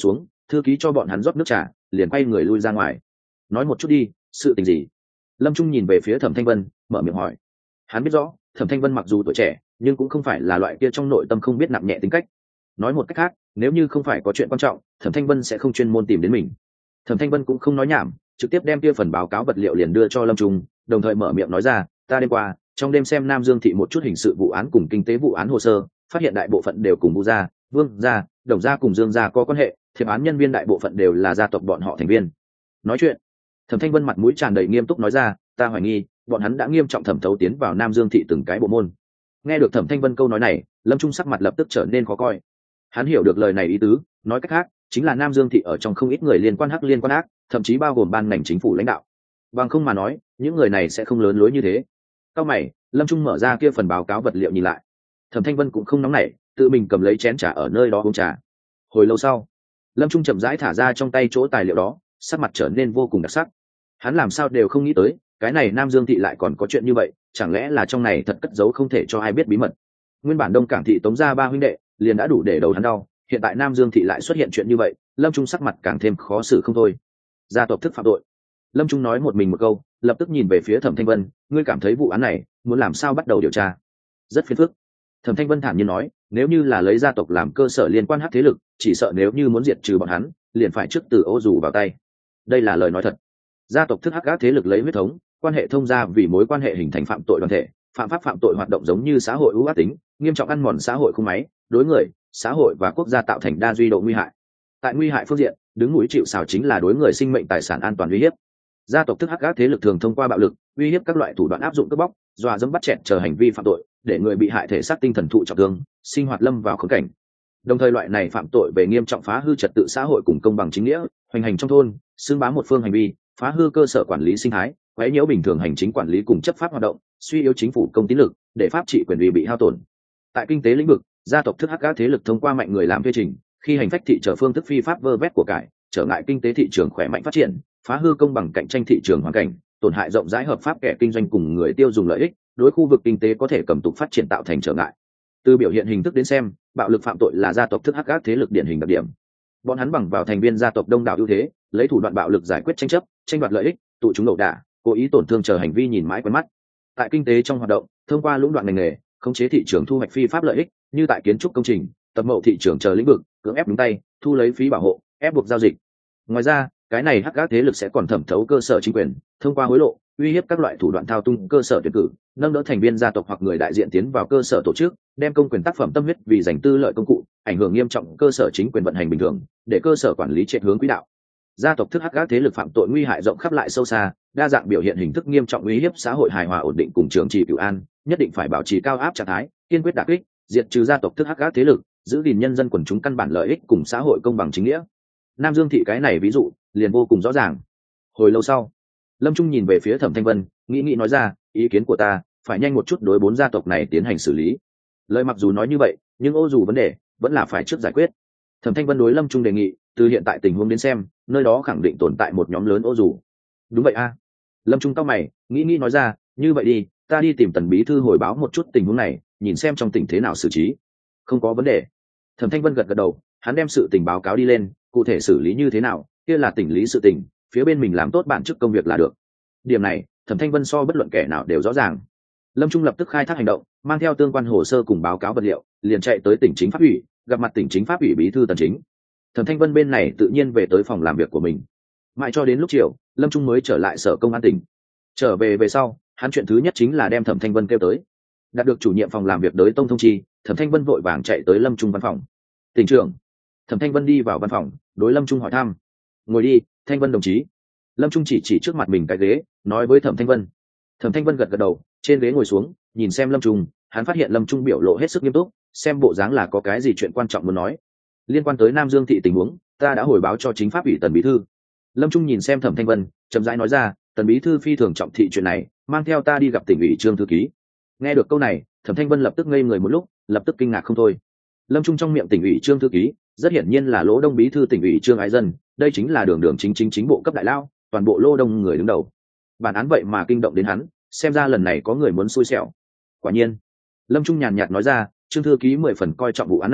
thư ký cho bọn hắn rót nước trà, liền quay người lui ra ngoài. Nói một chút đi, sự tình gì? Lâm Trung nhìn về phía Thẩm Thanh Vân, mở miệng hỏi. Hắn biết rõ Thẩm Thanh Vân mặc dù tuổi trẻ, nhưng cũng không phải là loại kia trong nội tâm không biết nặng nhẹ tính cách. Nói một cách khác, nếu như không phải có chuyện quan trọng, Thẩm Thanh Vân sẽ không chuyên môn tìm đến mình. Thẩm Thanh Vân cũng không nói nhảm, trực tiếp đem kia phần báo cáo vật liệu liền đưa cho Lâm Trung, đồng thời mở miệng nói ra, ta đêm qua trong đêm xem Nam Dương thị một chút hình sự vụ án cùng kinh tế vụ án hồ sơ, phát hiện đại bộ phận đều cùng Vu gia, Vương gia, Đồng gia cùng Dương gia có quan hệ, thiệp án nhân viên đại bộ phận đều là gia tộc bọn họ thành viên. Nói chuyện, Thẩm Thanh Vân mặt mũi tràn đầy nghiêm túc nói ra, ta hoài nghi bọn hắn đã nghiêm trọng thẩm thấu tiến vào Nam Dương thị từng cái bộ môn. Nghe được Thẩm Thanh Vân câu nói này, Lâm Trung sắc mặt lập tức trở nên khó coi. Hắn hiểu được lời này ý tứ, nói cách khác chính là Nam Dương thị ở trong không ít người liên quan hắc liên quan ác, thậm chí bao gồm ban ngành chính phủ lãnh đạo. Bằng không mà nói, những người này sẽ không lớn lối như thế. Cao mày, Lâm Trung mở ra kia phần báo cáo vật liệu nhìn lại. Thẩm Thanh Vân cũng không nóng nảy, tự mình cầm lấy chén trà ở nơi đó uống trà. Hồi lâu sau, Lâm Trung chậm rãi thả ra trong tay chỗ tài liệu đó, sắc mặt trở nên vô cùng đặc sắc. Hắn làm sao đều không nghĩ tới, cái này Nam Dương thị lại còn có chuyện như vậy, chẳng lẽ là trong này thật cất giấu không thể cho ai biết bí mật. Nguyên bản Đông Cảng thị Tống gia ba huynh đệ liền đã đủ để đầu hắn đau, hiện tại Nam Dương thị lại xuất hiện chuyện như vậy, Lâm Trung sắc mặt càng thêm khó xử không thôi. Gia tộc thức phạm tội. Lâm Trung nói một mình một câu, lập tức nhìn về phía Thẩm Thanh Vân, ngươi cảm thấy vụ án này muốn làm sao bắt đầu điều tra? Rất phiền phức. Thẩm Thanh Vân thản nhiên nói, nếu như là lấy gia tộc làm cơ sở liên quan hắc thế lực, chỉ sợ nếu như muốn diệt trừ bọn hắn, liền phải trước từ Ô Dù vào tay. Đây là lời nói thật. Gia tộc thức hắc ác thế lực lấy huyết thống, quan hệ thông gia vì mối quan hệ hình thành phạm tội đoàn thể, phạm pháp phạm tội hoạt động giống như xã hội ưu ác tính, nghiêm trọng ăn mòn xã hội khung máy, đối người, xã hội và quốc gia tạo thành đa duy độ nguy hại. Tại nguy hại phương diện, đứng núi chịu sào chính là đối người sinh mệnh tài sản an toàn uy hiếp. Gia tộc thức hắc ác thế lực thường thông qua bạo lực, uy hiếp các loại thủ đoạn áp dụng cướp bóc, dọa dẫm bắt chẹt chờ hành vi phạm tội, để người bị hại thể xác tinh thần thụ trọng thương, sinh hoạt lâm vào khốn cảnh. Đồng thời loại này phạm tội về nghiêm trọng phá hư trật tự xã hội cùng công bằng chính nghĩa, hoành hành trong thôn, xưng bá một phương hành vi, phá hư cơ sở quản lý sinh thái, quấy nhiễu bình thường hành chính quản lý cùng chấp pháp hoạt động, suy yếu chính phủ công tín lực, để pháp trị quyền uy bị hao tổn. Tại kinh tế lĩnh vực, gia tộc thức hắc ác thế lực thông qua mạnh người làm phê trình, khi hành phách thị trở phương thức phi pháp vơ vét của cải, trở ngại kinh tế thị trường khỏe mạnh phát triển, phá hư công bằng cạnh tranh thị trường hoàn cảnh, tổn hại rộng rãi hợp pháp kẻ kinh doanh cùng người tiêu dùng lợi ích, đối khu vực kinh tế có thể cầm tục phát triển tạo thành trở ngại. Từ biểu hiện hình thức đến xem, bạo lực phạm tội là gia tộc thức hắc ác thế lực điển hình đặc điểm. Bọn hắn bằng vào thành viên gia tộc đông đảo ưu thế, lấy thủ đoạn bạo lực giải quyết tranh chấp, tranh đoạt lợi ích, tụ chúng ẩu đả, cố ý tổn thương chờ hành vi nhìn mãi quen mắt. Tại kinh tế trong hoạt động, thông qua lũng đoạn ngành nghề, khống chế thị trường thu hoạch phi pháp lợi ích, như tại kiến trúc công trình, tập mậu thị trường chờ lĩnh vực, cưỡng ép đúng tay, thu lấy phí bảo hộ, ép buộc giao dịch. Ngoài ra, cái này hắc ác thế lực sẽ còn thẩm thấu cơ sở chính quyền, thông qua hối lộ, uy hiếp các loại thủ đoạn thao túng cơ sở tuyển cử, nâng đỡ thành viên gia tộc hoặc người đại diện tiến vào cơ sở tổ chức, đem công quyền tác phẩm tâm huyết vì giành tư lợi công cụ, ảnh hưởng nghiêm trọng cơ sở chính quyền vận hành bình thường, để cơ sở quản lý chạy hướng quỹ đạo. Gia tộc thức hắc ác thế lực phạm tội nguy hại rộng khắp lại sâu xa, đa dạng biểu hiện hình thức nghiêm trọng uy hiếp xã hội hài hòa ổn định cùng trường trì cửu an, nhất định phải bảo trì cao áp trạng thái, kiên quyết đả kích, diệt trừ gia tộc thức hắc ác thế lực, giữ gìn nhân dân quần chúng căn bản lợi ích cùng xã hội công bằng chính nghĩa. Nam Dương thị cái này ví dụ liền vô cùng rõ ràng. Hồi lâu sau, Lâm Trung nhìn về phía Thẩm Thanh Vân, nghĩ nghĩ nói ra, ý kiến của ta, phải nhanh một chút đối bốn gia tộc này tiến hành xử lý. Lời mặc dù nói như vậy, nhưng Ô Dù vấn đề vẫn là phải trước giải quyết. Thẩm Thanh Vân đối Lâm Trung đề nghị, từ hiện tại tình huống đến xem, nơi đó khẳng định tồn tại một nhóm lớn Ô Dù. Đúng vậy a. Lâm Trung cau mày, nghĩ nghĩ nói ra, như vậy đi, ta đi tìm Tần bí thư hồi báo một chút tình huống này, nhìn xem trong tỉnh thế nào xử trí. Không có vấn đề. Thẩm Thanh Vân gật gật đầu, hắn đem sự tình báo cáo đi lên, cụ thể xử lý như thế nào, kia là tỉnh lý sự tình, phía bên mình làm tốt bản chức công việc là được. Điểm này, Thẩm Thanh Vân so bất luận kẻ nào đều rõ ràng. Lâm Trung lập tức khai thác hành động, mang theo tương quan hồ sơ cùng báo cáo vật liệu, liền chạy tới tỉnh chính pháp ủy, gặp mặt tỉnh chính pháp ủy bí thư Tần Chính. Thẩm Thanh Vân bên này tự nhiên về tới phòng làm việc của mình. Mãi cho đến lúc chiều, Lâm Trung mới trở lại sở công an tỉnh. Trở về về sau, hắn chuyện thứ nhất chính là đem Thẩm Thanh Vân kêu tới. Đạt được chủ nhiệm phòng làm việc đới tông thông chi, Thẩm Thanh Vân vội vàng chạy tới Lâm Trung văn phòng. Tỉnh trưởng. Thẩm Thanh Vân đi vào văn phòng, đối Lâm Trung hỏi thăm. Ngồi đi, Thanh Vân đồng chí. Lâm Trung chỉ chỉ trước mặt mình cái ghế, nói với Thẩm Thanh Vân. Thẩm Thanh Vân gật gật đầu, trên ghế ngồi xuống, nhìn xem Lâm Trung, hắn phát hiện Lâm Trung biểu lộ hết sức nghiêm túc, xem bộ dáng là có cái gì chuyện quan trọng muốn nói. Liên quan tới Nam Dương thị tình huống, ta đã hồi báo cho chính pháp ủy Tần bí thư. Lâm Trung nhìn xem Thẩm Thanh Vân, chậm rãi nói ra, Tần bí thư phi thường trọng thị chuyện này, mang theo ta đi gặp tỉnh ủy Trương thư ký. Nghe được câu này, Thẩm Thanh Vân lập tức ngây người một lúc, lập tức kinh ngạc không thôi. Lâm Trung trong miệng tỉnh ủy Trương thư ký, rất hiển nhiên là Lỗ Đông bí thư tỉnh ủy Trương Ái Dân, đây chính là đường đường chính chính chính bộ cấp đại lao, toàn bộ Lô Đông người đứng đầu. Bản án vậy mà kinh động đến hắn, xem ra lần này có người muốn xui xẻo. Quả nhiên, Lâm Trung nhàn nhạt nói ra, Trương thư ký mười phần coi trọng vụ án này,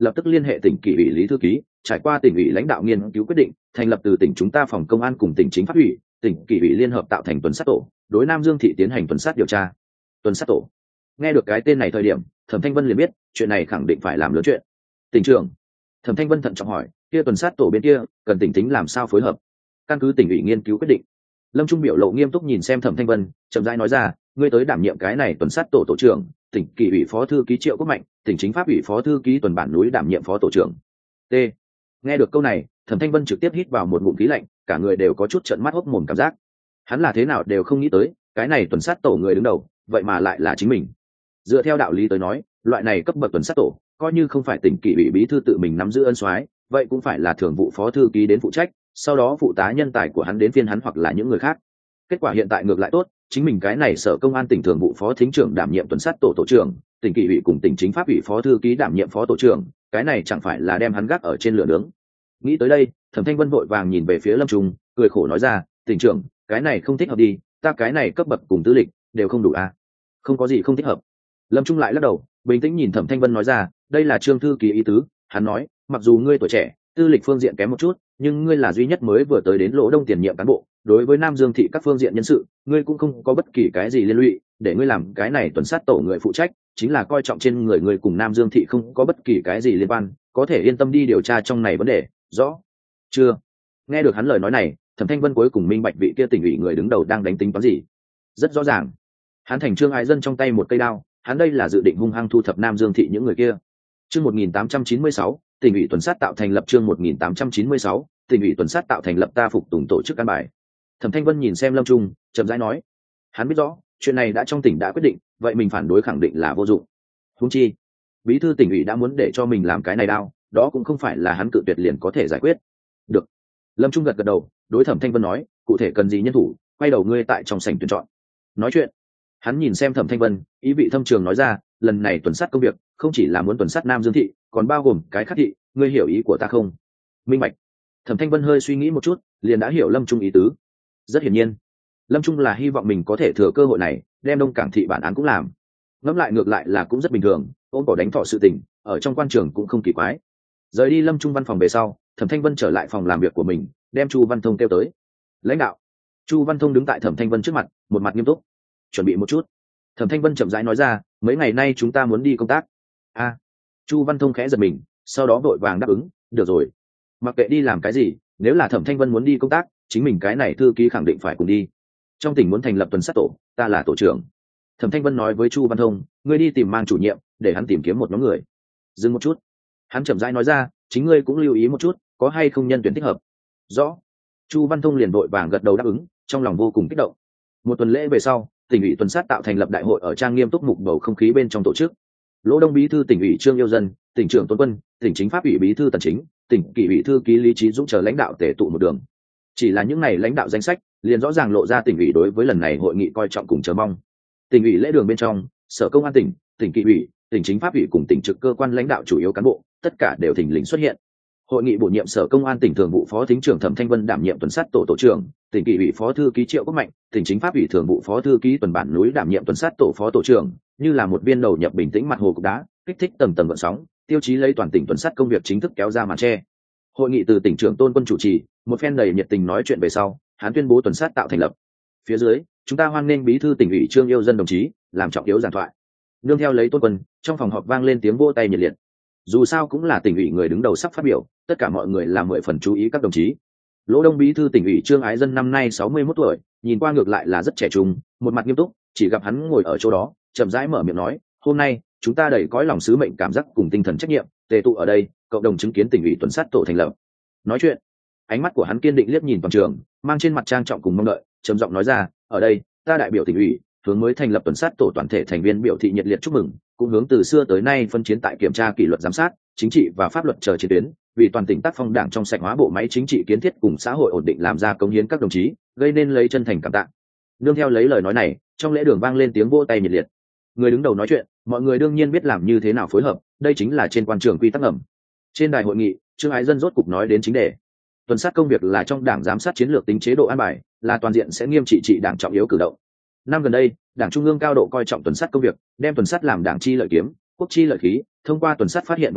lập tức liên hệ tỉnh kỷ ủy lý thư ký, trải qua tỉnh ủy lãnh đạo nghiên cứu quyết định, thành lập từ tỉnh chúng ta phòng công an cùng tỉnh chính pháp ủy, tỉnh kỷ ủy liên hợp tạo thành tuần sát tổ, đối Nam Dương thị tiến hành tuần sát điều tra. Tuần sát tổ. Nghe được cái tên này thời điểm, Thẩm Thanh Vân liền biết, chuyện này khẳng định phải làm lớn chuyện. Tỉnh trưởng. Thẩm Thanh Vân thận trọng hỏi, kia tuần sát tổ bên kia, cần tỉnh tính làm sao phối hợp? Căn cứ tỉnh ủy nghiên cứu quyết định. Lâm Trung biểu lộ nghiêm túc nhìn xem Thẩm Thanh Vân, chậm rãi nói ra, ngươi tới đảm nhiệm cái này tuần sát tổ tổ trưởng, tỉnh kỷ ủy phó thư ký Triệu Quốc Mạnh, tỉnh chính pháp ủy phó thư ký Tuần Bản Núi đảm nhiệm phó tổ trưởng. T. Nghe được câu này, Thẩm Thanh Vân trực tiếp hít vào một ngụm khí lạnh, cả người đều có chút trợn mắt hốc mồm cảm giác. Hắn là thế nào đều không nghĩ tới, cái này tuần sát tổ người đứng đầu, vậy mà lại là chính mình. Dựa theo đạo lý tới nói, loại này cấp bậc tuần sát tổ, coi như không phải tỉnh kỷ ủy bí thư tự mình nắm giữ ân soái, vậy cũng phải là thường vụ phó thư ký đến phụ trách, sau đó phụ tá nhân tài của hắn đến phiên hắn hoặc là những người khác. Kết quả hiện tại ngược lại tốt, chính mình cái này sở công an tỉnh thường vụ phó thính trưởng đảm nhiệm tuần sát tổ tổ trưởng, tỉnh kỷ ủy cùng tỉnh chính pháp ủy phó thư ký đảm nhiệm phó tổ trưởng, cái này chẳng phải là đem hắn gác ở trên lửa nướng. Nghĩ tới đây, Thẩm Thanh Vân vội vàng nhìn về phía Lâm Trung, cười khổ nói ra, tỉnh trưởng, cái này không thích hợp đi, ta cái này cấp bậc cùng tư lịch đều không đủ à? Không có gì không thích hợp. Lâm Trung lại lắc đầu, bình tĩnh nhìn Thẩm Thanh Vân nói ra, đây là Trương thư ký ý tứ, hắn nói, mặc dù ngươi tuổi trẻ, tư lịch phương diện kém một chút, nhưng ngươi là duy nhất mới vừa tới đến Lỗ Đông tiền nhiệm cán bộ, đối với Nam Dương thị các phương diện nhân sự, ngươi cũng không có bất kỳ cái gì liên lụy, để ngươi làm cái này tuần sát tổ người phụ trách, chính là coi trọng trên người ngươi cùng Nam Dương thị không có bất kỳ cái gì liên quan, có thể yên tâm đi điều tra trong này vấn đề, rõ chưa? Nghe được hắn lời nói này, Thẩm Thanh Vân cuối cùng minh bạch vị kia tỉnh ủy người đứng đầu đang đánh tính toán gì. Rất rõ ràng, hắn thành Trương Ái Dân trong tay một cây đao, hắn đây là dự định hung hăng thu thập Nam Dương thị những người kia. Chương một nghìn tám trăm chín mươi sáu, tỉnh ủy tuần sát tạo thành lập chương một nghìn tám trăm chín mươi sáu, tỉnh ủy tuần sát tạo thành lập ta phục tùng tổ chức căn bài. Thẩm Thanh Vân nhìn xem Lâm Trung, chậm rãi nói, hắn biết rõ, chuyện này đã trong tỉnh đã quyết định, vậy mình phản đối khẳng định là vô dụng. Huống chi, bí thư tỉnh ủy đã muốn để cho mình làm cái này đao, đó cũng không phải là hắn cự tuyệt liền có thể giải quyết. Được. Lâm Trung gật gật đầu, đối Thẩm Thanh Vân nói, cụ thể cần gì nhân thủ, quay đầu ngươi tại trong sảnh tuyển chọn. Nói chuyện, hắn nhìn xem Thẩm Thanh Vân, ý vị thâm trường nói ra, lần này tuần sát công việc, không chỉ là muốn tuần sát Nam Dương thị, còn bao gồm cái khác thị, ngươi hiểu ý của ta không? Minh bạch. Thẩm Thanh Vân hơi suy nghĩ một chút, liền đã hiểu Lâm Trung ý tứ. Rất hiển nhiên, Lâm Trung là hy vọng mình có thể thừa cơ hội này, đem Đông Cảng thị bản án cũng làm. Ngẫm lại ngược lại là cũng rất bình thường, ôm cỏ đánh thỏ sự tình, ở trong quan trường cũng không kỳ quái. Rời đi Lâm Trung văn phòng về sau, Thẩm Thanh Vân trở lại phòng làm việc của mình, đem Chu Văn Thông kêu tới. Lãnh đạo. Chu Văn Thông đứng tại Thẩm Thanh Vân trước mặt, một mặt nghiêm túc. Chuẩn bị một chút. Thẩm Thanh Vân chậm rãi nói ra, mấy ngày nay chúng ta muốn đi công tác. A. À. Chu Văn Thông khẽ giật mình, sau đó vội vàng đáp ứng, được rồi. Mặc kệ đi làm cái gì, nếu là Thẩm Thanh Vân muốn đi công tác, chính mình cái này thư ký khẳng định phải cùng đi. Trong tỉnh muốn thành lập tuần sát tổ, ta là tổ trưởng. Thẩm Thanh Vân nói với Chu Văn Thông, ngươi đi tìm mang chủ nhiệm, để hắn tìm kiếm một nhóm người. Dừng một chút, hắn chậm rãi nói ra, chính ngươi cũng lưu ý một chút, có hay không nhân tuyển thích hợp. Rõ. Chu Văn Thông liền vội vàng gật đầu đáp ứng, trong lòng vô cùng kích động. Một tuần lễ về sau, tỉnh ủy tuần sát tạo thành lập đại hội ở trang nghiêm túc mục bầu không khí bên trong tổ chức. Lỗ Đông bí thư tỉnh ủy Trương Yêu Dân, tỉnh trưởng Tôn Quân, tỉnh chính pháp ủy bí thư Tần Chính, tỉnh kỷ ủy thư ký Lý Trí Dũng chờ lãnh đạo tề tụ một đường. Chỉ là những này lãnh đạo danh sách, liền rõ ràng lộ ra tỉnh ủy đối với lần này hội nghị coi trọng cùng chờ mong. Tỉnh ủy lễ đường bên trong, sở công an tỉnh, tỉnh kỷ ủy, tỉnh chính pháp ủy cùng tỉnh trực cơ quan lãnh đạo chủ yếu cán bộ, tất cả đều thỉnh lình xuất hiện. Hội nghị bổ nhiệm sở công an tỉnh thường vụ phó thính trưởng Thẩm Thanh Vân đảm nhiệm tuần sát tổ tổ trưởng, tỉnh kỷ ủy phó thư ký Triệu Quốc Mạnh, tỉnh chính pháp ủy thường vụ phó thư ký Tuần Bản Núi đảm nhiệm tuần sát tổ phó tổ trưởng, như là một viên đầu nhập bình tĩnh mặt hồ cục đá, kích thích tầng tầng gợn sóng, tiêu chí lấy toàn tỉnh tuần sát công việc chính thức kéo ra màn che. Hội nghị từ tỉnh trưởng Tôn Quân chủ trì, một phen đầy nhiệt tình nói chuyện về sau, hắn tuyên bố tuần sát tạo thành lập. Phía dưới, chúng ta hoan nghênh bí thư tỉnh ủy Trương Yêu Dân đồng chí, làm trọng yếu giảng thoại. Nương theo lấy Tôn Quân, trong phòng họp vang lên tiếng vỗ tay nhiệt liệt. Dù sao cũng là tỉnh ủy người đứng đầu sắp phát biểu, tất cả mọi người làm mười phần chú ý các đồng chí. Lỗ Đông bí thư tỉnh ủy Trương Ái Dân năm nay sáu mươi mốt tuổi, nhìn qua ngược lại là rất trẻ trung, một mặt nghiêm túc, chỉ gặp hắn ngồi ở chỗ đó, chậm rãi mở miệng nói, hôm nay chúng ta đầy cõi lòng sứ mệnh cảm giác cùng tinh thần trách nhiệm, tề tụ ở đây, cộng đồng chứng kiến tỉnh ủy tuần sát tổ thành lập. Nói chuyện, ánh mắt của hắn kiên định liếc nhìn toàn trường, mang trên mặt trang trọng cùng mong đợi, trầm giọng nói ra, ở đây, ta đại biểu tỉnh ủy, hướng mới thành lập tuần sát tổ toàn thể thành viên biểu thị nhiệt liệt chúc mừng, cũng hướng từ xưa tới nay phân chiến tại kiểm tra kỷ luật giám sát, chính trị và pháp luật chờ chiến tuyến, vì toàn tỉnh tác phong đảng trong sạch hóa bộ máy chính trị kiến thiết cùng xã hội ổn định làm ra công hiến các đồng chí, gây nên lấy chân thành cảm tạ. Nương theo lấy lời nói này, trong lễ đường vang lên tiếng vỗ tay nhiệt liệt. Người đứng đầu nói chuyện, mọi người đương nhiên biết làm như thế nào phối hợp, đây chính là trên quan trường quy tắc ngầm. Trên đài hội nghị, Trương Ái Dân rốt cục nói đến chính đề. Tuần sát công việc là trong đảng giám sát chiến lược tính chế độ an bài, là toàn diện sẽ nghiêm trị trị đảng trọng yếu cử động. Năm gần đây, đảng trung ương cao độ coi trọng tuần sát công việc, đem tuần sát làm đảng chi lợi kiếm, quốc chi lợi khí, thông qua tuần sát phát hiện vấn đề,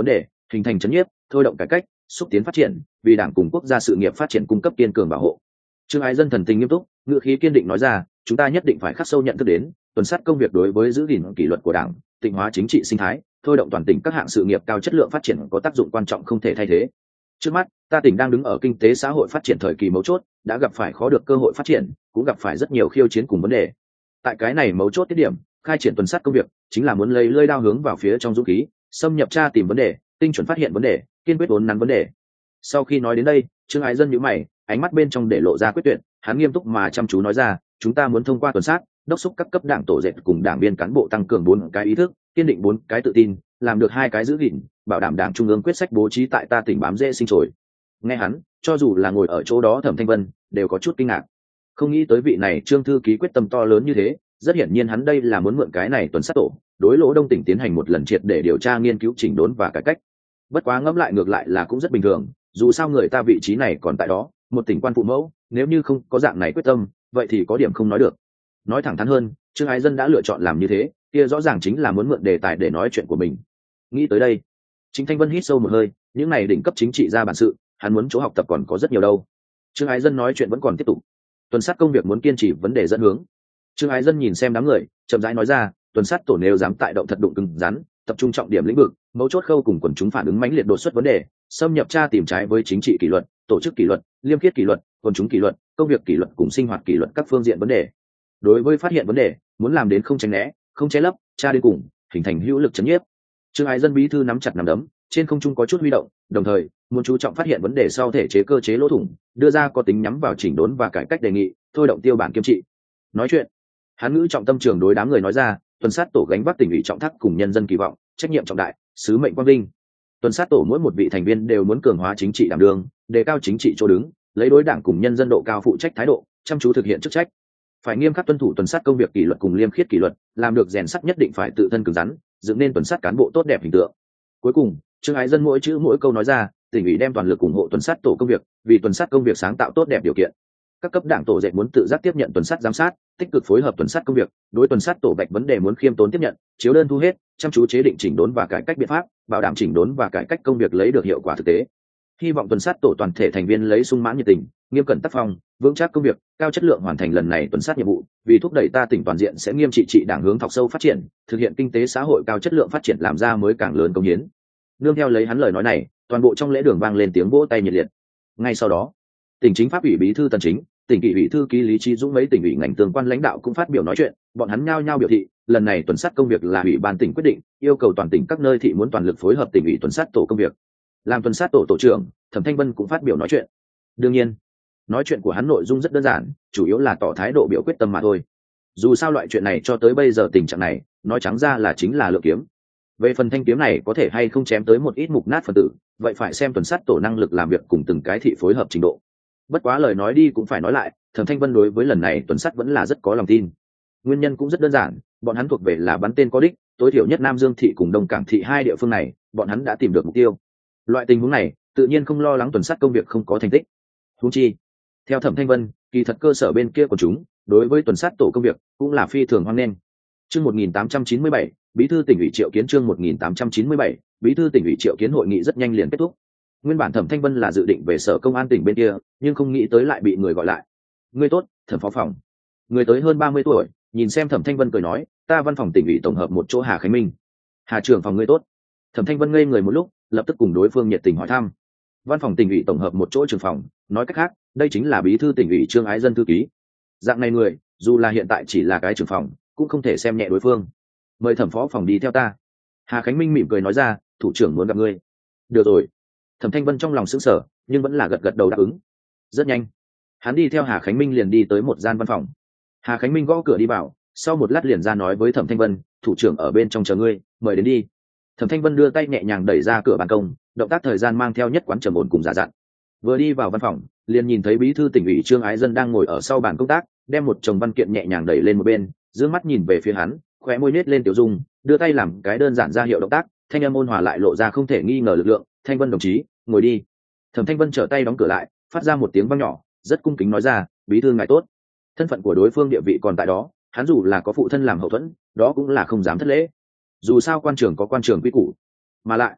hình thành trấn nhiếp, thôi động cải cách, xúc tiến phát triển, vì đảng cùng quốc gia sự nghiệp phát triển cung cấp kiên cường bảo hộ. Trương Ái Dân thần tình nghiêm túc, ngữ khí kiên định nói ra, chúng ta nhất định phải khắc sâu nhận thức đến tuần sát công việc đối với giữ gìn kỷ luật của đảng, tịnh hóa chính trị sinh thái, thôi động toàn tỉnh các hạng sự nghiệp cao chất lượng phát triển có tác dụng quan trọng không thể thay thế. Trước mắt, ta tỉnh đang đứng ở kinh tế xã hội phát triển thời kỳ mấu chốt, đã gặp phải khó được cơ hội phát triển, cũng gặp phải rất nhiều khiêu chiến cùng vấn đề. Tại cái này mấu chốt tiết điểm, khai triển tuần sát công việc chính là muốn lấy lưỡi đao hướng vào phía trong dũng khí, xâm nhập tra tìm vấn đề, tinh chuẩn phát hiện vấn đề, kiên quyết uốn nắn vấn đề. Sau khi nói đến đây, Trương Ái Dân nhíu mày, ánh mắt bên trong để lộ ra quyết tuyệt, hắn nghiêm túc mà chăm chú nói ra, chúng ta muốn thông qua tuần sát, đốc thúc các cấp đảng tổ dệt cùng đảng viên cán bộ tăng cường bốn cái ý thức, kiên định bốn cái tự tin, làm được hai cái giữ gìn, bảo đảm đảng trung ương quyết sách bố trí tại ta tỉnh bám rễ sinh trồi. Nghe hắn, cho dù là ngồi ở chỗ đó Thẩm Thanh Vân đều có chút kinh ngạc, không nghĩ tới vị này Trương thư ký quyết tâm to lớn như thế. Rất hiển nhiên hắn đây là muốn mượn cái này tuần sát tổ đối Lỗ Đông tỉnh tiến hành một lần triệt để điều tra nghiên cứu chỉnh đốn và cải cách. Bất quá ngẫm lại ngược lại là cũng rất bình thường, dù sao người ta vị trí này còn tại đó, một tỉnh quan phụ mẫu, nếu như không có dạng này quyết tâm, vậy thì có điểm không nói được. Nói thẳng thắn hơn, Trương Ái Dân đã lựa chọn làm như thế, kia rõ ràng chính là muốn mượn đề tài để nói chuyện của mình. Nghĩ tới đây, Chính Thanh Vân hít sâu một hơi, những này đỉnh cấp chính trị ra bản sự, hắn muốn chỗ học tập còn có rất nhiều đâu. Trương Ái Dân nói chuyện vẫn còn tiếp tục. Tuần sát công việc muốn kiên trì vấn đề dẫn hướng. Trương Ái Dân nhìn xem đám người, chậm rãi nói ra, tuần sát tổ nếu dám tại động thật đụng cứng rắn, tập trung trọng điểm lĩnh vực, mấu chốt khâu cùng quần chúng phản ứng mãnh liệt đột xuất vấn đề, xâm nhập tra tìm trái với chính trị kỷ luật, tổ chức kỷ luật, liêm khiết kỷ luật, quần chúng kỷ luật, công việc kỷ luật cùng sinh hoạt kỷ luật các phương diện vấn đề. Đối với phát hiện vấn đề, muốn làm đến không tránh né, không che lấp, tra đến cùng, hình thành hữu lực chấn nhiếp. Trương Ái Dân bí thư nắm chặt nắm đấm, trên không trung có chút huy động, đồng thời muốn chú trọng phát hiện vấn đề sau thể chế cơ chế lỗ thủng, đưa ra có tính nhắm vào chỉnh đốn và cải cách đề nghị, thôi động tiêu bản kiêm trị. Nói chuyện, hắn ngữ trọng tâm trường đối đám người nói ra, tuần sát tổ gánh vác tỉnh ủy trọng thác cùng nhân dân kỳ vọng, trách nhiệm trọng đại, sứ mệnh quang vinh. Tuần sát tổ mỗi một vị thành viên đều muốn cường hóa chính trị đảm đương, đề cao chính trị chỗ đứng, lấy đối đảng cùng nhân dân độ cao phụ trách thái độ, chăm chú thực hiện chức trách. Phải nghiêm khắc tuân thủ tuần sát công việc kỷ luật cùng liêm khiết kỷ luật, làm được rèn sắt nhất định phải tự thân cứng rắn, dựng nên tuần sát cán bộ tốt đẹp hình tượng. Cuối cùng, Trương Ái Dân mỗi chữ mỗi câu nói ra, tỉnh ủy đem toàn lực ủng hộ tuần sát tổ công việc, vì tuần sát công việc sáng tạo tốt đẹp điều kiện. Các cấp đảng tổ dệt muốn tự giác tiếp nhận tuần sát giám sát, tích cực phối hợp tuần sát công việc, đối tuần sát tổ bạch vấn đề muốn khiêm tốn tiếp nhận, chiếu đơn thu hết, chăm chú chế định chỉnh đốn và cải cách biện pháp, bảo đảm chỉnh đốn và cải cách công việc lấy được hiệu quả thực tế. Hy vọng tuần sát tổ toàn thể thành viên lấy sung mãn nhiệt tình, nghiêm cẩn tác phong, vững chắc công việc, cao chất lượng hoàn thành lần này tuần sát nhiệm vụ, vì thúc đẩy ta tỉnh toàn diện sẽ nghiêm trị trị đảng hướng thọc sâu phát triển, thực hiện kinh tế xã hội cao chất lượng phát triển làm ra mới càng lớn công hiến. Nương theo lấy hắn lời nói này, toàn bộ trong lễ đường vang lên tiếng vỗ tay nhiệt liệt. Ngay sau đó, tỉnh chính pháp ủy bí thư Tần Chính, tỉnh kỷ ủy thư ký Lý Trí Dũng mấy tỉnh ủy ngành tương quan lãnh đạo cũng phát biểu nói chuyện, bọn hắn nhao nhao biểu thị, lần này tuần sát công việc là ủy ban tỉnh quyết định, yêu cầu toàn tỉnh các nơi thị muốn toàn lực phối hợp tỉnh ủy tuần sát tổ công việc. Làm tuần sát tổ tổ trưởng, Thẩm Thanh Vân cũng phát biểu nói chuyện. Đương nhiên, nói chuyện của hắn nội dung rất đơn giản, chủ yếu là tỏ thái độ biểu quyết tâm mà thôi. Dù sao loại chuyện này cho tới bây giờ tình trạng này, nói trắng ra là chính là lựa kiếm. Về phần thanh kiếm này có thể hay không chém tới một ít mục nát phần tử, vậy phải xem tuần sát tổ năng lực làm việc cùng từng cái thị phối hợp trình độ. Bất quá lời nói đi cũng phải nói lại, Thẩm Thanh Vân đối với lần này tuần sát vẫn là rất có lòng tin. Nguyên nhân cũng rất đơn giản, bọn hắn thuộc về là bắn tên có đích, tối thiểu nhất Nam Dương thị cùng Đông Cảng thị hai địa phương này, bọn hắn đã tìm được mục tiêu. Loại tình huống này, tự nhiên không lo lắng tuần sát công việc không có thành tích. Huống chi, theo Thẩm Thanh Vân, kỳ thật cơ sở bên kia của chúng, đối với tuần sát tổ công việc cũng là phi thường hoan nghênh. Chương một nghìn tám trăm chín mươi bảy, Bí thư tỉnh ủy Triệu Kiến chương một nghìn tám trăm chín mươi bảy, Bí thư tỉnh ủy Triệu Kiến hội nghị rất nhanh liền kết thúc. Nguyên bản Thẩm Thanh Vân là dự định về sở công an tỉnh bên kia, nhưng không nghĩ tới lại bị người gọi lại. Ngươi tốt, Thẩm phó phòng. Người tới hơn ba mươi tuổi, nhìn xem Thẩm Thanh Vân cười nói, ta văn phòng tỉnh ủy tổng hợp một chỗ Hà Khánh Minh. Hà trưởng phòng ngươi tốt. Thẩm Thanh Vân ngây người một lúc, lập tức cùng đối phương nhiệt tình hỏi thăm. Văn phòng tỉnh ủy tổng hợp một chỗ trưởng phòng, nói cách khác, đây chính là bí thư tỉnh ủy Trương Ái Dân thư ký. Dạng này người, dù là hiện tại chỉ là cái trưởng phòng, cũng không thể xem nhẹ đối phương. Mời Thẩm phó phòng đi theo ta. Hà Khánh Minh mỉm cười nói ra, thủ trưởng muốn gặp ngươi. Được rồi. Thẩm Thanh Vân trong lòng sững sờ, nhưng vẫn là gật gật đầu đáp ứng. Rất nhanh, hắn đi theo Hà Khánh Minh liền đi tới một gian văn phòng. Hà Khánh Minh gõ cửa đi vào, sau một lát liền ra nói với Thẩm Thanh Vân, thủ trưởng ở bên trong chờ ngươi, mời đến đi. Thẩm Thanh Vân đưa tay nhẹ nhàng đẩy ra cửa ban công, động tác thời gian mang theo nhất quán trầm ổn cùng giả dặn. Vừa đi vào văn phòng, liền nhìn thấy bí thư tỉnh ủy Trương Ái Dân đang ngồi ở sau bàn công tác, đem một chồng văn kiện nhẹ nhàng đẩy lên một bên, dương mắt nhìn về phía hắn, khóe môi nết lên tiểu dung, đưa tay làm cái đơn giản ra hiệu động tác, thanh âm ôn hòa lại lộ ra không thể nghi ngờ lực lượng, "Thanh Vân đồng chí, ngồi đi." Thẩm Thanh Vân trở tay đóng cửa lại, phát ra một tiếng vang nhỏ, rất cung kính nói ra, "Bí thư ngài tốt." Thân phận của đối phương địa vị còn tại đó, hắn dù là có phụ thân làm hậu thuẫn, đó cũng là không dám thất lễ. Dù sao quan trường có quan trường quy củ, mà lại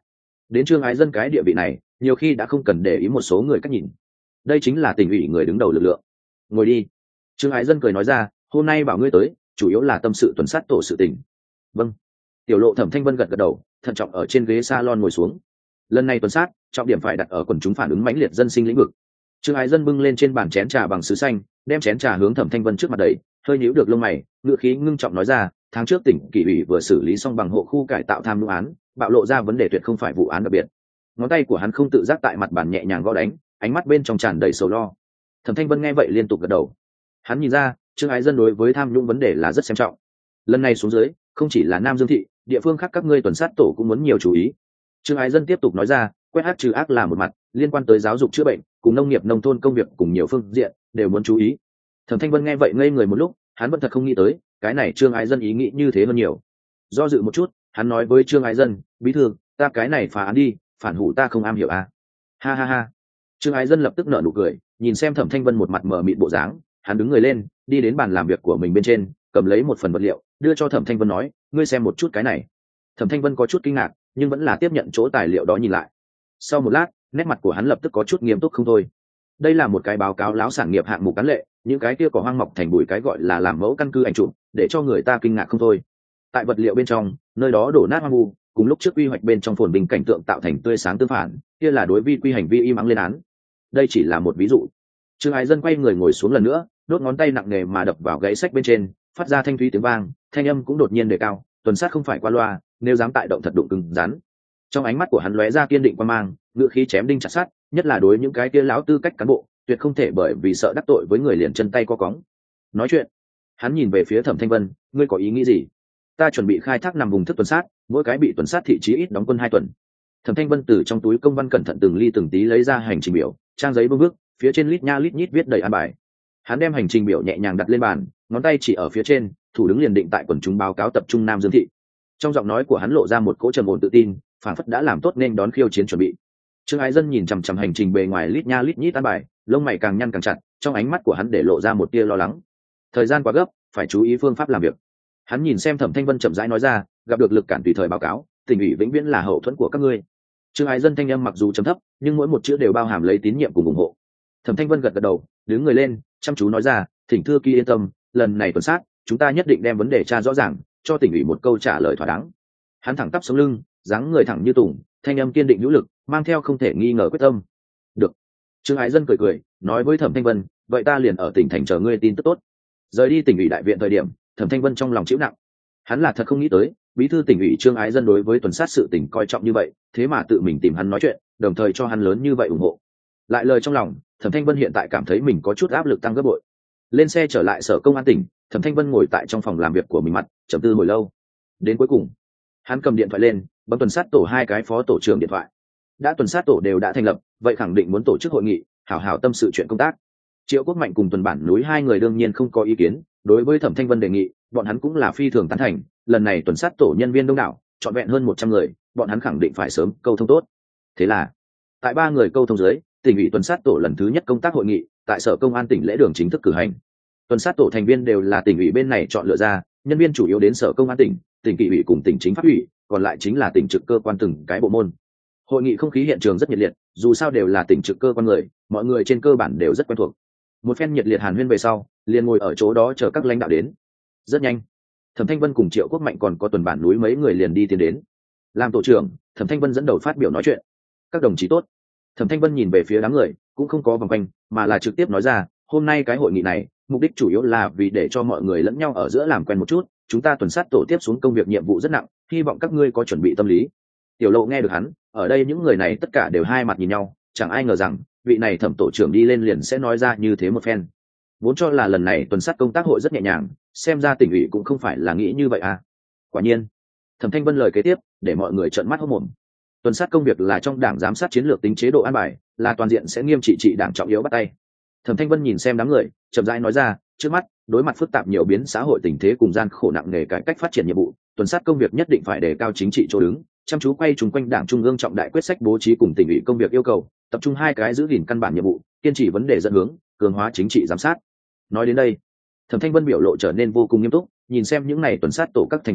đến Trương Ái Dân cái địa vị này nhiều khi đã không cần để ý một số người cách nhìn. Đây chính là tỉnh ủy người đứng đầu lực lượng. Ngồi đi. Trương Ái Dân cười nói ra, hôm nay bảo ngươi tới chủ yếu là tâm sự tuần sát tổ sự tình. Vâng. Tiểu Lộ Thẩm Thanh Vân gật gật đầu, thận trọng ở trên ghế salon ngồi xuống. Lần này tuần sát trọng điểm phải đặt ở quần chúng phản ứng mãnh liệt dân sinh lĩnh vực. Trương Ái Dân bưng lên trên bàn chén trà bằng sứ xanh, đem chén trà hướng Thẩm Thanh Vân trước mặt đẩy, hơi nhíu được lông mày, ngữ khí ngưng trọng nói ra, tháng trước tỉnh kỷ ủy vừa xử lý xong bằng hộ khu cải tạo tham nhũng án, bạo lộ ra vấn đề tuyệt không phải vụ án đặc biệt. Ngón tay của hắn không tự giác tại mặt bàn nhẹ nhàng gõ đánh, ánh mắt bên trong tràn đầy sầu lo. Thẩm Thanh Vân nghe vậy liên tục gật đầu. Hắn nhìn ra, Trương Ái Dân đối với tham nhũng vấn đề là rất xem trọng. Lần này xuống dưới, không chỉ là Nam Dương thị, địa phương khác các ngươi tuần sát tổ cũng muốn nhiều chú ý. Trương Ái Dân tiếp tục nói ra, quét ác trừ ác là một mặt, liên quan tới giáo dục chữa bệnh, cùng nông nghiệp nông thôn công việc cùng nhiều phương diện đều muốn chú ý. Thẩm Thanh Vân nghe vậy ngây người một lúc, hắn vẫn thật không nghĩ tới, cái này Trương Ái Dân ý nghĩ như thế hơn nhiều. Do dự một chút, hắn nói với Trương Ái Dân, bí thư, ta cái này phá án đi, phản hủ ta không am hiểu à? Ha ha ha. Trương Ái Dân lập tức nở nụ cười, nhìn xem Thẩm Thanh Vân một mặt mờ mịt bộ dáng, hắn đứng người lên, đi đến bàn làm việc của mình bên trên, cầm lấy một phần vật liệu, đưa cho Thẩm Thanh Vân nói, ngươi xem một chút cái này. Thẩm Thanh Vân có chút kinh ngạc, nhưng vẫn là tiếp nhận chỗ tài liệu đó nhìn lại. Sau một lát, nét mặt của hắn lập tức có chút nghiêm túc không thôi. Đây là một cái báo cáo lão sản nghiệp hạng mục cán lệ, những cái kia có hoang mọc thành bụi cái gọi là làm mẫu căn cứ ảnh chụp, để cho người ta kinh ngạc không thôi. Tại vật liệu bên trong, nơi đó đổ nát hoang vu, cùng lúc trước quy hoạch bên trong phồn bình cảnh tượng tạo thành tươi sáng tương phản, kia là đối vi quy hành vi im ắng lên án. Đây chỉ là một ví dụ. Trương Ái Dân quay người ngồi xuống lần nữa, đốt ngón tay nặng nề mà đập vào gãy sách bên trên, phát ra thanh thúy tiếng vang, thanh âm cũng đột nhiên đề cao, tuần sát không phải qua loa, nếu dám tại động thật đụng cứng rắn. Trong ánh mắt của hắn lóe ra kiên định quan mang, ngữ khí chém đinh chặt sắt, nhất là đối những cái kia lão tư cách cán bộ, tuyệt không thể bởi vì sợ đắc tội với người liền chân tay co cóng. Nói chuyện, hắn nhìn về phía Thẩm Thanh Vân, ngươi có ý nghĩ gì? Ta chuẩn bị khai thác nằm vùng thức tuần sát, mỗi cái bị tuần sát thị trí ít đóng quân hai tuần. Thẩm Thanh Vân từ trong túi công văn cẩn thận từng ly từng tí lấy ra hành trình biểu, trang giấy bưng bước, phía trên lít nha lít nhít viết đầy an bài. Hắn đem hành trình biểu nhẹ nhàng đặt lên bàn, ngón tay chỉ ở phía trên, thủ đứng liền định tại quần chúng báo cáo tập trung Nam Dương thị. Trong giọng nói của hắn lộ ra một cỗ trầm ổn tự tin, phảng phất đã làm tốt nên đón khiêu chiến chuẩn bị. Trương Ái Dân nhìn chằm chằm hành trình bề ngoài lít nha lít nhít an bài, lông mày càng nhăn càng chặt, trong ánh mắt của hắn để lộ ra một tia lo lắng. Thời gian quá gấp, phải chú ý phương pháp làm việc. Hắn nhìn xem Thẩm Thanh Vân chậm rãi nói ra, gặp được lực cản tùy thời báo cáo, tỉnh ủy vĩnh viễn là hậu thuẫn của các ngươi. Trương Ái Dân thanh âm mặc dù trầm thấp, nhưng mỗi một chữ đều bao hàm lấy tín nhiệm cùng ủng hộ. Thẩm Thanh Vân gật gật đầu, đứng người lên, chăm chú nói ra, thỉnh thư ký yên tâm, lần này tuần sát, chúng ta nhất định đem vấn đề tra rõ ràng, cho tỉnh ủy một câu trả lời thỏa đáng. Hắn thẳng tắp sống lưng, dáng người thẳng như tùng, thanh âm kiên định hữu lực, mang theo không thể nghi ngờ quyết tâm. Được. Trương Ái Dân cười cười, nói với Thẩm Thanh Vân, vậy ta liền ở tỉnh thành chờ ngươi tin tức tốt. Rời đi tỉnh ủy đại viện thời điểm, Thẩm Thanh Vân trong lòng chịu nặng. Hắn là thật không nghĩ tới, bí thư tỉnh ủy Trương Ái Dân đối với tuần sát sự tỉnh coi trọng như vậy, thế mà tự mình tìm hắn nói chuyện, đồng thời cho hắn lớn như vậy ủng hộ. Lại lời trong lòng, Thẩm Thanh Vân hiện tại cảm thấy mình có chút áp lực tăng gấp bội. Lên xe trở lại sở công an tỉnh, Thẩm Thanh Vân ngồi tại trong phòng làm việc của mình mặt, trầm tư hồi lâu. Đến cuối cùng, hắn cầm điện thoại lên, bấm tuần sát tổ hai cái phó tổ trưởng điện thoại. Đã tuần sát tổ đều đã thành lập, vậy khẳng định muốn tổ chức hội nghị, hảo hảo tâm sự chuyện công tác. Triệu Quốc Mạnh cùng Tuần Bản Núi hai người đương nhiên không có ý kiến, đối với Thẩm Thanh Vân đề nghị, bọn hắn cũng là phi thường tán thành, lần này tuần sát tổ nhân viên đông đảo, trọn vẹn hơn một trăm người, bọn hắn khẳng định phải sớm câu thông tốt. Thế là, tại ba người câu thông dưới, tỉnh ủy tuần sát tổ lần thứ nhất công tác hội nghị, tại sở công an tỉnh lễ đường chính thức cử hành. Tuần sát tổ thành viên đều là tỉnh ủy bên này chọn lựa ra, nhân viên chủ yếu đến sở công an tỉnh, tỉnh kỷ ủy cùng tỉnh chính pháp ủy, còn lại chính là tỉnh trực cơ quan từng cái bộ môn. Hội nghị không khí hiện trường rất nhiệt liệt, dù sao đều là tỉnh trực cơ quan người, mọi người trên cơ bản đều rất quen thuộc. Một phen nhiệt liệt hàn huyên về sau, liền ngồi ở chỗ đó chờ các lãnh đạo đến. Rất nhanh, Thẩm Thanh Vân cùng Triệu Quốc Mạnh còn có Tuần Bản Núi mấy người liền đi tiến đến. Làm tổ trưởng, Thẩm Thanh Vân dẫn đầu phát biểu nói chuyện. Các đồng chí tốt. Thẩm Thanh Vân nhìn về phía đám người, cũng không có vòng quanh, mà là trực tiếp nói ra, hôm nay cái hội nghị này, mục đích chủ yếu là vì để cho mọi người lẫn nhau ở giữa làm quen một chút, chúng ta tuần sát tổ tiếp xuống công việc nhiệm vụ rất nặng, hy vọng các ngươi có chuẩn bị tâm lý. Tiểu Lộ nghe được hắn, ở đây những người này tất cả đều hai mặt nhìn nhau, chẳng ai ngờ rằng vị này Thẩm tổ trưởng đi lên liền sẽ nói ra như thế một phen. Vốn cho là lần này tuần sát công tác hội rất nhẹ nhàng, xem ra tỉnh ủy cũng không phải là nghĩ như vậy à. Quả nhiên, Thẩm Thanh Vân lời kế tiếp để mọi người trợn mắt hốt mồm. Tuần sát công việc là trong đảng giám sát chiến lược tính chế độ an bài, là toàn diện sẽ nghiêm trị trị đảng trọng yếu bắt tay. Thẩm Thanh Vân nhìn xem đám người, chậm rãi nói ra, trước mắt đối mặt phức tạp nhiều biến xã hội tình thế cùng gian khổ nặng nề cải cách phát triển nhiệm vụ, tuần sát công việc nhất định phải đề cao chính trị chỗ đứng, chăm chú quay chung quanh đảng trung ương trọng đại quyết sách bố trí cùng tỉnh ủy công việc yêu cầu, tập trung hai cái giữ gìn căn bản nhiệm vụ, kiên trì vấn đề dẫn hướng, cường hóa chính trị giám sát. Nói đến đây, Thẩm Thanh Vân biểu lộ trở nên vô cùng nghiêm túc, nhìn xem những này tuần sát tổ các thành viên,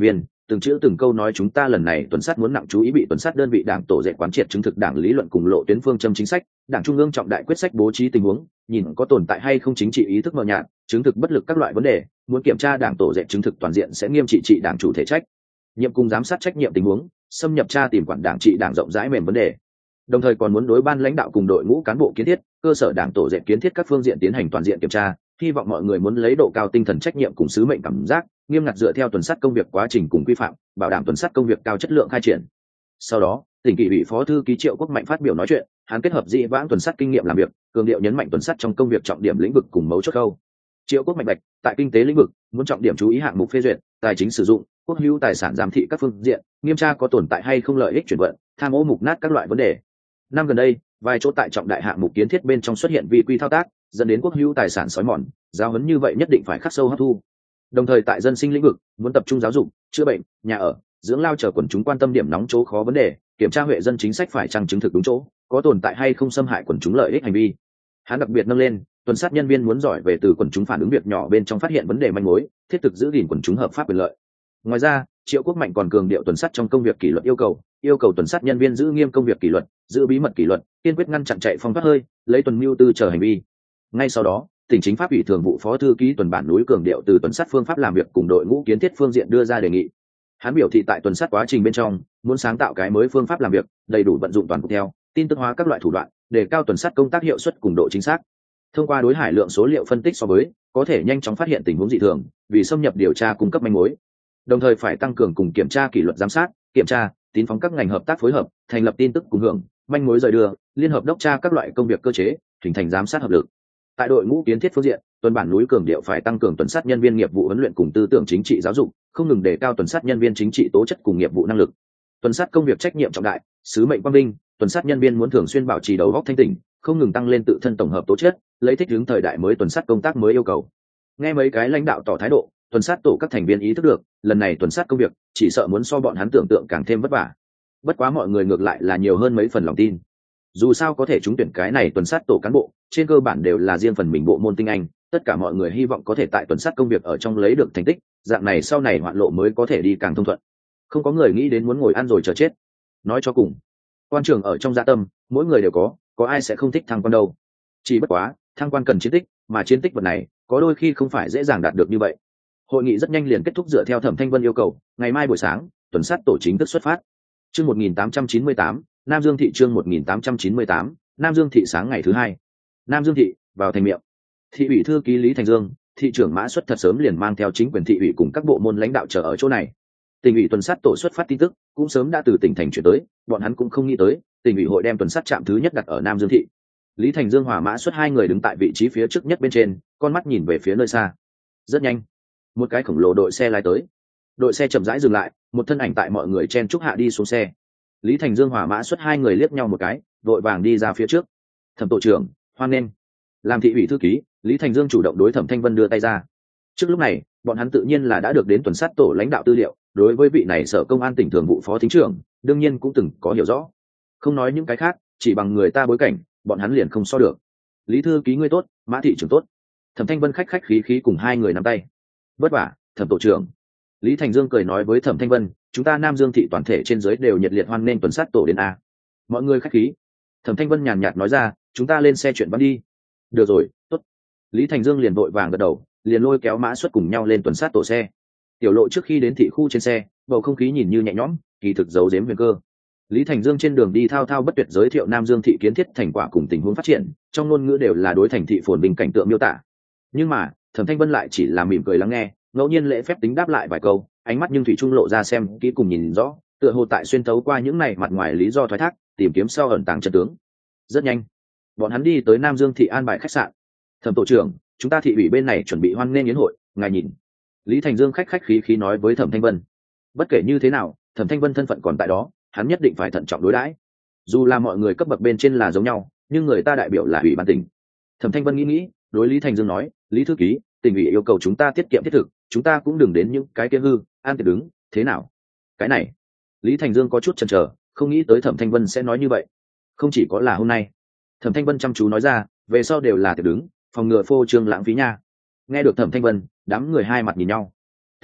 từng chữ từng câu nói chúng ta lần này tuần sát muốn nặng chú ý bị tuần sát đơn vị đảng tổ dệt quán triệt chứng thực đảng lý luận cùng lộ tuyến phương châm chính sách, đảng trung ương trọng đại quyết sách bố trí tình huống, nhìn có tồn tại hay không chính trị ý thức mờ nhạt, chứng thực bất lực các loại vấn đề, muốn kiểm tra đảng tổ dệt chứng thực toàn diện sẽ nghiêm trị trị đảng chủ thể trách, nhiệm cùng giám sát trách nhiệm tình huống, xâm nhập tra tìm quản đảng trị đảng rộng rãi mềm vấn đề. Đồng thời còn muốn đối ban lãnh đạo cùng đội ngũ cán bộ kiến thiết, cơ sở đảng tổ dệt kiến thiết các phương diện tiến hành toàn diện kiểm tra, hy vọng mọi người muốn lấy độ cao tinh thần trách nhiệm cùng sứ mệnh cảm giác, nghiêm ngặt dựa theo tuần sát công việc quá trình cùng quy phạm, bảo đảm tuần sát công việc cao chất lượng khai triển. Sau đó, tỉnh kỷ ủy phó thư ký Triệu Quốc Mạnh phát biểu nói chuyện, hắn kết hợp dị vãng tuần sát kinh nghiệm làm việc, cường điệu nhấn mạnh tuần sát trong công việc trọng điểm lĩnh vực cùng mấu chốt khâu. Triệu Quốc Mạnh bạch, tại kinh tế lĩnh vực, muốn trọng điểm chú ý hạng mục phê duyệt, tài chính sử dụng, quốc hữu tài sản giám thị các phương diện, nghiêm tra có tồn tại hay không lợi ích chuyển vận, tham ô mục nát các loại vấn đề. Năm gần đây, vài chỗ tại trọng đại hạng mục kiến thiết bên trong xuất hiện vi quy thao tác, dẫn đến quốc hữu tài sản xói mòn, giáo huấn như vậy nhất định phải khắc sâu hấp thu. Đồng thời tại dân sinh lĩnh vực, muốn tập trung giáo dục, chữa bệnh, nhà ở, dưỡng lao chờ quần chúng quan tâm điểm nóng chỗ khó vấn đề, kiểm tra huệ dân chính sách phải chăng chứng thực đúng chỗ, có tồn tại hay không xâm hại quần chúng lợi ích hành vi. Hắn đặc biệt nâng lên, tuần sát nhân viên muốn giỏi về từ quần chúng phản ứng việc nhỏ bên trong phát hiện vấn đề manh mối, thiết thực giữ gìn quần chúng hợp pháp quyền lợi. Ngoài ra, Triệu Quốc Mạnh còn cường điệu tuần sát trong công việc kỷ luật yêu cầu, yêu cầu tuần sát nhân viên giữ nghiêm công việc kỷ luật, giữ bí mật kỷ luật, kiên quyết ngăn chặn chạy phong thoát hơi, lấy tuần mưu tư chờ hành vi. Ngay sau đó, tỉnh chính pháp ủy thường vụ phó thư ký tuần bản núi cường điệu từ tuần sát phương pháp làm việc cùng đội ngũ kiến thiết phương diện đưa ra đề nghị. Hắn biểu thị tại tuần sát quá trình bên trong, muốn sáng tạo cái mới phương pháp làm việc, đầy đủ vận dụng toàn cục theo, tin tức hóa các loại thủ đoạn, để cao tuần sát công tác hiệu suất cùng độ chính xác. Thông qua đối hải lượng số liệu phân tích so với, có thể nhanh chóng phát hiện tình huống dị thường, vì xâm nhập điều tra cung cấp manh mối. Đồng thời phải tăng cường cùng kiểm tra kỷ luật giám sát, kiểm tra, tín phóng các ngành hợp tác phối hợp, thành lập tin tức cùng hưởng, manh mối rời đưa, liên hợp đốc tra các loại công việc cơ chế, hình thành giám sát hợp lực. Tại đội ngũ kiến thiết phương diện, tuần bản núi cường điệu phải tăng cường tuần sát nhân viên nghiệp vụ huấn luyện cùng tư tưởng chính trị giáo dục, không ngừng đề cao tuần sát nhân viên chính trị tố chất cùng nghiệp vụ năng lực. Tuần sát công việc trách nhiệm trọng đại, sứ mệnh quang vinh, tuần sát nhân viên muốn thường xuyên bảo trì đầu óc thanh tỉnh, không ngừng tăng lên tự thân tổng hợp tố chất, lấy thích ứng thời đại mới tuần sát công tác mới yêu cầu. Nghe mấy cái lãnh đạo tỏ thái độ, tuần sát tổ các thành viên ý thức được, lần này tuần sát công việc chỉ sợ muốn so bọn hắn tưởng tượng càng thêm vất vả. Bất quá mọi người ngược lại là nhiều hơn mấy phần lòng tin. Dù sao có thể trúng tuyển cái này tuần sát tổ cán bộ, trên cơ bản đều là riêng phần mình bộ môn tinh anh, tất cả mọi người hy vọng có thể tại tuần sát công việc ở trong lấy được thành tích, dạng này sau này hoạn lộ mới có thể đi càng thông thuận. Không có người nghĩ đến muốn ngồi ăn rồi chờ chết. Nói cho cùng, quan trường ở trong dạ tâm, mỗi người đều có, có ai sẽ không thích thăng quan đâu. Chỉ bất quá, thăng quan cần chiến tích, mà chiến tích vật này, có đôi khi không phải dễ dàng đạt được như vậy. Hội nghị rất nhanh liền kết thúc dựa theo Thẩm Thanh Vân yêu cầu, ngày mai buổi sáng, tuần sát tổ chính thức xuất phát. Chương một nghìn tám trăm chín mươi tám, Nam Dương thị chương một nghìn tám trăm chín mươi tám, Nam Dương thị sáng ngày thứ hai. Nam Dương thị, vào thành miệng. Thị ủy thư ký Lý Thành Dương, thị trưởng Mã Xuất thật sớm liền mang theo chính quyền thị ủy cùng các bộ môn lãnh đạo chờ ở chỗ này. Tỉnh ủy tuần sát tổ xuất phát tin tức cũng sớm đã từ tỉnh thành chuyển tới, bọn hắn cũng không nghĩ tới, tỉnh ủy hội đem tuần sát trạm thứ nhất đặt ở Nam Dương thị. Lý Thành Dương hòa Mã Xuất hai người đứng tại vị trí phía trước nhất bên trên, con mắt nhìn về phía nơi xa. Rất nhanh, một cái khổng lồ đội xe lái tới. Đội xe chậm rãi dừng lại, một thân ảnh tại mọi người chen chúc hạ đi xuống xe. Lý Thành Dương hòa Mã Xuất hai người liếc nhau một cái, vội vàng đi ra phía trước. Thẩm tổ trưởng, hoan nghênh. Làm thị ủy thư ký, Lý Thành Dương chủ động đối Thẩm Thanh Vân đưa tay ra. Trước lúc này, bọn hắn tự nhiên là đã được đến tuần sát tổ lãnh đạo tư liệu, đối với vị này sở công an tỉnh thường vụ phó thính trưởng, đương nhiên cũng từng có hiểu rõ. Không nói những cái khác, chỉ bằng người ta bối cảnh, bọn hắn liền không so được. Lý thư ký ngươi tốt, Mã thị trưởng tốt. Thẩm Thanh Vân khách khách khí khí cùng hai người nắm tay. Vất vả, Thẩm tổ trưởng. Lý Thành Dương cười nói với Thẩm Thanh Vân, chúng ta Nam Dương thị toàn thể trên dưới đều nhiệt liệt hoan nghênh tuần sát tổ đến a. Mọi người khách khí. Thẩm Thanh Vân nhàn nhạt nói ra, chúng ta lên xe chuyện văn đi. Được rồi, tốt. Lý Thành Dương liền vội vàng gật đầu, liền lôi kéo Mã Xuất cùng nhau lên tuần sát tổ xe. Tiểu lộ trước khi đến thị khu trên xe, bầu không khí nhìn như nhẹ nhõm, kỳ thực giấu giếm huyền cơ. Lý Thành Dương trên đường đi thao thao bất tuyệt giới thiệu Nam Dương thị kiến thiết thành quả cùng tình huống phát triển, trong ngôn ngữ đều là đối thành thị phồn vinh cảnh tượng miêu tả. Nhưng mà, Thẩm Thanh Vân lại chỉ là mỉm cười lắng nghe, ngẫu nhiên lễ phép tính đáp lại vài câu, ánh mắt nhưng thủy trung lộ ra xem kỹ cùng nhìn rõ, tựa hồ tại xuyên thấu qua những này mặt ngoài lý do thoái thác, tìm kiếm sau ẩn tàng chân tướng. Rất nhanh, bọn hắn đi tới Nam Dương thị an bài khách sạn. Thẩm tổ trưởng, chúng ta thị ủy bên này chuẩn bị hoan nghênh yến hội, ngài nhìn. Lý Thành Dương khách khách khí khí nói với Thẩm Thanh Vân. Bất kể như thế nào, Thẩm Thanh Vân thân phận còn tại đó, hắn nhất định phải thận trọng đối đãi. Dù là mọi người cấp bậc bên trên là giống nhau, nhưng người ta đại biểu là ủy ban tỉnh. Thẩm Thanh Vân nghĩ nghĩ, đối Lý Thành Dương nói, Lý thư ký, tỉnh ủy yêu cầu chúng ta tiết kiệm thiết thực, chúng ta cũng đừng đến những cái kia hư, an tiệc đứng, thế nào? Cái này, Lý Thành Dương có chút chần chờ, không nghĩ tới Thẩm Thanh Vân sẽ nói như vậy. Không chỉ có là hôm nay. Thẩm Thanh Vân chăm chú nói ra, về sau đều là tiệc đứng, phòng ngừa phô trương lãng phí nha. Nghe được Thẩm Thanh Vân, đám người hai mặt nhìn nhau.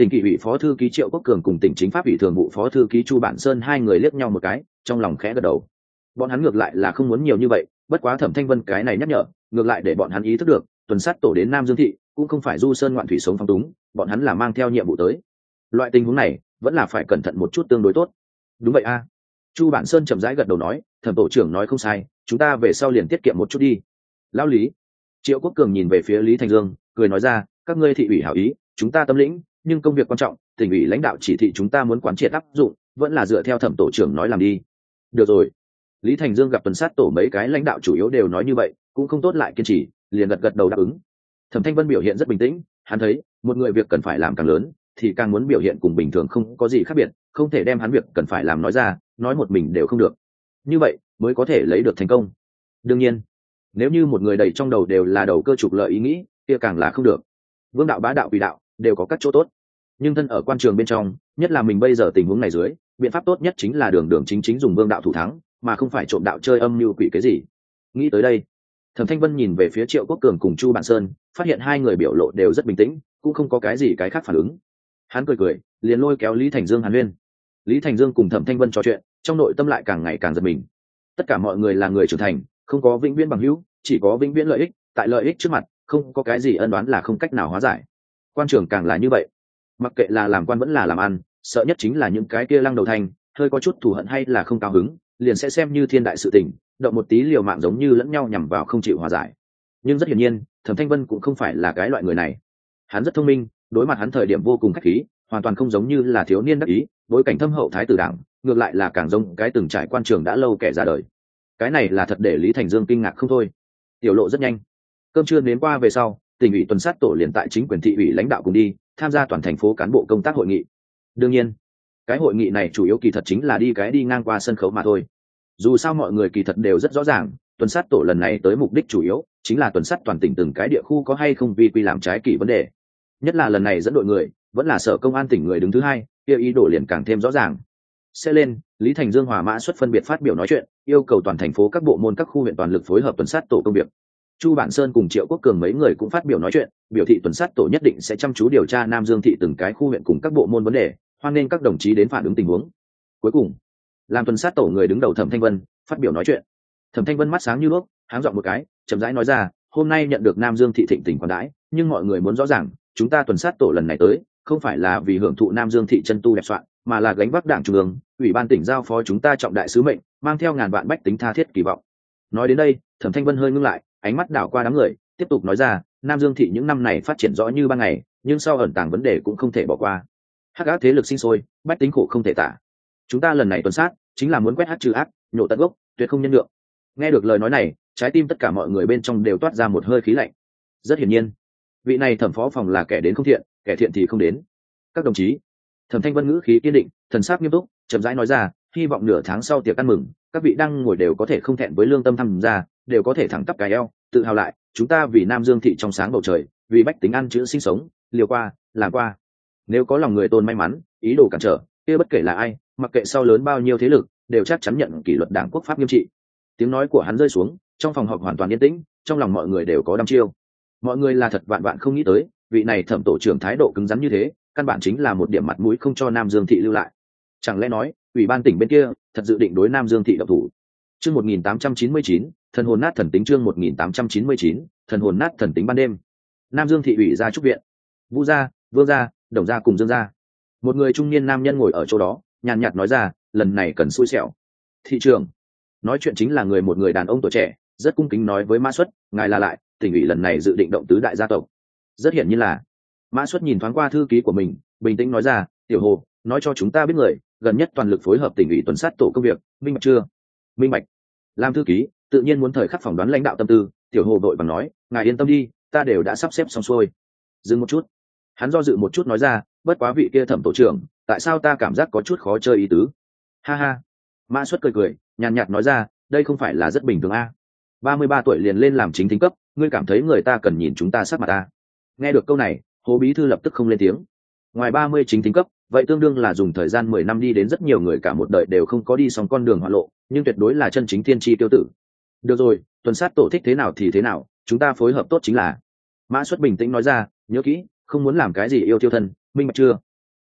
Tỉnh kỷ ủy phó thư ký Triệu Quốc Cường cùng tỉnh chính pháp ủy thường vụ phó thư ký Chu Bản Sơn hai người liếc nhau một cái, trong lòng khẽ gật đầu. Bọn hắn ngược lại là không muốn nhiều như vậy, bất quá Thẩm Thanh Vân cái này nhắc nhở, ngược lại để bọn hắn ý thức được, tuần sát tổ đến Nam Dương thị cũng không phải du sơn ngoạn thủy sống phong túng, bọn hắn là mang theo nhiệm vụ tới. Loại tình huống này vẫn là phải cẩn thận một chút tương đối tốt. Đúng vậy a. Chu Bản Sơn chậm rãi gật đầu nói, Thẩm tổ trưởng nói không sai, chúng ta về sau liền tiết kiệm một chút đi. Lão Lý. Triệu Quốc Cường nhìn về phía Lý Thành Dương, cười nói ra, các ngươi thị ủy hảo ý, chúng ta tâm lĩnh, nhưng công việc quan trọng, tỉnh ủy lãnh đạo chỉ thị chúng ta muốn quán triệt áp dụng, vẫn là dựa theo Thẩm tổ trưởng nói làm đi. Được rồi. Lý Thành Dương gặp tuần sát tổ mấy cái lãnh đạo chủ yếu đều nói như vậy, cũng không tốt lại kiên trì, liền gật gật đầu đáp ứng. Thẩm Thanh Vân biểu hiện rất bình tĩnh, hắn thấy một người việc cần phải làm càng lớn thì càng muốn biểu hiện cùng bình thường không có gì khác biệt, không thể đem hắn việc cần phải làm nói ra, nói một mình đều không được, như vậy mới có thể lấy được thành công. Đương nhiên nếu như một người đầy trong đầu đều là đầu cơ trục lợi ý nghĩ kia càng là không được. Vương đạo bá đạo quỷ đạo đều có các chỗ tốt, nhưng thân ở quan trường bên trong, nhất là mình bây giờ tình huống này dưới, biện pháp tốt nhất chính là đường đường chính chính dùng vương đạo thủ thắng, mà không phải trộm đạo chơi âm mưu quỷ cái gì. Nghĩ tới đây, Thẩm Thanh Vân nhìn về phía Triệu Quốc Cường cùng Chu Bản Sơn, phát hiện hai người biểu lộ đều rất bình tĩnh, cũng không có cái gì cái khác phản ứng. Hắn cười cười, liền lôi kéo Lý Thành Dương hàn huyên. Lý Thành Dương cùng Thẩm Thanh Vân trò chuyện, trong nội tâm lại càng ngày càng giật mình. Tất cả mọi người là người trưởng thành, không có vĩnh viễn bằng hữu, chỉ có vĩnh viễn lợi ích, tại lợi ích trước mặt, không có cái gì ân oán là không cách nào hóa giải. Quan trường càng là như vậy, mặc kệ là làm quan vẫn là làm ăn, sợ nhất chính là những cái kia lăng đầu thành, hơi có chút thù hận hay là không cao hứng, liền sẽ xem như thiên đại sự tình, động một tí liều mạng giống như lẫn nhau nhằm vào không chịu hòa giải. Nhưng rất hiển nhiên, Thẩm Thanh Vân cũng không phải là cái loại người này. Hắn rất thông minh, đối mặt hắn thời điểm vô cùng khách khí, hoàn toàn không giống như là thiếu niên đắc ý, bối cảnh thâm hậu thái tử đảng, ngược lại là càng giống cái từng trải quan trường đã lâu kẻ ra đời. Cái này là thật để Lý Thành Dương kinh ngạc không thôi. Tiểu lộ rất nhanh. Cơm trưa đến qua về sau, tỉnh ủy tuần sát tổ liền tại chính quyền thị ủy lãnh đạo cùng đi tham gia toàn thành phố cán bộ công tác hội nghị. Đương nhiên, cái hội nghị này chủ yếu kỳ thật chính là đi cái đi ngang qua sân khấu mà thôi. Dù sao mọi người kỳ thật đều rất rõ ràng, tuần sát tổ lần này tới mục đích chủ yếu chính là tuần sát toàn tỉnh từng cái địa khu có hay không vi quy làm trái kỷ vấn đề. Nhất là lần này dẫn đội người vẫn là sở công an tỉnh người đứng thứ hai, kia ý đồ liền càng thêm rõ ràng. Sẽ lên, Lý Thành Dương Hòa Mã Xuất phân biệt phát biểu nói chuyện, yêu cầu toàn thành phố các bộ môn các khu huyện toàn lực phối hợp tuần sát tổ công việc. Chu Bản Sơn cùng Triệu Quốc Cường mấy người cũng phát biểu nói chuyện, biểu thị tuần sát tổ nhất định sẽ chăm chú điều tra Nam Dương thị từng cái khu huyện cùng các bộ môn vấn đề, hoan nghênh các đồng chí đến phản ứng tình huống. Cuối cùng, làm tuần sát tổ người đứng đầu Thẩm Thanh Vân phát biểu nói chuyện. Thẩm Thanh Vân mắt sáng như đuốc, háng giọng một cái, chậm rãi nói ra, hôm nay nhận được Nam Dương thị thịnh tình khoản đãi, nhưng mọi người muốn rõ ràng, chúng ta tuần sát tổ lần này tới, không phải là vì hưởng thụ Nam Dương thị chân tu đẹp soạn, mà là gánh vác Đảng trung ương, ủy ban tỉnh giao phó chúng ta trọng đại sứ mệnh, mang theo ngàn vạn bách tính tha thiết kỳ vọng. Nói đến đây, Thẩm Thanh Vân hơi ngưng lại, ánh mắt đảo qua đám người, tiếp tục nói ra, Nam Dương thị những năm này phát triển rõ như ban ngày, nhưng sau ẩn tàng vấn đề cũng không thể bỏ qua. Hắc ác thế lực sinh sôi, bách tính khổ không thể tả. Chúng ta lần này tuần sát, chính là muốn quét hắc trừ ác, nhổ tận gốc, tuyệt không nhân lượng. Nghe được lời nói này, trái tim tất cả mọi người bên trong đều toát ra một hơi khí lạnh. Rất hiển nhiên, vị này Thẩm phó phòng là kẻ đến không thiện, kẻ thiện thì không đến. Các đồng chí, Thẩm Thanh Vân ngữ khí kiên định, thần sắc nghiêm túc, chậm rãi nói ra, hy vọng nửa tháng sau tiệc ăn mừng, các vị đang ngồi đều có thể không thẹn với lương tâm tham gia, đều có thể thẳng tắp cái eo, tự hào lại, chúng ta vì Nam Dương thị trong sáng bầu trời, vì bách tính ăn chữ sinh sống, liều qua, làm qua. Nếu có lòng người tôn may mắn, ý đồ cản trở, kia bất kể là ai, mặc kệ sau lớn bao nhiêu thế lực, đều chắc chắn nhận kỷ luật đảng quốc pháp nghiêm trị. Tiếng nói của hắn rơi xuống, trong phòng họp hoàn toàn yên tĩnh, trong lòng mọi người đều có đăm chiêu. Mọi người là thật vạn vạn không nghĩ tới, vị này Thẩm tổ trưởng thái độ cứng rắn như thế, căn bản chính là một điểm mặt mũi không cho Nam Dương thị lưu lại. Chẳng lẽ nói, ủy ban tỉnh bên kia thật dự định đối Nam Dương thị động thủ? Chương một nghìn tám trăm chín mươi chín, thần hồn nát thần tính chương một nghìn tám trăm chín mươi chín, thần hồn nát thần tính ban đêm. Nam Dương thị ủy gia trúc viện. Vũ gia, Vương gia, Đồng gia cùng Dương gia. Một người trung niên nam nhân ngồi ở chỗ đó, nhàn nhạt nói ra, lần này cần xui xẻo. Thị trưởng. Nói chuyện chính là người một người đàn ông tuổi trẻ, rất cung kính nói với Mã Xuất, ngài là lại, tỉnh ủy lần này dự định động tứ đại gia tộc. Rất hiển nhiên là. Mã Xuất nhìn thoáng qua thư ký của mình, bình tĩnh nói ra, tiểu Hồ, nói cho chúng ta biết người, gần nhất toàn lực phối hợp tỉnh ủy tuần sát tổ công việc, minh bạch chưa? Minh bạch. Làm thư ký, tự nhiên muốn thời khắc phỏng đoán lãnh đạo tâm tư, tiểu Hồ đội bằng nói, ngài yên tâm đi, ta đều đã sắp xếp xong xuôi. Dừng một chút, hắn do dự một chút nói ra, bất quá vị kia Thẩm tổ trưởng, tại sao ta cảm giác có chút khó chơi ý tứ? Ha ha. Mã Xuất cười cười, nhàn nhạt nói ra, đây không phải là rất bình thường a? ba mươi ba tuổi liền lên làm chính thính cấp, ngươi cảm thấy người ta cần nhìn chúng ta sắc mặt ta? Nghe được câu này, Hồ bí thư lập tức không lên tiếng. Ngoài ba mươi chính thính cấp, vậy tương đương là dùng thời gian mười năm đi đến rất nhiều người cả một đời đều không có đi xong con đường hoạn lộ, nhưng tuyệt đối là chân chính tiên tri tiêu tử. Được rồi, tuần sát tổ thích thế nào thì thế nào, chúng ta phối hợp tốt chính là. Mã Xuất bình tĩnh nói ra, nhớ kỹ, không muốn làm cái gì yêu tiêu thân, minh bạch chưa?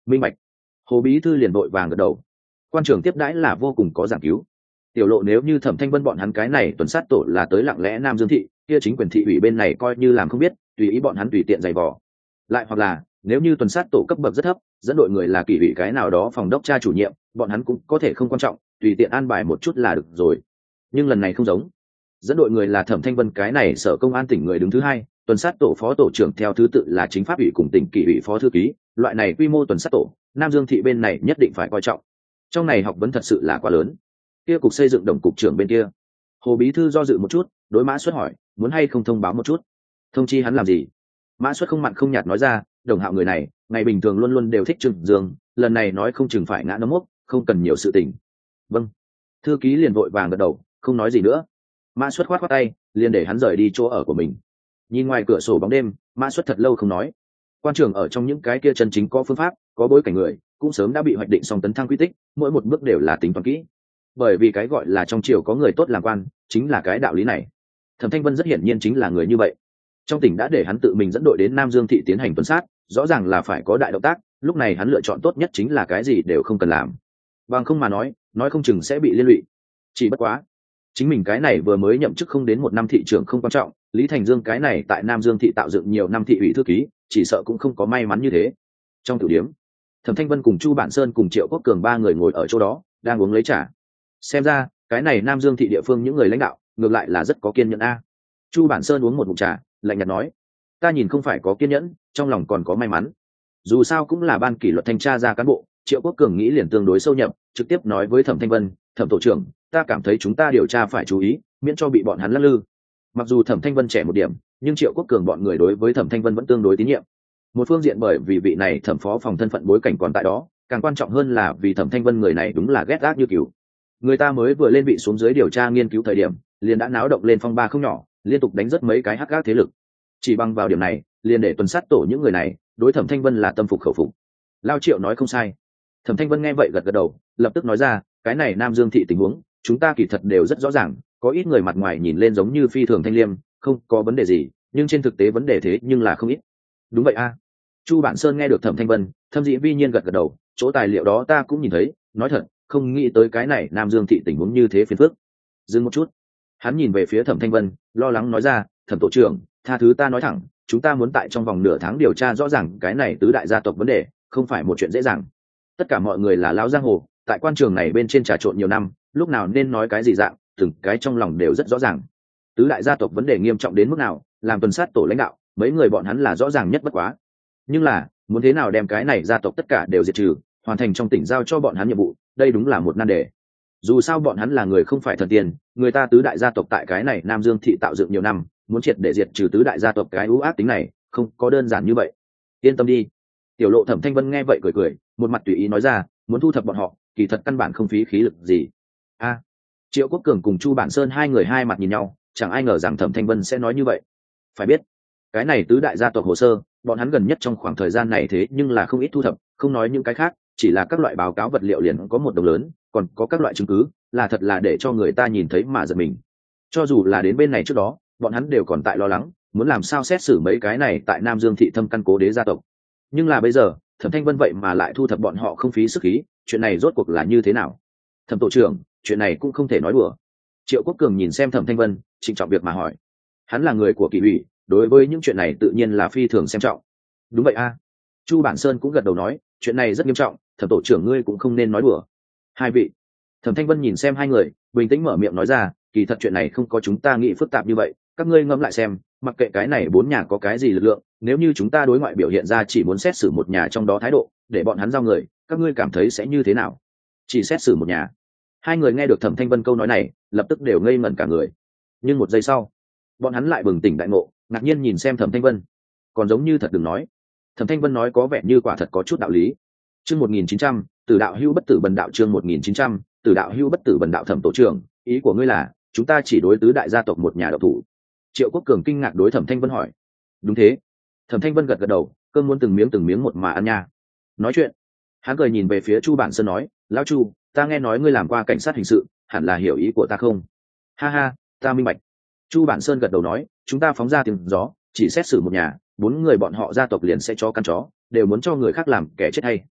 minh bạch. Hồ bí thư liền vội vàng gật đầu. Quan trường tiếp đãi là vô cùng có giảng cứu. Tiểu lộ nếu như Thẩm Thanh Vân bọn hắn cái này tuần sát tổ là tới lặng lẽ Nam Dương thị, kia chính quyền thị ủy bên này coi như làm không biết, tùy ý bọn hắn tùy tiện giày vò. Lại hoặc là nếu như tuần sát tổ cấp bậc rất thấp, dẫn đội người là kỷ ủy cái nào đó phòng đốc tra chủ nhiệm, bọn hắn cũng có thể không quan trọng, tùy tiện an bài một chút là được rồi. Nhưng lần này không giống, dẫn đội người là Thẩm Thanh Vân cái này sở công an tỉnh người đứng thứ hai, tuần sát tổ phó tổ trưởng theo thứ tự là chính pháp ủy cùng tỉnh kỷ ủy phó thư ký, loại này quy mô tuần sát tổ, Nam Dương thị bên này nhất định phải coi trọng. Trong này học vấn thật sự là quá lớn. Kia cục xây dựng đồng cục trưởng bên kia, Hồ bí thư do dự một chút, đối Mã Xuất hỏi, muốn hay không thông báo một chút? Thông chi hắn làm gì? Mã Xuất không mặn không nhạt nói ra, Đồng Hạo người này, ngày bình thường luôn luôn đều thích Trừng Dương, lần này nói không chừng phải ngã nấm mốc, không cần nhiều sự tình. Vâng. Thư ký liền vội vàng gật đầu, không nói gì nữa. Mã Xuất khoát khoát tay, liền để hắn rời đi chỗ ở của mình. Nhìn ngoài cửa sổ bóng đêm, Mã Xuất thật lâu không nói. Quan trường ở trong những cái kia chân chính có phương pháp, có bối cảnh người, cũng sớm đã bị hoạch định xong tấn thăng quy tích, mỗi một bước đều là tính toán kỹ. Bởi vì cái gọi là trong triều có người tốt làm quan, chính là cái đạo lý này. Thẩm Thanh Vân rất hiển nhiên chính là người như vậy. Trong tỉnh đã để hắn tự mình dẫn đội đến Nam Dương thị tiến hành tuần sát, rõ ràng là phải có đại động tác, lúc này hắn lựa chọn tốt nhất chính là cái gì đều không cần làm. Bằng không mà nói, nói không chừng sẽ bị liên lụy. Chỉ bất quá, chính mình cái này vừa mới nhậm chức không đến một năm thị trưởng không quan trọng, Lý Thành Dương cái này tại Nam Dương thị tạo dựng nhiều năm thị ủy thư ký, chỉ sợ cũng không có may mắn như thế. Trong tiểu điếm, Thẩm Thanh Vân cùng Chu Bản Sơn cùng Triệu Quốc Cường ba người ngồi ở chỗ đó, đang uống lấy trà. Xem ra, cái này Nam Dương thị địa phương những người lãnh đạo, ngược lại là rất có kiên nhẫn a. Chu Bản Sơn uống một ngụm trà, lạnh nhạt nói, ta nhìn không phải có kiên nhẫn, trong lòng còn có may mắn. Dù sao cũng là ban kỷ luật thanh tra ra cán bộ, Triệu Quốc Cường nghĩ liền tương đối sâu nhập, trực tiếp nói với Thẩm Thanh Vân, Thẩm tổ trưởng, ta cảm thấy chúng ta điều tra phải chú ý, miễn cho bị bọn hắn lắc lư. Mặc dù Thẩm Thanh Vân trẻ một điểm, nhưng Triệu Quốc Cường bọn người đối với Thẩm Thanh Vân vẫn tương đối tín nhiệm. Một phương diện bởi vì vị này thẩm phó phòng thân phận bối cảnh còn tại đó, càng quan trọng hơn là vì Thẩm Thanh Vân người này đúng là ghét gác như cừu. Người ta mới vừa lên vị xuống dưới điều tra nghiên cứu thời điểm, liền đã náo động lên phong ba không nhỏ, liên tục đánh rất mấy cái hắc gác thế lực. Chỉ bằng vào điểm này, liền để tuần sát tổ những người này đối Thẩm Thanh Vân là tâm phục khẩu phục. Lao Triệu nói không sai. Thẩm Thanh Vân nghe vậy gật gật đầu, lập tức nói ra, cái này Nam Dương thị tình huống, chúng ta kỳ thật đều rất rõ ràng, có ít người mặt ngoài nhìn lên giống như phi thường thanh liêm, không có vấn đề gì, nhưng trên thực tế vấn đề thế nhưng là không ít. Đúng vậy a. Chu Bản Sơn nghe được Thẩm Thanh Vân, thâm dĩ vi nhiên gật gật đầu, chỗ tài liệu đó ta cũng nhìn thấy, nói thật, không nghĩ tới cái này Nam Dương thị tình huống như thế phiền phức. Dừng một chút, hắn nhìn về phía Thẩm Thanh Vân, lo lắng nói ra, Thẩm tổ trưởng, tha thứ ta nói thẳng, chúng ta muốn tại trong vòng nửa tháng điều tra rõ ràng cái này tứ đại gia tộc vấn đề, không phải một chuyện dễ dàng. Tất cả mọi người là lão giang hồ, tại quan trường này bên trên trà trộn nhiều năm, lúc nào nên nói cái gì dạng, từng cái trong lòng đều rất rõ ràng. Tứ đại gia tộc vấn đề nghiêm trọng đến mức nào, làm tuần sát tổ lãnh đạo, mấy người bọn hắn là rõ ràng nhất bất quá. Nhưng là, muốn thế nào đem cái này gia tộc tất cả đều diệt trừ, hoàn thành trong tỉnh giao cho bọn hắn nhiệm vụ, đây đúng là một nan đề. Dù sao bọn hắn là người không phải thần tiên, người ta tứ đại gia tộc tại cái này Nam Dương thị tạo dựng nhiều năm, muốn triệt để diệt trừ tứ đại gia tộc cái ưu ác tính này, không có đơn giản như vậy. Yên tâm đi. Tiểu Lộ Thẩm Thanh Vân nghe vậy cười cười, một mặt tùy ý nói ra, muốn thu thập bọn họ, kỳ thật căn bản không phí khí lực gì. A. Triệu Quốc Cường cùng Chu Bản Sơn hai người hai mặt nhìn nhau, chẳng ai ngờ rằng Thẩm Thanh Vân sẽ nói như vậy. Phải biết, cái này tứ đại gia tộc hồ sơ, bọn hắn gần nhất trong khoảng thời gian này thế nhưng là không ít thu thập, không nói những cái khác, chỉ là các loại báo cáo vật liệu liền có một đồng lớn, còn có các loại chứng cứ, là thật là để cho người ta nhìn thấy mà giật mình. Cho dù là đến bên này trước đó, bọn hắn đều còn tại lo lắng, muốn làm sao xét xử mấy cái này tại Nam Dương thị thâm căn cố đế gia tộc. Nhưng là bây giờ, Thẩm Thanh Vân vậy mà lại thu thập bọn họ không phí sức khí, chuyện này rốt cuộc là như thế nào? Thẩm tổ trưởng, chuyện này cũng không thể nói đùa. Triệu Quốc Cường nhìn xem Thẩm Thanh Vân, trịnh trọng việc mà hỏi. Hắn là người của kỷ ủy, đối với những chuyện này tự nhiên là phi thường xem trọng. Đúng vậy a. Chu Bản Sơn cũng gật đầu nói, chuyện này rất nghiêm trọng, Thẩm tổ trưởng ngươi cũng không nên nói đùa. Hai vị. Thẩm Thanh Vân nhìn xem hai người, bình tĩnh mở miệng nói ra, kỳ thật chuyện này không có chúng ta nghĩ phức tạp như vậy, các ngươi ngẫm lại xem, mặc kệ cái này bốn nhà có cái gì lực lượng, nếu như chúng ta đối ngoại biểu hiện ra chỉ muốn xét xử một nhà trong đó thái độ, để bọn hắn giao người, các ngươi cảm thấy sẽ như thế nào? Chỉ xét xử một nhà. Hai người nghe được Thẩm Thanh Vân câu nói này, lập tức đều ngây ngẩn cả người. Nhưng một giây sau, bọn hắn lại bừng tỉnh đại ngộ, ngạc nhiên nhìn xem Thẩm Thanh Vân. Còn giống như thật đừng nói. Thẩm Thanh Vân nói có vẻ như quả thật có chút đạo lý. Chương một nghìn chín trăm, Tử đạo hữu bất tử bần đạo chương một nghìn chín trăm, Tử đạo hữu bất tử bần đạo Thẩm tổ trưởng, ý của ngươi là, chúng ta chỉ đối tứ đại gia tộc một nhà độc thủ? Triệu Quốc Cường kinh ngạc đối Thẩm Thanh Vân hỏi. Đúng thế. Thẩm Thanh Vân gật gật đầu, cơm muốn từng miếng từng miếng một mà ăn nha. Nói chuyện, hắn cười nhìn về phía Chu Bản Sơn nói, lão Chu, ta nghe nói ngươi làm qua cảnh sát hình sự, hẳn là hiểu ý của ta không? Ha ha, ta minh bạch. Chu Bản Sơn gật đầu nói, chúng ta phóng ra tiếng gió, chỉ xét xử một nhà, bốn người bọn họ gia tộc liền sẽ cho căn chó, đều muốn cho người khác làm kẻ chết hay.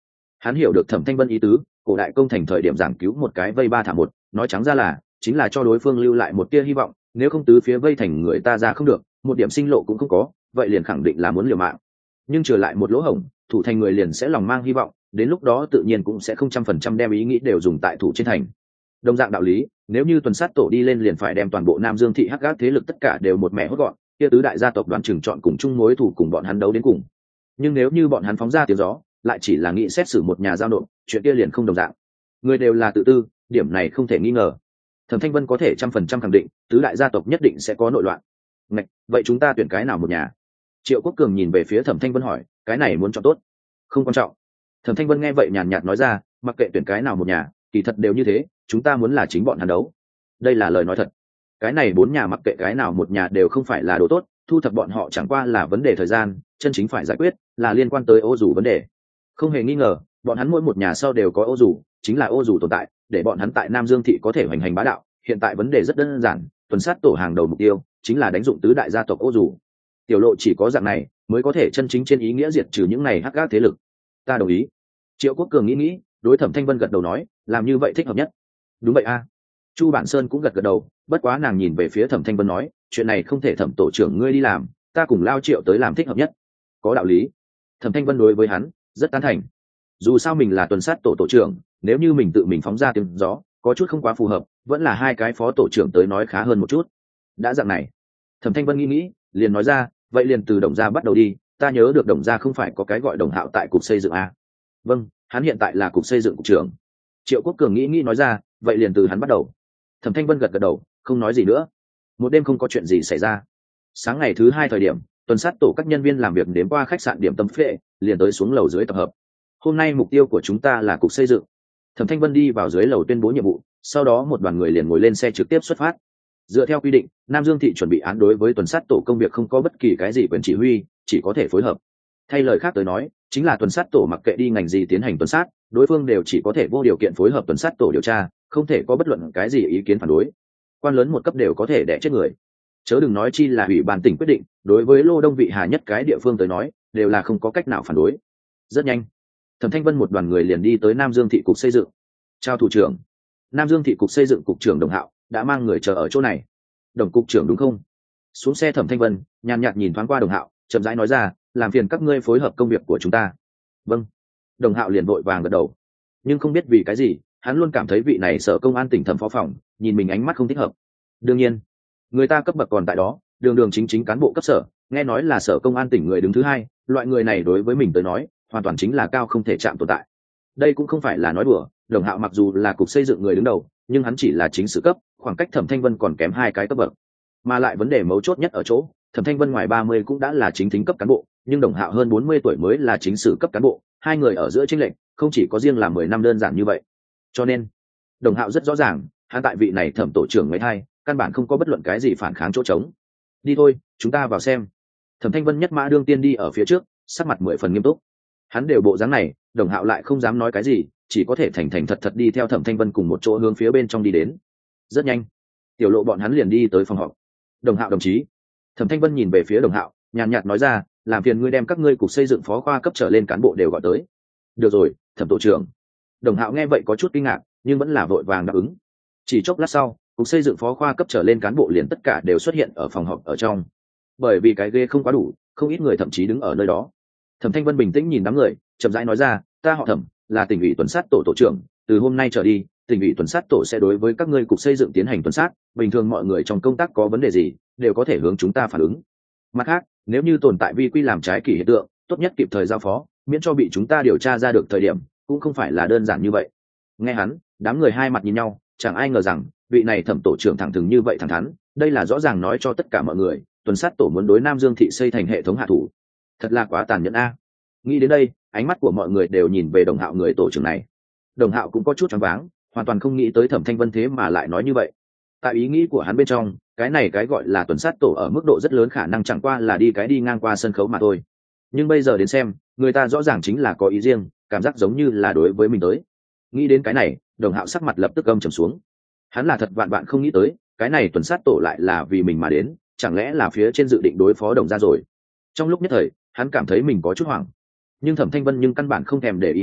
Hắn hiểu được Thẩm Thanh Vân ý tứ, cổ đại công thành thời điểm giảng cứu một cái vây ba thả một, nói trắng ra là chính là cho đối phương lưu lại một tia hy vọng, nếu không tứ phía vây thành người ta ra không được, một điểm sinh lộ cũng không có, vậy liền khẳng định là muốn liều mạng. Nhưng trở lại một lỗ hổng, thủ thành người liền sẽ lòng mang hy vọng, đến lúc đó tự nhiên cũng sẽ không trăm phần trăm đem ý nghĩ đều dùng tại thủ trên thành. Đồng dạng đạo lý, nếu như tuần sát tổ đi lên liền phải đem toàn bộ Nam Dương thị hắc gác thế lực tất cả đều một mẹ hốt gọn, kia tứ đại gia tộc đoán chừng chọn cùng chung mối thủ cùng bọn hắn đấu đến cùng. Nhưng nếu như bọn hắn phóng ra tiếng gió, lại chỉ là nghĩ xét xử một nhà giao nộp, chuyện kia liền không đồng dạng. Người đều là tự tư, điểm này không thể nghi ngờ. Thẩm Thanh Vân có thể trăm phần trăm khẳng định, tứ đại gia tộc nhất định sẽ có nội loạn. Ngạch, vậy chúng ta tuyển cái nào một nhà? Triệu Quốc Cường nhìn về phía Thẩm Thanh Vân hỏi, cái này muốn chọn tốt? Không quan trọng. Thẩm Thanh Vân nghe vậy nhàn nhạt nói ra, mặc kệ tuyển cái nào một nhà, kỳ thật đều như thế, chúng ta muốn là chính bọn hắn đấu. Đây là lời nói thật. Cái này bốn nhà mặc kệ cái nào một nhà đều không phải là đồ tốt, thu thập bọn họ chẳng qua là vấn đề thời gian, chân chính phải giải quyết là liên quan tới ô dù vấn đề. Không hề nghi ngờ, bọn hắn mỗi một nhà sau đều có ô dù, chính là ô dù tồn tại, để bọn hắn tại Nam Dương thị có thể hoành hành bá đạo. Hiện tại vấn đề rất đơn giản, tuần sát tổ hàng đầu mục tiêu chính là đánh dụng tứ đại gia tộc ô dù. Tiểu Lộ chỉ có dạng này mới có thể chân chính trên ý nghĩa diệt trừ những này hắc ác thế lực. Ta đồng ý. Triệu Quốc Cường nghĩ nghĩ, đối Thẩm Thanh Vân gật đầu nói, làm như vậy thích hợp nhất. Đúng vậy a. Chu Bản Sơn cũng gật gật đầu, bất quá nàng nhìn về phía Thẩm Thanh Vân nói, chuyện này không thể Thẩm tổ trưởng ngươi đi làm, ta cùng Lao Triệu tới làm thích hợp nhất. Có đạo lý. Thẩm Thanh Vân đối với hắn rất tán thành. Dù sao mình là tuần sát tổ tổ trưởng, nếu như mình tự mình phóng ra tiếng gió, có chút không quá phù hợp, vẫn là hai cái phó tổ trưởng tới nói khá hơn một chút. Đã dạng này, Thẩm Thanh Vân nghĩ nghĩ, liền nói ra, vậy liền từ Đồng gia bắt đầu đi, ta nhớ được Đồng gia không phải có cái gọi Đồng Hạo tại cục xây dựng a? Vâng, hắn hiện tại là cục xây dựng cục trưởng. Triệu Quốc Cường nghĩ nghĩ nói ra, vậy liền từ hắn bắt đầu. Thẩm Thanh Vân gật gật đầu, không nói gì nữa. Một đêm không có chuyện gì xảy ra. Sáng ngày thứ hai thời điểm, tuần sát tổ các nhân viên làm việc đến qua khách sạn điểm tâm phệ, liền tới xuống lầu dưới tập hợp. Hôm nay mục tiêu của chúng ta là cục xây dựng. Thẩm Thanh Vân đi vào dưới lầu tuyên bố nhiệm vụ, sau đó một đoàn người liền ngồi lên xe trực tiếp xuất phát. Dựa theo quy định, Nam Dương thị chuẩn bị án đối với tuần sát tổ công việc không có bất kỳ cái gì quyền chỉ huy, chỉ có thể phối hợp. Thay lời khác tới nói, chính là tuần sát tổ mặc kệ đi ngành gì tiến hành tuần sát, đối phương đều chỉ có thể vô điều kiện phối hợp tuần sát tổ điều tra, không thể có bất luận cái gì ý kiến phản đối. Quan lớn một cấp đều có thể đẻ chết người. Chớ đừng nói chi là ủy ban tỉnh quyết định, đối với Lô Đông vị hà nhất cái địa phương tới nói, đều là không có cách nào phản đối. Rất nhanh, Thẩm Thanh Vân một đoàn người liền đi tới Nam Dương thị cục xây dựng. Chào thủ trưởng. Nam Dương thị cục xây dựng cục trưởng Đồng Hạo đã mang người chờ ở chỗ này. Đồng cục trưởng đúng không? Xuống xe Thẩm Thanh Vân nhàn nhạt nhìn thoáng qua Đồng Hạo, chậm rãi nói ra, làm phiền các ngươi phối hợp công việc của chúng ta. Vâng. Đồng Hạo liền vội vàng gật đầu. Nhưng không biết vì cái gì, hắn luôn cảm thấy vị này sở công an tỉnh thẩm phó phòng nhìn mình ánh mắt không thích hợp. Đương nhiên, người ta cấp bậc còn tại đó, đường đường chính chính cán bộ cấp sở, nghe nói là sở công an tỉnh người đứng thứ hai, loại người này đối với mình tới nói hoàn toàn chính là cao không thể chạm tồn tại. Đây cũng không phải là nói đùa, Đồng Hạo mặc dù là cục xây dựng người đứng đầu, nhưng hắn chỉ là chính sự cấp, khoảng cách Thẩm Thanh Vân còn kém hai cái cấp bậc. Mà lại vấn đề mấu chốt nhất ở chỗ, Thẩm Thanh Vân ngoài ba mươi cũng đã là chính thính cấp cán bộ, nhưng Đồng Hạo hơn bốn mươi tuổi mới là chính sử cấp cán bộ, hai người ở giữa chênh lệch không chỉ có riêng là mười năm đơn giản như vậy. Cho nên, Đồng Hạo rất rõ ràng, hắn tại vị này Thẩm tổ trưởng mấy hai, căn bản không có bất luận cái gì phản kháng chỗ trống. Đi thôi, chúng ta vào xem. Thẩm Thanh Vân nhất mã đương tiên đi ở phía trước, sắc mặt mười phần nghiêm túc. Hắn đều bộ dáng này, Đồng Hạo lại không dám nói cái gì, chỉ có thể thành thành thật thật đi theo Thẩm Thanh Vân cùng một chỗ hướng phía bên trong đi đến. Rất nhanh, Tiểu Lộ bọn hắn liền đi tới phòng họp. Đồng Hạo đồng chí. Thẩm Thanh Vân nhìn về phía Đồng Hạo, nhàn nhạt nói ra, làm phiền ngươi đem các ngươi cục xây dựng phó khoa cấp trở lên cán bộ đều gọi tới. Được rồi, Thẩm tổ trưởng. Đồng Hạo nghe vậy có chút kinh ngạc, nhưng vẫn là vội vàng đáp ứng. Chỉ chốc lát sau, cục xây dựng phó khoa cấp trở lên cán bộ liền tất cả đều xuất hiện ở phòng họp ở trong. Bởi vì cái ghế không quá đủ, không ít người thậm chí đứng ở nơi đó. Thẩm Thanh Vân bình tĩnh nhìn đám người, chậm rãi nói ra, ta họ Thẩm, là tỉnh ủy tuần sát tổ tổ trưởng, từ hôm nay trở đi, tỉnh ủy tuần sát tổ sẽ đối với các ngươi cục xây dựng tiến hành tuần sát, bình thường mọi người trong công tác có vấn đề gì, đều có thể hướng chúng ta phản ứng. Mặt khác, nếu như tồn tại vi quy làm trái kỷ hiện tượng, tốt nhất kịp thời giao phó, miễn cho bị chúng ta điều tra ra được thời điểm, cũng không phải là đơn giản như vậy. Nghe hắn, đám người hai mặt nhìn nhau, chẳng ai ngờ rằng vị này Thẩm tổ trưởng thẳng thừng như vậy thẳng thắn, đây là rõ ràng nói cho tất cả mọi người, tuần sát tổ muốn đối Nam Dương thị xây thành hệ thống hạ thủ. Thật là quá tàn nhẫn a. Nghĩ đến đây, ánh mắt của mọi người đều nhìn về Đồng Hạo người tổ trưởng này. Đồng Hạo cũng có chút choáng váng, hoàn toàn không nghĩ tới Thẩm Thanh Vân thế mà lại nói như vậy. Tại ý nghĩ của hắn bên trong, cái này cái gọi là tuần sát tổ ở mức độ rất lớn khả năng chẳng qua là đi cái đi ngang qua sân khấu mà thôi. Nhưng bây giờ đến xem, người ta rõ ràng chính là có ý riêng, cảm giác giống như là đối với mình tới. Nghĩ đến cái này, Đồng Hạo sắc mặt lập tức âm trầm xuống. Hắn là thật vạn vạn không nghĩ tới, cái này tuần sát tổ lại là vì mình mà đến, chẳng lẽ là phía trên dự định đối phó Đồng gia rồi. Trong lúc nhất thời, hắn cảm thấy mình có chút hoảng. Nhưng Thẩm Thanh Vân nhưng căn bản không thèm để ý hắn,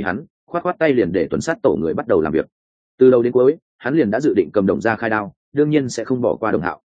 khoát khoát tay liền để tuần sát tổ người bắt đầu làm việc. Từ đầu đến cuối hắn liền đã dự định cầm đồng ra khai đao, đương nhiên sẽ không bỏ qua đồng hạo.